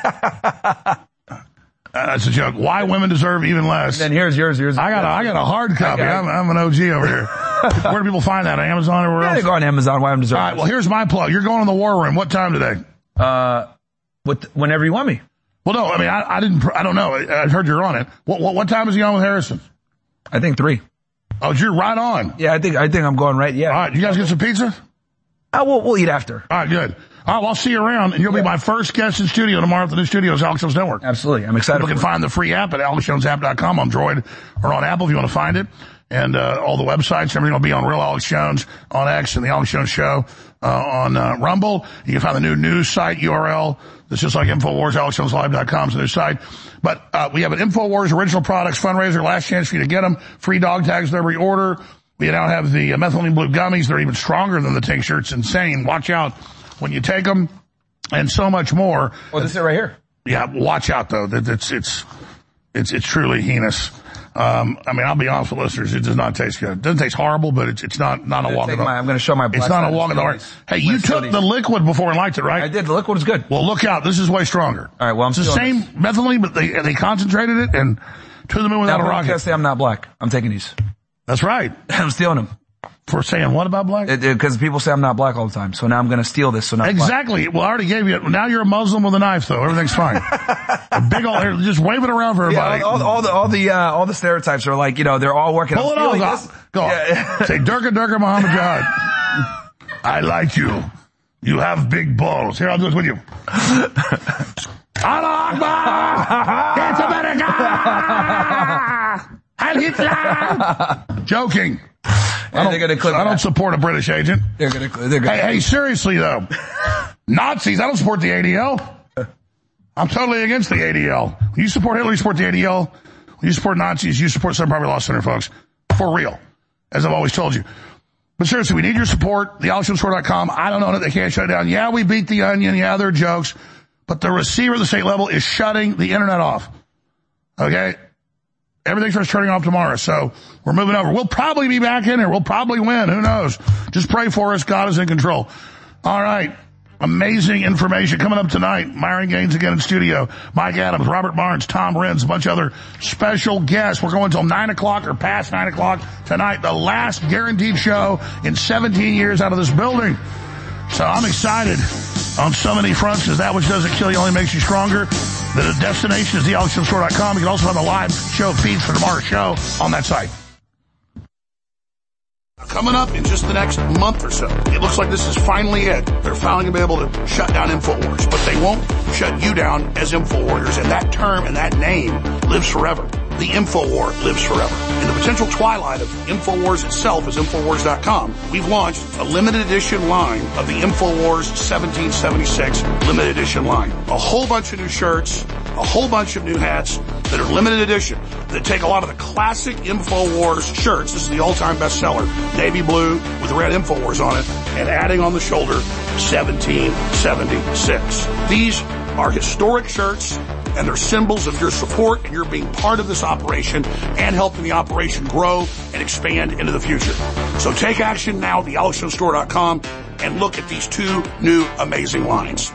S3: uh, that's a joke. Why women deserve even less.
S23: And here's yours. Yours.
S3: I got a, I got a hard copy. I'm, I'm an O G over here. Where do people find that? Amazon or where
S23: yeah,
S3: else?
S23: They go on Amazon. Why I'm deserving.
S3: All right. Well, here's my plug. You're going in the war room. What time today?
S23: Uh, what, whenever you want me.
S3: Well, no, I mean, I, I didn't, I don't know. I, I heard you're on it. What, what, what time is he on with Harrison?
S23: I think three.
S3: Oh, you're right on.
S23: Yeah, I think, I think I'm going right. Yeah.
S3: All right. You guys get some pizza?
S23: Uh, we'll, we'll eat after.
S3: All right, good. All right, well, I'll see you around, and you'll yeah. be my first guest in studio tomorrow at the new studios, Alex Jones Network.
S23: Absolutely. I'm excited.
S3: People can find the free app at alex jones app dot com on Droid or on Apple if you want to find it. And, uh, all the websites, everything will be on Real Alex Jones on X and the Alex Jones Show, uh, on, uh, Rumble. You can find the new news site U R L. It's just like InfoWars, alex jones live dot com is the new site. But, uh, we have an InfoWars original products fundraiser, last chance for you to get them. Free dog tags with every order. We now have the uh, methylene blue gummies. They're even stronger than the tincture. It's insane. Watch out when you take them, and so much more.
S23: Oh, this is it right here.
S3: Yeah, watch out though. It's it's it's it's truly heinous. Um, I mean, I'll be honest with listeners. It does not taste good. It doesn't taste horrible, but it's it's not not a walk in the.
S23: I'm going to show my.
S3: It's not a walk in the park. Hey, you took the liquid before and liked it, right?
S23: I did. The liquid is good.
S3: Well, look out. This is way stronger.
S23: All right. Well, I'm
S3: it's the same
S23: this.
S3: methylene, but they they concentrated it and to the moon without
S23: now,
S3: a rocket.
S23: Can't say I'm not black. I'm taking these.
S3: That's right.
S23: I'm stealing them.
S3: For saying what about black?
S23: Because people say I'm not black all the time. So now I'm going to steal this. So now
S3: exactly. Well, I already gave you it. Now you're a Muslim with a knife, though. Everything's fine. A big old, just wave it around for everybody.
S23: Yeah, all, all, all the, all the, uh, all the stereotypes are like, you know, they're all working.
S3: Pull it off. Go. Yeah. Say, Durka Durka Muhammad Jihad. I like you. You have big balls. Here, I'll do this with you. Allah Akbar! It's America! Heil Hitler! Joking. I don't,
S23: they're gonna clip
S3: I don't
S23: that.
S3: support a British agent.
S23: They're gonna, they're gonna.
S3: Hey, hey, seriously though. Nazis, I don't support the A D L. I'm totally against the A D L. When you support Hitler, you support the A D L. When you support Nazis, you support Southern Poverty Law Center, folks. For real. As I've always told you. But seriously, we need your support. The alex jones store dot com. I don't know that they can't shut it down. Yeah, we beat the Onion. Yeah, they're jokes. But the receiver at the state level is shutting the internet off. Okay? Everything starts turning off tomorrow. So we're moving over. We'll probably be back in here. We'll probably win. Who knows? Just pray for us. God is in control. All right. Amazing information coming up tonight. Myron Gaines again in studio. Mike Adams, Robert Barnes, Tom Renz, a bunch of other special guests. We're going until nine o'clock or past nine o'clock tonight. The last guaranteed show in seventeen years out of this building. So I'm excited on so many fronts because that which doesn't kill you only makes you stronger. The destination is the alex jones store dot com. You can also have the live show feeds for tomorrow's show on that site. Coming up in just the next month or so, it looks like this is finally it. They're finally going to be able to shut down InfoWars, but they won't shut you down as InfoWarriors, and that term and that name lives forever. The InfoWar lives forever. In the potential twilight of InfoWars itself as InfoWars dot com, we've launched a limited edition line of the InfoWars seventeen seventy-six limited edition line. A whole bunch of new shirts, a whole bunch of new hats that are limited edition that take a lot of the classic InfoWars shirts. This is the all-time bestseller, navy blue with red InfoWars on it, and adding on the shoulder seventeen seventy-six. These are historic shirts, and they're symbols of your support and your being part of this operation and helping the operation grow and expand into the future. So take action now at the alex jones store dot com and look at these two new amazing lines.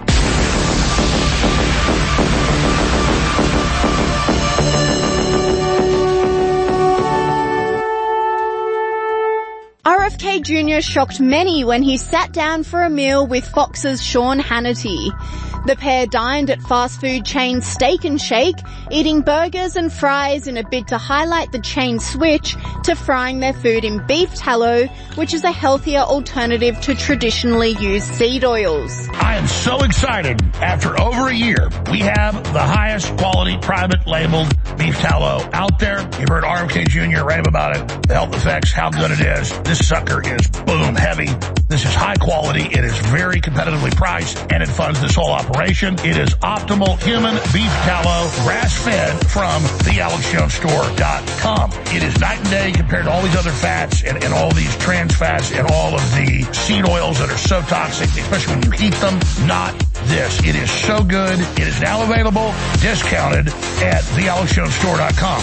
S1: R F K Junior shocked many when he sat down for a meal with Fox's Sean Hannity. The pair dined at fast food chain Steak and Shake, eating burgers and fries in a bid to highlight the chain's switch to frying their food in beef tallow, which is a healthier alternative to traditionally used seed oils.
S3: I am so excited. After over a year, we have the highest quality private labeled beef tallow out there. You've heard R F K Junior rave about it, the health effects, how good it is. This sucker is boom heavy. This is high quality. It is very competitively priced, and it funds this whole operation. It is optimal human beef tallow, grass-fed from the alex jones store dot com. It is night and day compared to all these other fats and, and all these trans fats and all of the seed oils that are so toxic, especially when you heat them. Not this. It is so good. It is now available, discounted at the alex jones store dot com.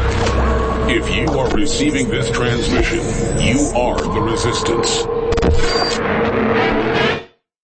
S13: If you are receiving this transmission, you are the resistance.